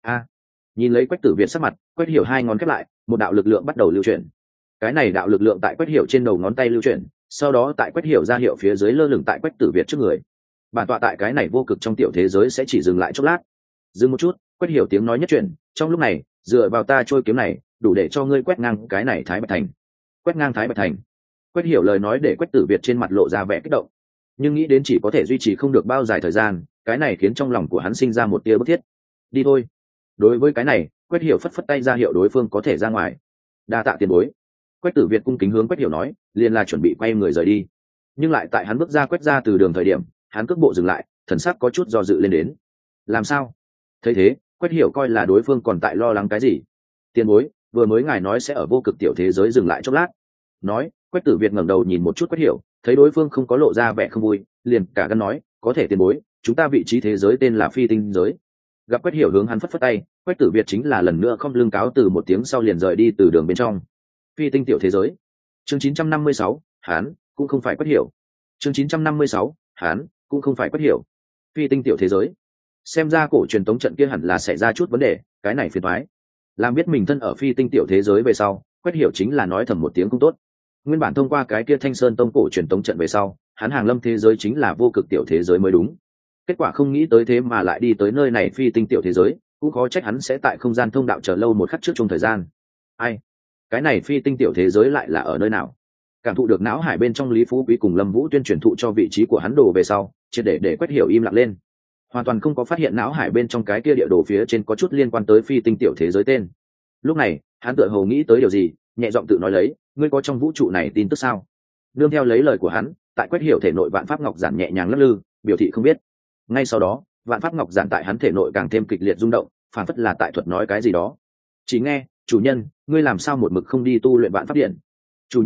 Nhìn lấy Quách Tử Việt sắc mặt, Quách Hiểu hai ngón khép lại, một đạo lực lượng bắt đầu lưu chuyển. Cái này đạo lực lượng tại Quách Hiểu trên đầu ngón tay lưu chuyển, sau đó tại Quách Hiểu ra hiệu phía dưới lơ lửng tại Quách Tử Việt trước người. Bản tọa tại cái này vô cực trong tiểu thế giới sẽ chỉ dừng lại chốc lát. Dừng một chút, Quách Hiểu tiếng nói nhất chuyển, trong lúc này, dựa vào ta trôi kiếm này, đủ để cho ngươi quét ngang cái này Thái Bạch thành. Quét ngang Thái Bạch thành. Quách Hiểu lời nói để Quách Tử Việt trên mặt lộ ra vẻ kích động, nhưng nghĩ đến chỉ có thể duy trì không được bao dài thời gian, cái này khiến trong lòng của hắn sinh ra một tia bức thiết. Đi thôi. Đối với cái này, Quách Hiểu phất phất tay ra hiệu đối phương có thể ra ngoài. Đa tạ tiền bối. Quách Tử Việt cung kính hướng Quách Hiểu nói, liền là chuẩn bị quay người rời đi. Nhưng lại tại hắn bước ra Quách ra từ đường thời điểm, hắn cước bộ dừng lại, thần sắc có chút do dự lên đến. Làm sao? Thấy thế, Quách Hiểu coi là đối phương còn tại lo lắng cái gì. Tiền bối, vừa mới ngài nói sẽ ở vô cực tiểu thế giới dừng lại chốc lát. Nói, Quách Tử Việt ngẩng đầu nhìn một chút Quách Hiểu, thấy đối phương không có lộ ra vẻ không vui, liền cả gan nói, có thể tiền bối, chúng ta vị trí thế giới tên là Phi Tinh giới. Gặp Quách Hiểu hướng hắn phất phất tay, Quách Tử Việt chính là lần nữa không lưng cáo từ một tiếng sau liền rời đi từ đường bên trong. Phi Tinh tiểu thế giới. Chương 956, hắn cũng không phải Quách Hiểu. Chương 956, hắn cũng không phải Quách Hiểu. Phi Tinh tiểu thế giới. Xem ra cổ truyền tống trận kia hẳn là xảy ra chút vấn đề, cái này phiền toái. Làm biết mình thân ở Phi Tinh tiểu thế giới về sau, Quách Hiểu chính là nói thầm một tiếng không tốt. Nguyên bản thông qua cái kia Thanh Sơn tông cổ truyền tống trận về sau, hắn hàng lâm thế giới chính là vô cực tiểu thế giới mới đúng. Kết quả không nghĩ tới thế mà lại đi tới nơi này Phi Tinh tiểu thế giới, cũng khó trách hắn sẽ tại không gian thông đạo chờ lâu một khắc trước trong thời gian. Ai? Cái này Phi Tinh tiểu thế giới lại là ở nơi nào? Cảm thụ được não hải bên trong Lý Phú Quý cùng Lâm Vũ Tuyên truyền thụ cho vị trí của hắn đồ về sau, triệt để Quách Hiểu im lặng lên. Hoàn toàn không có phát hiện não hải bên trong cái kia địa đồ phía trên có chút liên quan tới Phi Tinh tiểu thế giới tên. Lúc này, hắn tựa hồ nghĩ tới điều gì, nhẹ giọng tự nói lấy, ngươi có trong vũ trụ này tin tức sao? Nương theo lấy lời của hắn, tại Quách Hiểu thể nội vạn pháp ngọc giản nhẹ nhàng lắc lư, biểu thị không biết. Ngay sau đó, vạn pháp ngọc giản tại hắn thể nội càng thêm kịch liệt rung động, phản phất là tại thuật nói cái gì đó. Chỉ nghe, chủ nhân, ngươi làm sao một mực không đi tu luyện vạn pháp điện? Chủ nhân,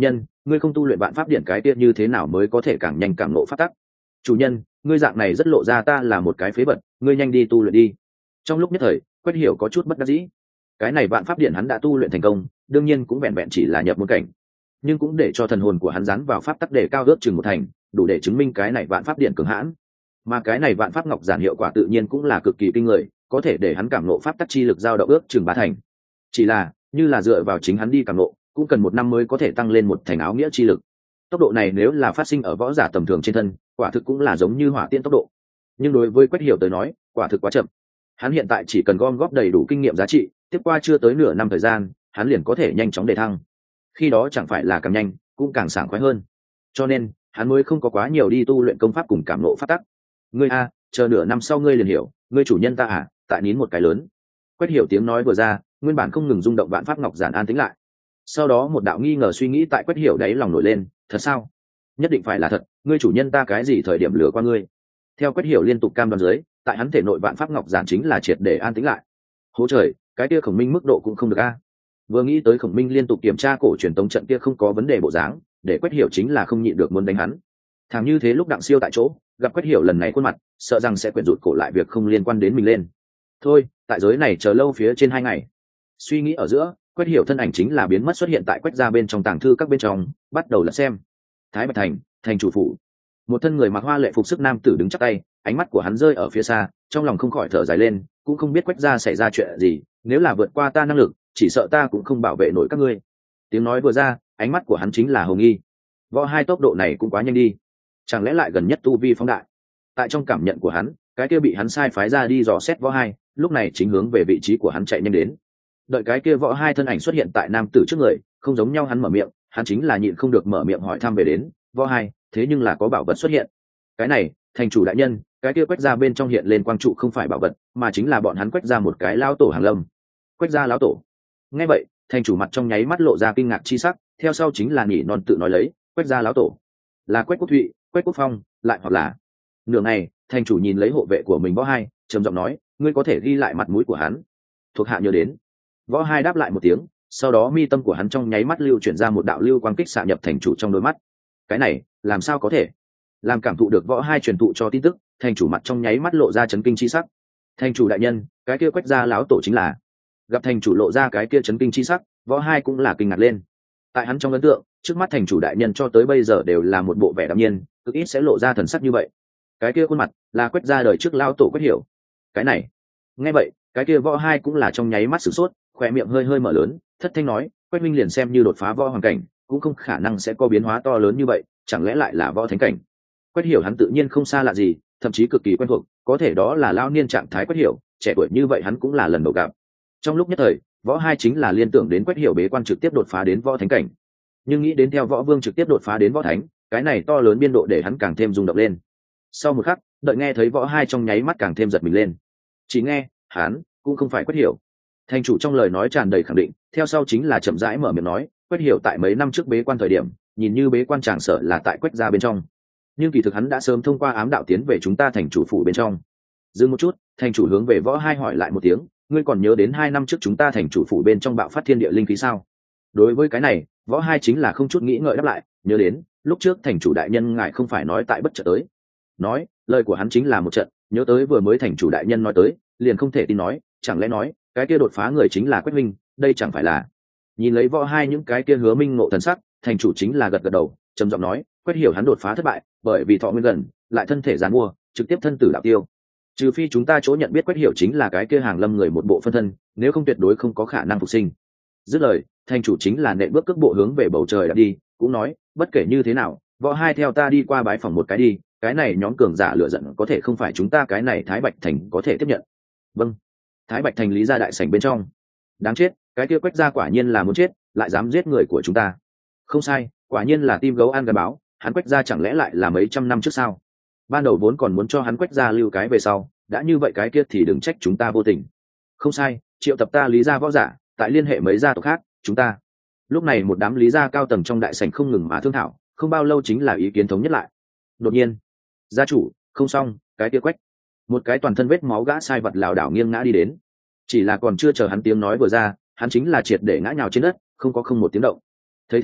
ngươi không tu luyện vạn pháp điện cái tiết như thế nào mới có thể càng nhanh càng lộ pháp tắc? Chủ nhân, ngươi dạng này rất lộ ra ta là một cái phế vật, ngươi nhanh đi tu luyện đi. Trong lúc nhất thời, Quách Hiểu có chút bất đắc dĩ. Cái này vạn pháp điện hắn đã tu luyện thành công, đương nhiên cũng vẹn vẹn chỉ là nhập môn cảnh, nhưng cũng để cho thần hồn của hắn dán vào pháp tắc để cao ước chừng một thành, đủ để chứng minh cái này vạn pháp điện cường hãn. Mà cái này vạn pháp ngọc giản hiệu quả tự nhiên cũng là cực kỳ kinh người, có thể để hắn cảm ngộ pháp tắc chi lực dao động ước chừng 3 thành. Chỉ là, như là dựa vào chính hắn đi cảm ngộ, cũng cần 1 năm mới có thể tăng lên 1 thành áo nghĩa chi lực. Tốc độ này nếu là phát sinh ở võ giả tầm thường trên thân, quả thực cũng là giống như hỏa tiễn tốc độ. Nhưng đối với Quách Hiểu tới nói, quả thực quá chậm. Hắn hiện tại chỉ cần gom góp đầy đủ kinh nghiệm giá trị, tiếp qua chưa tới nửa năm thời gian, hắn liền có thể nhanh chóng đề thăng. Khi đó chẳng phải là càng nhanh, cũng càng sảng khoái hơn. Cho nên, hắn mới không có quá nhiều đi tu luyện công pháp cùng cảm ngộ pháp tắc. Ngươi a, chờ nửa năm sau ngươi liền hiểu, ngươi chủ nhân ta à, tại nín một cái lớn. Quách Hiểu tiếng nói vừa ra, nguyên bản không ngừng rung động vạn pháp ngọc giản an tĩnh lại. Sau đó một đạo nghi ngờ suy nghĩ tại Quách Hiểu đáy lòng nổi lên, thật sao? Nhất định phải là thật, ngươi chủ nhân ta cái gì thời điểm lừa qua ngươi? Theo Quách Hiểu liên tục cam đoan dưới, tại hắn thể nội vạn pháp ngọc giản chính là triệt để an tĩnh lại. Hố trời, cái kia Khổng Minh mức độ cũng không được a. Vừa nghĩ tới Khổng Minh liên tục kiểm tra cổ truyền tống trận kia không có vấn đề bộ dáng, để Quách Hiểu chính là không nhịn được muốn đánh hắn. Thằng như thế lúc Đặng Siêu tại chỗ, gặp Quách Hiểu lần này khuôn mặt, sợ rằng sẽ quyện rụt cổ lại việc không liên quan đến mình lên. Thôi, tại giới này chờ lâu phía trên 2 ngày. Suy nghĩ ở giữa, Quách Hiểu thân ảnh chính là biến mất xuất hiện tại Quách gia bên trong tàng thư các bên trong, bắt đầu lật xem. Thái Bạch Thành, thành chủ phủ. Một thân người mặc hoa lệ phục sức nam tử đứng chắp tay, ánh mắt của hắn rơi ở phía xa, trong lòng không khỏi thở dài lên, cũng không biết Quách gia xảy ra chuyện gì, nếu là vượt qua ta năng lực, chỉ sợ ta cũng không bảo vệ nổi các ngươi. Tiếng nói vừa ra, ánh mắt của hắn chính là hồng nghi. Võ hai tốc độ này cũng quá nhanh đi, chẳng lẽ lại gần nhất tu vi phóng đại? Tại trong cảm nhận của hắn, cái kia bị hắn sai phái ra đi dò xét võ hai, lúc này chính hướng về vị trí của hắn chạy nhanh đến. Đợi cái kia võ hai thân ảnh xuất hiện tại nam tử trước người, không giống nhau hắn mở miệng, hắn chính là nhịn không được mở miệng hỏi thăm về đến, võ hai, thế nhưng là có bảo vật xuất hiện. Cái này, thành chủ đại nhân, cái kia Quách gia bên trong hiện lên quang trụ không phải bảo vật, mà chính là bọn hắn Quách gia một cái lão tổ hàng lâm. Quách gia lão tổ. Nghe vậy, thành chủ mặt trong nháy mắt lộ ra kinh ngạc chi sắc, theo sau chính là nhỉ non tự nói lấy, Quách gia lão tổ là Quách Quốc Thụy, Quách Quốc Phong, lại hoặc là. Nửa ngày, thành chủ nhìn lấy hộ vệ của mình võ hai, trầm giọng nói, ngươi có thể ghi lại mặt mũi của hắn. Thuộc hạ nhớ đến. Võ hai đáp lại một tiếng, sau đó mi tâm của hắn trong nháy mắt lưu chuyển ra một đạo lưu quang kích xạ nhập thành chủ trong đôi mắt. Cái này, làm sao có thể? Làm cảm thụ được võ hai truyền thụ cho tin tức, thành chủ mặt trong nháy mắt lộ ra chấn kinh chi sắc. Thành chủ đại nhân, cái kia Quách gia lão tổ chính là. Gặp thành chủ lộ ra cái kia chấn kinh chi sắc, võ hai cũng là kinh ngạc lên. Tại hắn trong ấn tượng, trước mắt thành chủ đại nhân cho tới bây giờ đều là một bộ vẻ đạm nhiên, cực ít sẽ lộ ra thần sắc như vậy. Cái kia khuôn mặt là Quách gia đời trước lão tổ Quách Hiểu. Cái này, nghe vậy, cái kia võ hai cũng là trong nháy mắt sửng sốt, khỏe miệng hơi hơi mở lớn, thất thanh nói, Quách minh liền xem như đột phá võ hoàng cảnh, cũng không khả năng sẽ có biến hóa to lớn như vậy, chẳng lẽ lại là võ thánh cảnh? Quách Hiểu hắn tự nhiên không xa lạ gì, thậm chí cực kỳ quen thuộc, có thể đó là lao niên trạng thái Quách Hiểu, trẻ tuổi như vậy hắn cũng là lần đầu gặp. Trong lúc nhất thời, võ hai chính là liên tưởng đến Quách Hiểu bế quan trực tiếp đột phá đến võ thánh cảnh, nhưng nghĩ đến theo võ vương trực tiếp đột phá đến võ thánh, cái này to lớn biên độ để hắn càng thêm rung động lên. Sau một khắc, đợi nghe thấy võ hai trong nháy mắt càng thêm giật mình lên. Chỉ nghe, hắn cũng không phải Quách Hiểu. Thành chủ trong lời nói tràn đầy khẳng định, theo sau chính là chậm rãi mở miệng nói, Quách Hiểu tại mấy năm trước bế quan thời điểm, nhìn như bế quan tràng sở là tại Quách gia bên trong, nhưng kỳ thực hắn đã sớm thông qua ám đạo tiến về chúng ta thành chủ phủ bên trong. Dừng một chút, thành chủ hướng về võ hai hỏi lại một tiếng, ngươi còn nhớ đến 2 năm trước chúng ta thành chủ phủ bên trong bạo phát thiên địa linh khí sao? Đối với cái này, võ hai chính là không chút nghĩ ngợi đáp lại, nhớ đến, lúc trước thành chủ đại nhân ngài không phải nói tại bất chợt tới. Nói, lời của hắn chính là một trận, nhớ tới vừa mới thành chủ đại nhân nói tới, liền không thể tin nói, chẳng lẽ nói, cái kia đột phá người chính là Quách minh, đây chẳng phải là. Nhìn lấy võ hai những cái kia hứa minh ngộ thần sắc, thành chủ chính là gật gật đầu, trầm giọng nói, Quách Hiểu hắn đột phá thất bại, bởi vì thọ nguyên gần, lại thân thể giàn mua, trực tiếp thân tử đạo tiêu. Trừ phi chúng ta chỗ nhận biết Quách Hiểu chính là cái kia hàng lâm người một bộ phân thân, nếu không tuyệt đối không có khả năng phục sinh. Dứt lời, thành chủ chính là nện bước cước bộ hướng về bầu trời đã đi, cũng nói, bất kể như thế nào, võ hai theo ta đi qua bái phòng một cái đi, cái này nhóm cường giả lựa giận có thể không phải chúng ta cái này Thái Bạch Thành có thể tiếp nhận. Vâng. Thái Bạch Thành lý gia đại sảnh bên trong. Đáng chết, cái kia Quách gia quả nhiên là muốn chết, lại dám giết người của chúng ta. Không sai, quả nhiên là tim gấu ăn gà báo, hắn Quách gia chẳng lẽ lại là mấy trăm năm trước sao? Ban đầu vốn còn muốn cho hắn Quách gia lưu cái về sau, đã như vậy cái kia thì đừng trách chúng ta vô tình. Không sai, triệu tập ta lý gia võ giả, tại liên hệ mấy gia tộc khác, chúng ta. Lúc này một đám lý gia cao tầng trong đại sảnh không ngừng mà thương thảo, không bao lâu chính là ý kiến thống nhất lại. Đột nhiên, gia chủ, không xong, cái kia Quách. Một cái toàn thân vết máu gã sai vật lảo đảo nghiêng ngã đi đến. Chỉ là còn chưa chờ hắn tiếng nói vừa ra, hắn chính là triệt để ngã nhào trên đất, không có một tiếng động. Thấy thế,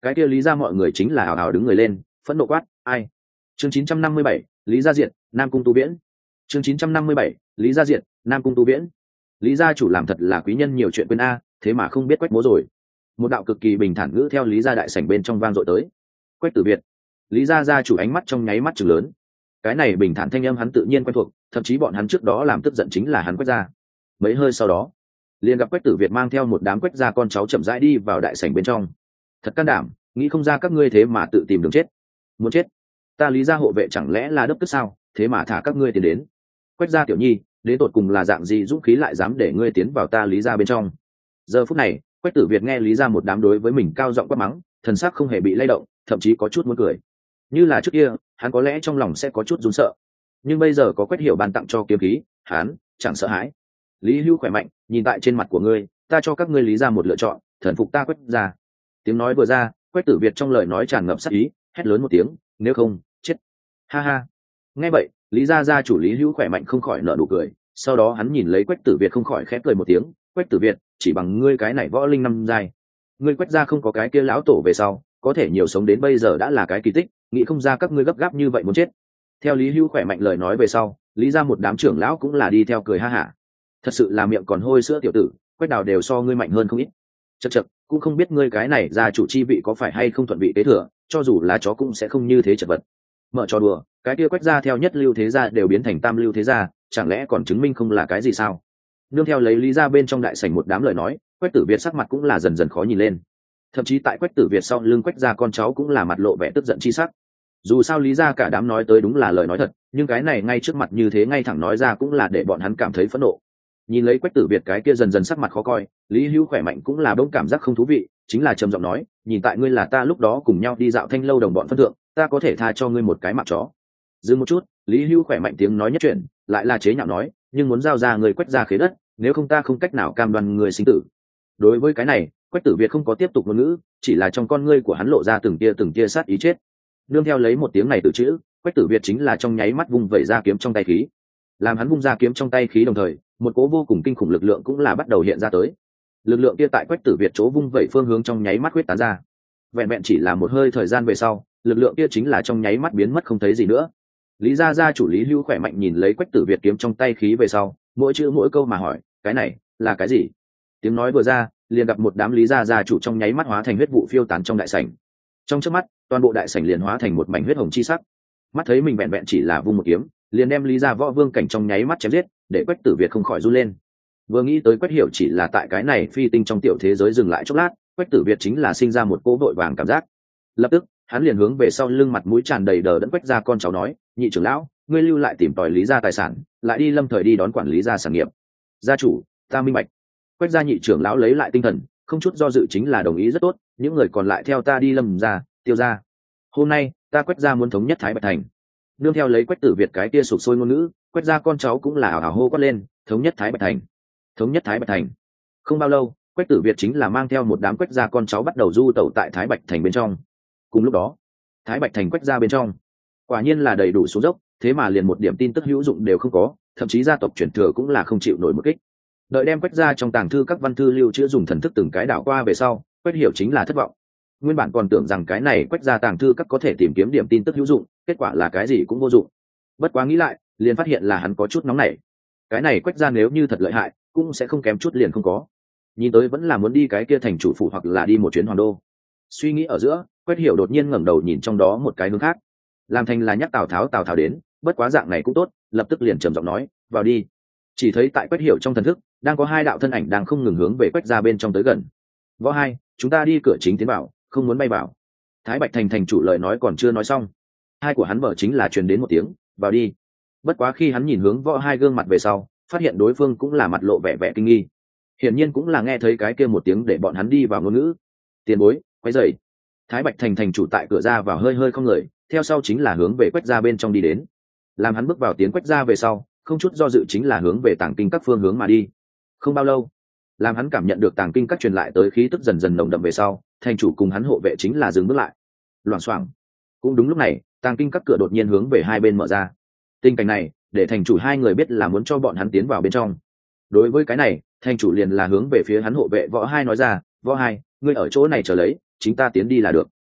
cái kia lý ra mọi người chính là hào hào đứng người lên, phẫn nộ quát, ai? Chương 957, Lý Gia Diện, Nam Cung Tu Viễn. Chương 957, Lý Gia Diện, Nam Cung Tu Viễn. Lý gia chủ làm thật là quý nhân nhiều chuyện quên a, thế mà không biết Quách bố rồi. Một đạo cực kỳ bình thản ngữ theo Lý gia đại sảnh bên trong vang dội tới. Quách Tử Việt. Lý gia gia chủ ánh mắt trong nháy mắt trừng lớn. Cái này bình thản thanh âm hắn tự nhiên quen thuộc, thậm chí bọn hắn trước đó làm tức giận chính là hắn Quách gia. Mấy hơi sau đó, liền gặp Quách Tử Việt mang theo một đám Quách gia con cháu chậm rãi đi vào đại sảnh bên trong. Thật can đảm, nghĩ không ra các ngươi thế mà tự tìm đường chết. Muốn chết? Ta Lý gia hộ vệ chẳng lẽ là đốc tức sao, thế mà thả các ngươi tiến đến. Quách gia tiểu nhi, đến tột cùng là dạng gì dũng khí lại dám để ngươi tiến vào ta Lý gia bên trong. Giờ phút này, Quách Tử Việt nghe Lý gia một đám đối với mình cao giọng quát mắng, thần sắc không hề bị lay động, thậm chí có chút muốn cười. Như là trước kia, hắn có lẽ trong lòng sẽ có chút run sợ, nhưng bây giờ có Quách Hiểu ban tặng cho kiếm khí, hắn chẳng sợ hãi. Lý Hưu khỏe mạnh, nhìn tại trên mặt của ngươi, ta cho các ngươi Lý gia một lựa chọn, thần phục ta Quách gia. Tiếng nói vừa ra, Quách Tử Việt trong lời nói tràn ngập sát ý, hét lớn một tiếng, nếu không, chết. Ha ha. Nghe vậy, Lý gia gia chủ Lý Hưu khỏe mạnh không khỏi nở nụ cười, sau đó hắn nhìn lấy Quách Tử Việt không khỏi khẽ cười một tiếng, Quách Tử Việt, chỉ bằng ngươi cái này võ linh năm giai, ngươi Quách gia không có cái kia lão tổ về sau, có thể nhiều sống đến bây giờ đã là cái kỳ tích, nghĩ không ra các ngươi gấp gáp như vậy muốn chết. Theo Lý Hưu khỏe mạnh lời nói về sau, Lý gia một đám trưởng lão cũng là đi theo cười ha hả. Thật sự là miệng còn hôi sữa tiểu tử, Quách Đào đều so ngươi mạnh hơn không ít. Chậc chậc, cũng không biết ngươi cái này gia chủ chi vị có phải hay không thuận vị kế thừa, cho dù là chó cũng sẽ không như thế chật vật. Mở trò đùa, cái kia Quách gia theo nhất lưu thế gia đều biến thành tam lưu thế gia, chẳng lẽ còn chứng minh không là cái gì sao? Nương theo lấy Lý gia bên trong đại sảnh một đám lời nói, Quách Tử Việt sắc mặt cũng là dần dần khó nhìn lên. Thậm chí tại Quách Tử Việt sau lưng Quách gia con cháu cũng là mặt lộ vẻ tức giận chi sắc. Dù sao Lý gia cả đám nói tới đúng là lời nói thật, nhưng cái này ngay trước mặt như thế ngay thẳng nói ra cũng là để bọn hắn cảm thấy phẫn nộ. Nhìn lấy Quách Tử Việt cái kia dần dần sắc mặt khó coi, Lý Hưu khỏe mạnh cũng là bỗng cảm giác không thú vị, chính là trầm giọng nói, nhìn tại ngươi là ta lúc đó cùng nhau đi dạo Thanh lâu đồng bọn phân thượng, ta có thể tha cho ngươi một cái mạng chó. Dừng một chút, Lý Hưu khỏe mạnh tiếng nói nhất chuyện, lại là chế nhạo nói, nhưng muốn giao ra người Quách gia khế đất, nếu không ta không cách nào cam đoan người sinh tử. Đối với cái này, Quách Tử Việt không có tiếp tục ngôn ngữ, chỉ là trong con ngươi của hắn lộ ra từng tia sát ý chết. Nương theo lấy một tiếng này tự chữ, Quách Tử Việt chính là trong nháy mắt vung vẩy ra kiếm trong tay khí. Làm hắn vung ra kiếm trong tay khí đồng thời, một cố vô cùng kinh khủng lực lượng cũng là bắt đầu hiện ra tới. Lực lượng kia tại Quách Tử Việt chỗ vung vẩy phương hướng trong nháy mắt huyết tán ra. Vẹn vẹn chỉ là một hơi thời gian về sau, lực lượng kia chính là trong nháy mắt biến mất không thấy gì nữa. Lý gia gia chủ Lý Hưu khỏe mạnh nhìn lấy Quách Tử Việt kiếm trong tay khí về sau, mỗi chữ mỗi câu mà hỏi, cái này là cái gì? Tiếng nói vừa ra, liền gặp một đám Lý gia gia chủ trong nháy mắt hóa thành huyết vụ phiêu tán trong đại sảnh. Trong chớp mắt, toàn bộ đại sảnh liền hóa thành một mảnh huyết hồng chi sắc. Mắt thấy mình vẹn vẹn chỉ là vung một kiếm, liền đem Lý gia võ vương cảnh trong nháy mắt chém giết, để Quách Tử Việt không khỏi run lên. Vừa nghĩ tới Quách Hiểu chỉ là tại cái này phi tinh trong tiểu thế giới dừng lại chốc lát, Quách Tử Việt chính là sinh ra một cỗ vội vàng cảm giác. Lập tức, hắn liền hướng về sau lưng mặt mũi tràn đầy đờ đẫn Quách gia con cháu nói, nhị trưởng lão, ngươi lưu lại tìm tòi Lý gia tài sản, lại đi Lâm Thời đi đón quản lý gia sản nghiệp. Gia chủ, ta minh bạch. Quách gia nhị trưởng lão lấy lại tinh thần, không chút do dự chính là đồng ý rất tốt, những người còn lại theo ta đi Lâm gia, Tiêu gia. Hôm nay, ta Quách gia muốn thống nhất Thái Bạch thành. Nương theo lấy Quách Tử Việt cái kia sụp sôi ngôn ngữ, Quách gia con cháu cũng là hào hào hô quát lên, thống nhất Thái Bạch thành, thống nhất Thái Bạch thành. Không bao lâu, Quách Tử Việt chính là mang theo một đám Quách gia con cháu bắt đầu du tẩu tại Thái Bạch thành bên trong. Cùng lúc đó, Thái Bạch thành Quách gia bên trong, quả nhiên là đầy đủ xuống dốc, thế mà liền một điểm tin tức hữu dụng đều không có, thậm chí gia tộc truyền thừa cũng là không chịu nổi một kích. Đợi đem Quách gia trong tàng thư các văn thư lưu trữ dùng thần thức từng cái đảo qua về sau, Quách Hiểu chính là thất vọng. Nguyên bản còn tưởng rằng cái này Quách gia tàng thư các có thể tìm kiếm điểm tin tức hữu dụng, kết quả là cái gì cũng vô dụng. Bất quá nghĩ lại, liền phát hiện là hắn có chút nóng nảy. Cái này Quách gia nếu như thật lợi hại, cũng sẽ không kém chút liền không có. Nhìn tới vẫn là muốn đi cái kia thành chủ phủ hoặc là đi một chuyến hoàng đô. Suy nghĩ ở giữa, Quách Hiểu đột nhiên ngẩng đầu nhìn trong đó một cái hướng khác. Làm thành là nhắc Tào Tháo đến, bất quá dạng này cũng tốt, lập tức liền trầm giọng nói, vào đi. Chỉ thấy tại Quách Hiểu trong thần thức, đang có hai đạo thân ảnh đang không ngừng hướng về Quách gia bên trong tới gần. Võ hai, chúng ta đi cửa chính tiến vào, không muốn bay vào. Thái Bạch thành thành chủ lời nói còn chưa nói xong, hai của hắn mở chính là truyền đến một tiếng, vào đi. Bất quá khi hắn nhìn hướng Võ hai gương mặt về sau, phát hiện đối phương cũng là mặt lộ vẻ vẻ kinh nghi. Hiển nhiên cũng là nghe thấy cái kia một tiếng để bọn hắn đi vào ngôn ngữ. Tiền bối, quấy rầy. Thái Bạch thành thành chủ tại cửa ra vào hơi hơi không người, theo sau chính là hướng về Quách gia bên trong đi đến. Làm hắn bước vào tiến Quách gia về sau, không chút do dự chính là hướng về tàng kinh các phương hướng mà đi. Không bao lâu, làm hắn cảm nhận được tàng kinh các truyền lại tới khí tức dần dần nồng đậm về sau, thành chủ cùng hắn hộ vệ chính là dừng bước lại. Loảng xoảng. Cũng đúng lúc này, tàng kinh các cửa đột nhiên hướng về hai bên mở ra. Tình cảnh này, để thành chủ hai người biết là muốn cho bọn hắn tiến vào bên trong. Đối với cái này, thành chủ liền là hướng về phía hắn hộ vệ Võ hai nói ra, Võ hai, ngươi ở chỗ này chờ lấy, chính ta tiến đi là được.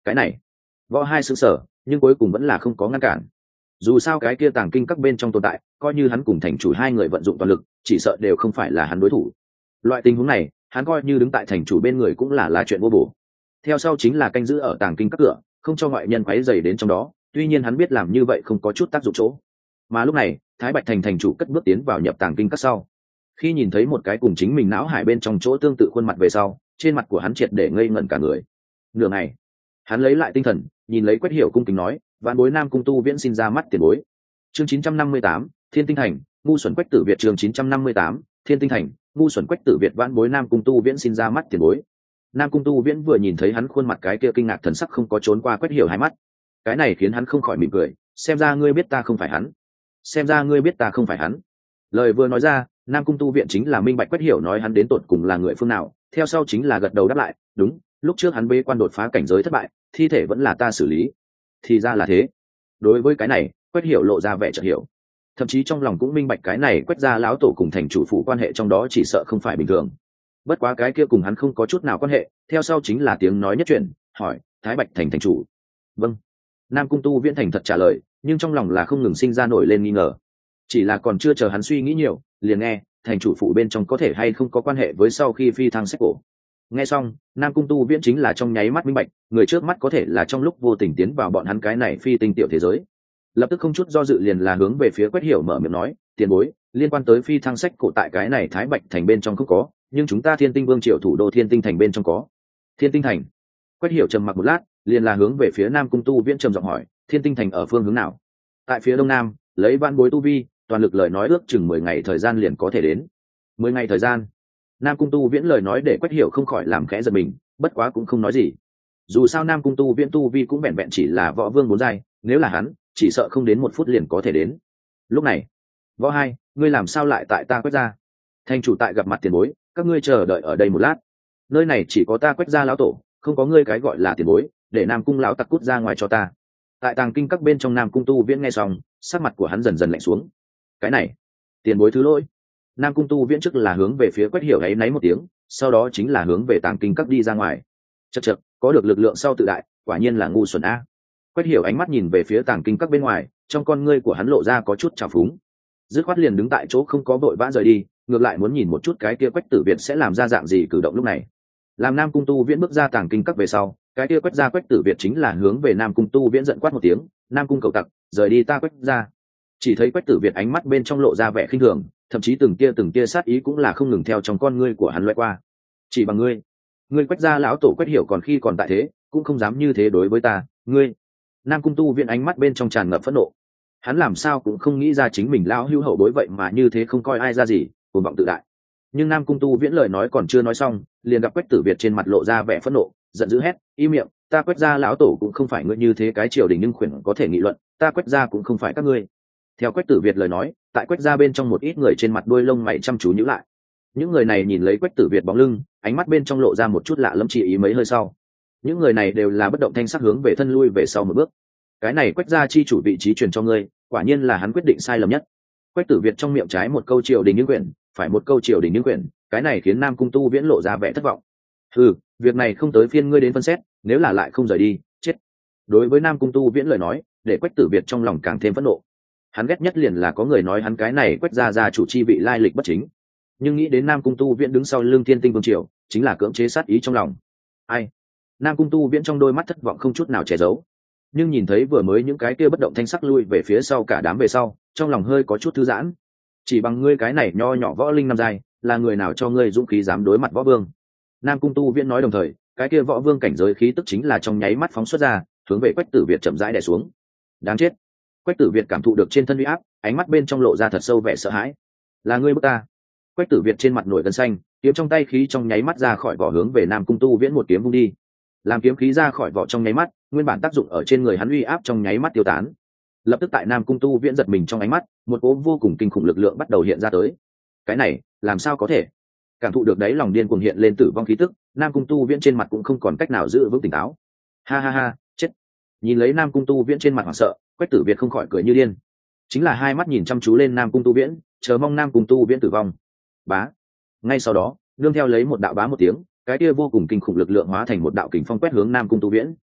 Cái này võ hai sững sờ, nhưng cuối cùng vẫn là không có ngăn cản. Dù sao cái kia tàng kinh các bên trong tồn tại, coi như hắn cùng thành chủ hai người vận dụng toàn lực, chỉ sợ đều không phải là hắn đối thủ. Loại tình huống này, hắn coi như đứng tại thành chủ bên người cũng là chuyện vô bổ. Theo sau chính là canh giữ ở tàng kinh các cửa, không cho ngoại nhân quấy rầy đến trong đó, tuy nhiên hắn biết làm như vậy không có chút tác dụng chỗ. Mà lúc này, Thái Bạch thành thành chủ cất bước tiến vào nhập tàng kinh các sau. Khi nhìn thấy một cái cùng chính mình não hải bên trong chỗ tương tự khuôn mặt về sau, trên mặt của hắn triệt để ngây ngẩn cả người. Nửa ngày, hắn lấy lại tinh thần, nhìn lấy Quách Hiểu cung kính nói, vạn bối Nam Cung Tu Viễn xin ra mắt tiền bối. Chương 958, Thiên Tinh Thành, ngu xuẩn Quách Tử Việt. Chương 958, Thiên Tinh Thành, ngu xuẩn Quách Tử Việt. Vạn bối Nam Cung Tu Viễn xin ra mắt tiền bối. Nam Cung Tu Viễn vừa nhìn thấy hắn khuôn mặt cái kia kinh ngạc thần sắc không có trốn qua Quách Hiểu hai mắt. Cái này khiến hắn không khỏi mỉm cười, xem ra ngươi biết ta không phải hắn. Xem ra ngươi biết ta không phải hắn. Lời vừa nói ra, Nam Cung Tu Viện chính là minh bạch Quách Hiểu nói hắn đến tột cùng là người phương nào, theo sau chính là gật đầu đáp lại, đúng, lúc trước hắn bế quan đột phá cảnh giới thất bại, thi thể vẫn là ta xử lý. Thì ra là thế. Đối với cái này, Quách Hiểu lộ ra vẻ chợt hiểu, thậm chí trong lòng cũng minh bạch cái này Quách gia lão tổ cùng thành chủ phủ quan hệ trong đó chỉ sợ không phải bình thường. Bất quá cái kia cùng hắn không có chút nào quan hệ, theo sau chính là tiếng nói nhất chuyện, hỏi, Thái Bạch thành thành chủ. Vâng. Nam Cung Tu Viễn thành thật trả lời, nhưng trong lòng là không ngừng sinh ra nổi lên nghi ngờ. Chỉ là còn chưa chờ hắn suy nghĩ nhiều, liền nghe thành chủ phủ bên trong có thể hay không có quan hệ với sau khi phi thăng sách cổ. Nghe xong, Nam Cung Tu Viễn chính là trong nháy mắt minh bạch, người trước mắt có thể là trong lúc vô tình tiến vào bọn hắn cái này phi tinh tiểu thế giới. Lập tức không chút do dự liền là hướng về phía Quách Hiểu mở miệng nói, tiền bối, liên quan tới phi thăng sách cổ tại cái này Thái Bạch thành bên trong không có, nhưng chúng ta Thiên Tinh Vương triều thủ đô Thiên Tinh thành bên trong có. Thiên Tinh thành? Quách Hiểu trầm mặc một lát, liền là hướng về phía Nam Cung Tu Viễn trầm giọng hỏi, Thiên Tinh thành ở phương hướng nào? Tại phía đông nam, lấy vạn bối tu vi, toàn lực lời nói ước chừng 10 ngày thời gian liền có thể đến. 10 ngày thời gian? Nam Cung Tu Viễn lời nói để Quách Hiểu không khỏi làm khẽ giật mình, bất quá cũng không nói gì. Dù sao Nam Cung Tu Viễn tu vi cũng vẹn vẹn chỉ là võ vương 4 giai, nếu là hắn, chỉ sợ không đến 1 phút liền có thể đến. Lúc này, võ hai, ngươi làm sao lại tại ta Quách gia? Thành chủ tại gặp mặt tiền bối, các ngươi chờ đợi ở đây một lát. Nơi này chỉ có ta Quách gia lão tổ, không có ngươi cái gọi là tiền bối, để Nam Cung lão tặc cút ra ngoài cho ta. Tại tàng kinh các bên trong Nam Cung Tu Viễn nghe xong, sắc mặt của hắn dần dần lạnh xuống. Cái này, tiền bối thứ lỗi. Nam Cung Tu Viễn trước là hướng về phía Quách Hiểu ấy náy một tiếng, sau đó chính là hướng về tàng kinh các đi ra ngoài. Chậc chậc, có được lực lượng sau tự đại, quả nhiên là ngu xuẩn a. Quách Hiểu ánh mắt nhìn về phía tàng kinh các bên ngoài, trong con ngươi của hắn lộ ra có chút trào phúng. Dứt khoát liền đứng tại chỗ không có vội vã rời đi, ngược lại muốn nhìn một chút cái kia Quách Tử Việt sẽ làm ra dạng gì cử động lúc này. Làm Nam Cung Tu Viễn bước ra tàng kinh các về sau, cái kia Quách Tử Việt chính là hướng về Nam Cung Tu Viễn giận quát một tiếng, Nam Cung cậu tặc, rời đi ta Quách gia. Chỉ thấy Quách Tử Việt ánh mắt bên trong lộ ra vẻ khinh thường, thậm chí từng tia sát ý cũng là không ngừng theo trong con ngươi của hắn lướt qua. Chỉ bằng ngươi Quách gia lão tổ Quách Hiểu còn khi còn tại thế, cũng không dám như thế đối với ta, ngươi. Nam Cung Tu Viễn ánh mắt bên trong tràn ngập phẫn nộ. Hắn làm sao cũng không nghĩ ra chính mình lão hữu hậu bối vậy mà như thế không coi ai ra gì, cuồng vọng tự đại. Nhưng Nam Cung Tu Viễn lời nói còn chưa nói xong, liền gặp Quách Tử Việt trên mặt lộ ra vẻ phẫn nộ, giận dữ hét, im miệng, ta Quách gia lão tổ cũng không phải ngươi như thế cái triều đình nhưng khuyển có thể nghị luận, ta Quách gia cũng không phải các ngươi. Theo Quách Tử Việt lời nói, tại Quách gia bên trong một ít người trên mặt đuôi lông mày chăm chú nhíu lại. Những người này nhìn lấy Quách Tử Việt bóng lưng, ánh mắt bên trong lộ ra một chút lạ lẫm chỉ ý mấy hơi sau. Những người này đều là bất động thanh sắc hướng về thân lui về sau một bước. Cái này Quách gia chi chủ vị trí truyền cho ngươi, quả nhiên là hắn quyết định sai lầm nhất. Quách Tử Việt trong miệng trái một câu triều đình nhưng quyền, phải một câu triều đình nhưng quyền, cái này khiến Nam Cung Tu Viễn lộ ra vẻ thất vọng. Việc này không tới phiên ngươi đến phân xét, nếu là lại không rời đi, chết. Đối với Nam Cung Tu Viễn lời nói, để Quách Tử Việt trong lòng càng thêm phẫn nộ. Hắn ghét nhất liền là có người nói hắn cái này Quách gia chủ chi vị lai lịch bất chính, nhưng nghĩ đến Nam Cung Tu Viễn đứng sau lưng Thiên Tinh Vương triều, chính là cưỡng chế sát ý trong lòng. Ai? Nam Cung Tu Viễn trong đôi mắt thất vọng không chút nào che giấu, nhưng nhìn thấy vừa mới những cái kia bất động thanh sắc lui về phía sau cả đám về sau, trong lòng hơi có chút thư giãn. Chỉ bằng ngươi cái này nho nhỏ võ linh năm giai, là người nào cho ngươi dũng khí dám đối mặt võ vương? Nam Cung Tu Viễn nói đồng thời, cái kia võ vương cảnh giới khí tức chính là trong nháy mắt phóng xuất ra, hướng về Quách Tử Việt chậm rãi đè xuống. Đáng chết! Quách Tử Việt cảm thụ được trên thân uy áp, ánh mắt bên trong lộ ra thật sâu vẻ sợ hãi. Là ngươi bức ta? Quách Tử Việt trên mặt nổi gân xanh, kiếm trong tay khí trong nháy mắt ra khỏi vỏ hướng về Nam Cung Tu Viễn một kiếm vung đi. Làm kiếm khí ra khỏi vỏ trong nháy mắt, nguyên bản tác dụng ở trên người hắn uy áp trong nháy mắt tiêu tán. Lập tức tại Nam Cung Tu Viễn giật mình trong ánh mắt, một cỗ vô cùng kinh khủng lực lượng bắt đầu hiện ra tới. Cái này, làm sao có thể? Cảm thụ được đấy lòng điên cuồng hiện lên tử vong khí tức, Nam Cung Tu Viễn trên mặt cũng không còn cách nào giữ vững tỉnh táo. Ha ha ha, chết! Nhìn lấy Nam Cung Tu Viễn trên mặt hoảng sợ, Quách Tử Việt không khỏi cười như điên. Chính là hai mắt nhìn chăm chú lên Nam Cung Tu Viễn, chờ mong Nam Cung Tu Viễn tử vong. Bá. Ngay sau đó, nương theo lấy một đạo bá một tiếng, cái kia vô cùng kinh khủng lực lượng hóa thành một đạo kình phong quét hướng Nam Cung Tu Viễn.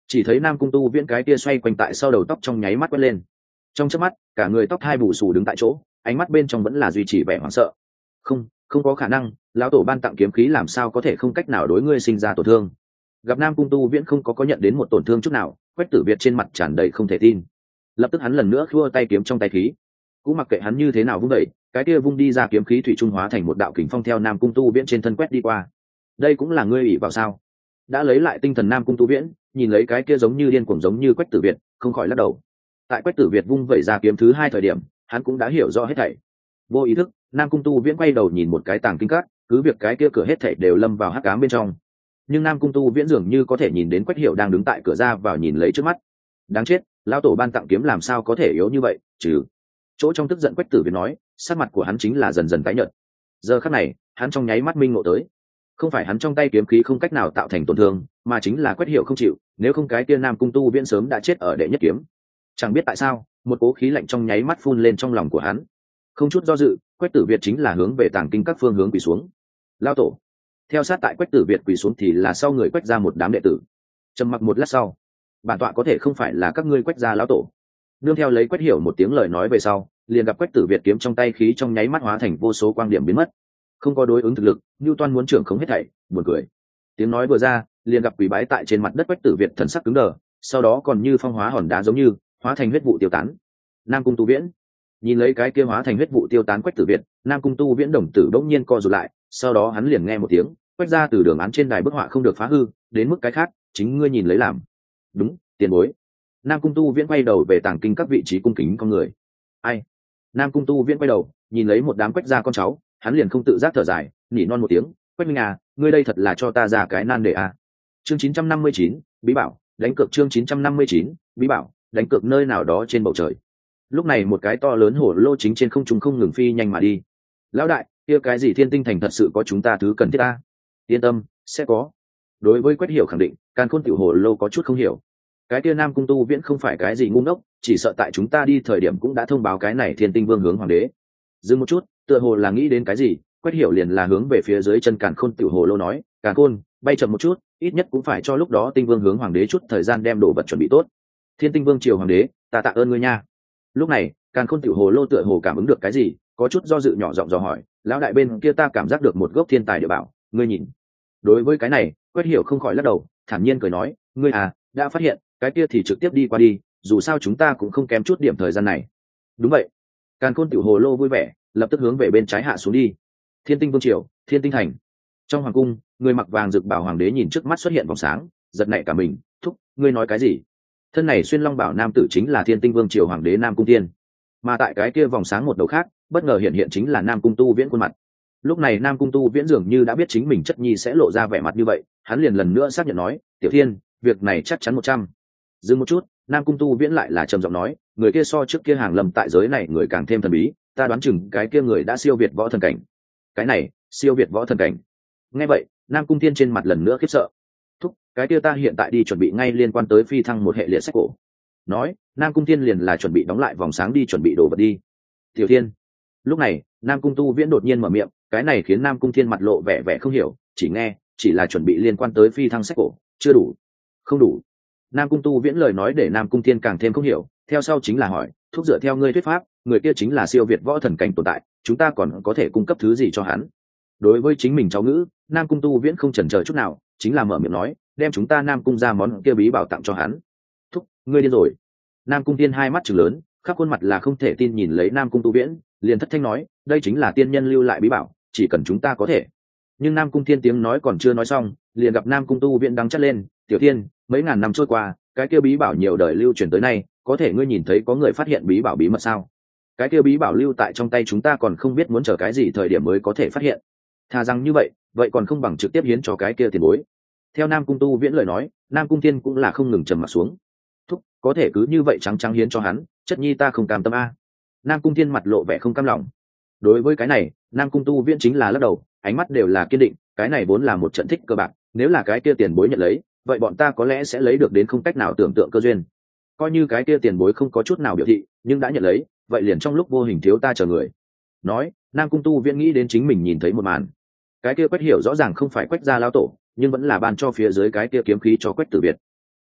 chỉ thấy Nam Cung Tu Viễn cái kia xoay quanh tại sau đầu tóc trong nháy mắt quét lên, trong chớp mắt cả người tóc hai bù xù đứng tại chỗ, ánh mắt bên trong vẫn là duy trì vẻ hoảng sợ. Không có khả năng, lão tổ ban tặng kiếm khí làm sao có thể không cách nào đối ngươi sinh ra tổn thương. Gặp Nam Cung Tu Viễn không có nhận đến một tổn thương chút nào, Quách Tử Việt trên mặt tràn đầy không thể tin. Lập tức hắn lần nữa khua tay kiếm trong tay khí, cũng mặc kệ hắn như thế nào vung đẩy, cái kia vung đi ra kiếm khí thủy trung hóa thành một đạo kình phong theo Nam Cung Tu Viễn trên thân quét đi qua. Đây cũng là ngươi ỷ vào sao? Đã lấy lại tinh thần Nam Cung Tu Viễn, nhìn lấy cái kia giống như điên cuồng giống như Quách Tử Việt, không khỏi lắc đầu. Tại Quách Tử Việt vung vẩy ra kiếm thứ hai thời điểm, hắn cũng đã hiểu rõ hết thảy. Vô ý thức, Nam Cung Tu Viễn quay đầu nhìn một cái tàng kinh các, cứ việc cái kia cửa hết thảy đều lâm vào hắc ám bên trong, nhưng Nam Cung Tu Viễn dường như có thể nhìn đến Quách Hiểu đang đứng tại cửa ra vào nhìn lấy trước mắt. Đáng chết, lão tổ ban tặng kiếm làm sao có thể yếu như vậy, trừ chỗ trong tức giận Quách Tử Việt nói, sắc mặt của hắn chính là dần dần tái nhợt. Giờ khắc này, hắn trong nháy mắt minh ngộ tới, không phải hắn trong tay kiếm khí không cách nào tạo thành tổn thương, mà chính là Quách Hiểu không chịu, nếu không cái kia Nam Cung Tu Viễn sớm đã chết ở đệ nhất kiếm. Chẳng biết tại sao, một cố khí lạnh trong nháy mắt phun lên trong lòng của hắn. Không chút do dự, Quách Tử Việt chính là hướng về tàng kinh các phương hướng quỳ xuống. Lão tổ. Theo sát tại Quách Tử Việt quỳ xuống thì là sau người Quách ra một đám đệ tử. Trầm mặc một lát sau, bản tọa có thể không phải là các ngươi Quách gia lão tổ. Nương theo lấy Quách Hiểu một tiếng lời nói về sau, liền gặp Quách Tử Việt kiếm trong tay khí trong nháy mắt hóa thành vô số quang điểm biến mất. Không có đối ứng thực lực, Newton muốn trưởng không hết thảy, buồn cười. Tiếng nói vừa ra, liền gặp quỳ bái tại trên mặt đất Quách Tử Việt thần sắc cứng đờ, sau đó còn như phong hóa hòn đá giống như hóa thành huyết vụ tiêu tán. Nam Cung Tu Viễn nhìn lấy cái kia hóa thành huyết vụ tiêu tán Quách Tử Việt, Nam Cung Tu Viễn đồng tử bỗng nhiên co rụt lại, sau đó hắn liền nghe một tiếng, Quách ra từ đường án trên đài bức họa không được phá hư, đến mức cái khác, chính ngươi nhìn lấy làm. Đúng, tiền bối. Nam Cung Tu Viễn quay đầu về tàng kinh các vị trí cung kính con người. Ai? Nam Cung Tu Viễn quay đầu, nhìn lấy một đám Quách gia con cháu, hắn liền không tự giác thở dài, nỉ non một tiếng, Quách Minh à, ngươi đây thật là cho ta ra cái nan đề à. Chương 959, bí bảo, đánh cược chương 959, bí bảo, đánh cược nơi nào đó trên bầu trời. Lúc này một cái to lớn hổ lô chính trên không trung không ngừng phi nhanh mà đi. Lão đại, kia cái gì Thiên Tinh Thành thật sự có chúng ta thứ cần thiết ta? Yên tâm, sẽ có. Đối với Quách Hiểu khẳng định, Càn Khôn tiểu hổ lô có chút không hiểu. Cái kia Nam Cung Tu Viễn không phải cái gì ngu ngốc, chỉ sợ tại chúng ta đi thời điểm cũng đã thông báo cái này Thiên Tinh Vương hướng hoàng đế. Dừng một chút, tựa hồ là nghĩ đến cái gì, Quách Hiểu liền là hướng về phía dưới chân Càn Khôn tiểu hồ lô nói, Càn Khôn, bay chậm một chút, ít nhất cũng phải cho lúc đó Tinh Vương hướng hoàng đế chút thời gian đem đồ vật chuẩn bị tốt. Thiên Tinh Vương triều hoàng đế, ta tạ ơn ngươi nha. Lúc này, Càn Khôn tiểu hồ lô tựa hồ cảm ứng được cái gì, có chút do dự nhỏ giọng dò hỏi, lão đại bên kia ta cảm giác được một gốc thiên tài địa bảo, ngươi nhìn. Đối với cái này, Quách Hiểu không khỏi lắc đầu, thản nhiên cười nói, ngươi à, đã phát hiện, cái kia thì trực tiếp đi qua đi, dù sao chúng ta cũng không kém chút điểm thời gian này. Đúng vậy. Càn Khôn tiểu hồ lô vui vẻ, lập tức hướng về bên trái hạ xuống đi. Thiên Tinh Vương triều, Thiên Tinh Thành. Trong hoàng cung, người mặc vàng rực bảo hoàng đế nhìn trước mắt xuất hiện vòng sáng, giật nảy cả mình, thúc, ngươi nói cái gì? Thân này xuyên long bảo nam tử chính là Thiên Tinh Vương triều hoàng đế Nam Cung Tiên. Mà tại cái kia vòng sáng một đầu khác, bất ngờ hiện hiện chính là Nam Cung Tu Viễn khuôn mặt. Lúc này Nam Cung Tu Viễn dường như đã biết chính mình chất nhi sẽ lộ ra vẻ mặt như vậy, hắn liền lần nữa xác nhận nói, Tiểu Thiên, việc này chắc chắn 100. Dừng một chút, Nam Cung Tu Viễn lại là trầm giọng nói, người kia so trước kia hàng lầm tại giới này người càng thêm thần bí, ta đoán chừng cái kia người đã siêu việt võ thần cảnh. Cái này, siêu việt võ thần cảnh. Nghe vậy, Nam Cung Thiên trên mặt lần nữa khiếp sợ. Thúc, cái kia ta hiện tại đi chuẩn bị ngay liên quan tới phi thăng một hệ liệt sách cổ. Nói, Nam Cung Thiên liền là chuẩn bị đóng lại vòng sáng đi chuẩn bị đồ vật đi. Tiểu Thiên. Lúc này, Nam Cung Tu Viễn đột nhiên mở miệng, cái này khiến Nam Cung Thiên mặt lộ vẻ vẻ không hiểu, chỉ nghe, chỉ là chuẩn bị liên quan tới phi thăng sách cổ, chưa đủ. Không đủ. Nam Cung Tu Viễn lời nói để Nam Cung Thiên càng thêm không hiểu, theo sau chính là hỏi, thúc dựa theo ngươi thuyết pháp, người kia chính là siêu việt võ thần cảnh tồn tại, chúng ta còn có thể cung cấp thứ gì cho hắn? Đối với chính mình cháu ngữ, Nam Cung Tu Viễn không chần chờ chút nào, chính là mở miệng nói, đem chúng ta Nam Cung ra món kia bí bảo tặng cho hắn. Thúc, ngươi điên rồi. Nam Cung Thiên hai mắt trừng lớn, khắp khuôn mặt là không thể tin nhìn lấy Nam Cung Tu Viễn, liền thất thanh nói, đây chính là tiên nhân lưu lại bí bảo, chỉ cần chúng ta có thể. Nhưng Nam Cung Thiên tiếng nói còn chưa nói xong, liền gặp Nam Cung Tu Viễn đắng chắt lên, Tiểu Thiên, mấy ngàn năm trôi qua, cái kia bí bảo nhiều đời lưu truyền tới nay, có thể ngươi nhìn thấy có người phát hiện bí bảo bí mật sao? Cái kia bí bảo lưu tại trong tay chúng ta còn không biết muốn chờ cái gì thời điểm mới có thể phát hiện. Thà rằng như vậy, vậy còn không bằng trực tiếp hiến cho cái kia tiền bối. Theo Nam Cung Tu Viễn lời nói, Nam Cung Thiên cũng là không ngừng trầm mặt xuống. Thúc, có thể cứ như vậy trắng trắng hiến cho hắn, chất nhi ta không cam tâm a. Nam Cung Thiên mặt lộ vẻ không cam lòng. Đối với cái này, Nam Cung Tu Viễn chính là lắc đầu, ánh mắt đều là kiên định, cái này vốn là một trận thích cơ bạc, nếu là cái kia tiền bối nhận lấy, vậy bọn ta có lẽ sẽ lấy được đến không cách nào tưởng tượng cơ duyên. Coi như cái kia tiền bối không có chút nào biểu thị, nhưng đã nhận lấy, vậy liền trong lúc vô hình thiếu ta chờ người. Nói, Nam Cung Tu Viễn nghĩ đến chính mình nhìn thấy một màn. Cái kia Quách Hiểu rõ ràng không phải Quách gia lão tổ, nhưng vẫn là ban cho phía dưới cái kia kiếm khí cho Quách Tử Việt.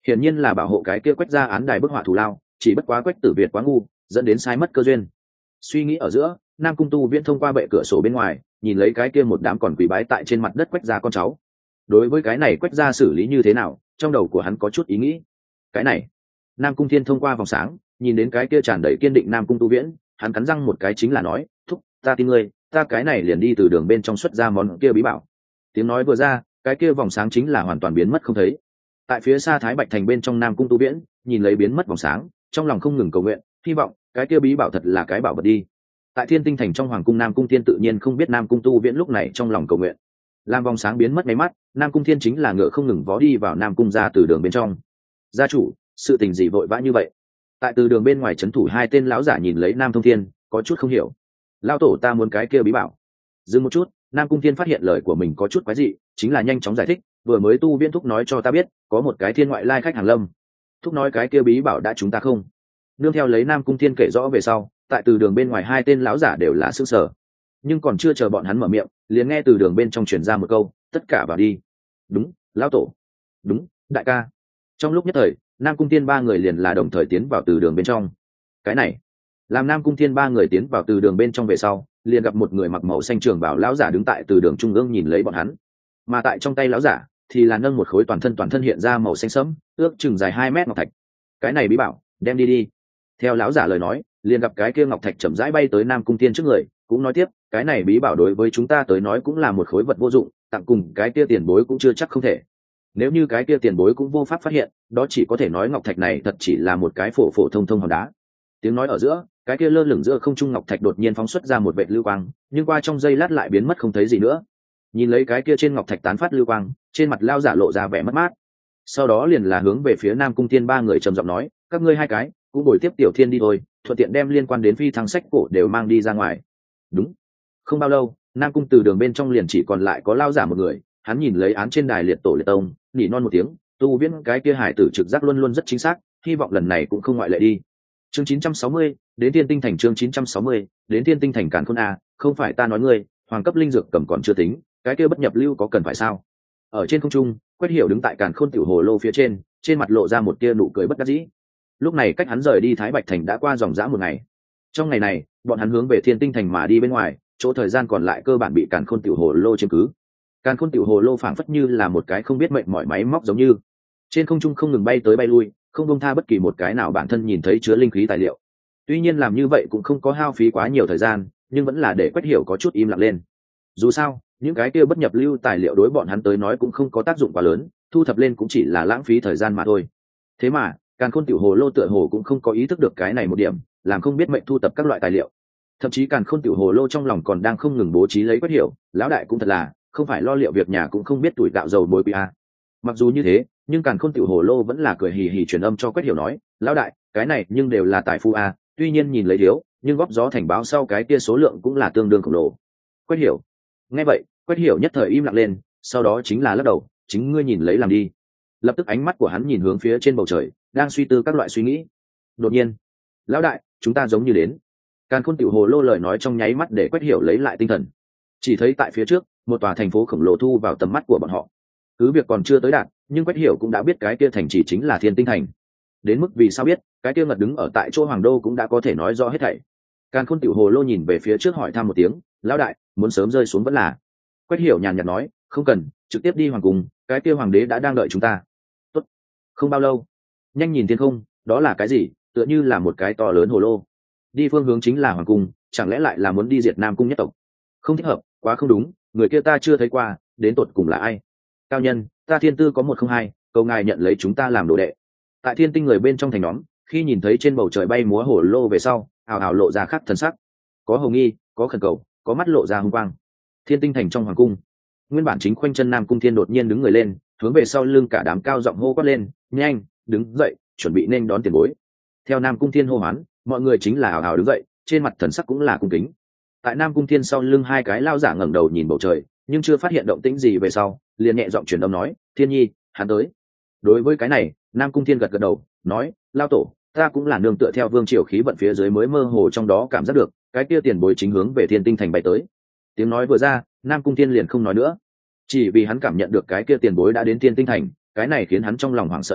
hiển nhiên là bảo hộ cái kia Quách ra án đài bức họa thù lao, chỉ bất quá Quách Tử Việt quá ngu, dẫn đến sai mất cơ duyên. Suy nghĩ ở giữa, Nam Cung Tu Viễn thông qua bệ cửa sổ bên ngoài, nhìn lấy cái kia một đám còn quỳ bái tại trên mặt đất Quách gia con cháu. Đối với cái này Quách gia xử lý như thế nào, trong đầu của hắn có chút ý nghĩ. Cái này, Nam Cung Thiên thông qua vòng sáng, nhìn đến cái kia tràn đầy kiên định Nam Cung Tu Viễn, hắn cắn răng một cái chính là nói, thúc, ta tin ngươi, ta cái này liền đi từ đường bên trong xuất ra món kia bí bảo. Tiếng nói vừa ra, cái kia vòng sáng chính là hoàn toàn biến mất không thấy. Tại phía xa Thái Bạch thành bên trong Nam Cung Tu Viễn, nhìn lấy biến mất vòng sáng, trong lòng không ngừng cầu nguyện, hy vọng cái kia bí bảo thật là cái bảo vật đi. Tại Thiên Tinh thành trong hoàng cung, Nam Cung Thiên tự nhiên không biết Nam Cung Tu Viễn lúc này trong lòng cầu nguyện. Làm vòng sáng biến mất mấy mắt, Nam Cung Thiên chính là ngựa không ngừng vó đi vào Nam Cung ra từ đường bên trong. Gia chủ, sự tình gì vội vã như vậy? Tại từ đường bên ngoài trấn thủ hai tên lão giả nhìn lấy Nam Thông Thiên, có chút không hiểu. Lão tổ, ta muốn cái kia bí bảo. Dừng một chút, Nam Cung Thiên phát hiện lời của mình có chút quái dị, chính là nhanh chóng giải thích, vừa mới Tu Viễn thúc nói cho ta biết, có một cái thiên ngoại lai khách hàng lâm. Thúc nói cái kia bí bảo đã chúng ta không. Nương theo lấy Nam Cung Thiên kể rõ về sau, tại từ đường bên ngoài hai tên lão giả đều là sững sờ, nhưng còn chưa chờ bọn hắn mở miệng, liền nghe từ đường bên trong truyền ra một câu, tất cả vào đi. Đúng, lão tổ. Đúng, đại ca. Trong lúc nhất thời, Nam Cung Thiên ba người liền là đồng thời tiến vào từ đường bên trong. Cái này, làm Nam Cung Thiên ba người tiến vào từ đường bên trong về sau, liền gặp một người mặc màu xanh trường bào lão giả đứng tại từ đường trung ương nhìn lấy bọn hắn, mà tại trong tay lão giả thì là nâng một khối toàn thân hiện ra màu xanh sẫm, ước chừng dài 2 mét ngọc thạch. Cái này bí bảo, đem đi đi. Theo lão giả lời nói, liền gặp cái kia ngọc thạch chậm rãi bay tới Nam Cung Thiên trước người, cũng nói tiếp, cái này bí bảo đối với chúng ta tới nói cũng là một khối vật vô dụng, tặng cùng cái kia tiền bối cũng chưa chắc không thể. Nếu như cái kia tiền bối cũng vô pháp phát hiện, đó chỉ có thể nói ngọc thạch này thật chỉ là một cái phổ phổ thông thông hòn đá. Tiếng nói ở giữa, cái kia lơ lửng giữa không trung ngọc thạch đột nhiên phóng xuất ra một vệt lưu quang, nhưng qua trong giây lát lại biến mất không thấy gì nữa. Nhìn lấy cái kia trên ngọc thạch tán phát lưu quang, trên mặt lao giả lộ ra vẻ mất mát. Sau đó liền là hướng về phía Nam Cung Thiên ba người trầm giọng nói, các ngươi hai cái cũng bồi tiếp Tiểu Thiên đi thôi, thuận tiện đem liên quan đến phi thăng sách cổ đều mang đi ra ngoài. Đúng. Không bao lâu, Nam Cung từ đường bên trong liền chỉ còn lại có lao giả một người, hắn nhìn lấy án trên đài liệt tổ liệt tông, nỉ non một tiếng, Tu Viễn cái kia hải tử trực giác luôn luôn rất chính xác, hy vọng lần này cũng không ngoại lệ đi. Chương 960, đến Thiên Tinh thành. Chương 960, đến Thiên Tinh thành. Càn Khôn a, không phải ta nói ngươi, hoàng cấp linh dược cầm còn chưa tính, cái kia bất nhập lưu có cần phải sao? Ở trên không trung, Quách Hiểu đứng tại Càn Khôn tiểu hồ lô phía trên mặt lộ ra một tia nụ cười bất đắc dĩ. Lúc này cách hắn rời đi Thái Bạch thành đã qua dòng dã một ngày. Trong ngày này, bọn hắn hướng về Thiên Tinh thành mà đi bên ngoài, chỗ thời gian còn lại cơ bản bị Càn Khôn tiểu hồ lô chiếm cứ. Càn Khôn tiểu hồ lô phảng phất như là một cái không biết mệnh mỏi máy móc giống như trên không trung không ngừng bay tới bay lui, không buông tha bất kỳ một cái nào bản thân nhìn thấy chứa linh khí tài liệu. Tuy nhiên làm như vậy cũng không có hao phí quá nhiều thời gian, nhưng vẫn là để Quách Hiểu có chút im lặng lên. Dù sao, những cái kia bất nhập lưu tài liệu đối bọn hắn tới nói cũng không có tác dụng quá lớn, thu thập lên cũng chỉ là lãng phí thời gian mà thôi. Thế mà, Càn Khôn tiểu hồ lô tựa hồ cũng không có ý thức được cái này một điểm, làm không biết mệnh thu thập các loại tài liệu. Thậm chí Càn Khôn tiểu hồ lô trong lòng còn đang không ngừng bố trí lấy Quách Hiểu, lão đại cũng thật là, không phải lo liệu việc nhà cũng không biết tuổi gạo dầu muối a. Mặc dù như thế, nhưng Càn Khôn tiểu hồ lô vẫn là cười hì hì truyền âm cho Quách Hiểu nói, lão đại, cái này nhưng đều là tài phu a, tuy nhiên nhìn lấy thiếu, nhưng góp gió thành báo sau cái kia số lượng cũng là tương đương khổng lồ. Quách Hiểu nghe vậy, Quách Hiểu nhất thời im lặng lên, sau đó chính là lắc đầu, chính ngươi nhìn lấy làm đi. Lập tức ánh mắt của hắn nhìn hướng phía trên bầu trời, đang suy tư các loại suy nghĩ. Đột nhiên, lão đại, chúng ta giống như đến. Càn Khôn tiểu hồ lô lời nói trong nháy mắt để Quách Hiểu lấy lại tinh thần. Chỉ thấy tại phía trước, một tòa thành phố khổng lồ thu vào tầm mắt của bọn họ. Cứ việc còn chưa tới đạt, nhưng Quách Hiểu cũng đã biết cái kia thành chỉ chính là Thiên Tinh thành. Đến mức vì sao biết, cái kia ngật đứng ở tại chỗ hoàng đô cũng đã có thể nói rõ hết thảy. Càn Khôn tiểu hồ lô nhìn về phía trước hỏi thăm một tiếng, lão đại, muốn sớm rơi xuống vẫn là. Quách Hiểu nhàn nhạt nói, không cần, trực tiếp đi hoàng cung, cái kia hoàng đế đã đang đợi chúng ta. Tốt. Không bao lâu, nhanh nhìn thiên không, đó là cái gì? Tựa như là một cái to lớn hồ lô. Đi phương hướng chính là hoàng cung, chẳng lẽ lại là muốn đi diệt Nam cung nhất tộc? Không thích hợp, quá không đúng, người kia ta chưa thấy qua, đến tột cùng là ai? Cao nhân, ta Thiên Tư có 102, cầu ngài nhận lấy chúng ta làm đồ đệ. Tại Thiên Tinh người bên trong thành nhóm, khi nhìn thấy trên bầu trời bay múa hồ lô về sau, ào ào lộ ra khắc thần sắc, có hồng nghi, có khẩn cầu, có mắt lộ ra hung quang. Thiên Tinh thành trong hoàng cung, nguyên bản chính khoanh chân Nam Cung Thiên đột nhiên đứng người lên, hướng về sau lưng cả đám cao giọng hô quát lên, nhanh, đứng dậy, chuẩn bị nên đón tiền bối. Theo Nam Cung Thiên hô hoán, mọi người chính là ào ào đứng dậy, trên mặt thần sắc cũng là cung kính. Tại Nam Cung Thiên sau lưng hai cái lao giả ngẩng đầu nhìn bầu trời, nhưng chưa phát hiện động tĩnh gì về sau, liền nhẹ giọng truyền âm nói, Thiên Nhi, hắn tới. Đối với cái này, Nam Cung Thiên gật gật đầu, nói, lao tổ, ta cũng là nương tựa theo vương triều khí vận phía dưới mới mơ hồ trong đó cảm giác được, cái kia tiền bối chính hướng về Thiên Tinh thành bay tới. Tiếng nói vừa ra, Nam Cung Thiên liền không nói nữa, chỉ vì hắn cảm nhận được cái kia tiền bối đã đến Thiên Tinh thành, cái này khiến hắn trong lòng hoảng sợ lên,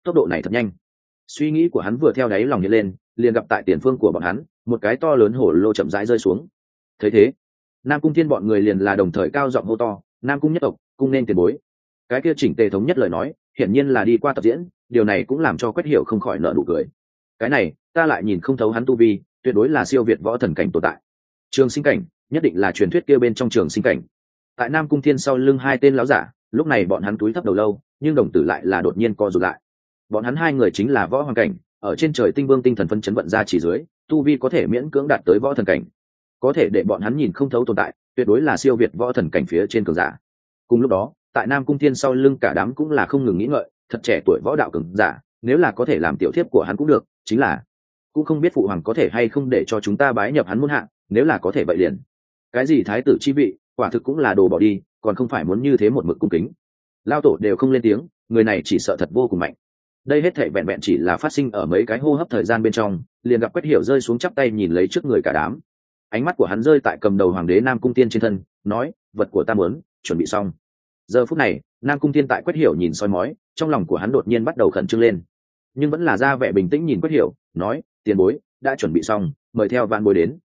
tốc độ này thật nhanh. Suy nghĩ của hắn vừa theo đáy lòng hiện lên, liền gặp tại tiền phương của bọn hắn một cái to lớn hổ lô chậm rãi rơi xuống. Thấy thế, Nam Cung Thiên bọn người liền là đồng thời cao giọng hô to: Nam Cung nhất tộc, cung nên tiền bối. Cái kia chỉnh tề thống nhất lời nói hiển nhiên là đi qua tập diễn, điều này cũng làm cho Quách Hiểu không khỏi nở nụ cười. Cái này ta lại nhìn không thấu hắn tu vi, tuyệt đối là siêu việt võ thần cảnh tồn tại. Trường sinh cảnh nhất định là truyền thuyết kia bên trong trường sinh cảnh. Tại Nam Cung Thiên sau lưng hai tên lão giả, lúc này bọn hắn túi thấp đầu lâu, nhưng đồng tử lại là đột nhiên co rụt lại. Bọn hắn hai người chính là võ hoàng cảnh, ở trên trời tinh vương tinh thần phân chấn vận ra chỉ dưới, tu vi có thể miễn cưỡng đạt tới võ thần cảnh. Có thể để bọn hắn nhìn không thấu tồn tại, tuyệt đối là siêu việt võ thần cảnh phía trên cường giả. Cùng lúc đó, tại Nam Cung Thiên sau lưng cả đám cũng là không ngừng nghĩ ngợi, thật trẻ tuổi võ đạo cường giả, nếu là có thể làm tiểu thiếp của hắn cũng được, chính là cũng không biết phụ hoàng có thể hay không để cho chúng ta bái nhập hắn môn hạ, nếu là có thể vậy liền. Cái gì thái tử chi vị, quả thực cũng là đồ bỏ đi, còn không phải muốn như thế một mực cung kính. Lao tổ đều không lên tiếng, người này chỉ sợ thật vô cùng mạnh. Đây hết thảy vẹn vẹn chỉ là phát sinh ở mấy cái hô hấp thời gian bên trong, liền gặp Quách Hiểu rơi xuống chắp tay nhìn lấy trước người cả đám. Ánh mắt của hắn rơi tại cầm đầu hoàng đế Nam Cung Tiên trên thân, nói: vật của ta muốn chuẩn bị xong. Giờ phút này, Nam Cung Tiên tại Quách Hiểu nhìn soi mói, trong lòng của hắn đột nhiên bắt đầu khẩn trương lên, nhưng vẫn là ra vẻ bình tĩnh nhìn Quách Hiểu, nói: tiền bối đã chuẩn bị xong, mời theo vạn bối đến.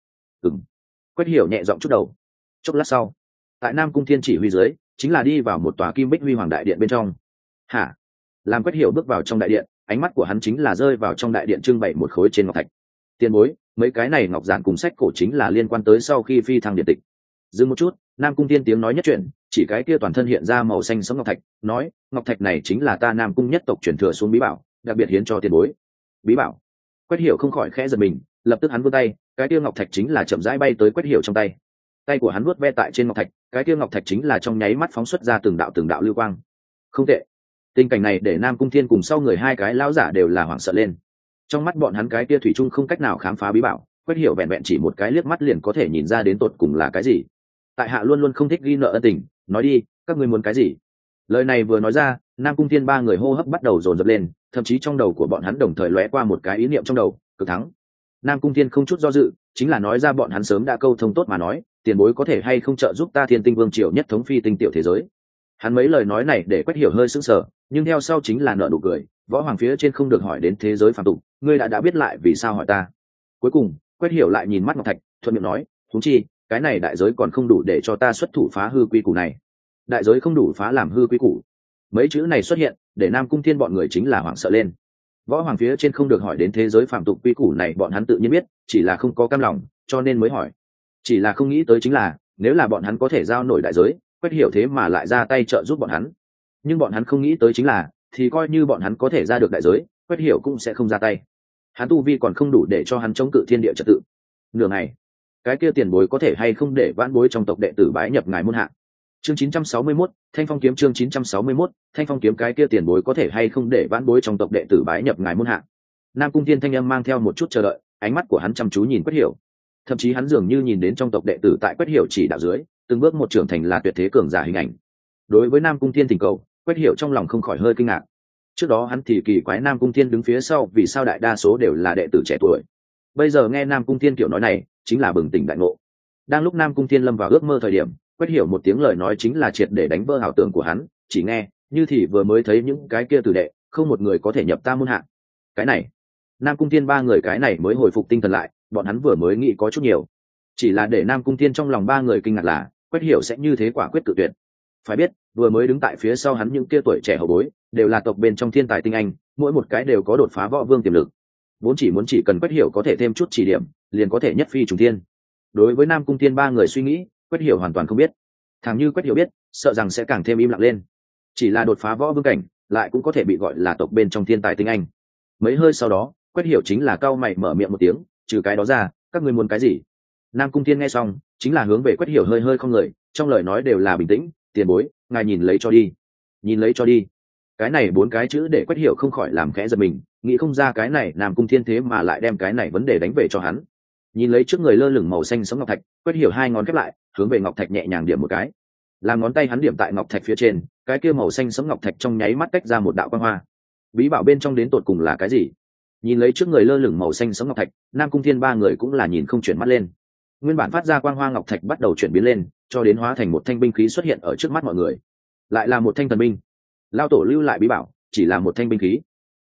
Quách Hiểu nhẹ giọng chút đầu. Chốc lát sau, tại Nam Cung Thiên chỉ huy dưới, chính là đi vào một tòa kim bích huy hoàng đại điện bên trong. Hả? Làm Quách Hiểu bước vào trong đại điện, ánh mắt của hắn chính là rơi vào trong đại điện trưng bày một khối trên ngọc thạch. Tiền bối, mấy cái này ngọc giản cùng sách cổ chính là liên quan tới sau khi phi thăng điện tịch. Dừng một chút, Nam Cung Thiên tiếng nói nhất chuyện, chỉ cái kia toàn thân hiện ra màu xanh sẫm ngọc thạch, nói: ngọc thạch này chính là ta Nam Cung nhất tộc truyền thừa xuống bí bảo, đặc biệt hiến cho tiền bối. Bí bảo? Quách Hiểu không khỏi khẽ giật mình, lập tức hắn vươn tay, cái kia ngọc thạch chính là chậm rãi bay tới Quách Hiểu trong tay. Tay của hắn vuốt ve tại trên ngọc thạch, cái kia ngọc thạch chính là trong nháy mắt phóng xuất ra từng đạo lưu quang. Không tệ. Tình cảnh này để Nam Cung Thiên cùng sau người hai cái lão giả đều là hoảng sợ lên. Trong mắt bọn hắn cái kia thủy chung không cách nào khám phá bí bảo, Quách Hiểu vẹn vẹn chỉ một cái liếc mắt liền có thể nhìn ra đến tột cùng là cái gì. Tại hạ luôn luôn không thích ghi nợ ân tình, nói đi, các ngươi muốn cái gì? Lời này vừa nói ra, Nam Cung Thiên ba người hô hấp bắt đầu dồn dập lên, thậm chí trong đầu của bọn hắn đồng thời lóe qua một cái ý niệm trong đầu: cực thắng. Nam Cung Thiên không chút do dự, chính là nói ra bọn hắn sớm đã câu thông tốt mà nói: tiền bối có thể hay không trợ giúp ta Thiên Tinh Vương triều nhất thống phi tinh tiểu thế giới. Hắn mấy lời nói này để Quách Hiểu hơi sững sờ, nhưng theo sau chính là nở nụ cười: võ hoàng phía trên không được hỏi đến thế giới phàm tục, ngươi đã biết lại vì sao hỏi ta. Cuối cùng Quách Hiểu lại nhìn mắt ngọc thạch, thuận miệng nói: huống chi cái này đại giới còn không đủ để cho ta xuất thủ phá hư quy củ này. Đại giới không đủ phá làm hư quy củ. Mấy chữ này xuất hiện để Nam Cung Thiên bọn người chính là hoảng sợ lên. Võ hoàng phía trên không được hỏi đến thế giới phàm tục quy củ này bọn hắn tự nhiên biết, chỉ là không có cam lòng cho nên mới hỏi. Chỉ là không nghĩ tới chính là nếu là bọn hắn có thể giao nổi đại giới, Quách Hiểu thế mà lại ra tay trợ giúp bọn hắn. Nhưng bọn hắn không nghĩ tới chính là thì coi như bọn hắn có thể ra được đại giới, Quách Hiểu cũng sẽ không ra tay. Hắn tu vi còn không đủ để cho hắn chống cự thiên địa trật tự. Nửa ngày, cái kia tiền bối có thể hay không để vãn bối trong tộc đệ tử bái nhập ngài môn hạ. Chương 961, Thanh Phong kiếm. Chương 961, Thanh Phong kiếm. Cái kia tiền bối có thể hay không để vãn bối trong tộc đệ tử bái nhập ngài môn hạ. Nam Cung Thiên thanh âm mang theo một chút chờ đợi, ánh mắt của hắn chăm chú nhìn Quách Hiểu. Thậm chí hắn dường như nhìn đến trong tộc đệ tử tại Quách Hiểu chỉ đạo dưới, từng bước một trưởng thành là tuyệt thế cường giả hình ảnh. Đối với Nam Cung Thiên thỉnh cầu, Quách Hiểu trong lòng không khỏi hơi kinh ngạc. Trước đó hắn thì kỳ quái Nam Cung Thiên đứng phía sau vì sao đại đa số đều là đệ tử trẻ tuổi. Bây giờ nghe Nam Cung Thiên kiểu nói này, chính là bừng tỉnh đại ngộ. Đang lúc Nam Cung Thiên lâm vào ước mơ thời điểm, Quách Hiểu một tiếng lời nói chính là triệt để đánh vỡ ảo tưởng của hắn, chỉ nghe như thì vừa mới thấy những cái kia tử đệ, không một người có thể nhập ta môn hạ. Cái này, Nam Cung Thiên ba người cái này mới hồi phục tinh thần lại, bọn hắn vừa mới nghĩ có chút nhiều. Chỉ là để Nam Cung Thiên trong lòng ba người kinh ngạc là, Quách Hiểu sẽ như thế quả quyết cự tuyệt. Phải biết, vừa mới đứng tại phía sau hắn những kia tuổi trẻ hậu bối, đều là tộc bên trong thiên tài tinh anh, mỗi một cái đều có đột phá võ vương tiềm lực. Vốn chỉ cần Quách Hiểu có thể thêm chút chỉ điểm, liền có thể nhất phi trùng thiên. Đối với Nam Cung Thiên ba người suy nghĩ, Quách Hiểu hoàn toàn không biết. Thằng như Quách Hiểu biết, sợ rằng sẽ càng thêm im lặng lên. Chỉ là đột phá võ vương cảnh, lại cũng có thể bị gọi là tộc bên trong thiên tài tinh anh. Mấy hơi sau đó, Quách Hiểu chính là cau mày mở miệng một tiếng: trừ cái đó ra, các ngươi muốn cái gì? Nam Cung Thiên nghe xong, chính là hướng về Quách Hiểu hơi không người, trong lời nói đều là bình tĩnh: tiền bối, ngài nhìn lấy cho đi. Nhìn lấy cho đi. Cái này bốn cái chữ để Quách Hiểu không khỏi làm khẽ giật mình, nghĩ không ra cái này Nam Cung Thiên thế mà lại đem cái này vấn đề đánh về cho hắn. Nhìn lấy trước người lơ lửng màu xanh sẫm ngọc thạch, Quách Hiểu hai ngón khép lại, hướng về ngọc thạch nhẹ nhàng điểm một cái. Làm ngón tay hắn điểm tại ngọc thạch phía trên, cái kia màu xanh sẫm ngọc thạch trong nháy mắt tách ra một đạo quang hoa. Bí bảo bên trong đến tột cùng là cái gì? Nhìn lấy trước người lơ lửng màu xanh sẫm ngọc thạch, Nam Cung Thiên ba người cũng là nhìn không chuyển mắt lên. Nguyên bản phát ra quang hoa ngọc thạch bắt đầu chuyển biến lên, cho đến hóa thành một thanh binh khí xuất hiện ở trước mắt mọi người. Lại là một thanh thần binh. Lao tổ lưu lại bí bảo, chỉ là một thanh binh khí.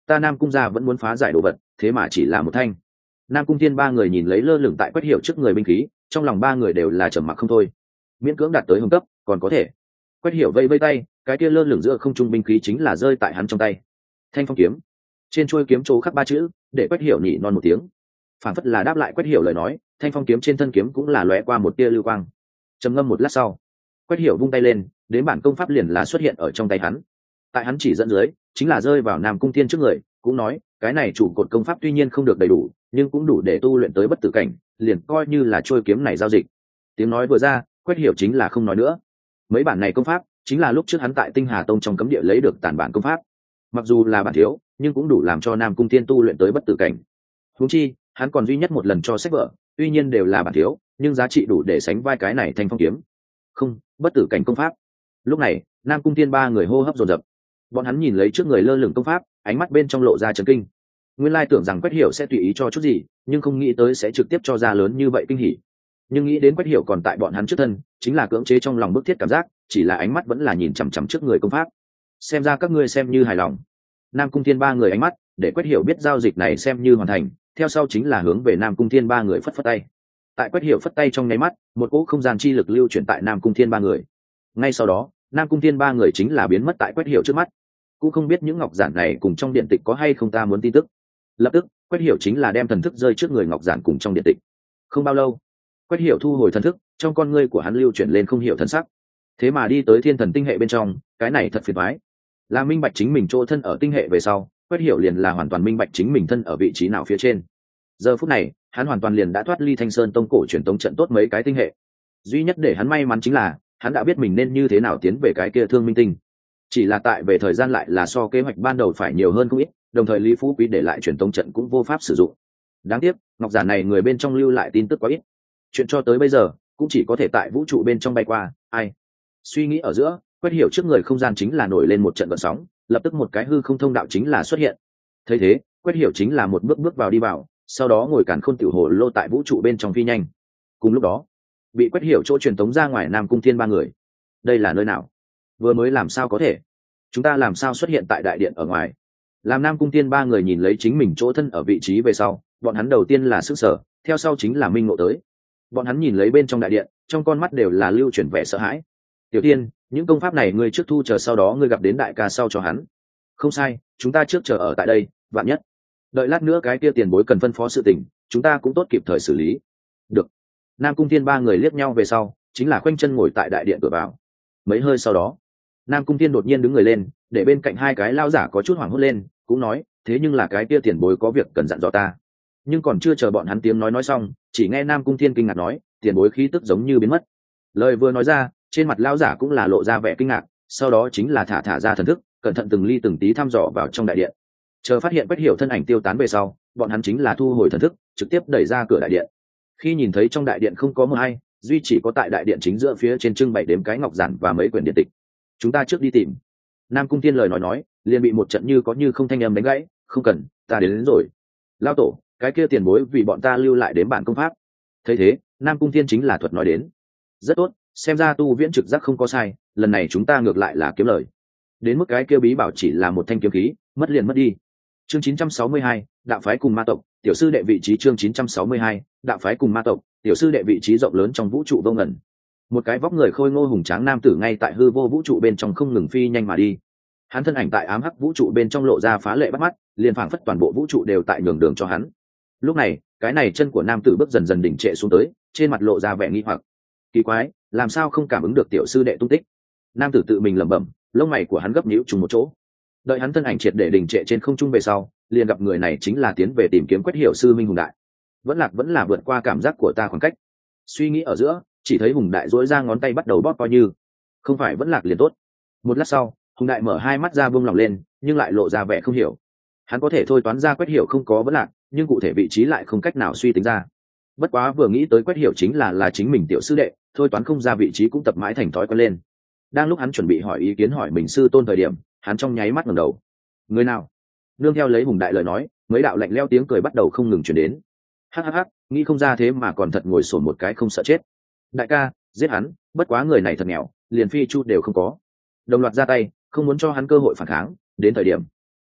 ta Nam Cung gia vẫn muốn phá giải đồ vật, thế mà chỉ là một thanh. Nam Cung Thiên ba người nhìn lấy lơ lửng tại Quách Hiểu trước người binh khí, trong lòng ba người đều là trầm mặc không thôi. Miễn cưỡng đạt tới hồng cấp, còn có thể. Quách Hiểu vây vây tay, cái kia lơ lửng giữa không trung binh khí chính là rơi tại hắn trong tay. Thanh phong kiếm. Trên chuôi kiếm chỗ khắc ba chữ, để Quách Hiểu nhỉ non một tiếng. Phản phất là đáp lại Quách Hiểu lời nói, thanh phong kiếm trên thân kiếm cũng là lóe qua một tia lưu quang. Trầm ngâm một lát sau, Quách Hiểu vung tay lên, đến bản công pháp liền là xuất hiện ở trong tay hắn. Tại hắn chỉ dẫn dưới, chính là rơi vào Nam Cung Thiên trước người, cũng nói, cái này chủ cột công pháp tuy nhiên không được đầy đủ, nhưng cũng đủ để tu luyện tới bất tử cảnh, liền coi như là trôi kiếm này giao dịch. Tiếng nói vừa ra, Quách Hiểu chính là không nói nữa. Mấy bản này công pháp, chính là lúc trước hắn tại Tinh Hà Tông trong cấm địa lấy được tản bản công pháp. Mặc dù là bản thiếu, nhưng cũng đủ làm cho Nam Cung Thiên tu luyện tới bất tử cảnh. Huống chi, hắn còn duy nhất một lần cho sách vở, tuy nhiên đều là bản thiếu, nhưng giá trị đủ để sánh vai cái này thanh phong kiếm. Không, bất tử cảnh công pháp. Lúc này, Nam Cung Thiên ba người hô hấp dồn dập. Bọn hắn nhìn lấy trước người lơ lửng công pháp, ánh mắt bên trong lộ ra chấn kinh. Nguyên lai tưởng rằng Quách Hiểu sẽ tùy ý cho chút gì, nhưng không nghĩ tới sẽ trực tiếp cho ra lớn như vậy kinh hỉ. Nhưng nghĩ đến Quách Hiểu còn tại bọn hắn trước thân, chính là cưỡng chế trong lòng bức thiết cảm giác, chỉ là ánh mắt vẫn là nhìn chằm chằm trước người công pháp. Xem ra các ngươi xem như hài lòng. Nam Cung Thiên ba người ánh mắt, để Quách Hiểu biết giao dịch này xem như hoàn thành, theo sau chính là hướng về Nam Cung Thiên ba người phất phất tay. Tại Quách Hiểu phất tay trong nháy mắt, một cỗ không gian chi lực lưu chuyển tại Nam Cung Thiên ba người. Ngay sau đó, Nam Cung Thiên ba người chính là biến mất tại Quách Hiểu trước mắt. Cũng không biết những ngọc giản này cùng trong điện tịch có hay không, ta muốn tin tức. Lập tức, Quách Hiểu chính là đem thần thức rơi trước người ngọc giản cùng trong điện tịch. Không bao lâu, Quách Hiểu thu hồi thần thức, trong con ngươi của hắn lưu chuyển lên không hiểu thần sắc. Thế mà đi tới thiên thần tinh hệ bên trong, cái này thật phiền toái. Là minh bạch chính mình chỗ thân ở tinh hệ về sau, Quách Hiểu liền là hoàn toàn minh bạch chính mình thân ở vị trí nào phía trên. Giờ phút này, hắn hoàn toàn liền đã thoát ly Thanh Sơn Tông cổ truyền tống trận tốt mấy cái tinh hệ. Duy nhất để hắn may mắn chính là, hắn đã biết mình nên như thế nào tiến về cái kia Thương Minh Tinh. Chỉ là tại về thời gian lại là so kế hoạch ban đầu phải nhiều hơn không ít, đồng thời Lý Phú Quý để lại truyền tống trận cũng vô pháp sử dụng. Đáng tiếc, ngọc giản này người bên trong lưu lại tin tức quá ít. Chuyện cho tới bây giờ, cũng chỉ có thể tại vũ trụ bên trong bay qua, ai. Suy nghĩ ở giữa, Quách Hiểu trước người không gian chính là nổi lên một trận gợn sóng, lập tức một cái hư không thông đạo chính là xuất hiện. Thấy thế, Quách Hiểu chính là một bước bước vào đi vào, sau đó ngồi càn khôn tiểu hồ lô tại vũ trụ bên trong phi nhanh. Cùng lúc đó, bị Quách Hiểu chỗ truyền tống ra ngoài Nam Cung Thiên ba người. Đây là nơi nào? Vừa mới làm sao có thể? Chúng ta làm sao xuất hiện tại đại điện ở ngoài? Làm Nam Cung Thiên ba người nhìn lấy chính mình chỗ thân ở vị trí về sau, bọn hắn đầu tiên là sức sở, theo sau chính là minh ngộ tới. Bọn hắn nhìn lấy bên trong đại điện, trong con mắt đều là lưu chuyển vẻ sợ hãi. Tiểu Tiên, những công pháp này ngươi trước thu chờ, sau đó ngươi gặp đến đại ca sau cho hắn. Không sai, chúng ta trước chờ ở tại đây, vạn nhất đợi lát nữa cái kia tiền bối cần phân phó sự tình, chúng ta cũng tốt kịp thời xử lý. Được. Nam Cung Thiên ba người liếc nhau về sau, chính là khoanh chân ngồi tại đại điện cửa vào. Mấy hơi sau đó, Nam Cung Thiên đột nhiên đứng người lên, để bên cạnh hai cái lao giả có chút hoảng hốt lên, cũng nói, thế nhưng là cái kia tiền bối có việc cần dặn dò ta. Nhưng còn chưa chờ bọn hắn tiếng nói xong, chỉ nghe Nam Cung Thiên kinh ngạc nói, tiền bối khí tức giống như biến mất. Lời vừa nói ra, trên mặt lao giả cũng là lộ ra vẻ kinh ngạc, sau đó chính là thả ra thần thức, cẩn thận từng ly từng tí thăm dò vào trong đại điện. Chờ phát hiện Quách Hiểu thân ảnh tiêu tán về sau, bọn hắn chính là thu hồi thần thức, trực tiếp đẩy ra cửa đại điện. Khi nhìn thấy trong đại điện không có mờ hay, duy chỉ có tại đại điện chính giữa phía trên trưng bày đếm cái ngọc giản và mấy quyển điện tịch. Chúng ta trước đi tìm. Nam Cung Thiên lời nói liền bị một trận như có như không thanh âm đánh gãy. Không cần, ta đến rồi. Lao tổ, cái kia tiền bối vì bọn ta lưu lại đến bản công pháp. Thấy thế, Nam Cung Thiên chính là thuật nói đến. Rất tốt, xem ra tu viễn trực giác không có sai, lần này chúng ta ngược lại là kiếm lời. Đến mức cái kia bí bảo chỉ là một thanh kiếm khí, mất liền mất đi. Chương 962, đạo phái cùng ma tộc, tiểu sư đệ vị trí. Chương 962, đạo phái cùng ma tộc, tiểu sư đệ vị trí rộng lớn trong vũ trụ vô ngần. Một cái vóc người khôi ngô hùng tráng nam tử ngay tại hư vô vũ trụ bên trong không ngừng phi nhanh mà đi. Hắn thân ảnh tại ám hắc vũ trụ bên trong lộ ra phá lệ bắt mắt, liền phảng phất toàn bộ vũ trụ đều tại nhường đường cho hắn. Lúc này, cái này chân của nam tử bước dần dần đỉnh trệ xuống tới, trên mặt lộ ra vẻ nghi hoặc. Kỳ quái, làm sao không cảm ứng được tiểu sư đệ tung tích? Nam tử tự mình lẩm bẩm, lông mày của hắn gấp nhíu trùng một chỗ. Đợi hắn thân ảnh triệt để đình trệ trên không trung về sau, liền gặp người này chính là tiến về tìm kiếm Quách Hiểu sư minh Hùng Đại. Vẫn là vượt qua cảm giác của ta khoảng cách. Suy nghĩ ở giữa, chỉ thấy Hùng Đại duỗi ra ngón tay bắt đầu bóp coi như. Không phải vẫn lạc liền tốt. Một lát sau, Hùng Đại mở hai mắt ra buông lỏng lên, nhưng lại lộ ra vẻ không hiểu. Hắn có thể thôi toán ra Quách Hiểu không có vẫn lạc, nhưng cụ thể vị trí lại không cách nào suy tính ra. Bất quá vừa nghĩ tới Quách Hiểu chính là chính mình tiểu sư đệ, thôi toán không ra vị trí cũng tập mãi thành thói quen lên. Đang lúc hắn chuẩn bị hỏi ý kiến hỏi mình sư tôn thời điểm, hắn trong nháy mắt ngẩng đầu. Người nào? Nương theo lấy Hùng Đại lời nói, mấy đạo lạnh lẽo tiếng cười bắt đầu không ngừng truyền đến. Hắc, nghĩ không ra thế mà còn thật ngồi sồn một cái không sợ chết. Đại ca, giết hắn, bất quá người này thật nghèo, liền phi chu đều không có. Đồng loạt ra tay, không muốn cho hắn cơ hội phản kháng, đến thời điểm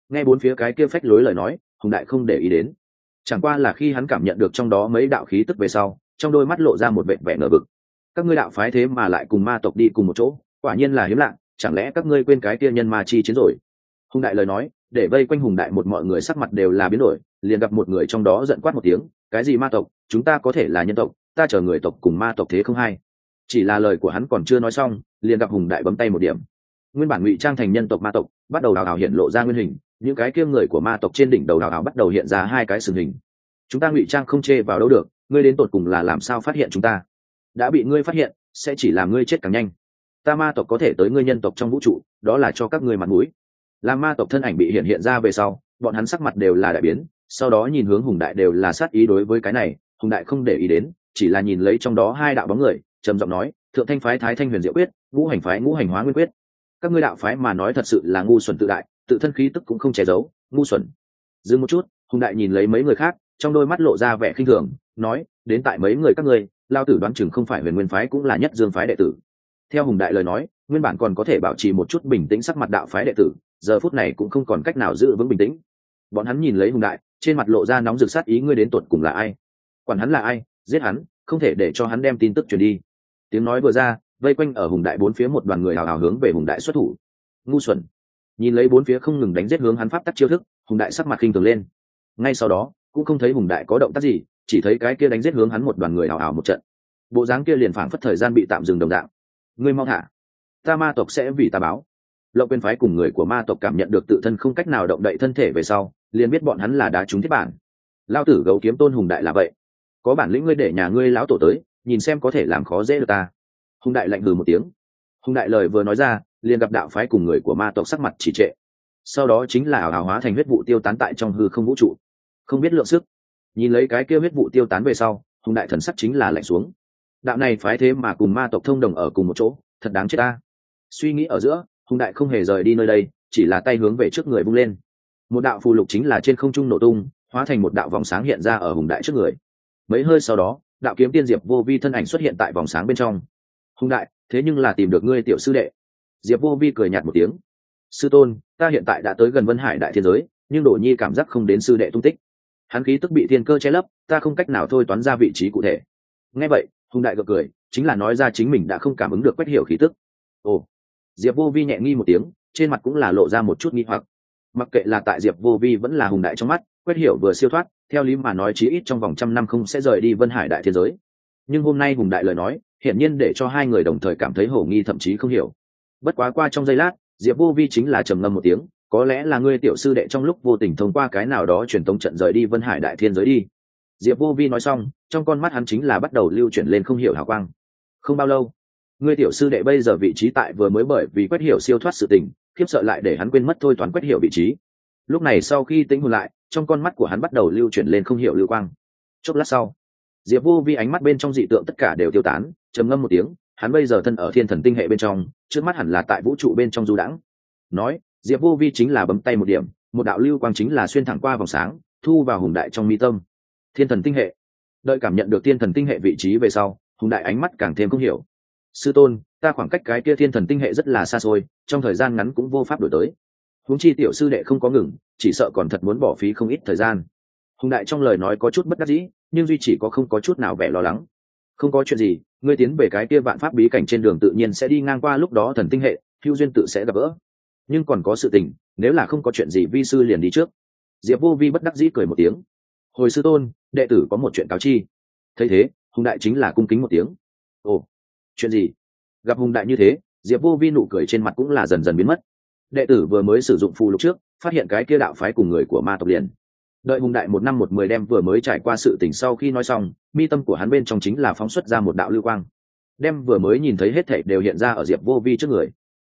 Nghe bốn phía cái kia phách lối lời nói, hùng đại không để ý đến. Chẳng qua là khi hắn cảm nhận được trong đó mấy đạo khí tức về sau, trong đôi mắt lộ ra một vẻ vẻ ngờ vực. Các ngươi đạo phái thế mà lại cùng ma tộc đi cùng một chỗ, quả nhiên là hiếm lạ, chẳng lẽ các ngươi quên cái kia nhân ma chi chiến rồi? Hùng đại lời nói để vây quanh hùng đại một mọi người sắc mặt đều là biến đổi, liền gặp một người trong đó giận quát một tiếng, cái gì ma tộc, chúng ta có thể là nhân tộc, ta chờ người tộc cùng ma tộc thế không hay. Chỉ là lời của hắn còn chưa nói xong, liền gặp hùng đại bấm tay một điểm, nguyên bản ngụy trang thành nhân tộc ma tộc bắt đầu đào hào hiện lộ ra nguyên hình, những cái kia người của ma tộc trên đỉnh đầu đào hào bắt đầu hiện ra hai cái sừng hình. Chúng ta ngụy trang không chê vào đâu được, ngươi đến tột cùng là làm sao phát hiện chúng ta? Đã bị ngươi phát hiện sẽ chỉ làm ngươi chết càng nhanh. Ta ma tộc có thể tới ngươi nhân tộc trong vũ trụ, đó là cho các ngươi mặt mũi. Làm ma tộc thân ảnh bị hiện ra về sau, bọn hắn sắc mặt đều là đại biến, sau đó nhìn hướng hùng đại đều là sát ý. Đối với cái này hùng đại không để ý đến, chỉ là nhìn lấy trong đó hai đạo bóng người, trầm giọng nói, thượng thanh phái Thái Thanh Huyền Diệu Quyết, ngũ hành phái Ngũ Hành Hóa Nguyên Quyết. Các ngươi đạo phái mà nói thật sự là ngu xuẩn tự đại, tự thân khí tức cũng không che giấu, ngu xuẩn. Dừng một chút, hùng đại nhìn lấy mấy người khác, trong đôi mắt lộ ra vẻ khinh thường, nói, đến tại mấy người các ngươi, lao tử đoán chừng không phải Huyền Nguyên phái cũng là Nhất Dương phái đệ tử. Theo hùng đại lời nói, nguyên bản còn có thể bảo trì một chút bình tĩnh sắc mặt đạo phái đệ tử, giờ phút này cũng không còn cách nào giữ vững bình tĩnh. Bọn hắn nhìn lấy hùng đại, trên mặt lộ ra nóng rực sát ý, ngươi đến tuột cùng là ai? Quản hắn là ai, giết hắn, không thể để cho hắn đem tin tức truyền đi. Tiếng nói vừa ra, vây quanh ở hùng đại bốn phía một đoàn người hào hào hướng về hùng đại xuất thủ. Ngu xuẩn. Nhìn lấy bốn phía không ngừng đánh giết hướng hắn pháp tắc chiêu thức, hùng đại sắc mặt khinh thường lên. Ngay sau đó cũng không thấy hùng đại có động tác gì, chỉ thấy cái kia đánh giết hướng hắn một đoàn người hào hào một trận, bộ dáng kia liền phảng phất thời gian bị tạm dừng đồng dạng. Ngươi mau thả, ta ma tộc sẽ vì ta báo. Lộng Quyền phái cùng người của ma tộc cảm nhận được tự thân không cách nào động đậy thân thể về sau, liền biết bọn hắn là đá trúng thiết bản. Lao tử Gấu Kiếm Tôn hùng đại là vậy, có bản lĩnh ngươi để nhà ngươi lão tổ tới, nhìn xem có thể làm khó dễ được ta. Hùng đại lạnh hừ một tiếng. Hùng đại lời vừa nói ra, liền gặp đạo phái cùng người của ma tộc sắc mặt chỉ trệ, sau đó chính là ảo ảo hóa thành huyết vụ tiêu tán tại trong hư không vũ trụ, không biết lượng sức. Nhìn lấy cái kia huyết vụ tiêu tán về sau, hùng đại thần sắc chính là lạnh xuống. Đạo này phái thế mà cùng ma tộc thông đồng ở cùng một chỗ, thật đáng chết ta. Suy nghĩ ở giữa, hùng đại không hề rời đi nơi đây, chỉ là tay hướng về trước người vung lên, một đạo phù lục chính là trên không trung nổ tung, hóa thành một đạo vòng sáng hiện ra ở hùng đại trước người. Mấy hơi sau đó, đạo kiếm tiên Diệp Vô Vi thân ảnh xuất hiện tại vòng sáng bên trong. Hùng đại, thế nhưng là tìm được ngươi tiểu sư đệ. Diệp Vô Vi cười nhạt một tiếng. Sư tôn, ta hiện tại đã tới gần Vân Hải đại thiên giới, nhưng Đỗ Nhi cảm giác không đến sư đệ tung tích. Hắn khí tức bị thiên cơ che lấp, ta không cách nào thôi toán ra vị trí cụ thể. Nghe vậy, hùng đại gật cười, chính là nói ra chính mình đã không cảm ứng được Quách Hiểu khí tức. Ồ. Diệp Vô Vi nhẹ nghi một tiếng, trên mặt cũng là lộ ra một chút nghi hoặc. Mặc kệ là tại Diệp Vô Vi vẫn là hùng đại trong mắt, Quách Hiểu vừa siêu thoát, theo lý mà nói chí ít trong vòng 100 năm không sẽ rời đi Vân Hải đại thiên giới. Nhưng hôm nay hùng đại lời nói, hiển nhiên để cho hai người đồng thời cảm thấy hổ nghi, thậm chí không hiểu. Bất quá qua trong giây lát, Diệp Vô Vi chính là trầm ngâm một tiếng, có lẽ là ngươi tiểu sư đệ trong lúc vô tình thông qua cái nào đó truyền tống trận rời đi Vân Hải đại thiên giới đi. Diệp Vô Vi nói xong, trong con mắt hắn chính là bắt đầu lưu chuyển lên không hiểu hào quang. Không bao lâu, ngươi tiểu sư đệ bây giờ vị trí tại vừa mới bởi vì Quách Hiểu siêu thoát sự tình, khiếp sợ lại để hắn quên mất thôi toán Quách Hiểu vị trí. Lúc này sau khi tĩnh hồn lại, trong con mắt của hắn bắt đầu lưu chuyển lên không hiểu lưu quang. Chốc lát sau, Diệp Vô Vi ánh mắt bên trong dị tượng tất cả đều tiêu tán, trầm ngâm một tiếng, hắn bây giờ thân ở thiên thần tinh hệ bên trong, trước mắt hẳn là tại vũ trụ bên trong du đãng. Nói, Diệp Vô Vi chính là bấm tay một điểm, một đạo lưu quang chính là xuyên thẳng qua vòng sáng, thu vào hùng đại trong mi tâm. Thiên thần tinh hệ. Đợi cảm nhận được thiên thần tinh hệ vị trí về sau, hùng đại ánh mắt càng thêm không hiểu. Sư tôn, ta khoảng cách cái kia thiên thần tinh hệ rất là xa xôi, trong thời gian ngắn cũng vô pháp đổi tới. Huống chi tiểu sư đệ không có ngừng, chỉ sợ còn thật muốn bỏ phí không ít thời gian. Hùng đại trong lời nói có chút bất đắc dĩ, nhưng duy chỉ có không có chút nào vẻ lo lắng. Không có chuyện gì, ngươi tiến về cái kia vạn pháp bí cảnh trên đường tự nhiên sẽ đi ngang qua, lúc đó thần tinh hệ hữu duyên tự sẽ gặp gỡ. Nhưng còn có sự tình, nếu là không có chuyện gì vi sư liền đi trước. Diệp Vô Vi bất đắc dĩ cười một tiếng. Hồi sư tôn, đệ tử có một chuyện cáo chi. Thấy thế, hùng đại chính là cung kính một tiếng. Ồ, chuyện gì? Gặp hùng đại như thế, Diệp Vô Vi nụ cười trên mặt cũng là dần dần biến mất. Đệ tử vừa mới sử dụng phù lục trước, phát hiện cái kia đạo phái cùng người của ma tộc liền. Đợi hùng đại 1 năm 1 10 đem vừa mới trải qua sự tình sau khi nói xong, mi tâm của hắn bên trong chính là phóng xuất ra một đạo lưu quang, đem vừa mới nhìn thấy hết thảy đều hiện ra ở Diệp Vô Vi trước người.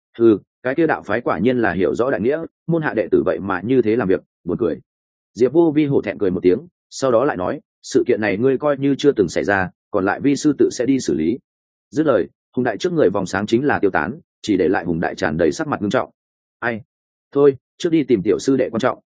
Cái kia đạo phái quả nhiên là hiểu rõ đại nghĩa, môn hạ đệ tử vậy mà như thế làm việc, buồn cười. Diệp Vô Vi hổ thẹn cười một tiếng, sau đó lại nói, sự kiện này ngươi coi như chưa từng xảy ra, còn lại vi sư tự sẽ đi xử lý. Dứt lời, hùng đại trước người vòng sáng chính là tiêu tán, chỉ để lại hùng đại tràn đầy sắc mặt nghiêm trọng. Ai? Thôi, trước đi tìm tiểu sư đệ quan trọng.